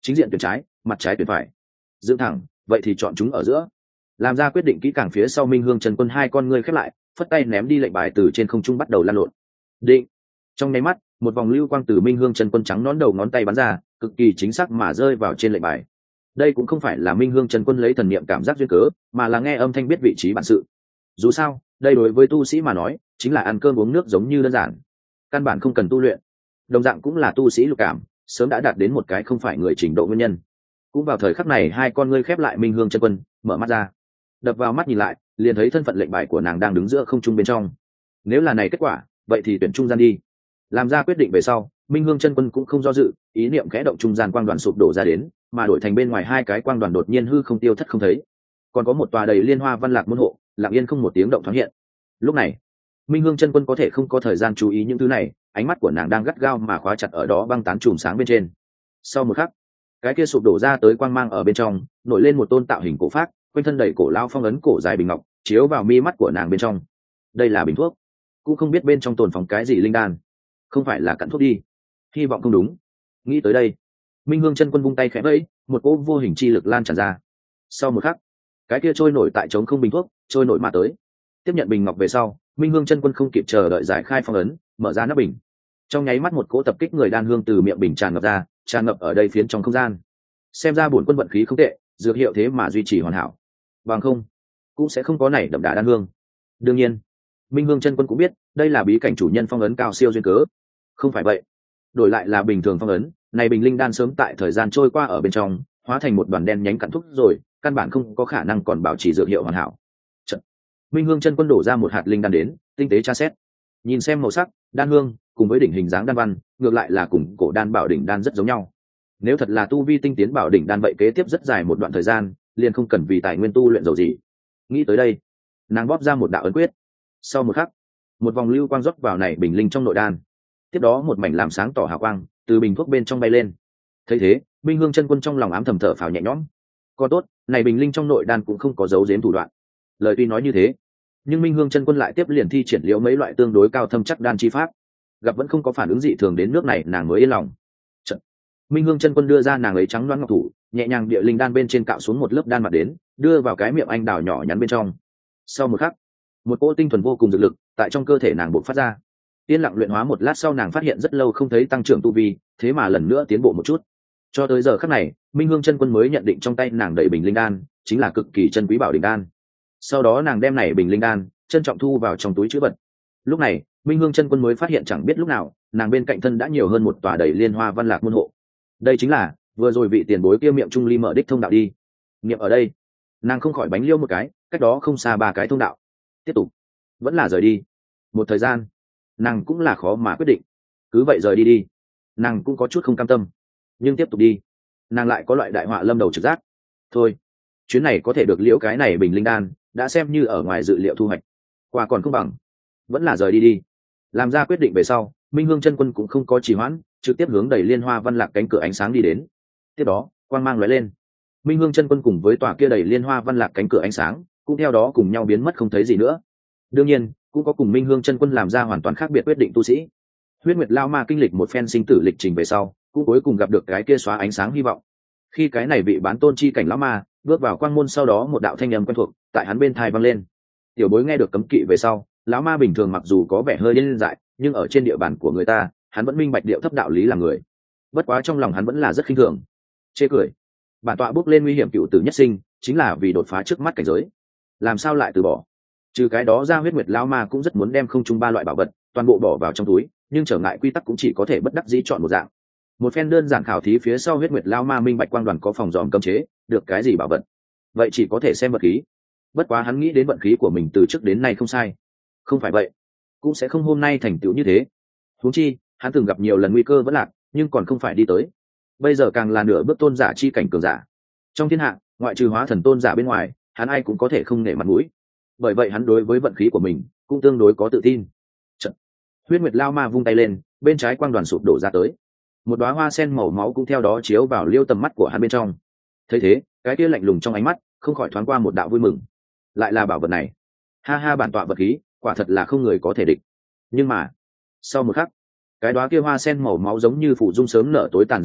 chính diện tuyển trái, mặt trái tuyển phải, dựng thẳng, vậy thì chọn chúng ở giữa. Làm ra quyết định kỹ càng phía sau, Minh Hương Chân Quân hai con ngươi khép lại, phất tay ném đi lệnh bài, từ trên không trung bắt đầu lan lộn. Định. Trong nháy mắt, một vòng lưu quang từ Minh Hương Chân Quân trắng nón đầu ngón tay bắn ra, cực kỳ chính xác mà rơi vào trên lệnh bài. Đây cũng không phải là Minh Hương Chân Quân lấy thần niệm cảm giác duyên cớ, mà là nghe âm thanh biết vị trí bản sự. Dù sao, đây đối với tu sĩ mà nói, chính là ăn cơm uống nước giống như đơn giản, căn bản không cần tu luyện. Đồng dạng cũng là tu sĩ lục cảm, sớm đã đạt đến một cái không phải người trình độ nguyên nhân. Cũng vào thời khắc này, hai con ngươi khép lại, Minh Hương Chân Quân mở mắt ra, đập vào mắt nhìn lại, liền thấy thân phận lệnh bài của nàng đang đứng giữa không trung bên trong. Nếu là này kết quả, vậy thì tuyển trung gian đi. Làm ra quyết định về sau, Minh Hương Chân Quân cũng không do dự, ý niệm khẽ động, trung gian quang đoàn sụp đổ ra đến, mà đổi thành bên ngoài hai cái quang đoàn đột nhiên hư không tiêu thất không thấy. Còn có một tòa đầy liên hoa văn lạc môn hộ, lặng yên không một tiếng động thoáng hiện. Lúc này, Minh Hương Chân Quân có thể không có thời gian chú ý những thứ này, ánh mắt của nàng đang gắt gao mà khóa chặt ở đó băng tán chùm sáng bên trên. Sau một khắc, cái kia sụp đổ ra tới quang mang ở bên trong nổi lên một tôn tạo hình cổ phác, quanh thân đầy cổ lao phong ấn cổ dài bình ngọc, chiếu vào mi mắt của nàng bên trong. Đây là bình thuốc, cũng không biết bên trong tồn phòng cái gì linh đan, không phải là cặn thuốc đi. Hy vọng không đúng. Nghĩ tới đây, Minh Hương Chân Quân vung tay khẽ vẫy, một cỗ vô hình chi lực lan tràn ra. Sau một khắc, cái kia trôi nổi tại trống không bình thuốc trôi nổi mà tới, tiếp nhận bình ngọc về sau, Minh Hương Chân Quân không kịp chờ đợi giải khai phong ấn, mở ra nắp bình. Trong nháy mắt, một cỗ tập kích người đan hương từ miệng bình tràn ngập ra, tràn ngập ở đây phiến trong không gian. Xem ra bổn quân vận khí không tệ, dược hiệu thế mà duy trì hoàn hảo, bằng không cũng sẽ không có này đậm đà đan hương. Đương nhiên, Minh Hương Chân Quân cũng biết đây là bí cảnh chủ nhân phong ấn cao siêu duyên cớ. Không phải vậy, đổi lại là bình thường phong ấn, này bình linh đan sớm tại thời gian trôi qua ở bên trong hóa thành một đoàn đen nhánh cặn thuốc rồi, căn bản không có khả năng còn bảo trì dược hiệu hoàn hảo. Chật. Minh Hương Chân Quân đổ ra một hạt linh đan đến, tinh tế tra xét, nhìn xem màu sắc, đan hương cùng với đỉnh hình dáng đan văn, ngược lại là cùng cổ đan bảo đỉnh đan rất giống nhau. Nếu thật là tu vi tinh tiến bảo đỉnh đan, vậy kế tiếp rất dài một đoạn thời gian liền không cần vì tài nguyên tu luyện dầu gì. Nghĩ tới đây, nàng bóp ra một đạo ấn quyết. Sau một khắc, một vòng lưu quang rót vào này bình linh trong nội đan, tiếp đó một mảnh làm sáng tỏ hào quang từ bình thuốc bên trong bay lên. Thấy thế, Minh Hương Chân Quân trong lòng ám thầm thở phào nhẹ nhõm. Có tốt, này bình linh trong nội đan cũng không có giấu giếm thủ đoạn. Lời tuy nói như thế, nhưng Minh Hương Chân Quân lại tiếp liền thi triển liễu mấy loại tương đối cao thâm chắc đan chi pháp, gặp vẫn không có phản ứng dị thường đến nước này, nàng mới yên lòng. Chật. Minh Hương Chân Quân đưa ra nàng ấy trắng loáng ngọc thủ, nhẹ nhàng địa linh đan bên trên cạo xuống một lớp đan mặt đến, đưa vào cái miệng anh đào nhỏ nhắn bên trong. Sau một khắc, một cỗ tinh thuần vô cùng dược lực tại trong cơ thể nàng bộc phát ra. Yên lặng luyện hóa một lát sau, nàng phát hiện rất lâu không thấy tăng trưởng tu vi, thế mà lần nữa tiến bộ một chút. Cho tới giờ khắc này, Minh Hương Chân Quân mới nhận định trong tay nàng đầy bình linh đan chính là cực kỳ chân quý bảo đỉnh đan. Sau đó nàng đem này bình linh đan trân trọng thu vào trong túi trữ vật. Lúc này, Minh Hương Chân Quân mới phát hiện chẳng biết lúc nào, nàng bên cạnh thân đã nhiều hơn một tòa đầy liên hoa văn lạc môn hộ. Đây chính là vừa rồi vị tiền bối kia miệng trung ly mở đích thông đạo đi. Niệm ở đây, nàng không khỏi bánh liêu một cái, cách đó không xa ba cái thông đạo. Tiếp tục, vẫn là rời đi. Một thời gian, nàng cũng là khó mà quyết định. Cứ vậy rời đi đi, nàng cũng có chút không cam tâm, nhưng tiếp tục đi, nàng lại có loại đại họa lâm đầu trực giác. Thôi, chuyến này có thể được liễu cái này bình linh đan, đã xem như ở ngoài dự liệu thu hoạch. Qua còn không bằng, vẫn là rời đi đi. Làm ra quyết định về sau, Minh Hương Chân Quân cũng không có trì hoãn, trực tiếp hướng đầy liên hoa văn lạc cánh cửa ánh sáng đi đến. Tiếp đó, quang mang lóe lên, Minh Hương Chân Quân cùng với tòa kia đầy liên hoa văn lạc cánh cửa ánh sáng cũng theo đó cùng nhau biến mất không thấy gì nữa. Đương nhiên, cũng có cùng Minh Hương Chân Quân làm ra hoàn toàn khác biệt quyết định tu sĩ. Huyết Nguyệt Lao Ma kinh lịch một phen sinh tử lịch trình về sau, cũng cuối cùng gặp được cái kia xóa ánh sáng hy vọng. Khi cái này vị bán tôn chi cảnh lão ma bước vào quang môn, sau đó một đạo thanh âm quen thuộc tại hắn bên tai vang lên. Tiểu bối nghe được cấm kỵ về sau, lão ma bình thường mặc dù có vẻ hơi điên dại, nhưng ở trên địa bàn của người ta, hắn vẫn minh bạch điệu thấp đạo lý làm người. Bất quá trong lòng hắn vẫn là rất khinh thường, chê cười. Bản tọa bước lên nguy hiểm cựu tử nhất sinh, chính là vì đột phá trước mắt cảnh giới, làm sao lại từ bỏ? Trừ cái đó ra, Huyết Nguyệt Lão Ma cũng rất muốn đem không trung ba loại bảo vật toàn bộ bỏ vào trong túi, nhưng trở ngại quy tắc cũng chỉ có thể bất đắc dĩ chọn một dạng. Một phen đơn giản khảo thí phía sau, Huyết Nguyệt Lão Ma minh bạch quang đoàn có phòng dòm cấm chế, được cái gì bảo vật, vậy chỉ có thể xem vật khí. Bất quá hắn nghĩ đến vận khí của mình từ trước đến nay không sai, không phải vậy cũng sẽ không hôm nay thành tựu như thế. Huống chi hắn từng gặp nhiều lần nguy cơ vẫn lạc, nhưng còn không phải đi tới. Bây giờ càng là nửa bước tôn giả chi cảnh cường giả, trong thiên hạ ngoại trừ hóa thần tôn giả bên ngoài, hắn ai cũng có thể không nể mặt mũi. Bởi vậy hắn đối với vận khí của mình cũng tương đối có tự tin. Chật. Huyết Nguyệt Lao Ma vung tay lên, bên trái quang đoàn sụp đổ ra tới, một đóa hoa sen màu máu cũng theo đó chiếu vào liêu tầm mắt của hắn bên trong. Thấy thế, cái kia lạnh lùng trong ánh mắt không khỏi thoáng qua một đạo vui mừng. Lại là bảo vật này, ha ha, bản tọa vật khí quả thật là không người có thể địch. Nhưng mà sau một khắc, cái đóa kia hoa sen màu máu giống như phủ dung sớm nở tối tàn giống như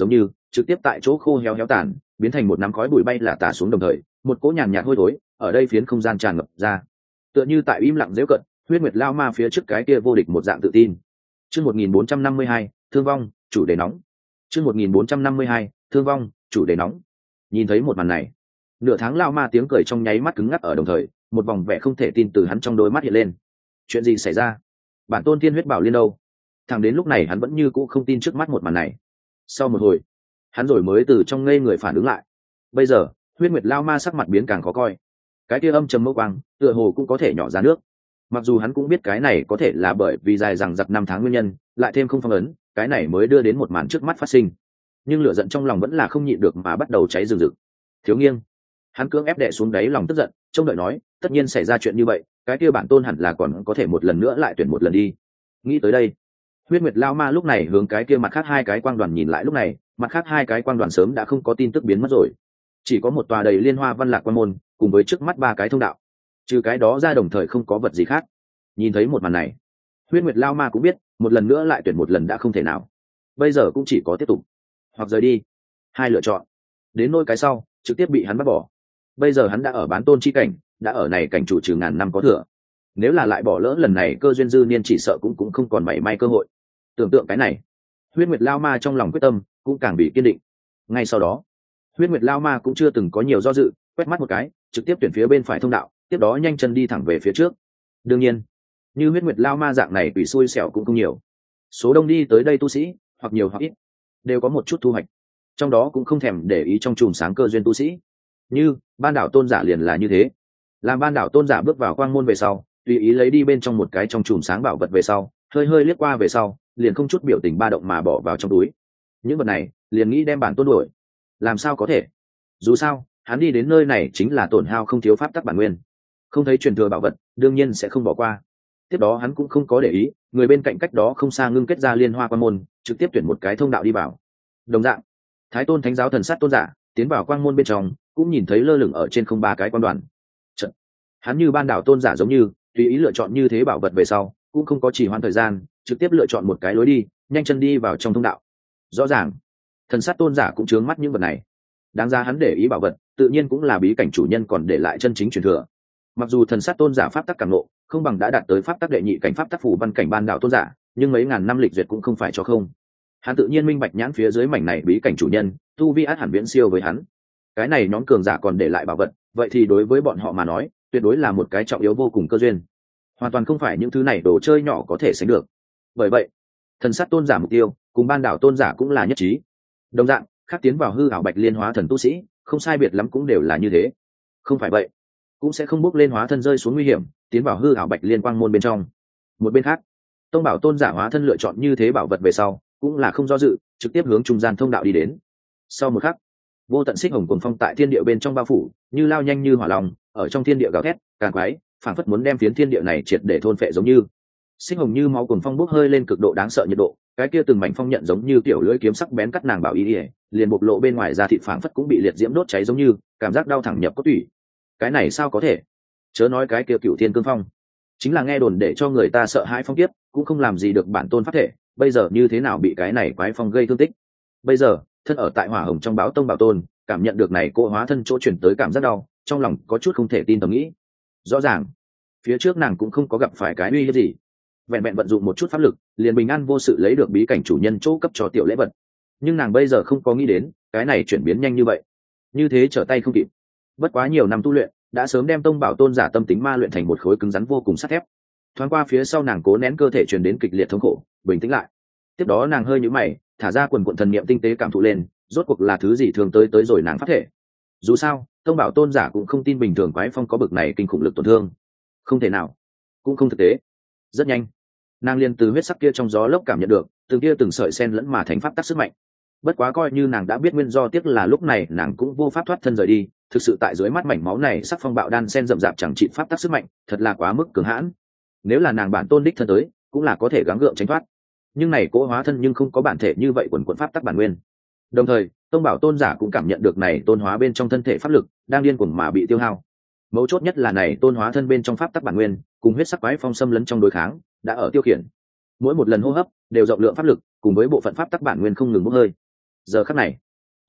trực tiếp tại chỗ khô héo héo tàn, biến thành một nắm khói bụi bay là tả xuống, đồng thời một cỗ nhàn nhạt hôi thối ở đây phiến không gian tràn ngập ra, tựa như tại im lặng dễu cận huyết nguyệt lao ma phía trước cái kia vô địch một dạng tự tin. Chương một nghìn bốn trăm năm mươi hai, thương vong, chủ đề nóng. Chương một nghìn bốn trăm năm mươi hai, thương vong, chủ đề nóng. Nhìn thấy một màn này, nửa tháng lao ma tiếng cười trong nháy mắt cứng ngắc, ở đồng thời một vòng vẻ không thể tin từ hắn trong đôi mắt hiện lên. Chuyện gì xảy ra? Bản tôn thiên huyết bảo liên đâu? Thằng đến lúc này hắn vẫn như cũ không tin trước mắt một màn này. Sau một hồi, hắn rồi mới từ trong ngây người phản ứng lại. Bây giờ huyết nguyệt lao ma sắc mặt biến càng khó coi, cái kia âm trầm mâu quang tựa hồ cũng có thể nhỏ ra nước. Mặc dù hắn cũng biết cái này có thể là bởi vì dài rằng giặc năm tháng nguyên nhân, lại thêm không phong ấn, cái này mới đưa đến một màn trước mắt phát sinh, nhưng lửa giận trong lòng vẫn là không nhịn được mà bắt đầu cháy rừng rực. Thiếu nghiêng, hắn cưỡng ép đè xuống đáy lòng tức giận, trông đợi nói, tất nhiên xảy ra chuyện như vậy, cái kia bản tôn hẳn là còn có thể một lần nữa lại tuyển một lần đi. Nghĩ tới đây, huyết nguyệt lao ma lúc này hướng cái kia mặt khác hai cái quang đoàn nhìn lại, lúc này mặt khác hai cái quang đoàn sớm đã không có tin tức, biến mất rồi, chỉ có một tòa đầy liên hoa văn lạc quan môn cùng với trước mắt ba cái thông đạo, trừ cái đó ra đồng thời không có vật gì khác. Nhìn thấy một màn này, huyết nguyệt lao ma cũng biết một lần nữa lại tuyển một lần đã không thể nào, bây giờ cũng chỉ có tiếp tục hoặc rời đi, hai lựa chọn. Đến nôi cái sau trực tiếp bị hắn bắt bỏ. Bây giờ hắn đã ở bán tôn chi cảnh, đã ở này cảnh chủ trừ ngàn năm có thừa, nếu là lại bỏ lỡ lần này cơ duyên dư niên, chỉ sợ cũng cũng không còn mảy may cơ hội. Tưởng tượng cái này, huyết nguyệt lao ma trong lòng quyết tâm cũng càng bị kiên định. Ngay sau đó, huyết nguyệt lao ma cũng chưa từng có nhiều do dự, quét mắt một cái trực tiếp tuyển phía bên phải thông đạo, tiếp đó nhanh chân đi thẳng về phía trước. Đương nhiên, như huyết nguyệt lao ma dạng này bị xui xẻo cũng không nhiều, số đông đi tới đây tu sĩ hoặc nhiều hoặc ít đều có một chút thu hoạch, trong đó cũng không thèm để ý trong chùm sáng cơ duyên tu sĩ. Như ban đảo tôn giả liền là như thế, làm ban đảo tôn giả bước vào quang môn về sau, tùy ý lấy đi bên trong một cái trong chùm sáng bảo vật về sau, hơi hơi liếc qua về sau, liền không chút biểu tình ba động mà bỏ vào trong túi. Những vật này liền nghĩ đem bản tôn đổi, làm sao có thể? Dù sao hắn đi đến nơi này chính là tổn hao không thiếu pháp tắc bản nguyên, không thấy truyền thừa bảo vật đương nhiên sẽ không bỏ qua. Tiếp đó hắn cũng không có để ý người bên cạnh cách đó không xa ngưng kết ra liên hoa quan môn, trực tiếp tuyển một cái thông đạo đi vào. Đồng dạng, thái tôn thánh giáo thần sát tôn giả tiến vào quang môn bên trong, cũng nhìn thấy lơ lửng ở trên không ba cái quan đoàn. Chật, hắn như ban đảo tôn giả giống như tùy ý lựa chọn như thế bảo vật về sau, cũng không có trì hoãn thời gian, trực tiếp lựa chọn một cái lối đi, nhanh chân đi vào trong thông đạo. Rõ ràng thần sát tôn giả cũng chướng mắt những vật này, đáng ra hắn để ý bảo vật tự nhiên cũng là bí cảnh chủ nhân còn để lại chân chính truyền thừa. Mặc dù thần sát tôn giả pháp tắc cảm nộ không bằng đã đạt tới pháp tắc đệ nhị cảnh pháp tắc phủ văn cảnh ban đảo tôn giả, nhưng mấy ngàn năm lịch duyệt cũng không phải cho không. Hắn tự nhiên minh bạch nhãn phía dưới mảnh này bí cảnh chủ nhân tu vi át hẳn viễn siêu với hắn. Cái này nhóm cường giả còn để lại bảo vật, vậy thì đối với bọn họ mà nói tuyệt đối là một cái trọng yếu vô cùng cơ duyên, hoàn toàn không phải những thứ này đồ chơi nhỏ có thể sánh được. Bởi vậy thần sát tôn giả mục tiêu cùng ban đảo tôn giả cũng là nhất trí. Đồng dạng khác tiến vào hư ảo bạch liên hóa thần tu sĩ không sai biệt lắm cũng đều là như thế, không phải vậy cũng sẽ không bước lên hóa thân rơi xuống nguy hiểm tiến vào hư ảo bạch liên quang môn bên trong. Một bên khác, tông bảo tôn giả hóa thân lựa chọn như thế bảo vật về sau cũng là không do dự, trực tiếp hướng trung gian thông đạo đi đến. Sau một khắc, vô tận xích hồng cuồng phong tại thiên địa bên trong bao phủ, như lao nhanh như hỏa long ở trong thiên địa gào thét càng quái, phảng phất muốn đem phiến thiên địa này triệt để thôn phệ giống như. Xích hồng như máu cuồng phong bốc hơi lên cực độ đáng sợ nhiệt độ, cái kia từng mảnh phong nhận giống như kiểu lưỡi kiếm sắc bén cắt nàng bảo y ỉa, liền bộc lộ bên ngoài da thịt phảng phất cũng bị liệt diễm đốt cháy giống như, cảm giác đau thẳng nhập cốt tủy. Cái này sao có thể? Chớ nói cái kia cựu thiên cương phong, chính là nghe đồn để cho người ta sợ hãi phong tiếp cũng không làm gì được bản tôn pháp thể, bây giờ như thế nào bị cái này quái phong gây thương tích? Bây giờ thân ở tại hỏa hồng trong báo tông bảo tôn cảm nhận được này cô hóa thân chỗ chuyển tới cảm giác đau, trong lòng có chút không thể tin tầm nghĩ. Rõ ràng phía trước nàng cũng không có gặp phải cái uy hiếp gì, vẹn vẹn vận dụng một chút pháp lực liền bình an vô sự lấy được bí cảnh chủ nhân chỗ cấp cho tiểu lễ vật, nhưng nàng bây giờ không có nghĩ đến cái này chuyển biến nhanh như vậy, như thế trở tay không kịp. Bất quá nhiều năm tu luyện đã sớm đem tông bảo tôn giả tâm tính ma luyện thành một khối cứng rắn vô cùng sắt thép. Thoáng qua phía sau nàng cố nén cơ thể truyền đến kịch liệt thống khổ, bình tĩnh lại. Tiếp đó nàng hơi nhíu mày, thả ra quần quần thần niệm tinh tế cảm thụ lên, rốt cuộc là thứ gì thường tới tới rồi nàng phát thể. Dù sao tông bảo tôn giả cũng không tin bình thường quái phong có bực này kinh khủng lực tổn thương, không thể nào, cũng không thực tế. Rất nhanh nàng liền từ huyết sắc kia trong gió lốc cảm nhận được từng kia từng sợi sen lẫn mà thành pháp tắc sức mạnh. Bất quá coi như nàng đã biết nguyên do, tiếc là lúc này nàng cũng vô pháp thoát thân rời đi. Thực sự tại dưới mắt mảnh máu này sắc phong bạo đan sen rậm rạp chẳng trị pháp tắc sức mạnh thật là quá mức cường hãn. Nếu là nàng bản tôn đích thân tới cũng là có thể gắng gượng tránh thoát, nhưng này cỗ hóa thân nhưng không có bản thể như vậy quần quần pháp tắc bản nguyên. Đồng thời tông bảo tôn giả cũng cảm nhận được này tôn hóa bên trong thân thể pháp lực đang điên cuồng mà bị tiêu hao. Mấu chốt nhất là này tôn hóa thân bên trong pháp tắc bản nguyên cùng huyết sắc quái phong xâm lấn trong đối kháng đã ở tiêu khiển, mỗi một lần hô hấp đều rộng lượng pháp lực cùng với bộ phận pháp tắc bản nguyên không ngừng bốc hơi. Giờ khắc này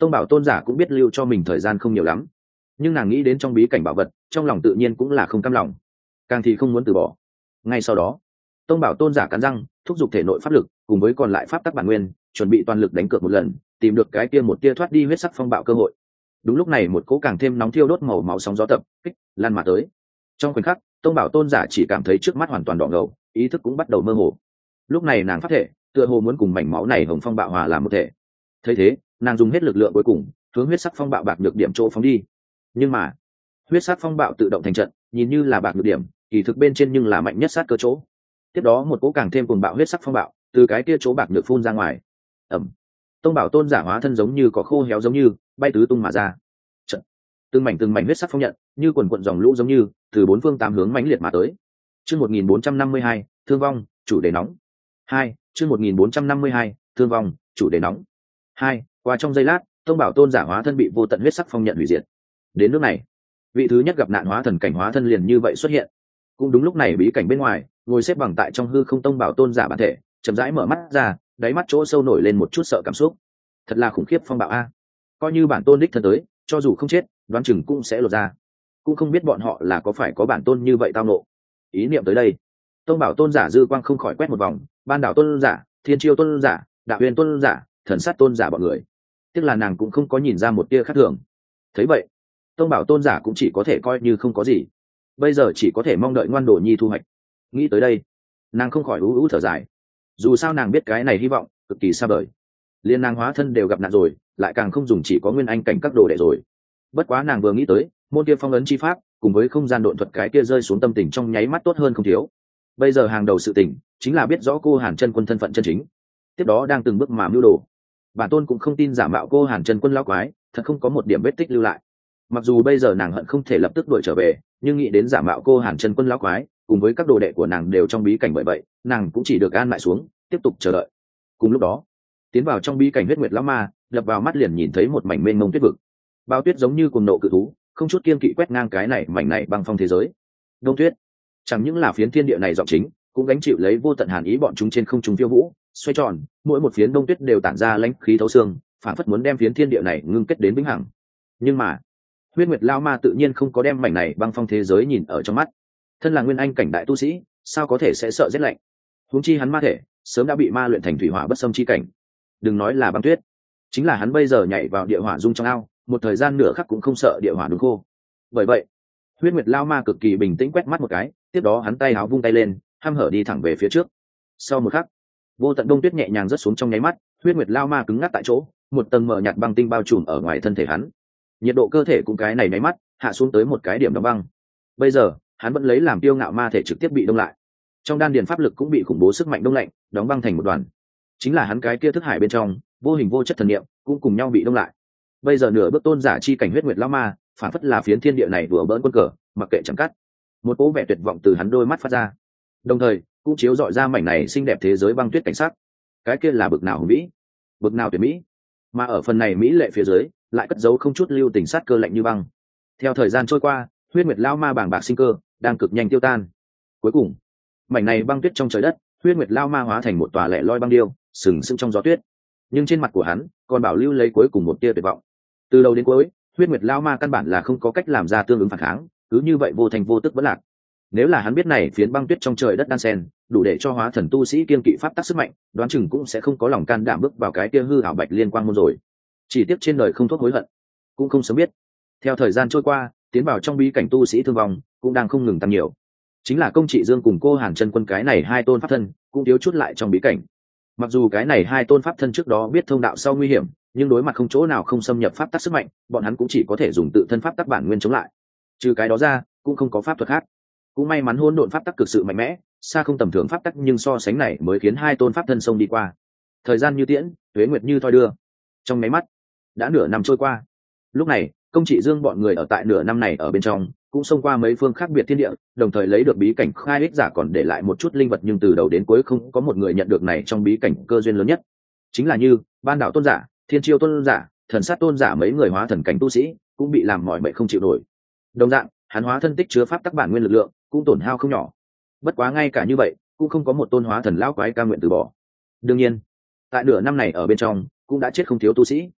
Tông Bảo tôn giả cũng biết lưu cho mình thời gian không nhiều lắm, nhưng nàng nghĩ đến trong bí cảnh bảo vật, trong lòng tự nhiên cũng là không cam lòng, càng thì không muốn từ bỏ. Ngay sau đó, Tông Bảo tôn giả cắn răng thúc giục thể nội pháp lực cùng với còn lại pháp tắc bản nguyên, chuẩn bị toàn lực đánh cược một lần, tìm được cái kia một tia thoát đi huyết sắc phong bạo cơ hội. Đúng lúc này một cỗ càng thêm nóng thiêu đốt màu máu sóng gió tập kích lan mà tới. Trong khoảnh khắc, Tông Bảo tôn giả chỉ cảm thấy trước mắt hoàn toàn đỏ ngầu, ý thức cũng bắt đầu mơ hồ. Lúc này nàng phát thể tựa hồ muốn cùng mảnh máu này hồng phong bạo hòa làm một thể. Thấy thế, nàng dùng hết lực lượng cuối cùng hướng huyết sắc phong bạo bạc nhược điểm chỗ phóng đi. Nhưng mà huyết sắc phong bạo tự động thành trận, nhìn như là bạc nhược điểm, kỳ thực bên trên nhưng là mạnh nhất sát cơ chỗ. Tiếp đó một cỗ càng thêm cuồng bạo huyết sắc phong bạo từ cái kia chỗ bạc nhược phun ra ngoài. Ẩm. Tông Bảo tôn giả hóa thân giống như có khô héo giống như bay tứ tung mà ra. Trận. Từng mảnh từng mảnh huyết sắc phong nhận như quần quận dòng lũ giống như từ bốn phương tám hướng mãnh liệt mà tới. Chương một nghìn bốn trăm năm mươi hai, thương vong, chủ đề nóng. Hai, chương một nghìn bốn trăm năm mươi hai, thương vong, chủ đề nóng. Hai, qua trong giây lát, Tông Bảo tôn giả hóa thân bị vô tận huyết sắc phong nhận hủy diệt. Đến lúc này, vị thứ nhất gặp nạn hóa thần cảnh hóa thân liền như vậy xuất hiện. Cũng đúng lúc này bí cảnh bên ngoài, ngồi xếp bằng tại trong hư không Tông Bảo tôn giả bản thể, chậm rãi mở mắt ra, đáy mắt chỗ sâu nổi lên một chút sợ cảm xúc. Thật là khủng khiếp phong bạo a. Coi như bản tôn đích thân tới, cho dù không chết, đoán chừng cũng sẽ lột ra. Cũng không biết bọn họ là có phải có bản tôn như vậy tao nộ. Ý niệm tới đây, Tông Bảo tôn giả dư quang không khỏi quét một vòng, Ban Đảo tôn giả, Thiên Chiêu tôn giả, Đạo Huyền tôn giả, Thần Sát tôn giả bọn người. Tiếc là nàng cũng không có nhìn ra một tia khác thường. Thấy vậy, Tông Bảo tôn giả cũng chỉ có thể coi như không có gì. Bây giờ chỉ có thể mong đợi ngoan đồ nhi thu hoạch. Nghĩ tới đây, nàng không khỏi ú ú thở dài. Dù sao nàng biết cái này hy vọng cực kỳ xa vời. Liên nàng hóa thân đều gặp nạn rồi, lại càng không dùng chỉ có nguyên anh cảnh các đồ đệ rồi. Bất quá nàng vừa nghĩ tới môn kia phong ấn chi pháp cùng với không gian độn thuật cái kia rơi xuống tâm tình trong nháy mắt tốt hơn không thiếu. Bây giờ hàng đầu sự tình chính là biết rõ cô Hàn Chân Quân thân phận chân chính, tiếp đó đang từng bước mà mưu đồ. Bản tôn cũng không tin giả mạo cô Hàn Chân Quân lão quái thật không có một điểm vết tích lưu lại. Mặc dù bây giờ nàng hận không thể lập tức đuổi trở về, nhưng nghĩ đến giả mạo cô Hàn Chân Quân lão quái cùng với các đồ đệ của nàng đều trong bí cảnh, bởi vậy nàng cũng chỉ được an lại xuống, tiếp tục chờ đợi. Cùng lúc đó, tiến vào trong bí cảnh huyết nguyệt lão ma, đập vào mắt liền nhìn thấy một mảnh mênh mông tuyết vực. Bao tuyết giống như cuồng nộ cự thú, không chút kiêng kỵ quét ngang cái này mảnh này băng phong thế giới. Đông tuyết chẳng những là phiến thiên địa này giọng chính, cũng gánh chịu lấy vô tận hàn ý, bọn chúng trên không trung phiêu vũ xoay tròn, mỗi một phiến đông tuyết đều tản ra lãnh khí thấu xương, phản phất muốn đem phiến thiên địa này ngưng kết đến vĩnh hằng. Nhưng mà huyết nguyệt lao ma tự nhiên không có đem mảnh này băng phong thế giới nhìn ở trong mắt. Thân là nguyên anh cảnh đại tu sĩ, sao có thể sẽ sợ rét lạnh? Huống chi hắn ma thể sớm đã bị ma luyện thành thủy hỏa bất xâm chi cảnh, đừng nói là băng tuyết, chính là hắn bây giờ nhảy vào địa hỏa dung trong ao, một thời gian nửa khắc cũng không sợ địa hỏa đúng khô. Bởi vậy huyết nguyệt lao ma cực kỳ bình tĩnh quét mắt một cái, tiếp đó hắn tay áo vung tay lên, hăm hở đi thẳng về phía trước. Sau một khắc, vô tận đông tuyết nhẹ nhàng rớt xuống trong nháy mắt, huyết nguyệt lao ma cứng ngắc tại chỗ, một tầng mờ nhạt băng tinh bao trùm ở ngoài thân thể hắn. Nhiệt độ cơ thể cũng cái này nháy mắt hạ xuống tới một cái điểm đóng băng. Bây giờ hắn vẫn lấy làm tiêu ngạo ma thể trực tiếp bị đông lại, trong đan điền pháp lực cũng bị khủng bố sức mạnh đông lạnh đóng băng thành một đoàn. Chính là hắn cái kia thức hải bên trong vô hình vô chất thần niệm cũng cùng nhau bị đông lại. Bây giờ nửa bước tôn giả chi cảnh huyết nguyệt lao ma phản phất là phiến thiên địa này đùa bỡn quân cờ, mặc kệ chẳng cắt. Một cỗ vẻ tuyệt vọng từ hắn đôi mắt phát ra, đồng thời cũng chiếu dọi ra mảnh này xinh đẹp thế giới băng tuyết cảnh sắc. Cái kia là bực nào hùng vĩ, bực nào tuyệt mỹ, mà ở phần này mỹ lệ phía dưới lại cất giấu không chút lưu tình sát cơ lạnh như băng. Theo thời gian trôi qua, huyết nguyệt lao ma bàng bạc sinh cơ đang cực nhanh tiêu tan. Cuối cùng mảnh này băng tuyết trong trời đất, huyết nguyệt lao ma hóa thành một tòa lẻ loi băng điêu sừng sững trong gió tuyết, nhưng trên mặt của hắn còn bảo lưu lấy cuối cùng một tia tuyệt vọng. Từ đầu đến cuối, huyết nguyệt lao ma căn bản là không có cách làm ra tương ứng phản kháng, cứ như vậy vô thành vô tức vẫn lạc. Nếu là hắn biết này phiến băng tuyết trong trời đất đan sen đủ để cho hóa thần tu sĩ kiên kỵ pháp tắc sức mạnh, đoán chừng cũng sẽ không có lòng can đảm bước vào cái kia hư ảo bạch liên quang môn rồi. Chỉ tiếc trên đời không thuốc hối hận, cũng không sớm biết. Theo thời gian trôi qua, tiến vào trong bí cảnh tu sĩ thương vong cũng đang không ngừng tăng nhiều. Chính là Công Trị Dương cùng cô Hàn Chân Quân cái này hai tôn pháp thân cũng thiếu chút lại trong bí cảnh. Mặc dù cái này hai tôn pháp thân trước đó biết thông đạo sau nguy hiểm, nhưng đối mặt không chỗ nào không xâm nhập pháp tắc sức mạnh, bọn hắn cũng chỉ có thể dùng tự thân pháp tắc bản nguyên chống lại. Trừ cái đó ra, cũng không có pháp thuật khác. Cũng may mắn hỗn độn pháp tắc cực sự mạnh mẽ, xa không tầm thường pháp tắc, nhưng so sánh này mới khiến hai tôn pháp thân sông đi qua. Thời gian như tiễn, tuế nguyệt như thoi đưa. Trong mấy mắt, đã nửa năm trôi qua. Lúc này, Công Trị Dương bọn người ở tại nửa năm này ở bên trong, cũng xông qua mấy phương khác biệt thiên địa, đồng thời lấy được bí cảnh khai ích giả còn để lại một chút linh vật, nhưng từ đầu đến cuối không có một người nhận được này trong bí cảnh cơ duyên lớn nhất. Chính là như Ban Đảo tôn giả, Thiên Chiêu tôn giả, Thần Sát tôn giả mấy người hóa thần cảnh tu sĩ cũng bị làm mỏi mệt không chịu nổi. Đồng dạng, hắn hóa thân tích chứa pháp tắc bản nguyên lực lượng cũng tổn hao không nhỏ. Bất quá ngay cả như vậy, cũng không có một tôn hóa thần lão quái cam nguyện từ bỏ. Đương nhiên, tại nửa năm này ở bên trong cũng đã chết không thiếu tu sĩ.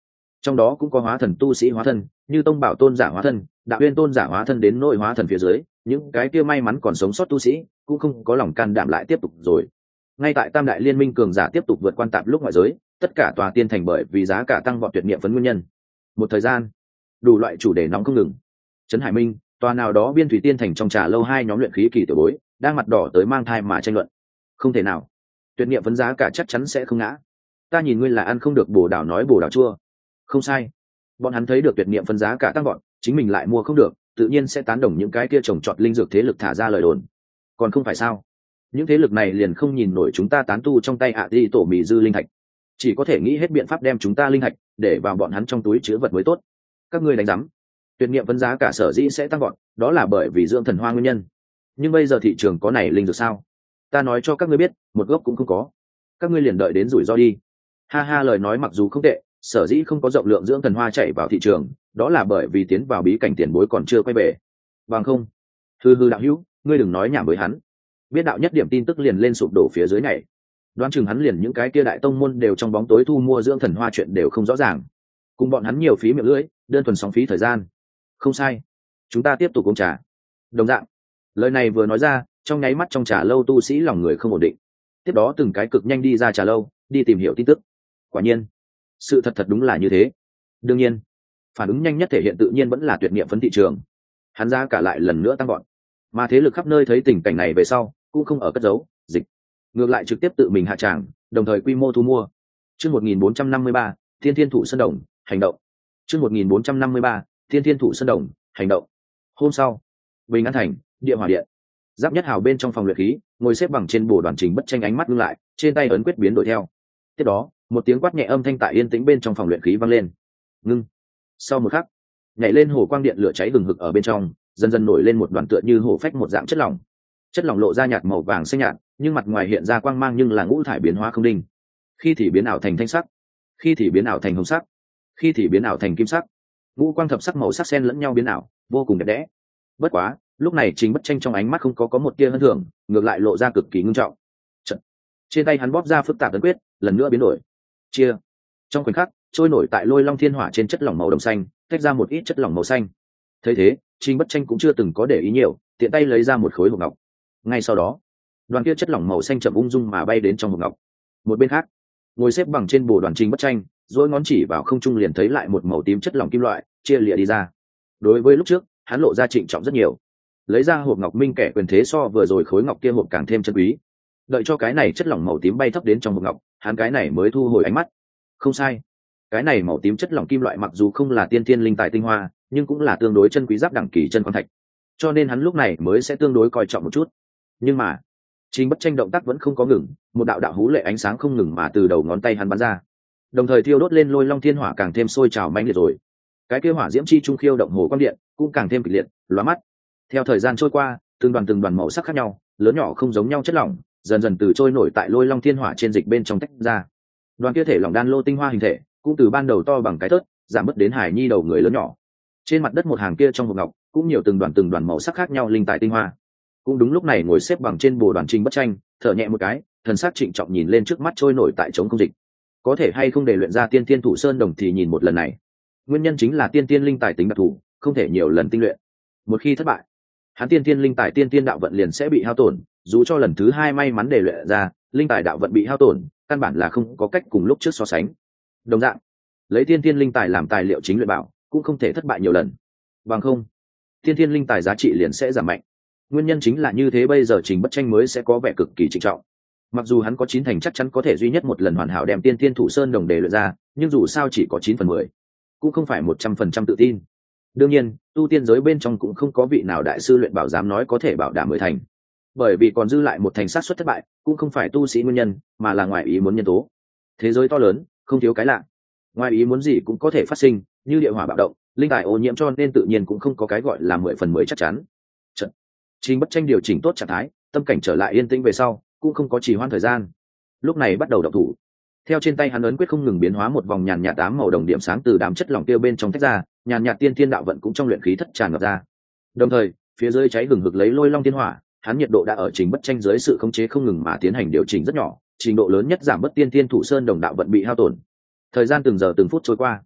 trong đó cũng có hóa thần tu sĩ hóa thân, như tông bảo tôn giả hóa thân, đạo uyên tôn giả hóa thân đến nội hóa thần phía dưới, những cái kia may mắn còn sống sót tu sĩ cũng không có lòng can đảm lại tiếp tục rồi. Ngay tại tam đại liên minh cường giả tiếp tục vượt quan tạp lúc ngoại giới, tất cả tòa tiên thành bởi vì giá cả tăng vọt tuyệt niệm phấn nguyên nhân. Một thời gian, đủ loại chủ đề nóng không ngừng. Trấn Hải Minh, tòa nào đó biên thủy tiên thành trong trà lâu, hai nhóm luyện khí kỳ tiểu bối đang mặt đỏ tới mang thai mà tranh luận. Không thể nào, tuyệt niệm phấn giá cả chắc chắn sẽ không ngã. Ta nhìn ngươi là ăn không được bồ đào nói bồ đào chua. Không sai, bọn hắn thấy được tuyệt niệm phấn giá cả tăng vọt, chính mình lại mua không được, tự nhiên sẽ tán đồng những cái kia trồng trọt linh dược thế lực thả ra lời đồn. Còn không phải sao? Những thế lực này liền không nhìn nổi chúng ta tán tu trong tay ạ đi tổ mì dư linh thạch, chỉ có thể nghĩ hết biện pháp đem chúng ta linh thạch để vào bọn hắn trong túi chứa vật mới tốt. Các ngươi đánh giám, tuyệt niệm phấn giá cả sở dĩ sẽ tăng vọt, đó là bởi vì dưỡng thần hoa nguyên nhân. Nhưng bây giờ thị trường có này linh dược sao? Ta nói cho các ngươi biết, một gốc cũng không có. Các ngươi liền đợi đến rủi ro đi. Ha ha, lời nói mặc dù không tệ, sở dĩ không có rộng lượng dưỡng thần hoa chảy vào thị trường, đó là bởi vì tiến vào bí cảnh tiền bối còn chưa quay về. Bằng không, hư hư đạo hữu, ngươi đừng nói nhảm với hắn. Biết đạo nhất điểm tin tức liền lên sụp đổ phía dưới này. Đoán chừng hắn liền những cái kia đại tông môn đều trong bóng tối thu mua dưỡng thần hoa chuyện đều không rõ ràng. Cùng bọn hắn nhiều phí miệng lưỡi, đơn thuần sóng phí thời gian. Không sai, chúng ta tiếp tục uống trà. Đồng dạng, lời này vừa nói ra, trong nháy mắt trong trà lâu tu sĩ lòng người không ổn định. Tiếp đó từng cái cực nhanh đi ra trà lâu, đi tìm hiểu tin tức. Quả nhiên, sự thật thật đúng là như thế. Đương nhiên, phản ứng nhanh nhất thể hiện tự nhiên vẫn là tuyệt niệm phấn thị trường. Hắn giá cả lại lần nữa tăng gọn, mà thế lực khắp nơi thấy tình cảnh này về sau cũng không ở cất giấu dịch, ngược lại trực tiếp tự mình hạ tràng, đồng thời quy mô thu mua. Chương một nghìn bốn trăm năm mươi ba, Thiên Thiên Thủ Sơn Đồng, hành động. Chương một nghìn bốn trăm năm mươi ba, Thiên Thiên Thủ Sơn Đồng, hành động. Hôm sau, Bình An Thành, Địa Hỏa Điện. Giáp Nhất Hào bên trong phòng luyện khí, ngồi xếp bằng trên bồ đoàn Trình Bất Tranh ánh mắt ngưng lại, trên tay ấn quyết biến đổi theo. Tiếp đó, một tiếng quát nhẹ âm thanh tại yên tĩnh bên trong phòng luyện khí vang lên. Ngưng. Sau một khắc, nhảy lên hồ quang điện lửa cháy hừng hực ở bên trong, dần dần nổi lên một đoàn tựa như hổ phách một dạng chất lỏng. Chất lỏng lộ ra nhạt màu vàng xanh nhạt, nhưng mặt ngoài hiện ra quang mang nhưng là ngũ thải biến hóa không đinh. Khi thì biến ảo thành thanh sắc, khi thì biến ảo thành hồng sắc, khi thì biến ảo thành kim sắc. Ngũ quang thập sắc màu sắc xen lẫn nhau biến ảo, vô cùng đẹp đẽ. Bất quá, lúc này Trình Bất Tranh trong ánh mắt không có có một tia hân thường, ngược lại lộ ra cực kỳ ngưng trọng. Chật. Trên tay hắn bóp ra phức tạp ấn quyết, lần nữa biến đổi. Chia. Trong khoảnh khắc, trôi nổi tại Lôi Long Thiên Hỏa trên chất lỏng màu đồng xanh, tách ra một ít chất lỏng màu xanh. Thấy thế, Trình Bất Tranh cũng chưa từng có để ý nhiều, tiện tay lấy ra một khối hộp ngọc. Ngay sau đó, đoàn kia chất lỏng màu xanh chậm ung dung mà bay đến trong hộp ngọc. Một bên khác, ngồi xếp bằng trên bồ đoàn Trình Bất Tranh, rồi ngón chỉ vào không trung liền thấy lại một màu tím chất lỏng kim loại chia lìa đi ra. Đối với lúc trước, hắn lộ ra trịnh trọng rất nhiều. Lấy ra hộp ngọc minh kẻ quyền thế so vừa rồi khối ngọc kia hộp càng thêm chân quý. Đợi cho cái này chất lỏng màu tím bay thấp đến trong hộp ngọc, hắn cái này mới thu hồi ánh mắt. Không sai, cái này màu tím chất lỏng kim loại mặc dù không là tiên thiên linh tài tinh hoa, nhưng cũng là tương đối chân quý giáp đẳng kỳ chân quan thạch, cho nên hắn lúc này mới sẽ tương đối coi trọng một chút. Nhưng mà Trình Bất Tranh động tác vẫn không có ngừng, một đạo đạo hú lệ ánh sáng không ngừng mà từ đầu ngón tay hắn bắn ra, đồng thời thiêu đốt lên Lôi Long Thiên Hỏa càng thêm sôi trào mãnh liệt rồi. Cái kia hỏa diễm chi trung khiêu động hồ quang điện cũng càng thêm kịch liệt, lóa mắt. Theo thời gian trôi qua, từng đoàn từng đoàn màu sắc khác nhau, lớn nhỏ không giống nhau chất lỏng dần dần từ trôi nổi tại Lôi Long Thiên Hỏa trên dịch bên trong tách ra. Đoàn kia thể lỏng đan lô tinh hoa hình thể cũng từ ban đầu to bằng cái thớt giảm bớt đến hài nhi đầu người lớn nhỏ. Trên mặt đất một hàng kia trong hộp ngọc cũng nhiều từng đoàn từng đoàn màu sắc khác nhau linh tài tinh hoa. Cũng đúng lúc này ngồi xếp bằng trên bồ đoàn Trình Bất Tranh thở nhẹ một cái, thần sắc trịnh trọng nhìn lên trước mắt trôi nổi tại trống không dịch. Có thể hay không để luyện ra Tiên Tiên Thủ Sơn Đồng thì nhìn một lần này. Nguyên nhân chính là tiên tiên linh tài tính đặc thù, không thể nhiều lần tinh luyện. Một khi thất bại, hắn tiên tiên linh tài tiên tiên đạo vận liền sẽ bị hao tổn, dù cho lần thứ hai may mắn để luyện ra, linh tài đạo vận bị hao tổn, căn bản là không có cách cùng lúc trước so sánh. Đồng dạng, lấy tiên tiên linh tài làm tài liệu chính luyện bảo, cũng không thể thất bại nhiều lần. Bằng không, tiên tiên linh tài giá trị liền sẽ giảm mạnh. Nguyên nhân chính là như thế, bây giờ Trình Bất Tranh mới sẽ có vẻ cực kỳ trịnh trọng. Mặc dù hắn có chín thành chắc chắn có thể duy nhất một lần hoàn hảo đem tiên tiên thủ sơn đồng để luyện ra, nhưng dù sao chỉ có chín phần mười, cũng không phải một trăm phần trăm tự tin. Đương nhiên, tu tiên giới bên trong cũng không có vị nào đại sư luyện bảo dám nói có thể bảo đảm mười thành, bởi vì còn dư lại một thành xác suất thất bại, cũng không phải tu sĩ nguyên nhân, mà là ngoài ý muốn nhân tố. Thế giới to lớn, không thiếu cái lạ, ngoài ý muốn gì cũng có thể phát sinh, như địa hỏa bạo động, linh tài ô nhiễm, cho nên tự nhiên cũng không có cái gọi là mười phần mười chắc chắn. Trận. Trình Bất Tranh điều chỉnh tốt trạng thái, tâm cảnh trở lại yên tĩnh về sau, cũng không có trì hoãn thời gian. Lúc này bắt đầu động thủ. Theo trên tay hắn ấn quyết không ngừng biến hóa, một vòng nhàn nhạt tám màu đồng điểm sáng từ đám chất lỏng tiêu bên trong tách ra, nhàn nhạt tiên thiên đạo vận cũng trong luyện khí thất tràn ngập ra. Đồng thời, phía dưới cháy hừng hực lấy Lôi Long Thiên Hỏa, hắn nhiệt độ đã ở Trình Bất Tranh dưới sự khống chế không ngừng mà tiến hành điều chỉnh rất nhỏ, trình độ lớn nhất giảm bớt tiên thiên thủ sơn đồng đạo vận bị hao tổn. Thời gian từng giờ từng phút trôi qua,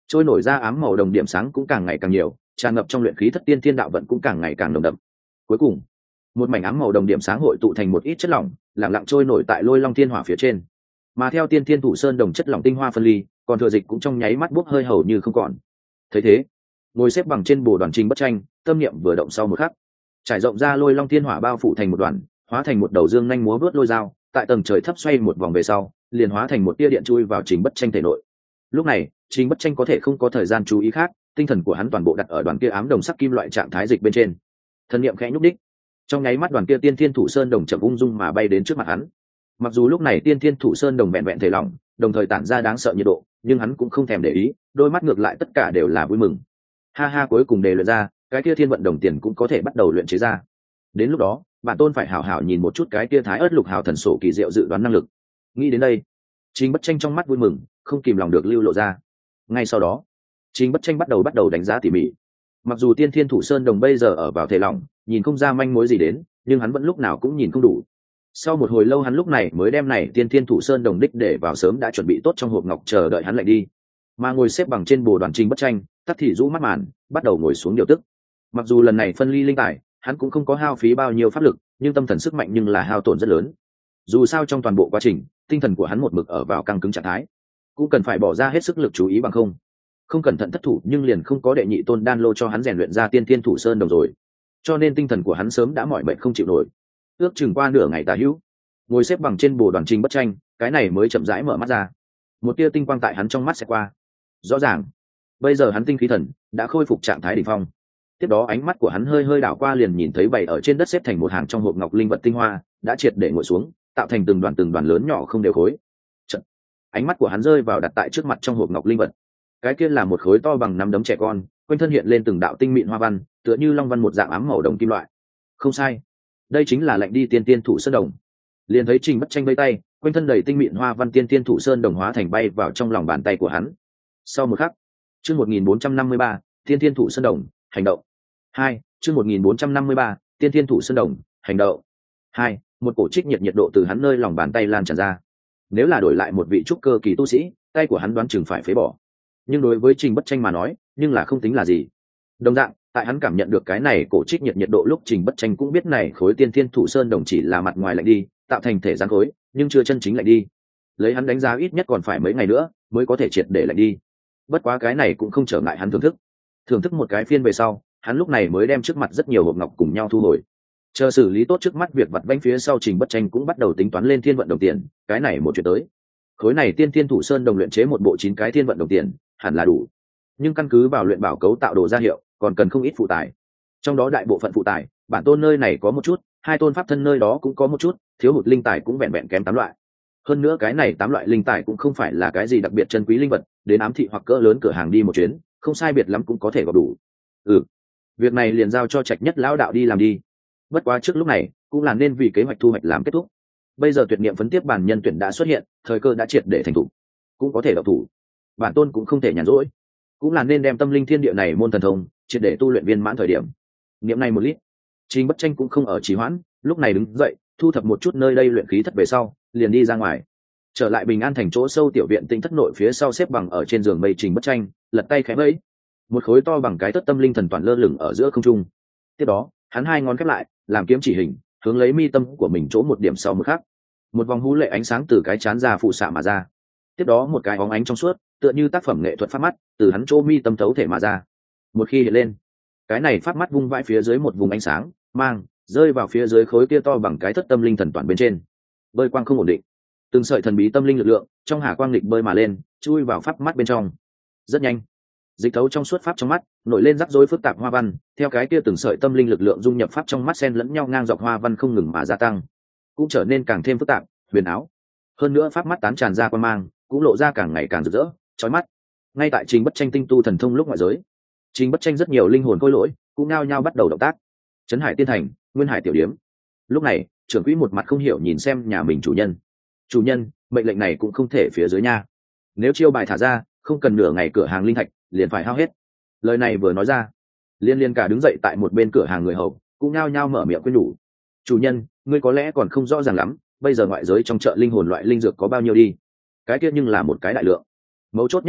trôi nổi ra ám màu đồng điểm sáng cũng càng ngày càng nhiều, tràn ngập trong luyện khí thất tiên thiên đạo vận cũng càng ngày càng nồng đậm. Cuối cùng, một mảnh ám màu đồng điểm sáng hội tụ thành một ít chất lỏng, lặng lặng trôi nổi tại lôi long thiên hỏa phía trên. Mà theo tiên thiên thủ sơn đồng chất lỏng tinh hoa phân ly, còn thừa dịch cũng trong nháy mắt bốc hơi hầu như không còn. Thấy thế, ngồi xếp bằng trên bồ đoàn Trình Bất Tranh, tâm niệm vừa động sau một khắc, trải rộng ra lôi long thiên hỏa bao phủ thành một đoàn, hóa thành một đầu dương nhanh múa vớt lôi dao, tại tầng trời thấp xoay một vòng về sau, liền hóa thành một tia điện chui vào Trình Bất Tranh thể nội. Lúc này, Trình Bất Tranh có thể không có thời gian chú ý khác, tinh thần của hắn toàn bộ đặt ở đoàn kia ám đồng sắc kim loại trạng thái dịch bên trên. Thần niệm khẽ nhúc đích, trong nháy mắt đoàn kia tiên thiên thủ sơn đồng chậm ung dung mà bay đến trước mặt hắn. Mặc dù lúc này tiên thiên thủ sơn đồng vẹn vẹn thể lỏng, đồng thời tản ra đáng sợ nhiệt độ, nhưng hắn cũng không thèm để ý, đôi mắt ngược lại tất cả đều là vui mừng. Ha ha, cuối cùng đề luyện ra, cái kia thiên vận đồng tiền cũng có thể bắt đầu luyện chế ra. Đến lúc đó, bản tôn phải hảo hảo nhìn một chút cái kia thái ớt lục hào thần sổ kỳ diệu dự đoán năng lực. Nghĩ đến đây, Trình Bất Tranh trong mắt vui mừng, không kìm lòng được lưu lộ ra. Ngay sau đó, Trình Bất Tranh bắt đầu bắt đầu đánh giá tỉ mỉ. Mặc dù tiên thiên thủ sơn đồng bây giờ ở vào thể lỏng, nhìn không ra manh mối gì đến, nhưng hắn vẫn lúc nào cũng nhìn không đủ. Sau một hồi lâu hắn lúc này mới đem này tiên thiên thủ sơn đồng đích để vào sớm đã chuẩn bị tốt trong hộp ngọc chờ đợi hắn lại đi. Mà ngồi xếp bằng trên bồ đoàn Trình Bất Tranh, tắt thì rũ mắt màn, bắt đầu ngồi xuống điều tức. Mặc dù lần này phân ly linh tài, hắn cũng không có hao phí bao nhiêu pháp lực, nhưng tâm thần sức mạnh nhưng là hao tổn rất lớn. Dù sao trong toàn bộ quá trình, tinh thần của hắn một mực ở vào căng cứng trạng thái, cũng cần phải bỏ ra hết sức lực chú ý, bằng không không cẩn thận thất thủ nhưng liền không có đệ nhị tôn đan lô cho hắn rèn luyện ra tiên thiên thủ sơn đồng rồi. Cho nên tinh thần của hắn sớm đã mỏi mệt không chịu nổi. Ước chừng qua nửa ngày tà hữu, ngồi xếp bằng trên bồ đoàn Trình Bất Tranh, cái này mới chậm rãi mở mắt ra. Một tia tinh quang tại hắn trong mắt sẽ qua. Rõ ràng, bây giờ hắn tinh khí thần đã khôi phục trạng thái đỉnh phong. Tiếp đó ánh mắt của hắn hơi hơi đảo qua liền nhìn thấy bày ở trên đất xếp thành một hàng trong hộp ngọc linh vật tinh hoa đã triệt để ngồi xuống, tạo thành từng đoàn từng đoàn lớn nhỏ không đều khối. Chật, ánh mắt của hắn rơi vào đặt tại trước mặt trong hộp ngọc linh vật. Cái kia là một khối to bằng nắm đấm trẻ con, quanh thân hiện lên từng đạo tinh mịn hoa văn, tựa như long văn một dạng ám màu đồng kim loại. Không sai, đây chính là lệnh đi tiên tiên thủ sơn đồng. Liền thấy Trình Bất Tranh vây tay, quanh thân đầy tinh mịn hoa văn tiên tiên thủ sơn đồng hóa thành bay vào trong lòng bàn tay của hắn. Sau một khắc, chương một nghìn bốn trăm năm mươi ba, tiên tiên thủ sơn đồng, hành động. Hai, chương một nghìn bốn trăm năm mươi ba, tiên tiên thủ sơn đồng, hành động. Hai, một cổ trích nhiệt nhiệt độ từ hắn nơi lòng bàn tay lan tràn ra. Nếu là đổi lại một vị trúc cơ kỳ tu sĩ, tay của hắn đoán chừng phải phế bỏ. Nhưng đối với Trình Bất Tranh mà nói, nhưng là không tính là gì. Đồng dạng, tại hắn cảm nhận được cái này cổ trích nhiệt nhiệt độ lúc Trình Bất Tranh cũng biết này khối tiên thiên thủ sơn đồng chỉ là mặt ngoài lạnh đi, tạo thành thể rắn khối, nhưng chưa chân chính lạnh đi. Lấy hắn đánh giá ít nhất còn phải mấy ngày nữa mới có thể triệt để lạnh đi. Bất quá cái này cũng không trở ngại hắn thưởng thức. Thưởng thức một cái phiên về sau, hắn lúc này mới đem trước mặt rất nhiều hộp ngọc cùng nhau thu hồi. Chờ xử lý tốt trước mắt việc vặt vãnh phía sau, Trình Bất Tranh cũng bắt đầu tính toán lên thiên vận đồng tiền, cái này một chuyện tới. Khối này tiên thiên thủ sơn đồng luyện chế một bộ chín cái thiên vận đồng tiền, hẳn là đủ. Nhưng căn cứ vào luyện bảo cấu tạo đồ gia hiệu, còn cần không ít phụ tài. Trong đó đại bộ phận phụ tài, bản tôn nơi này có một chút, hai tôn pháp thân nơi đó cũng có một chút, thiếu hụt linh tài cũng vẹn vẹn kém tám loại. Hơn nữa cái này tám loại linh tài cũng không phải là cái gì đặc biệt chân quý linh vật, đến ám thị hoặc cỡ lớn cửa hàng đi một chuyến, không sai biệt lắm cũng có thể gặp đủ. Ừ, việc này liền giao cho Trạch Nhất lão đạo đi làm đi. Bất quá trước lúc này, cũng là nên vì kế hoạch thu hoạch làm kết thúc. Bây giờ tuyệt niệm phấn tiếp bản nhân tuyển đã xuất hiện, thời cơ đã triệt để thành thủ, cũng có thể độc thủ. Bản tôn cũng không thể nhàn rỗi, cũng là nên đem tâm linh thiên địa này môn thần thông triệt để tu luyện viên mãn thời điểm. Niệm này một lít, Trình Bất Tranh cũng không ở trì hoãn, lúc này đứng dậy, thu thập một chút nơi đây luyện khí thất về sau, liền đi ra ngoài. Trở lại Bình An thành chỗ sâu tiểu viện tinh thất nội phía sau, xếp bằng ở trên giường mây Trình Bất Tranh, lật tay khẽ vẫy, một khối to bằng cái tất tâm linh thần toàn lơ lửng ở giữa không trung. Tiếp đó, hắn hai ngón khép lại, làm kiếm chỉ hình, hướng lấy mi tâm của mình chỗ một điểm sau một khắc, một vòng hú lệ ánh sáng từ cái chán ra phụ xạ mà ra. Tiếp đó một cái óng ánh trong suốt, tựa như tác phẩm nghệ thuật pháp mắt, từ hắn chỗ mi tâm thấu thể mà ra. Một khi hiện lên, cái này pháp mắt vung vãi phía dưới một vùng ánh sáng, mang rơi vào phía dưới khối kia to bằng cái thất tâm linh thần toàn bên trên. Bơi quang không ổn định, từng sợi thần bí tâm linh lực lượng trong hà quang lịch bơi mà lên, chui vào pháp mắt bên trong. Rất nhanh, dịch thấu trong suốt pháp trong mắt nổi lên rắc rối phức tạp hoa văn, theo cái kia từng sợi tâm linh lực lượng dung nhập pháp trong mắt, xen lẫn nhau ngang dọc hoa văn không ngừng mà gia tăng, cũng trở nên càng thêm phức tạp, huyền ảo. Hơn nữa pháp mắt tán tràn ra quang mang, cũng lộ ra càng ngày càng rực rỡ, chói mắt. Ngay tại Trình Bất Tranh tinh tu thần thông lúc ngoại giới, Trình Bất Tranh rất nhiều linh hồn khôi lỗi cũng nao nhao bắt đầu động tác. Trấn Hải Tiên Thành, Nguyên Hải tiểu điếm. Lúc này, trưởng quỹ một mặt không hiểu nhìn xem nhà mình chủ nhân. Chủ nhân, mệnh lệnh này cũng không thể phía dưới nha. Nếu chiêu bài thả ra, không cần nửa ngày cửa hàng linh thạch liền phải hao hết. Lời này vừa nói ra, liên liên cả đứng dậy tại một bên cửa hàng người hầu cũng nao nhao mở miệng khuyên nhủ. Chủ nhân, ngươi có lẽ còn không rõ ràng lắm, bây giờ ngoại giới trong chợ linh hồn loại linh dược có bao nhiêu đi. Cái kia nhưng là một cái đại lượng. Mấu chốt nhất là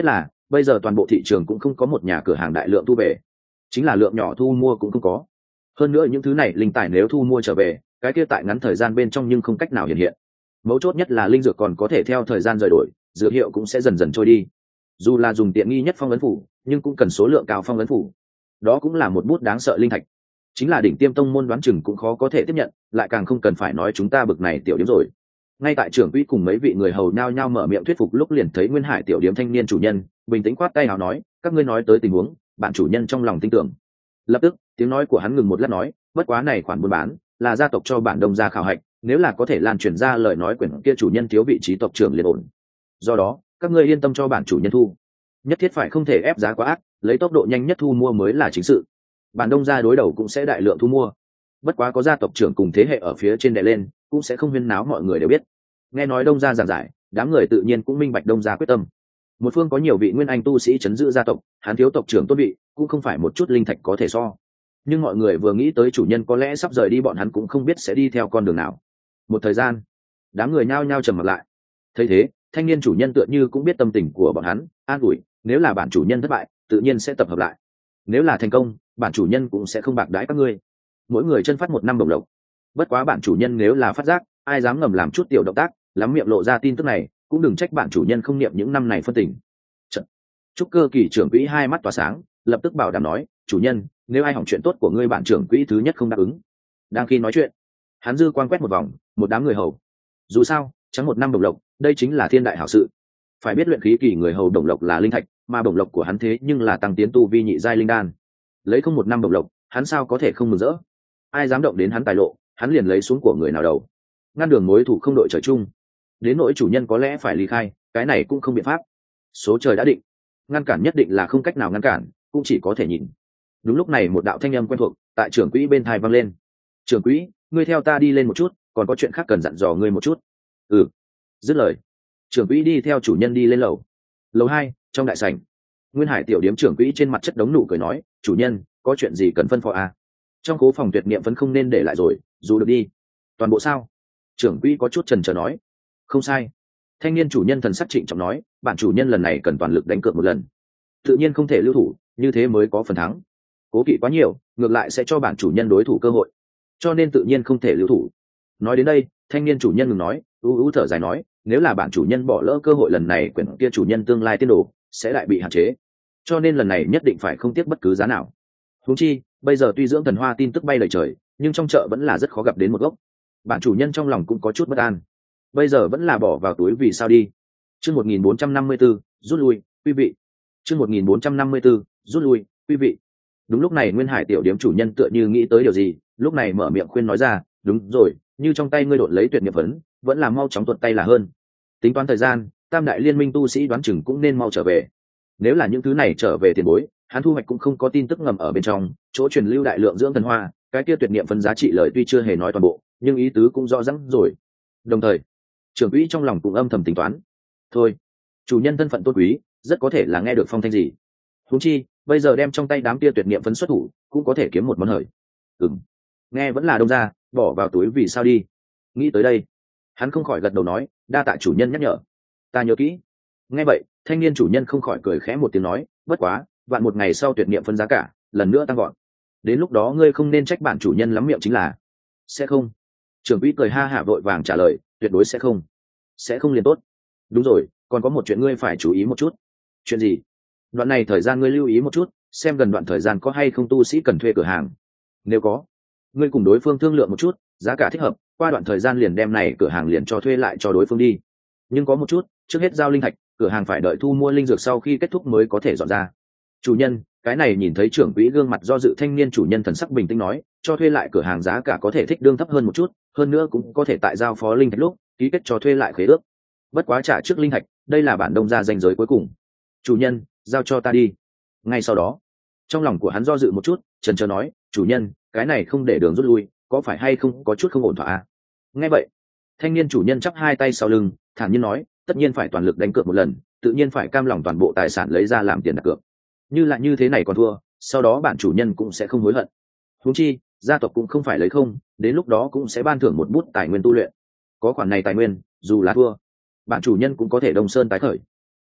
bây giờ toàn bộ thị trường cũng không có một nhà cửa hàng đại lượng thu về, chính là lượng nhỏ thu mua cũng không có. Hơn nữa những thứ này linh tài nếu thu mua trở về, cái kia tại ngắn thời gian bên trong nhưng không cách nào hiện hiện. Mấu chốt nhất là linh dược còn có thể theo thời gian rời đổi, dược hiệu cũng sẽ dần dần trôi đi. Dù là dùng tiện nghi nhất phong ấn phủ, nhưng cũng cần số lượng cao phong ấn phủ. Đó cũng là một bút đáng sợ linh thạch. Chính là đỉnh tiêm tông môn đoán chừng cũng khó có thể tiếp nhận, lại càng không cần phải nói chúng ta bực này tiểu điểm rồi. Ngay tại trưởng quỹ cùng mấy vị người hầu nhao nhao mở miệng thuyết phục lúc, liền thấy Nguyên Hải tiểu điểm thanh niên chủ nhân bình tĩnh quát tay nào nói, các ngươi nói tới tình huống, bạn chủ nhân trong lòng tin tưởng. Lập tức tiếng nói của hắn ngừng một lát nói, bất quá này khoản buôn bán là gia tộc cho bản đông gia khảo hạch, nếu là có thể lan truyền ra lời nói quyển kia chủ nhân thiếu vị trí tộc trưởng liền ổn. Do đó các ngươi yên tâm cho bản chủ nhân thu, nhất thiết phải không thể ép giá quá ác, lấy tốc độ nhanh nhất thu mua mới là chính sự. Bản đông gia đối đầu cũng sẽ đại lượng thu mua, bất quá có gia tộc trưởng cùng thế hệ ở phía trên đè lên, cũng sẽ không huyên náo, mọi người đều biết. Nghe nói đông gia giảng giải, đám người tự nhiên cũng minh bạch đông gia quyết tâm. Một phương có nhiều vị nguyên anh tu sĩ chấn giữ gia tộc, hắn thiếu tộc trưởng tốt vị cũng không phải một chút linh thạch có thể so. Nhưng mọi người vừa nghĩ tới chủ nhân có lẽ sắp rời đi, bọn hắn cũng không biết sẽ đi theo con đường nào. Một thời gian đám người nhao nhao trầm mặt lại. Thấy thế, thanh niên chủ nhân tựa như cũng biết tâm tình của bọn hắn, an ủi, nếu là bản chủ nhân thất bại tự nhiên sẽ tập hợp lại, nếu là thành công bản chủ nhân cũng sẽ không bạc đãi các ngươi, mỗi người chân phát một năm đồng lộc. Bất quá bản chủ nhân nếu là phát giác, ai dám ngầm làm chút tiểu động tác, lắm miệng lộ ra tin tức này, cũng đừng trách bản chủ nhân không niệm những năm này phân tình. Chật. Trúc Cơ Kỳ trưởng quỹ hai mắt tỏa sáng, lập tức bảo đảm nói, chủ nhân, nếu ai hỏng chuyện tốt của ngươi, bản trưởng quỹ thứ nhất không đáp ứng. Đang khi nói chuyện, hắn dư quan quét một vòng, một đám người hầu. Dù sao trắng một năm đồng lộc, đây chính là thiên đại hảo sự. Phải biết luyện khí kỳ người hầu đồng lộc là linh thạch, mà đồng lộc của hắn thế nhưng là tăng tiến tu vi nhị giai linh đan. Lấy không một năm đồng lộc, hắn sao có thể không mừng rỡ? Ai dám động đến hắn tài lộ, hắn liền lấy xuống của người nào đầu. Ngăn đường mối thủ không đội trời chung. Đến nỗi chủ nhân có lẽ phải ly khai, cái này cũng không biện pháp. Số trời đã định, ngăn cản nhất định là không cách nào ngăn cản, cũng chỉ có thể nhìn. Đúng lúc này một đạo thanh âm quen thuộc tại trưởng quỹ bên tai vang lên. Trưởng quỹ, ngươi theo ta đi lên một chút, còn có chuyện khác cần dặn dò ngươi một chút. Ừ. Dứt lời, trưởng quỹ đi theo chủ nhân đi lên lầu. Lầu hai, trong đại sảnh, Nguyên Hải tiểu điếm trưởng quỹ trên mặt chất đống nụ cười nói, chủ nhân, có chuyện gì cần phân phó à? Trong cố phòng tuyệt niệm vẫn không nên để lại rồi, dù được đi. Toàn bộ sao? Trưởng quỹ có chút chần chờ nói. Không sai. Thanh niên chủ nhân thần sắc trịnh trọng nói, bản chủ nhân lần này cần toàn lực đánh cược một lần, tự nhiên không thể lưu thủ, như thế mới có phần thắng. Cố kỵ quá nhiều, ngược lại sẽ cho bản chủ nhân đối thủ cơ hội, cho nên tự nhiên không thể lưu thủ. Nói đến đây, thanh niên chủ nhân ngừng nói, u u thở dài nói, nếu là bản chủ nhân bỏ lỡ cơ hội lần này, quyển kia chủ nhân tương lai tiên đồ sẽ lại bị hạn chế, cho nên lần này nhất định phải không tiếc bất cứ giá nào. Huống chi bây giờ tuy dưỡng thần hoa tin tức bay lời trời, nhưng trong chợ vẫn là rất khó gặp đến một gốc. Bản chủ nhân trong lòng cũng có chút bất an, bây giờ vẫn là bỏ vào túi vì sao đi. Chương một nghìn bốn trăm năm mươi 4, rút lui, quý vị. Chương một nghìn bốn trăm năm mươi 4, rút lui, quý vị. Đúng lúc này Nguyên Hải tiểu điếm chủ nhân tựa như nghĩ tới điều gì, lúc này mở miệng khuyên nói ra, đúng rồi, như trong tay ngươi đột lấy tuyệt nghiệp phấn, vẫn là mau chóng tuột tay là hơn. Tính toán thời gian, tam đại liên minh tu sĩ đoán chừng cũng nên mau trở về. Nếu là những thứ này trở về tiền bối, hắn thu hoạch cũng không có tin tức ngầm ở bên trong, chỗ truyền lưu đại lượng dưỡng thần hoa, cái kia tuyệt niệm phân giá trị lời tuy chưa hề nói toàn bộ, nhưng ý tứ cũng rõ ràng rồi. Đồng thời, trưởng quỹ trong lòng cũng âm thầm tính toán. Thôi, chủ nhân thân phận tôn quý, rất có thể là nghe được phong thanh gì. Huống chi, bây giờ đem trong tay đám kia tuyệt niệm phân xuất thủ, cũng có thể kiếm một món hời. Ừm, nghe vẫn là đông ra, bỏ vào túi vì sao đi. Nghĩ tới đây, hắn không khỏi gật đầu nói, đa tạ chủ nhân nhắc nhở, ta nhớ kỹ. Nghe vậy, thanh niên chủ nhân không khỏi cười khẽ một tiếng nói, bất quá vạn một ngày sau tuyệt niệm phân giá cả lần nữa tăng gọn, đến lúc đó ngươi không nên trách bản chủ nhân lắm miệng chính là. Sẽ không. Trưởng quỹ cười ha hả vội vàng trả lời, tuyệt đối sẽ không. Sẽ không liền tốt. Đúng rồi, còn có một chuyện ngươi phải chú ý một chút. Chuyện gì? Đoạn này thời gian ngươi lưu ý một chút, xem gần đoạn thời gian có hay không tu sĩ cần thuê cửa hàng. Nếu có, ngươi cùng đối phương thương lượng một chút, giá cả thích hợp, qua đoạn thời gian liền đem này cửa hàng liền cho thuê lại cho đối phương đi. Nhưng có một chút, trước hết giao linh thạch, cửa hàng phải đợi thu mua linh dược sau khi kết thúc mới có thể dọn ra. Chủ nhân, cái này nhìn thấy trưởng quỹ gương mặt do dự thanh niên chủ nhân thần sắc bình tĩnh nói, cho thuê lại cửa hàng giá cả có thể thích đương thấp hơn một chút, hơn nữa cũng có thể tại giao phó linh thạch lúc ký kết cho thuê lại khế ước. Bất quá trả trước linh thạch, đây là bản đông gia danh giới cuối cùng. Chủ nhân, giao cho ta đi. Ngay sau đó, trong lòng của hắn do dự một chút, chần chờ nói, chủ nhân, cái này không để đường rút lui, có phải hay không có chút không ổn thỏa à? Nghe vậy, thanh niên chủ nhân chắp hai tay sau lưng, thản nhiên nói, tất nhiên phải toàn lực đánh cược một lần, tự nhiên phải cam lòng toàn bộ tài sản lấy ra làm tiền đặt cược. Như là như thế này còn thua, sau đó bản chủ nhân cũng sẽ không hối hận. Huống chi, gia tộc cũng không phải lấy không, đến lúc đó cũng sẽ ban thưởng một bút tài nguyên tu luyện. Có khoản này tài nguyên, dù là thua, bản chủ nhân cũng có thể đông sơn tái khởi.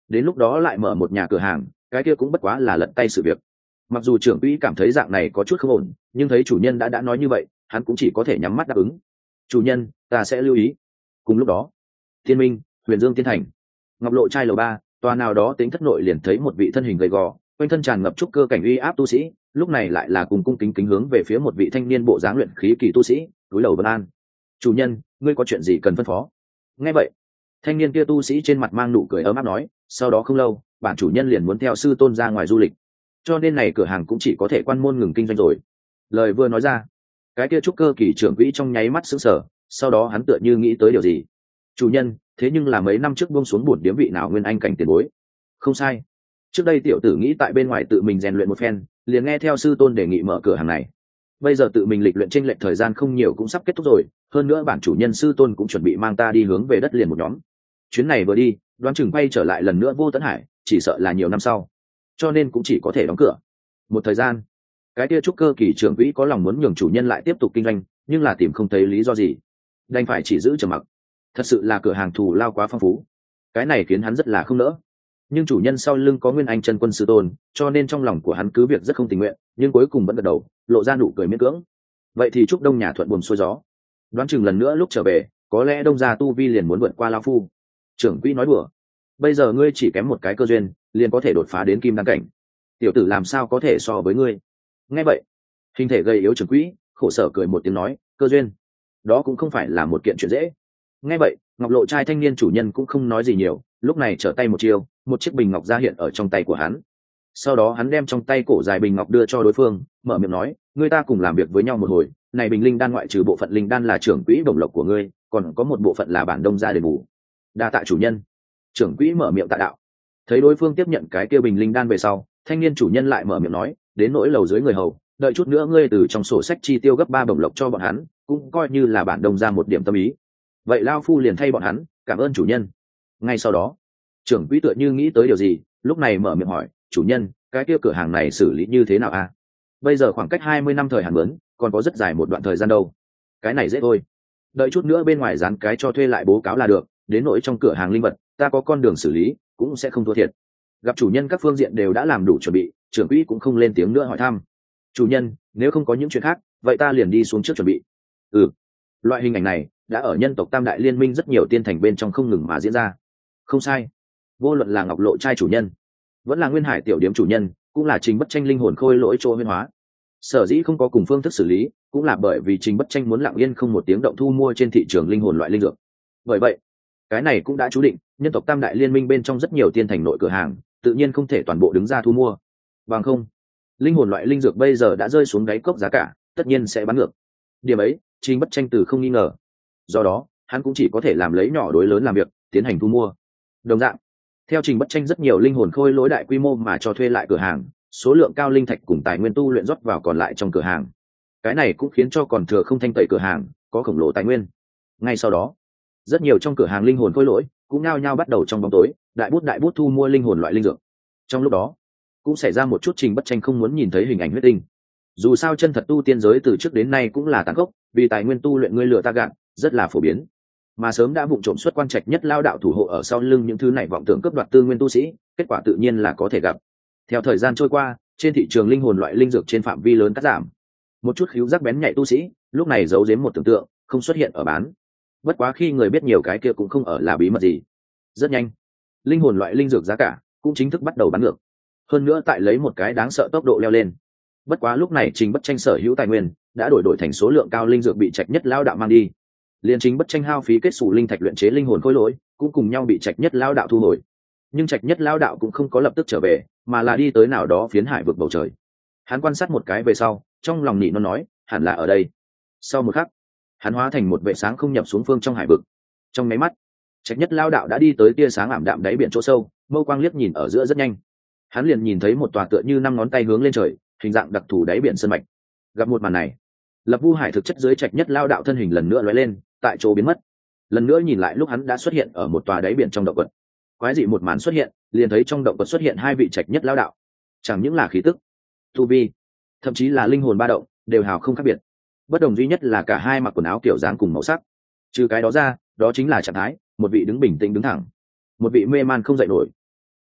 đến lúc đó lại mở một nhà cửa hàng, cái kia cũng bất quá là lật tay sự việc. Mặc dù trưởng quỹ cảm thấy dạng này có chút không ổn, nhưng thấy chủ nhân đã đã nói như vậy, hắn cũng chỉ có thể nhắm mắt đáp ứng. Chủ nhân, ta sẽ lưu ý. Cùng lúc đó, Thiên Minh, Huyền Dương Tiên Thành, Ngọc Lộ trai lầu ba, tòa nào đó tính thất nội liền thấy một vị thân hình gầy gò, quanh thân tràn ngập trúc cơ cảnh uy áp tu sĩ, lúc này lại là cùng cung kính kính hướng về phía một vị thanh niên bộ dáng luyện khí kỳ tu sĩ, túi đầu vân an. Chủ nhân, ngươi có chuyện gì cần phân phó? Nghe vậy, thanh niên kia tu sĩ trên mặt mang nụ cười ấm áp nói, sau đó không lâu, bản chủ nhân liền muốn theo sư tôn ra ngoài du lịch, cho nên này cửa hàng cũng chỉ có thể quan môn ngừng kinh doanh rồi. Lời vừa nói ra, cái kia trúc cơ kỳ trưởng quỹ trong nháy mắt sững sờ, sau đó hắn tựa như nghĩ tới điều gì. Chủ nhân, thế nhưng là mấy năm trước buông xuống bổn điếm vị nào nguyên anh cảnh tiền bối. Không sai, trước đây tiểu tử nghĩ tại bên ngoài tự mình rèn luyện một phen, liền nghe theo sư tôn đề nghị mở cửa hàng này. Bây giờ tự mình lịch luyện chênh lệch thời gian không nhiều cũng sắp kết thúc rồi, hơn nữa bản chủ nhân sư tôn cũng chuẩn bị mang ta đi hướng về đất liền một nhóm. Chuyến này vừa đi, đoán chừng quay trở lại lần nữa Vô Tấn Hải, chỉ sợ là nhiều năm sau, cho nên cũng chỉ có thể đóng cửa. Một thời gian, cái kia trúc cơ kỳ trưởng quỹ có lòng muốn nhường chủ nhân lại tiếp tục kinh doanh, nhưng là tìm không thấy lý do gì, đành phải chỉ giữ trầm mặc. Thật sự là cửa hàng thù lao quá phong phú, cái này khiến hắn rất là không nỡ. Nhưng chủ nhân sau lưng có Nguyên Anh chân quân sư tôn, cho nên trong lòng của hắn cứ việc rất không tình nguyện, nhưng cuối cùng vẫn gật đầu, lộ ra nụ cười miễn cưỡng. Vậy thì chúc Đông nhà thuận buồm xuôi gió. Đoán chừng lần nữa lúc trở về, có lẽ Đông gia tu vi liền muốn vượt qua lão phu. Trưởng quỹ nói đùa, bây giờ ngươi chỉ kém một cái cơ duyên, liền có thể đột phá đến kim đăng cảnh. Tiểu tử làm sao có thể so với ngươi? Nghe vậy, hình thể gầy yếu trưởng quỹ khổ sở cười một tiếng nói, cơ duyên, đó cũng không phải là một kiện chuyện dễ. Nghe vậy, Ngọc Lộ trai thanh niên chủ nhân cũng không nói gì nhiều, lúc này trở tay một chiêu, một chiếc bình ngọc ra hiện ở trong tay của hắn. Sau đó hắn đem trong tay cổ dài bình ngọc đưa cho đối phương, mở miệng nói, ngươi ta cùng làm việc với nhau một hồi, này bình linh đan ngoại trừ bộ phận linh đan là trưởng quỹ bổng lộc của ngươi, còn có một bộ phận là bản Đông gia đền bù. Đa tạ chủ nhân. Trưởng quỹ mở miệng tạ đạo. Thấy đối phương tiếp nhận cái kia bình linh đan về sau, thanh niên chủ nhân lại mở miệng nói, đến nỗi lầu dưới người hầu, đợi chút nữa ngươi từ trong sổ sách chi tiêu gấp ba bổng lộc cho bọn hắn, cũng coi như là bản Đông gia một điểm tâm ý. Vậy lao phu liền thay bọn hắn cảm ơn chủ nhân. Ngay sau đó, trưởng quỹ tựa như nghĩ tới điều gì, lúc này mở miệng hỏi, chủ nhân, cái kia cửa hàng này xử lý như thế nào a? Bây giờ khoảng cách hai mươi năm thời hạn mướn, còn có rất dài một đoạn thời gian đâu. Cái này dễ thôi, đợi chút nữa bên ngoài dán cái cho thuê lại bố cáo là được, đến nỗi trong cửa hàng linh vật, ta có con đường xử lý, cũng sẽ không thua thiệt. Gặp chủ nhân các phương diện đều đã làm đủ chuẩn bị, trưởng quỹ cũng không lên tiếng nữa hỏi thăm. Chủ nhân, nếu không có những chuyện khác, vậy ta liền đi xuống trước chuẩn bị. Ừ, loại hình ảnh này đã ở nhân tộc Tam Đại Liên Minh rất nhiều tiên thành bên trong không ngừng mà diễn ra. Không sai, vô luận là Ngọc Lộ trai chủ nhân, vẫn là Nguyên Hải tiểu điếm chủ nhân, cũng là Trình Bất Tranh linh hồn khôi lỗi chỗ huyễn hóa. Sở dĩ không có cùng phương thức xử lý, cũng là bởi vì Trình Bất Tranh muốn lặng yên không một tiếng động thu mua trên thị trường linh hồn loại linh dược. Bởi vậy, cái này cũng đã chú định, nhân tộc Tam Đại Liên Minh bên trong rất nhiều tiên thành nội cửa hàng, tự nhiên không thể toàn bộ đứng ra thu mua. Bằng không, linh hồn loại linh dược bây giờ đã rơi xuống đáy cốc giá cả, tất nhiên sẽ bán ngược. Điểm ấy, Trình Bất Tranh từ không nghi ngờ. Do đó, hắn cũng chỉ có thể làm lấy nhỏ đối lớn làm việc, tiến hành thu mua. Đồng dạng, theo Trình Bất Tranh rất nhiều linh hồn khôi lỗi đại quy mô mà cho thuê lại cửa hàng, số lượng cao linh thạch cùng tài nguyên tu luyện rót vào còn lại trong cửa hàng. Cái này cũng khiến cho còn thừa không thanh tẩy cửa hàng có khổng lồ tài nguyên. Ngay sau đó, rất nhiều trong cửa hàng linh hồn khôi lỗi cũng nhao nhao bắt đầu trong bóng tối đại bút đại bút thu mua linh hồn loại linh dược. Trong lúc đó, cũng xảy ra một chút Trình Bất Tranh không muốn nhìn thấy hình ảnh huyết tinh. Dù sao chân thật tu tiên giới từ trước đến nay cũng là tàn khốc, vì tài nguyên tu luyện ngươi lừa ta gạt, rất là phổ biến. Mà sớm đã vụng trộm xuất quan trạch nhất lao đạo thủ hộ ở sau lưng những thứ này vọng tưởng cướp đoạt tư nguyên tu sĩ, kết quả tự nhiên là có thể gặp. Theo thời gian trôi qua, trên thị trường linh hồn loại linh dược trên phạm vi lớn cắt giảm. Một chút khíu giác bén nhạy tu sĩ, lúc này giấu giếm một tưởng tượng, không xuất hiện ở bán. Bất quá khi người biết nhiều cái kia cũng không ở là bí mật gì. Rất nhanh, linh hồn loại linh dược giá cả cũng chính thức bắt đầu bán ngược. Hơn nữa tại lấy một cái đáng sợ tốc độ leo lên. Bất quá lúc này Trình Bất Tranh sở hữu tài nguyên đã đổi đổi thành số lượng cao linh dược bị trạch nhất lao đạo mang đi. Liên Chính Bất Tranh hao phí kết sủ linh thạch luyện chế linh hồn khối lỗi, cũng cùng nhau bị trạch nhất lao đạo thu hồi. Nhưng trạch nhất lao đạo cũng không có lập tức trở về, mà là đi tới nào đó phiến hải vực bầu trời. Hắn quan sát một cái về sau, trong lòng nỉ nó nói, hẳn là ở đây. Sau một khắc, hắn hóa thành một vệ sáng không nhập xuống phương trong hải vực. Trong máy mắt, trạch nhất lao đạo đã đi tới tia sáng ảm đạm đáy biển chỗ sâu, mâu quang liếc nhìn ở giữa rất nhanh. Hắn liền nhìn thấy một tòa tựa như năm ngón tay hướng lên trời, hình dạng đặc thù đáy biển sơn mạch. Gặp một màn này, Lập Vu Hải thực chất dưới trạch nhất lao đạo thân hình lần nữa lóe lên, tại chỗ biến mất. Lần nữa nhìn lại lúc hắn đã xuất hiện ở một tòa đáy biển trong động vật. Quái dị một màn xuất hiện, liền thấy trong động vật xuất hiện hai vị trạch nhất lao đạo. Chẳng những là khí tức, tu vi, thậm chí là linh hồn ba động, đều hào không khác biệt. Bất đồng duy nhất là cả hai mặc quần áo kiểu dáng cùng màu sắc. Trừ cái đó ra, đó chính là trạng thái, một vị đứng bình tĩnh đứng thẳng, một vị mê man không dậy nổi.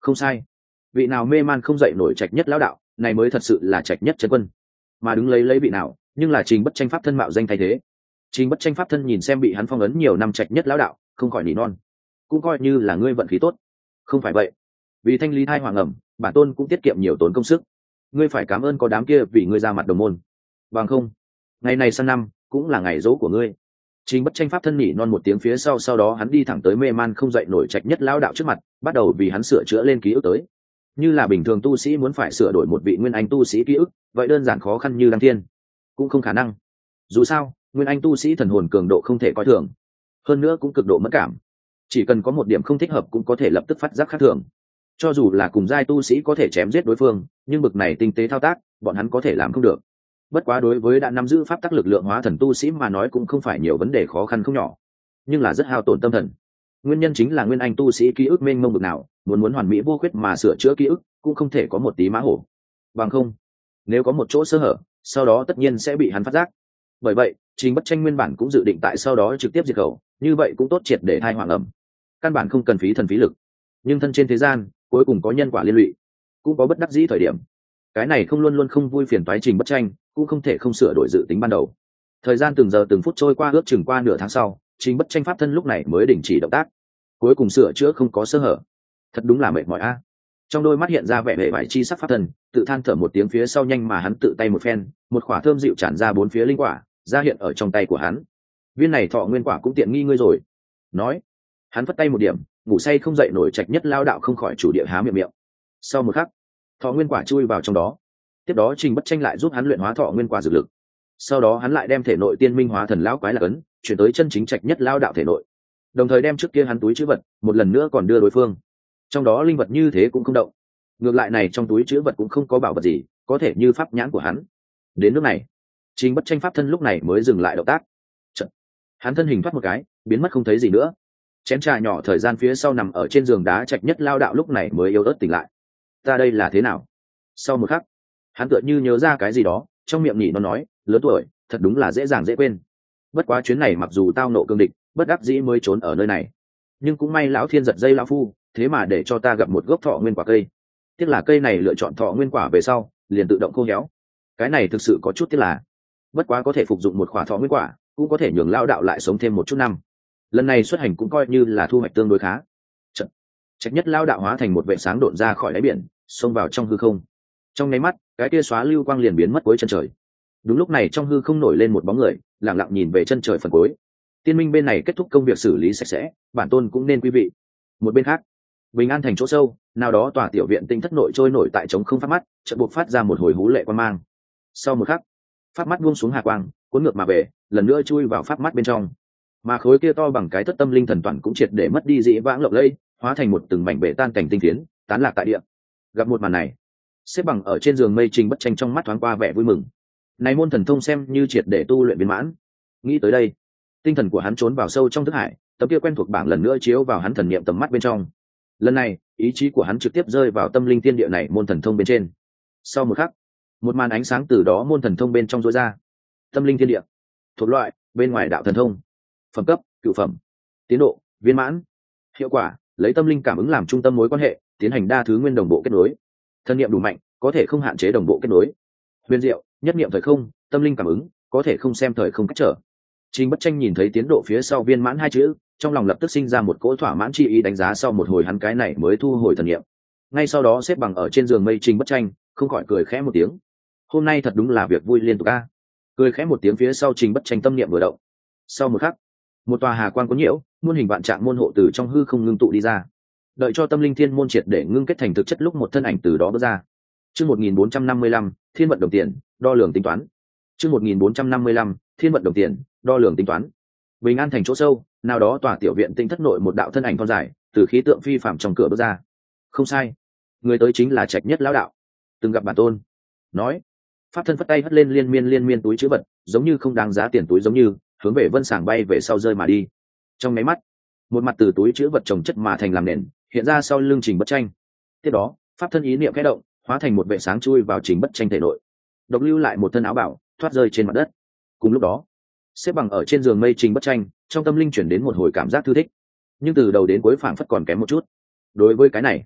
Không sai, vị nào mê man không dậy nổi trạch nhất lão đạo, này mới thật sự là trạch nhất chân quân. Mà đứng lấy lấy vị nào, nhưng là Trình Bất Tranh pháp thân mạo danh thay thế. Trình Bất Tranh pháp thân nhìn xem bị hắn phong ấn nhiều năm trạch nhất lão đạo, không khỏi nỉ non. Cũng coi như là ngươi vận khí tốt. Không phải vậy, vì thanh lý thai hoàng ẩm, bản tôn cũng tiết kiệm nhiều tốn công sức. Ngươi phải cảm ơn có đám kia vì ngươi ra mặt đồng môn. Bằng không, ngày này sang năm cũng là ngày dỗ của ngươi. Trình Bất Tranh pháp thân nỉ non một tiếng phía sau, sau đó hắn đi thẳng tới mê man không dậy nổi trạch nhất lão đạo trước mặt, bắt đầu vì hắn sửa chữa lên ký ức tới. Như là bình thường tu sĩ muốn phải sửa đổi một vị nguyên anh tu sĩ ký ức, vậy đơn giản khó khăn như đăng thiên, cũng không khả năng. Dù sao, nguyên anh tu sĩ thần hồn cường độ không thể coi thường, hơn nữa cũng cực độ mất cảm, chỉ cần có một điểm không thích hợp cũng có thể lập tức phát giác khác thường. Cho dù là cùng giai tu sĩ có thể chém giết đối phương, nhưng bực này tinh tế thao tác, bọn hắn có thể làm không được. Bất quá đối với đã nắm giữ pháp tắc lực lượng hóa thần tu sĩ mà nói cũng không phải nhiều vấn đề khó khăn không nhỏ, nhưng là rất hao tổn tâm thần. Nguyên nhân chính là nguyên anh tu sĩ ký ức mênh mông bực nào, muốn muốn hoàn mỹ vô khuyết mà sửa chữa ký ức cũng không thể có một tí mã hổ. Bằng không, nếu có một chỗ sơ hở, sau đó tất nhiên sẽ bị hắn phát giác. Bởi vậy, Trình Bất Tranh nguyên bản cũng dự định tại sau đó trực tiếp diệt khẩu, như vậy cũng tốt triệt để thai hoàng ẩm. Căn bản không cần phí thần phí lực. Nhưng thân trên thế gian, cuối cùng có nhân quả liên lụy, cũng có bất đắc dĩ thời điểm. Cái này không luôn luôn không vui phiền toái Trình Bất Tranh, cũng không thể không sửa đổi dự tính ban đầu. Thời gian từng giờ từng phút trôi qua, ước chừng qua nửa tháng sau, Trình Bất Tranh pháp thân lúc này mới đình chỉ động tác. Cuối cùng sửa chữa không có sơ hở. Thật đúng là mệt mỏi a. Trong đôi mắt hiện ra vẻ vẻ vải chi sắc pháp thân, tự than thở một tiếng phía sau, nhanh mà hắn tự tay một phen, một quả thơm dịu tràn ra bốn phía linh quả, ra hiện ở trong tay của hắn. Viên này thọ nguyên quả cũng tiện nghi ngươi rồi. Nói, hắn phất tay một điểm, ngủ say không dậy nổi trạch nhất lao đạo không khỏi chủ địa há miệng miệng. Sau một khắc, thọ nguyên quả chui vào trong đó. Tiếp đó Trình Bất Tranh lại giúp hắn luyện hóa thọ nguyên quả dược lực. Sau đó hắn lại đem thể nội tiên minh hóa thần lão quái lạc ấn chuyển tới chân chính trạch nhất lao đạo thể nội, đồng thời đem trước kia hắn túi chữ vật một lần nữa còn đưa đối phương. Trong đó linh vật như thế cũng không động, ngược lại này trong túi chữ vật cũng không có bảo vật gì có thể như pháp nhãn của hắn. Đến lúc này, Trình Bất Tranh pháp thân lúc này mới dừng lại động tác. Chật, hắn thân hình thoát một cái, biến mất không thấy gì nữa. Chén trà nhỏ thời gian phía sau nằm ở trên giường đá trạch nhất lao đạo lúc này mới yếu ớt tỉnh lại. Ta đây là thế nào? Sau một khắc, hắn tựa như nhớ ra cái gì đó, trong miệng nhỉ nó nói, lớn tuổi thật đúng là dễ dàng dễ quên. Bất quá chuyến này mặc dù tao nộ cương địch, bất đắc dĩ mới trốn ở nơi này, nhưng cũng may lão thiên giật dây lão phu, thế mà để cho ta gặp một gốc thọ nguyên quả cây. Tiếc là cây này lựa chọn thọ nguyên quả về sau liền tự động khô héo, cái này thực sự có chút tiếc là. Bất quá có thể phục dụng một quả thọ nguyên quả, cũng có thể nhường lao đạo lại sống thêm một chút năm. Lần này xuất hành cũng coi như là thu hoạch tương đối khá. Chật, trạch nhất lao đạo hóa thành một vệ sáng độn ra khỏi đáy biển, xông vào trong hư không. Trong nháy mắt, cái kia xóa lưu quang liền biến mất cuối chân trời. Đúng lúc này trong hư không nổi lên một bóng người, lặng lặng nhìn về chân trời phần cuối. Tiên minh bên này kết thúc công việc xử lý sạch sẽ, bản tôn cũng nên quý vị. Một bên khác, Bình An thành chỗ sâu, nào đó tòa tiểu viện tinh thất nội trôi nổi tại trống không phát mắt, chợt buộc phát ra một hồi hú lệ quan mang. Sau một khắc, pháp mắt buông xuống hà quang, cuốn ngược mà về, lần nữa chui vào pháp mắt bên trong. Mà khối kia to bằng cái thất tâm linh thần toàn cũng triệt để mất đi dĩ vãng lộng lẫy, hóa thành một từng mảnh bể tan cảnh tinh tiến, tán lạc tại địa. Gặp một màn này, xếp bằng ở trên giường mây Trình Bất Tranh trong mắt thoáng qua vẻ vui mừng. Này môn thần thông xem như triệt để tu luyện viên mãn. Nghĩ tới đây, tinh thần của hắn trốn vào sâu trong thức hải, tấm kia quen thuộc bảng lần nữa chiếu vào hắn thần niệm tầm mắt bên trong. Lần này, ý chí của hắn trực tiếp rơi vào tâm linh thiên địa này môn thần thông bên trên. Sau một khắc, một màn ánh sáng từ đó môn thần thông bên trong rối ra. Tâm linh thiên địa, thuộc loại bên ngoài đạo thần thông, phẩm cấp cửu phẩm, tiến độ viên mãn, hiệu quả lấy tâm linh cảm ứng làm trung tâm mối quan hệ, tiến hành đa thứ nguyên đồng bộ kết nối. Thần niệm đủ mạnh, có thể không hạn chế đồng bộ kết nối. Huyền diệu, nhất niệm thời không, tâm linh cảm ứng, có thể không xem thời không cách trở. Trình Bất Tranh nhìn thấy tiến độ phía sau viên mãn hai chữ, trong lòng lập tức sinh ra một cỗ thỏa mãn chi ý, đánh giá sau một hồi hắn cái này mới thu hồi thần niệm. Ngay sau đó xếp bằng ở trên giường mây Trình Bất Tranh, không khỏi cười khẽ một tiếng. Hôm nay thật đúng là việc vui liên tục a. Cười khẽ một tiếng phía sau Trình Bất Tranh tâm niệm vừa động. Sau một khắc, một tòa hà quang cuốn nhiễu, muôn hình vạn trạng môn hộ từ trong hư không ngưng tụ đi ra. Đợi cho tâm linh thiên môn triệt để ngưng kết thành thực chất lúc một thân ảnh từ đó bước ra. Chương một nghìn bốn trăm năm mươi lăm, Thiên vận đồng tiền, đo lường tính toán. Chương một nghìn bốn trăm năm mươi lăm, Thiên vận đồng tiền, đo lường tính toán. Bình An thành chỗ sâu, nào đó tòa tiểu viện tinh thất nội một đạo thân ảnh thon dài, từ khí tượng phi phàm trong cửa bước ra. Không sai, người tới chính là Trạch Nhất lão đạo. Từng gặp bản tôn. Nói, pháp thân phất tay hất lên liên miên liên miên túi trữ vật, giống như không đáng giá tiền túi giống như, hướng về vân sàng bay về sau rơi mà đi. Trong mấy mắt, một mặt từ túi trữ vật trồng chất mà thành làm nền, hiện ra sau lưng Trình Bất Tranh. Tiếp đó, pháp thân ý niệm khẽ động, hóa thành một vệ sáng chui vào Trình Bất Tranh thể nội, độc lưu lại một thân áo bảo thoát rơi trên mặt đất. Cùng lúc đó, xếp bằng ở trên giường mây Trình Bất Tranh, trong tâm linh chuyển đến một hồi cảm giác thư thích, nhưng từ đầu đến cuối phảng phất còn kém một chút. Đối với cái này,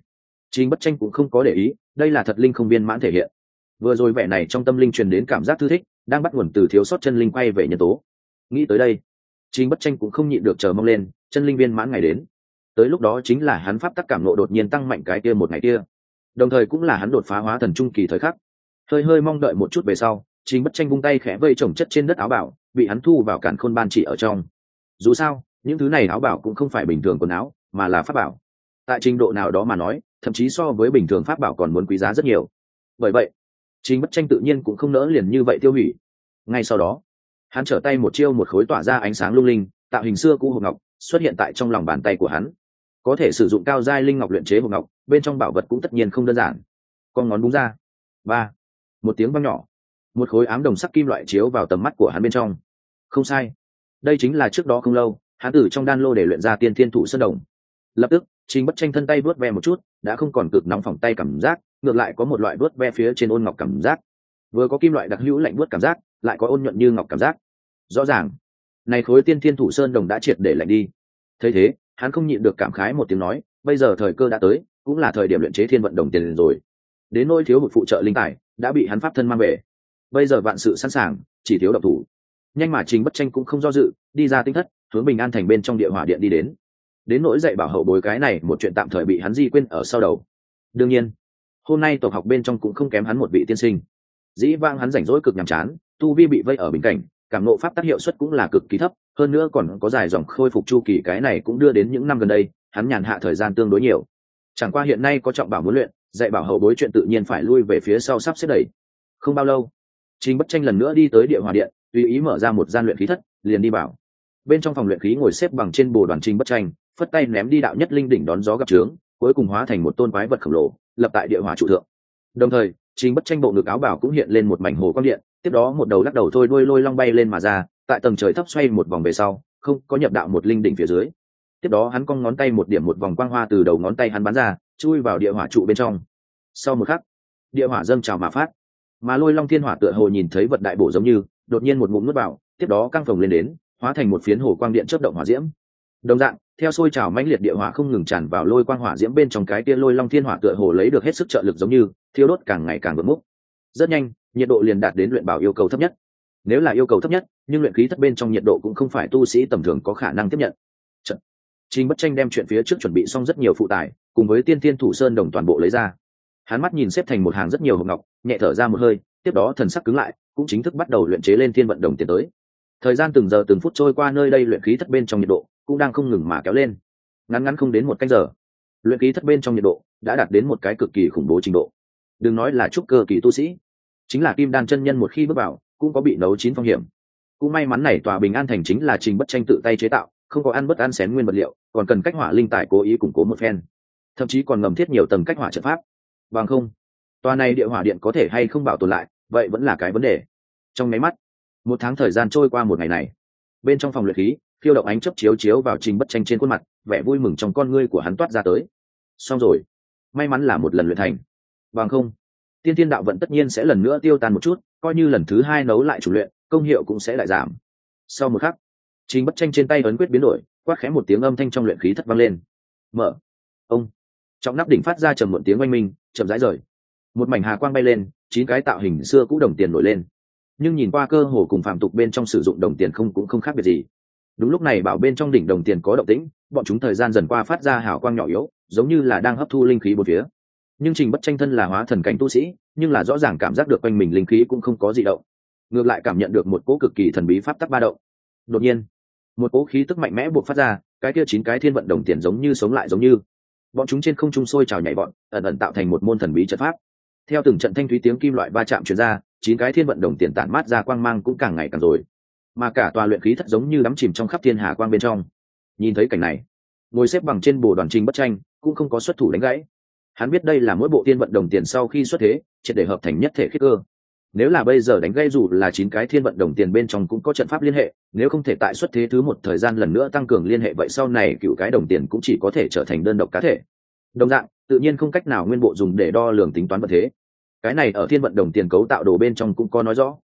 Trình Bất Tranh cũng không có để ý, đây là thật linh không viên mãn thể hiện. Vừa rồi vẻ này trong tâm linh truyền đến cảm giác thư thích, đang bắt nguồn từ thiếu sót chân linh quay về nhân tố. Nghĩ tới đây, Trình Bất Tranh cũng không nhịn được chờ mong lên, chân linh viên mãn ngày đến. Tới lúc đó chính là hắn pháp tắc cảm ngộ đột nhiên tăng mạnh cái kia một ngày kia. Đồng thời cũng là hắn đột phá hóa thần trung kỳ thời khắc. Hơi hơi mong đợi một chút về sau, Trình Bất Tranh vung tay khẽ vây chồng chất trên đất áo bảo, bị hắn thu vào càn khôn ban chỉ ở trong. Dù sao, những thứ này áo bảo cũng không phải bình thường quần áo, mà là pháp bảo. Tại trình độ nào đó mà nói, thậm chí so với bình thường pháp bảo còn muốn quý giá rất nhiều. Bởi vậy, Trình Bất Tranh tự nhiên cũng không nỡ liền như vậy tiêu hủy. Ngay sau đó, hắn trở tay một chiêu một khối tỏa ra ánh sáng lung linh, tạo hình xưa cũ hộp ngọc xuất hiện tại trong lòng bàn tay của hắn. Có thể sử dụng cao giai linh ngọc luyện chế hộp ngọc, bên trong bảo vật cũng tất nhiên không đơn giản. Con ngón búng ra, ba, một tiếng vang nhỏ, một khối ám đồng sắc kim loại chiếu vào tầm mắt của hắn bên trong. Không sai, đây chính là trước đó không lâu hắn từ trong đan lô để luyện ra tiên thiên thủ sơn đồng. Lập tức Trình Bất Tranh thân tay vuốt ve một chút, đã không còn cực nóng phỏng tay cảm giác, ngược lại có một loại vuốt ve phía trên ôn ngọc cảm giác. Vừa có kim loại đặc hữu lạnh vuốt cảm giác, lại có ôn nhuận như ngọc cảm giác. Rõ ràng, này khối tiên thiên thủ sơn đồng đã triệt để lạnh đi. Thấy thế, hắn không nhịn được cảm khái một tiếng nói, bây giờ thời cơ đã tới, cũng là thời điểm luyện chế thiên vận đồng tiền rồi. Đến nỗi thiếu hụt phụ trợ linh tài, đã bị hắn pháp thân mang về. Bây giờ vạn sự sẵn sàng, chỉ thiếu động thủ. Nhanh mà Trình Bất Tranh cũng không do dự, đi ra tinh thất, hướng Bình An thành bên trong địa hỏa điện đi đến. Đến nỗi dạy bảo hậu bối cái này một chuyện tạm thời bị hắn di quên ở sau đầu. Đương nhiên, hôm nay tộc học bên trong cũng không kém hắn một vị tiên sinh. Dĩ vãng hắn rảnh rỗi cực nhàm chán, tu vi bị vây ở bình cảnh, cảm ngộ pháp tác hiệu suất cũng là cực kỳ thấp, hơn nữa còn có dài dòng khôi phục chu kỳ, cái này cũng đưa đến những năm gần đây hắn nhàn hạ thời gian tương đối nhiều. Chẳng qua hiện nay có trọng bảo muốn luyện, dạy bảo hậu bối chuyện tự nhiên phải lui về phía sau sắp xếp đẩy. Không bao lâu, Trình Bất Tranh lần nữa đi tới địa hỏa điện, tùy ý mở ra một gian luyện khí thất, liền đi vào. Bên trong phòng luyện khí ngồi xếp bằng trên bồ đoàn Trình Bất Tranh, phất tay ném đi đạo nhất linh đỉnh đón gió gặp trướng, cuối cùng hóa thành một tôn quái vật khổng lồ, lập tại địa hỏa trụ thượng. Đồng thời, Trình Bất Tranh bộ ngực áo bảo cũng hiện lên một mảnh hồ quang điện, tiếp đó một đầu lắc đầu thôi đuôi lôi long bay lên mà ra, tại tầng trời thấp xoay một vòng về sau, không có nhập đạo một linh đỉnh phía dưới. Tiếp đó hắn cong ngón tay một điểm một vòng quang hoa từ đầu ngón tay hắn bắn ra, chui vào địa hỏa trụ bên trong. Sau một khắc, địa hỏa dâng trào mà phát, mà lôi long thiên hỏa tựa hồ nhìn thấy vật đại bổ giống như, đột nhiên một ngụm nuốt vào, tiếp đó căng phồng lên đến, hóa thành một phiến hồ quang điện chớp động hỏa diễm. Đồng dạng, theo sôi trào mãnh liệt địa hỏa không ngừng tràn vào lôi quang hỏa diễm bên trong, cái kia lôi long thiên hỏa tựa hồ lấy được hết sức trợ lực giống như, thiêu đốt càng ngày càng vượt mức. Rất nhanh, nhiệt độ liền đạt đến luyện bảo yêu cầu thấp nhất. Nếu là yêu cầu thấp nhất, nhưng luyện khí thất bên trong nhiệt độ cũng không phải tu sĩ tầm thường có khả năng tiếp nhận. Trận. Trình Bất Tranh đem chuyện phía trước chuẩn bị xong rất nhiều phụ tải, cùng với tiên tiên thủ sơn đồng toàn bộ lấy ra. Hắn mắt nhìn xếp thành một hàng rất nhiều hộp ngọc, nhẹ thở ra một hơi, tiếp đó thần sắc cứng lại, cũng chính thức bắt đầu luyện chế lên thiên vận đồng tiền tới. Thời gian từng giờ từng phút trôi qua, nơi đây luyện khí thất bên trong nhiệt độ cũng đang không ngừng mà kéo lên. Ngắn ngắn không đến một canh giờ, luyện khí thất bên trong nhiệt độ đã đạt đến một cái cực kỳ khủng bố trình độ. Đừng nói là trúc cơ kỳ tu sĩ, chính là kim đan chân nhân một khi bước vào, cũng có bị nấu chín phong hiểm. Cũng may mắn này tòa Bình An thành chính là Trình Bất Tranh tự tay chế tạo, không có ăn bất ăn xén nguyên vật liệu, còn cần cách hỏa linh tài cố ý củng cố một phen, thậm chí còn ngầm thiết nhiều tầng cách hỏa trận pháp. Bằng không, tòa này địa hỏa điện có thể hay không bảo tồn lại, vậy vẫn là cái vấn đề. Trong mấy mắt, một tháng thời gian trôi qua, một ngày này, bên trong phòng luyện khí, khiêu động ánh chớp chiếu chiếu vào Trình Bất Tranh trên khuôn mặt, vẻ vui mừng trong con ngươi của hắn toát ra tới. Xong rồi, may mắn là một lần luyện thành. Bằng không, tiên thiên đạo vận tất nhiên sẽ lần nữa tiêu tan một chút, coi như lần thứ hai nấu lại chủ luyện, công hiệu cũng sẽ lại giảm. Sau một khắc, Trình Bất Tranh trên tay ấn quyết biến đổi, quát khẽ một tiếng, âm thanh trong luyện khí thất vang lên. Mở. Ông. Trong nắp đỉnh phát ra trầm một tiếng oanh minh, chậm rãi rời. Một mảnh hà quang bay lên, chín cái tạo hình xưa cũ đồng tiền nổi lên. Nhưng nhìn qua cơ hồ cùng phàm tục bên trong sử dụng đồng tiền không cũng không khác biệt gì. Đúng lúc này bảo bên trong đỉnh đồng tiền có động tĩnh, bọn chúng thời gian dần qua phát ra hào quang nhỏ yếu, giống như là đang hấp thu linh khí bốn phía. Nhưng Trình Bất Tranh thân là hóa thần cảnh tu sĩ, nhưng là rõ ràng cảm giác được quanh mình linh khí cũng không có gì động, ngược lại cảm nhận được một cỗ cực kỳ thần bí pháp tắc ba động. Đột nhiên, một cỗ khí tức mạnh mẽ buộc phát ra, cái kia chín cái thiên vận đồng tiền giống như sống lại giống như. Bọn chúng trên không trung sôi trào nhảy vọt, ẩn ẩn tạo thành một môn thần bí trận pháp. Theo từng trận thanh thúy tiếng kim loại va chạm truyền ra, chín cái thiên vận đồng tiền tản mát ra quang mang cũng càng ngày càng rồi, mà cả tòa luyện khí thất giống như đắm chìm trong khắp thiên hà quang bên trong. Nhìn thấy cảnh này, ngồi xếp bằng trên bồ đoàn Trình Bất Tranh cũng không có xuất thủ đánh gãy. Hắn biết đây là mỗi bộ thiên vận đồng tiền sau khi xuất thế, triệt để hợp thành nhất thể khiết cơ. Nếu là bây giờ đánh gây, dù là chín cái thiên vận đồng tiền bên trong cũng có trận pháp liên hệ, nếu không thể tại xuất thế thứ một thời gian lần nữa tăng cường liên hệ, vậy sau này cựu cái đồng tiền cũng chỉ có thể trở thành đơn độc cá thể. Đồng dạng, tự nhiên không cách nào nguyên bộ dùng để đo lường tính toán vật thế. Cái này ở thiên vận đồng tiền cấu tạo đồ bên trong cũng có nói rõ.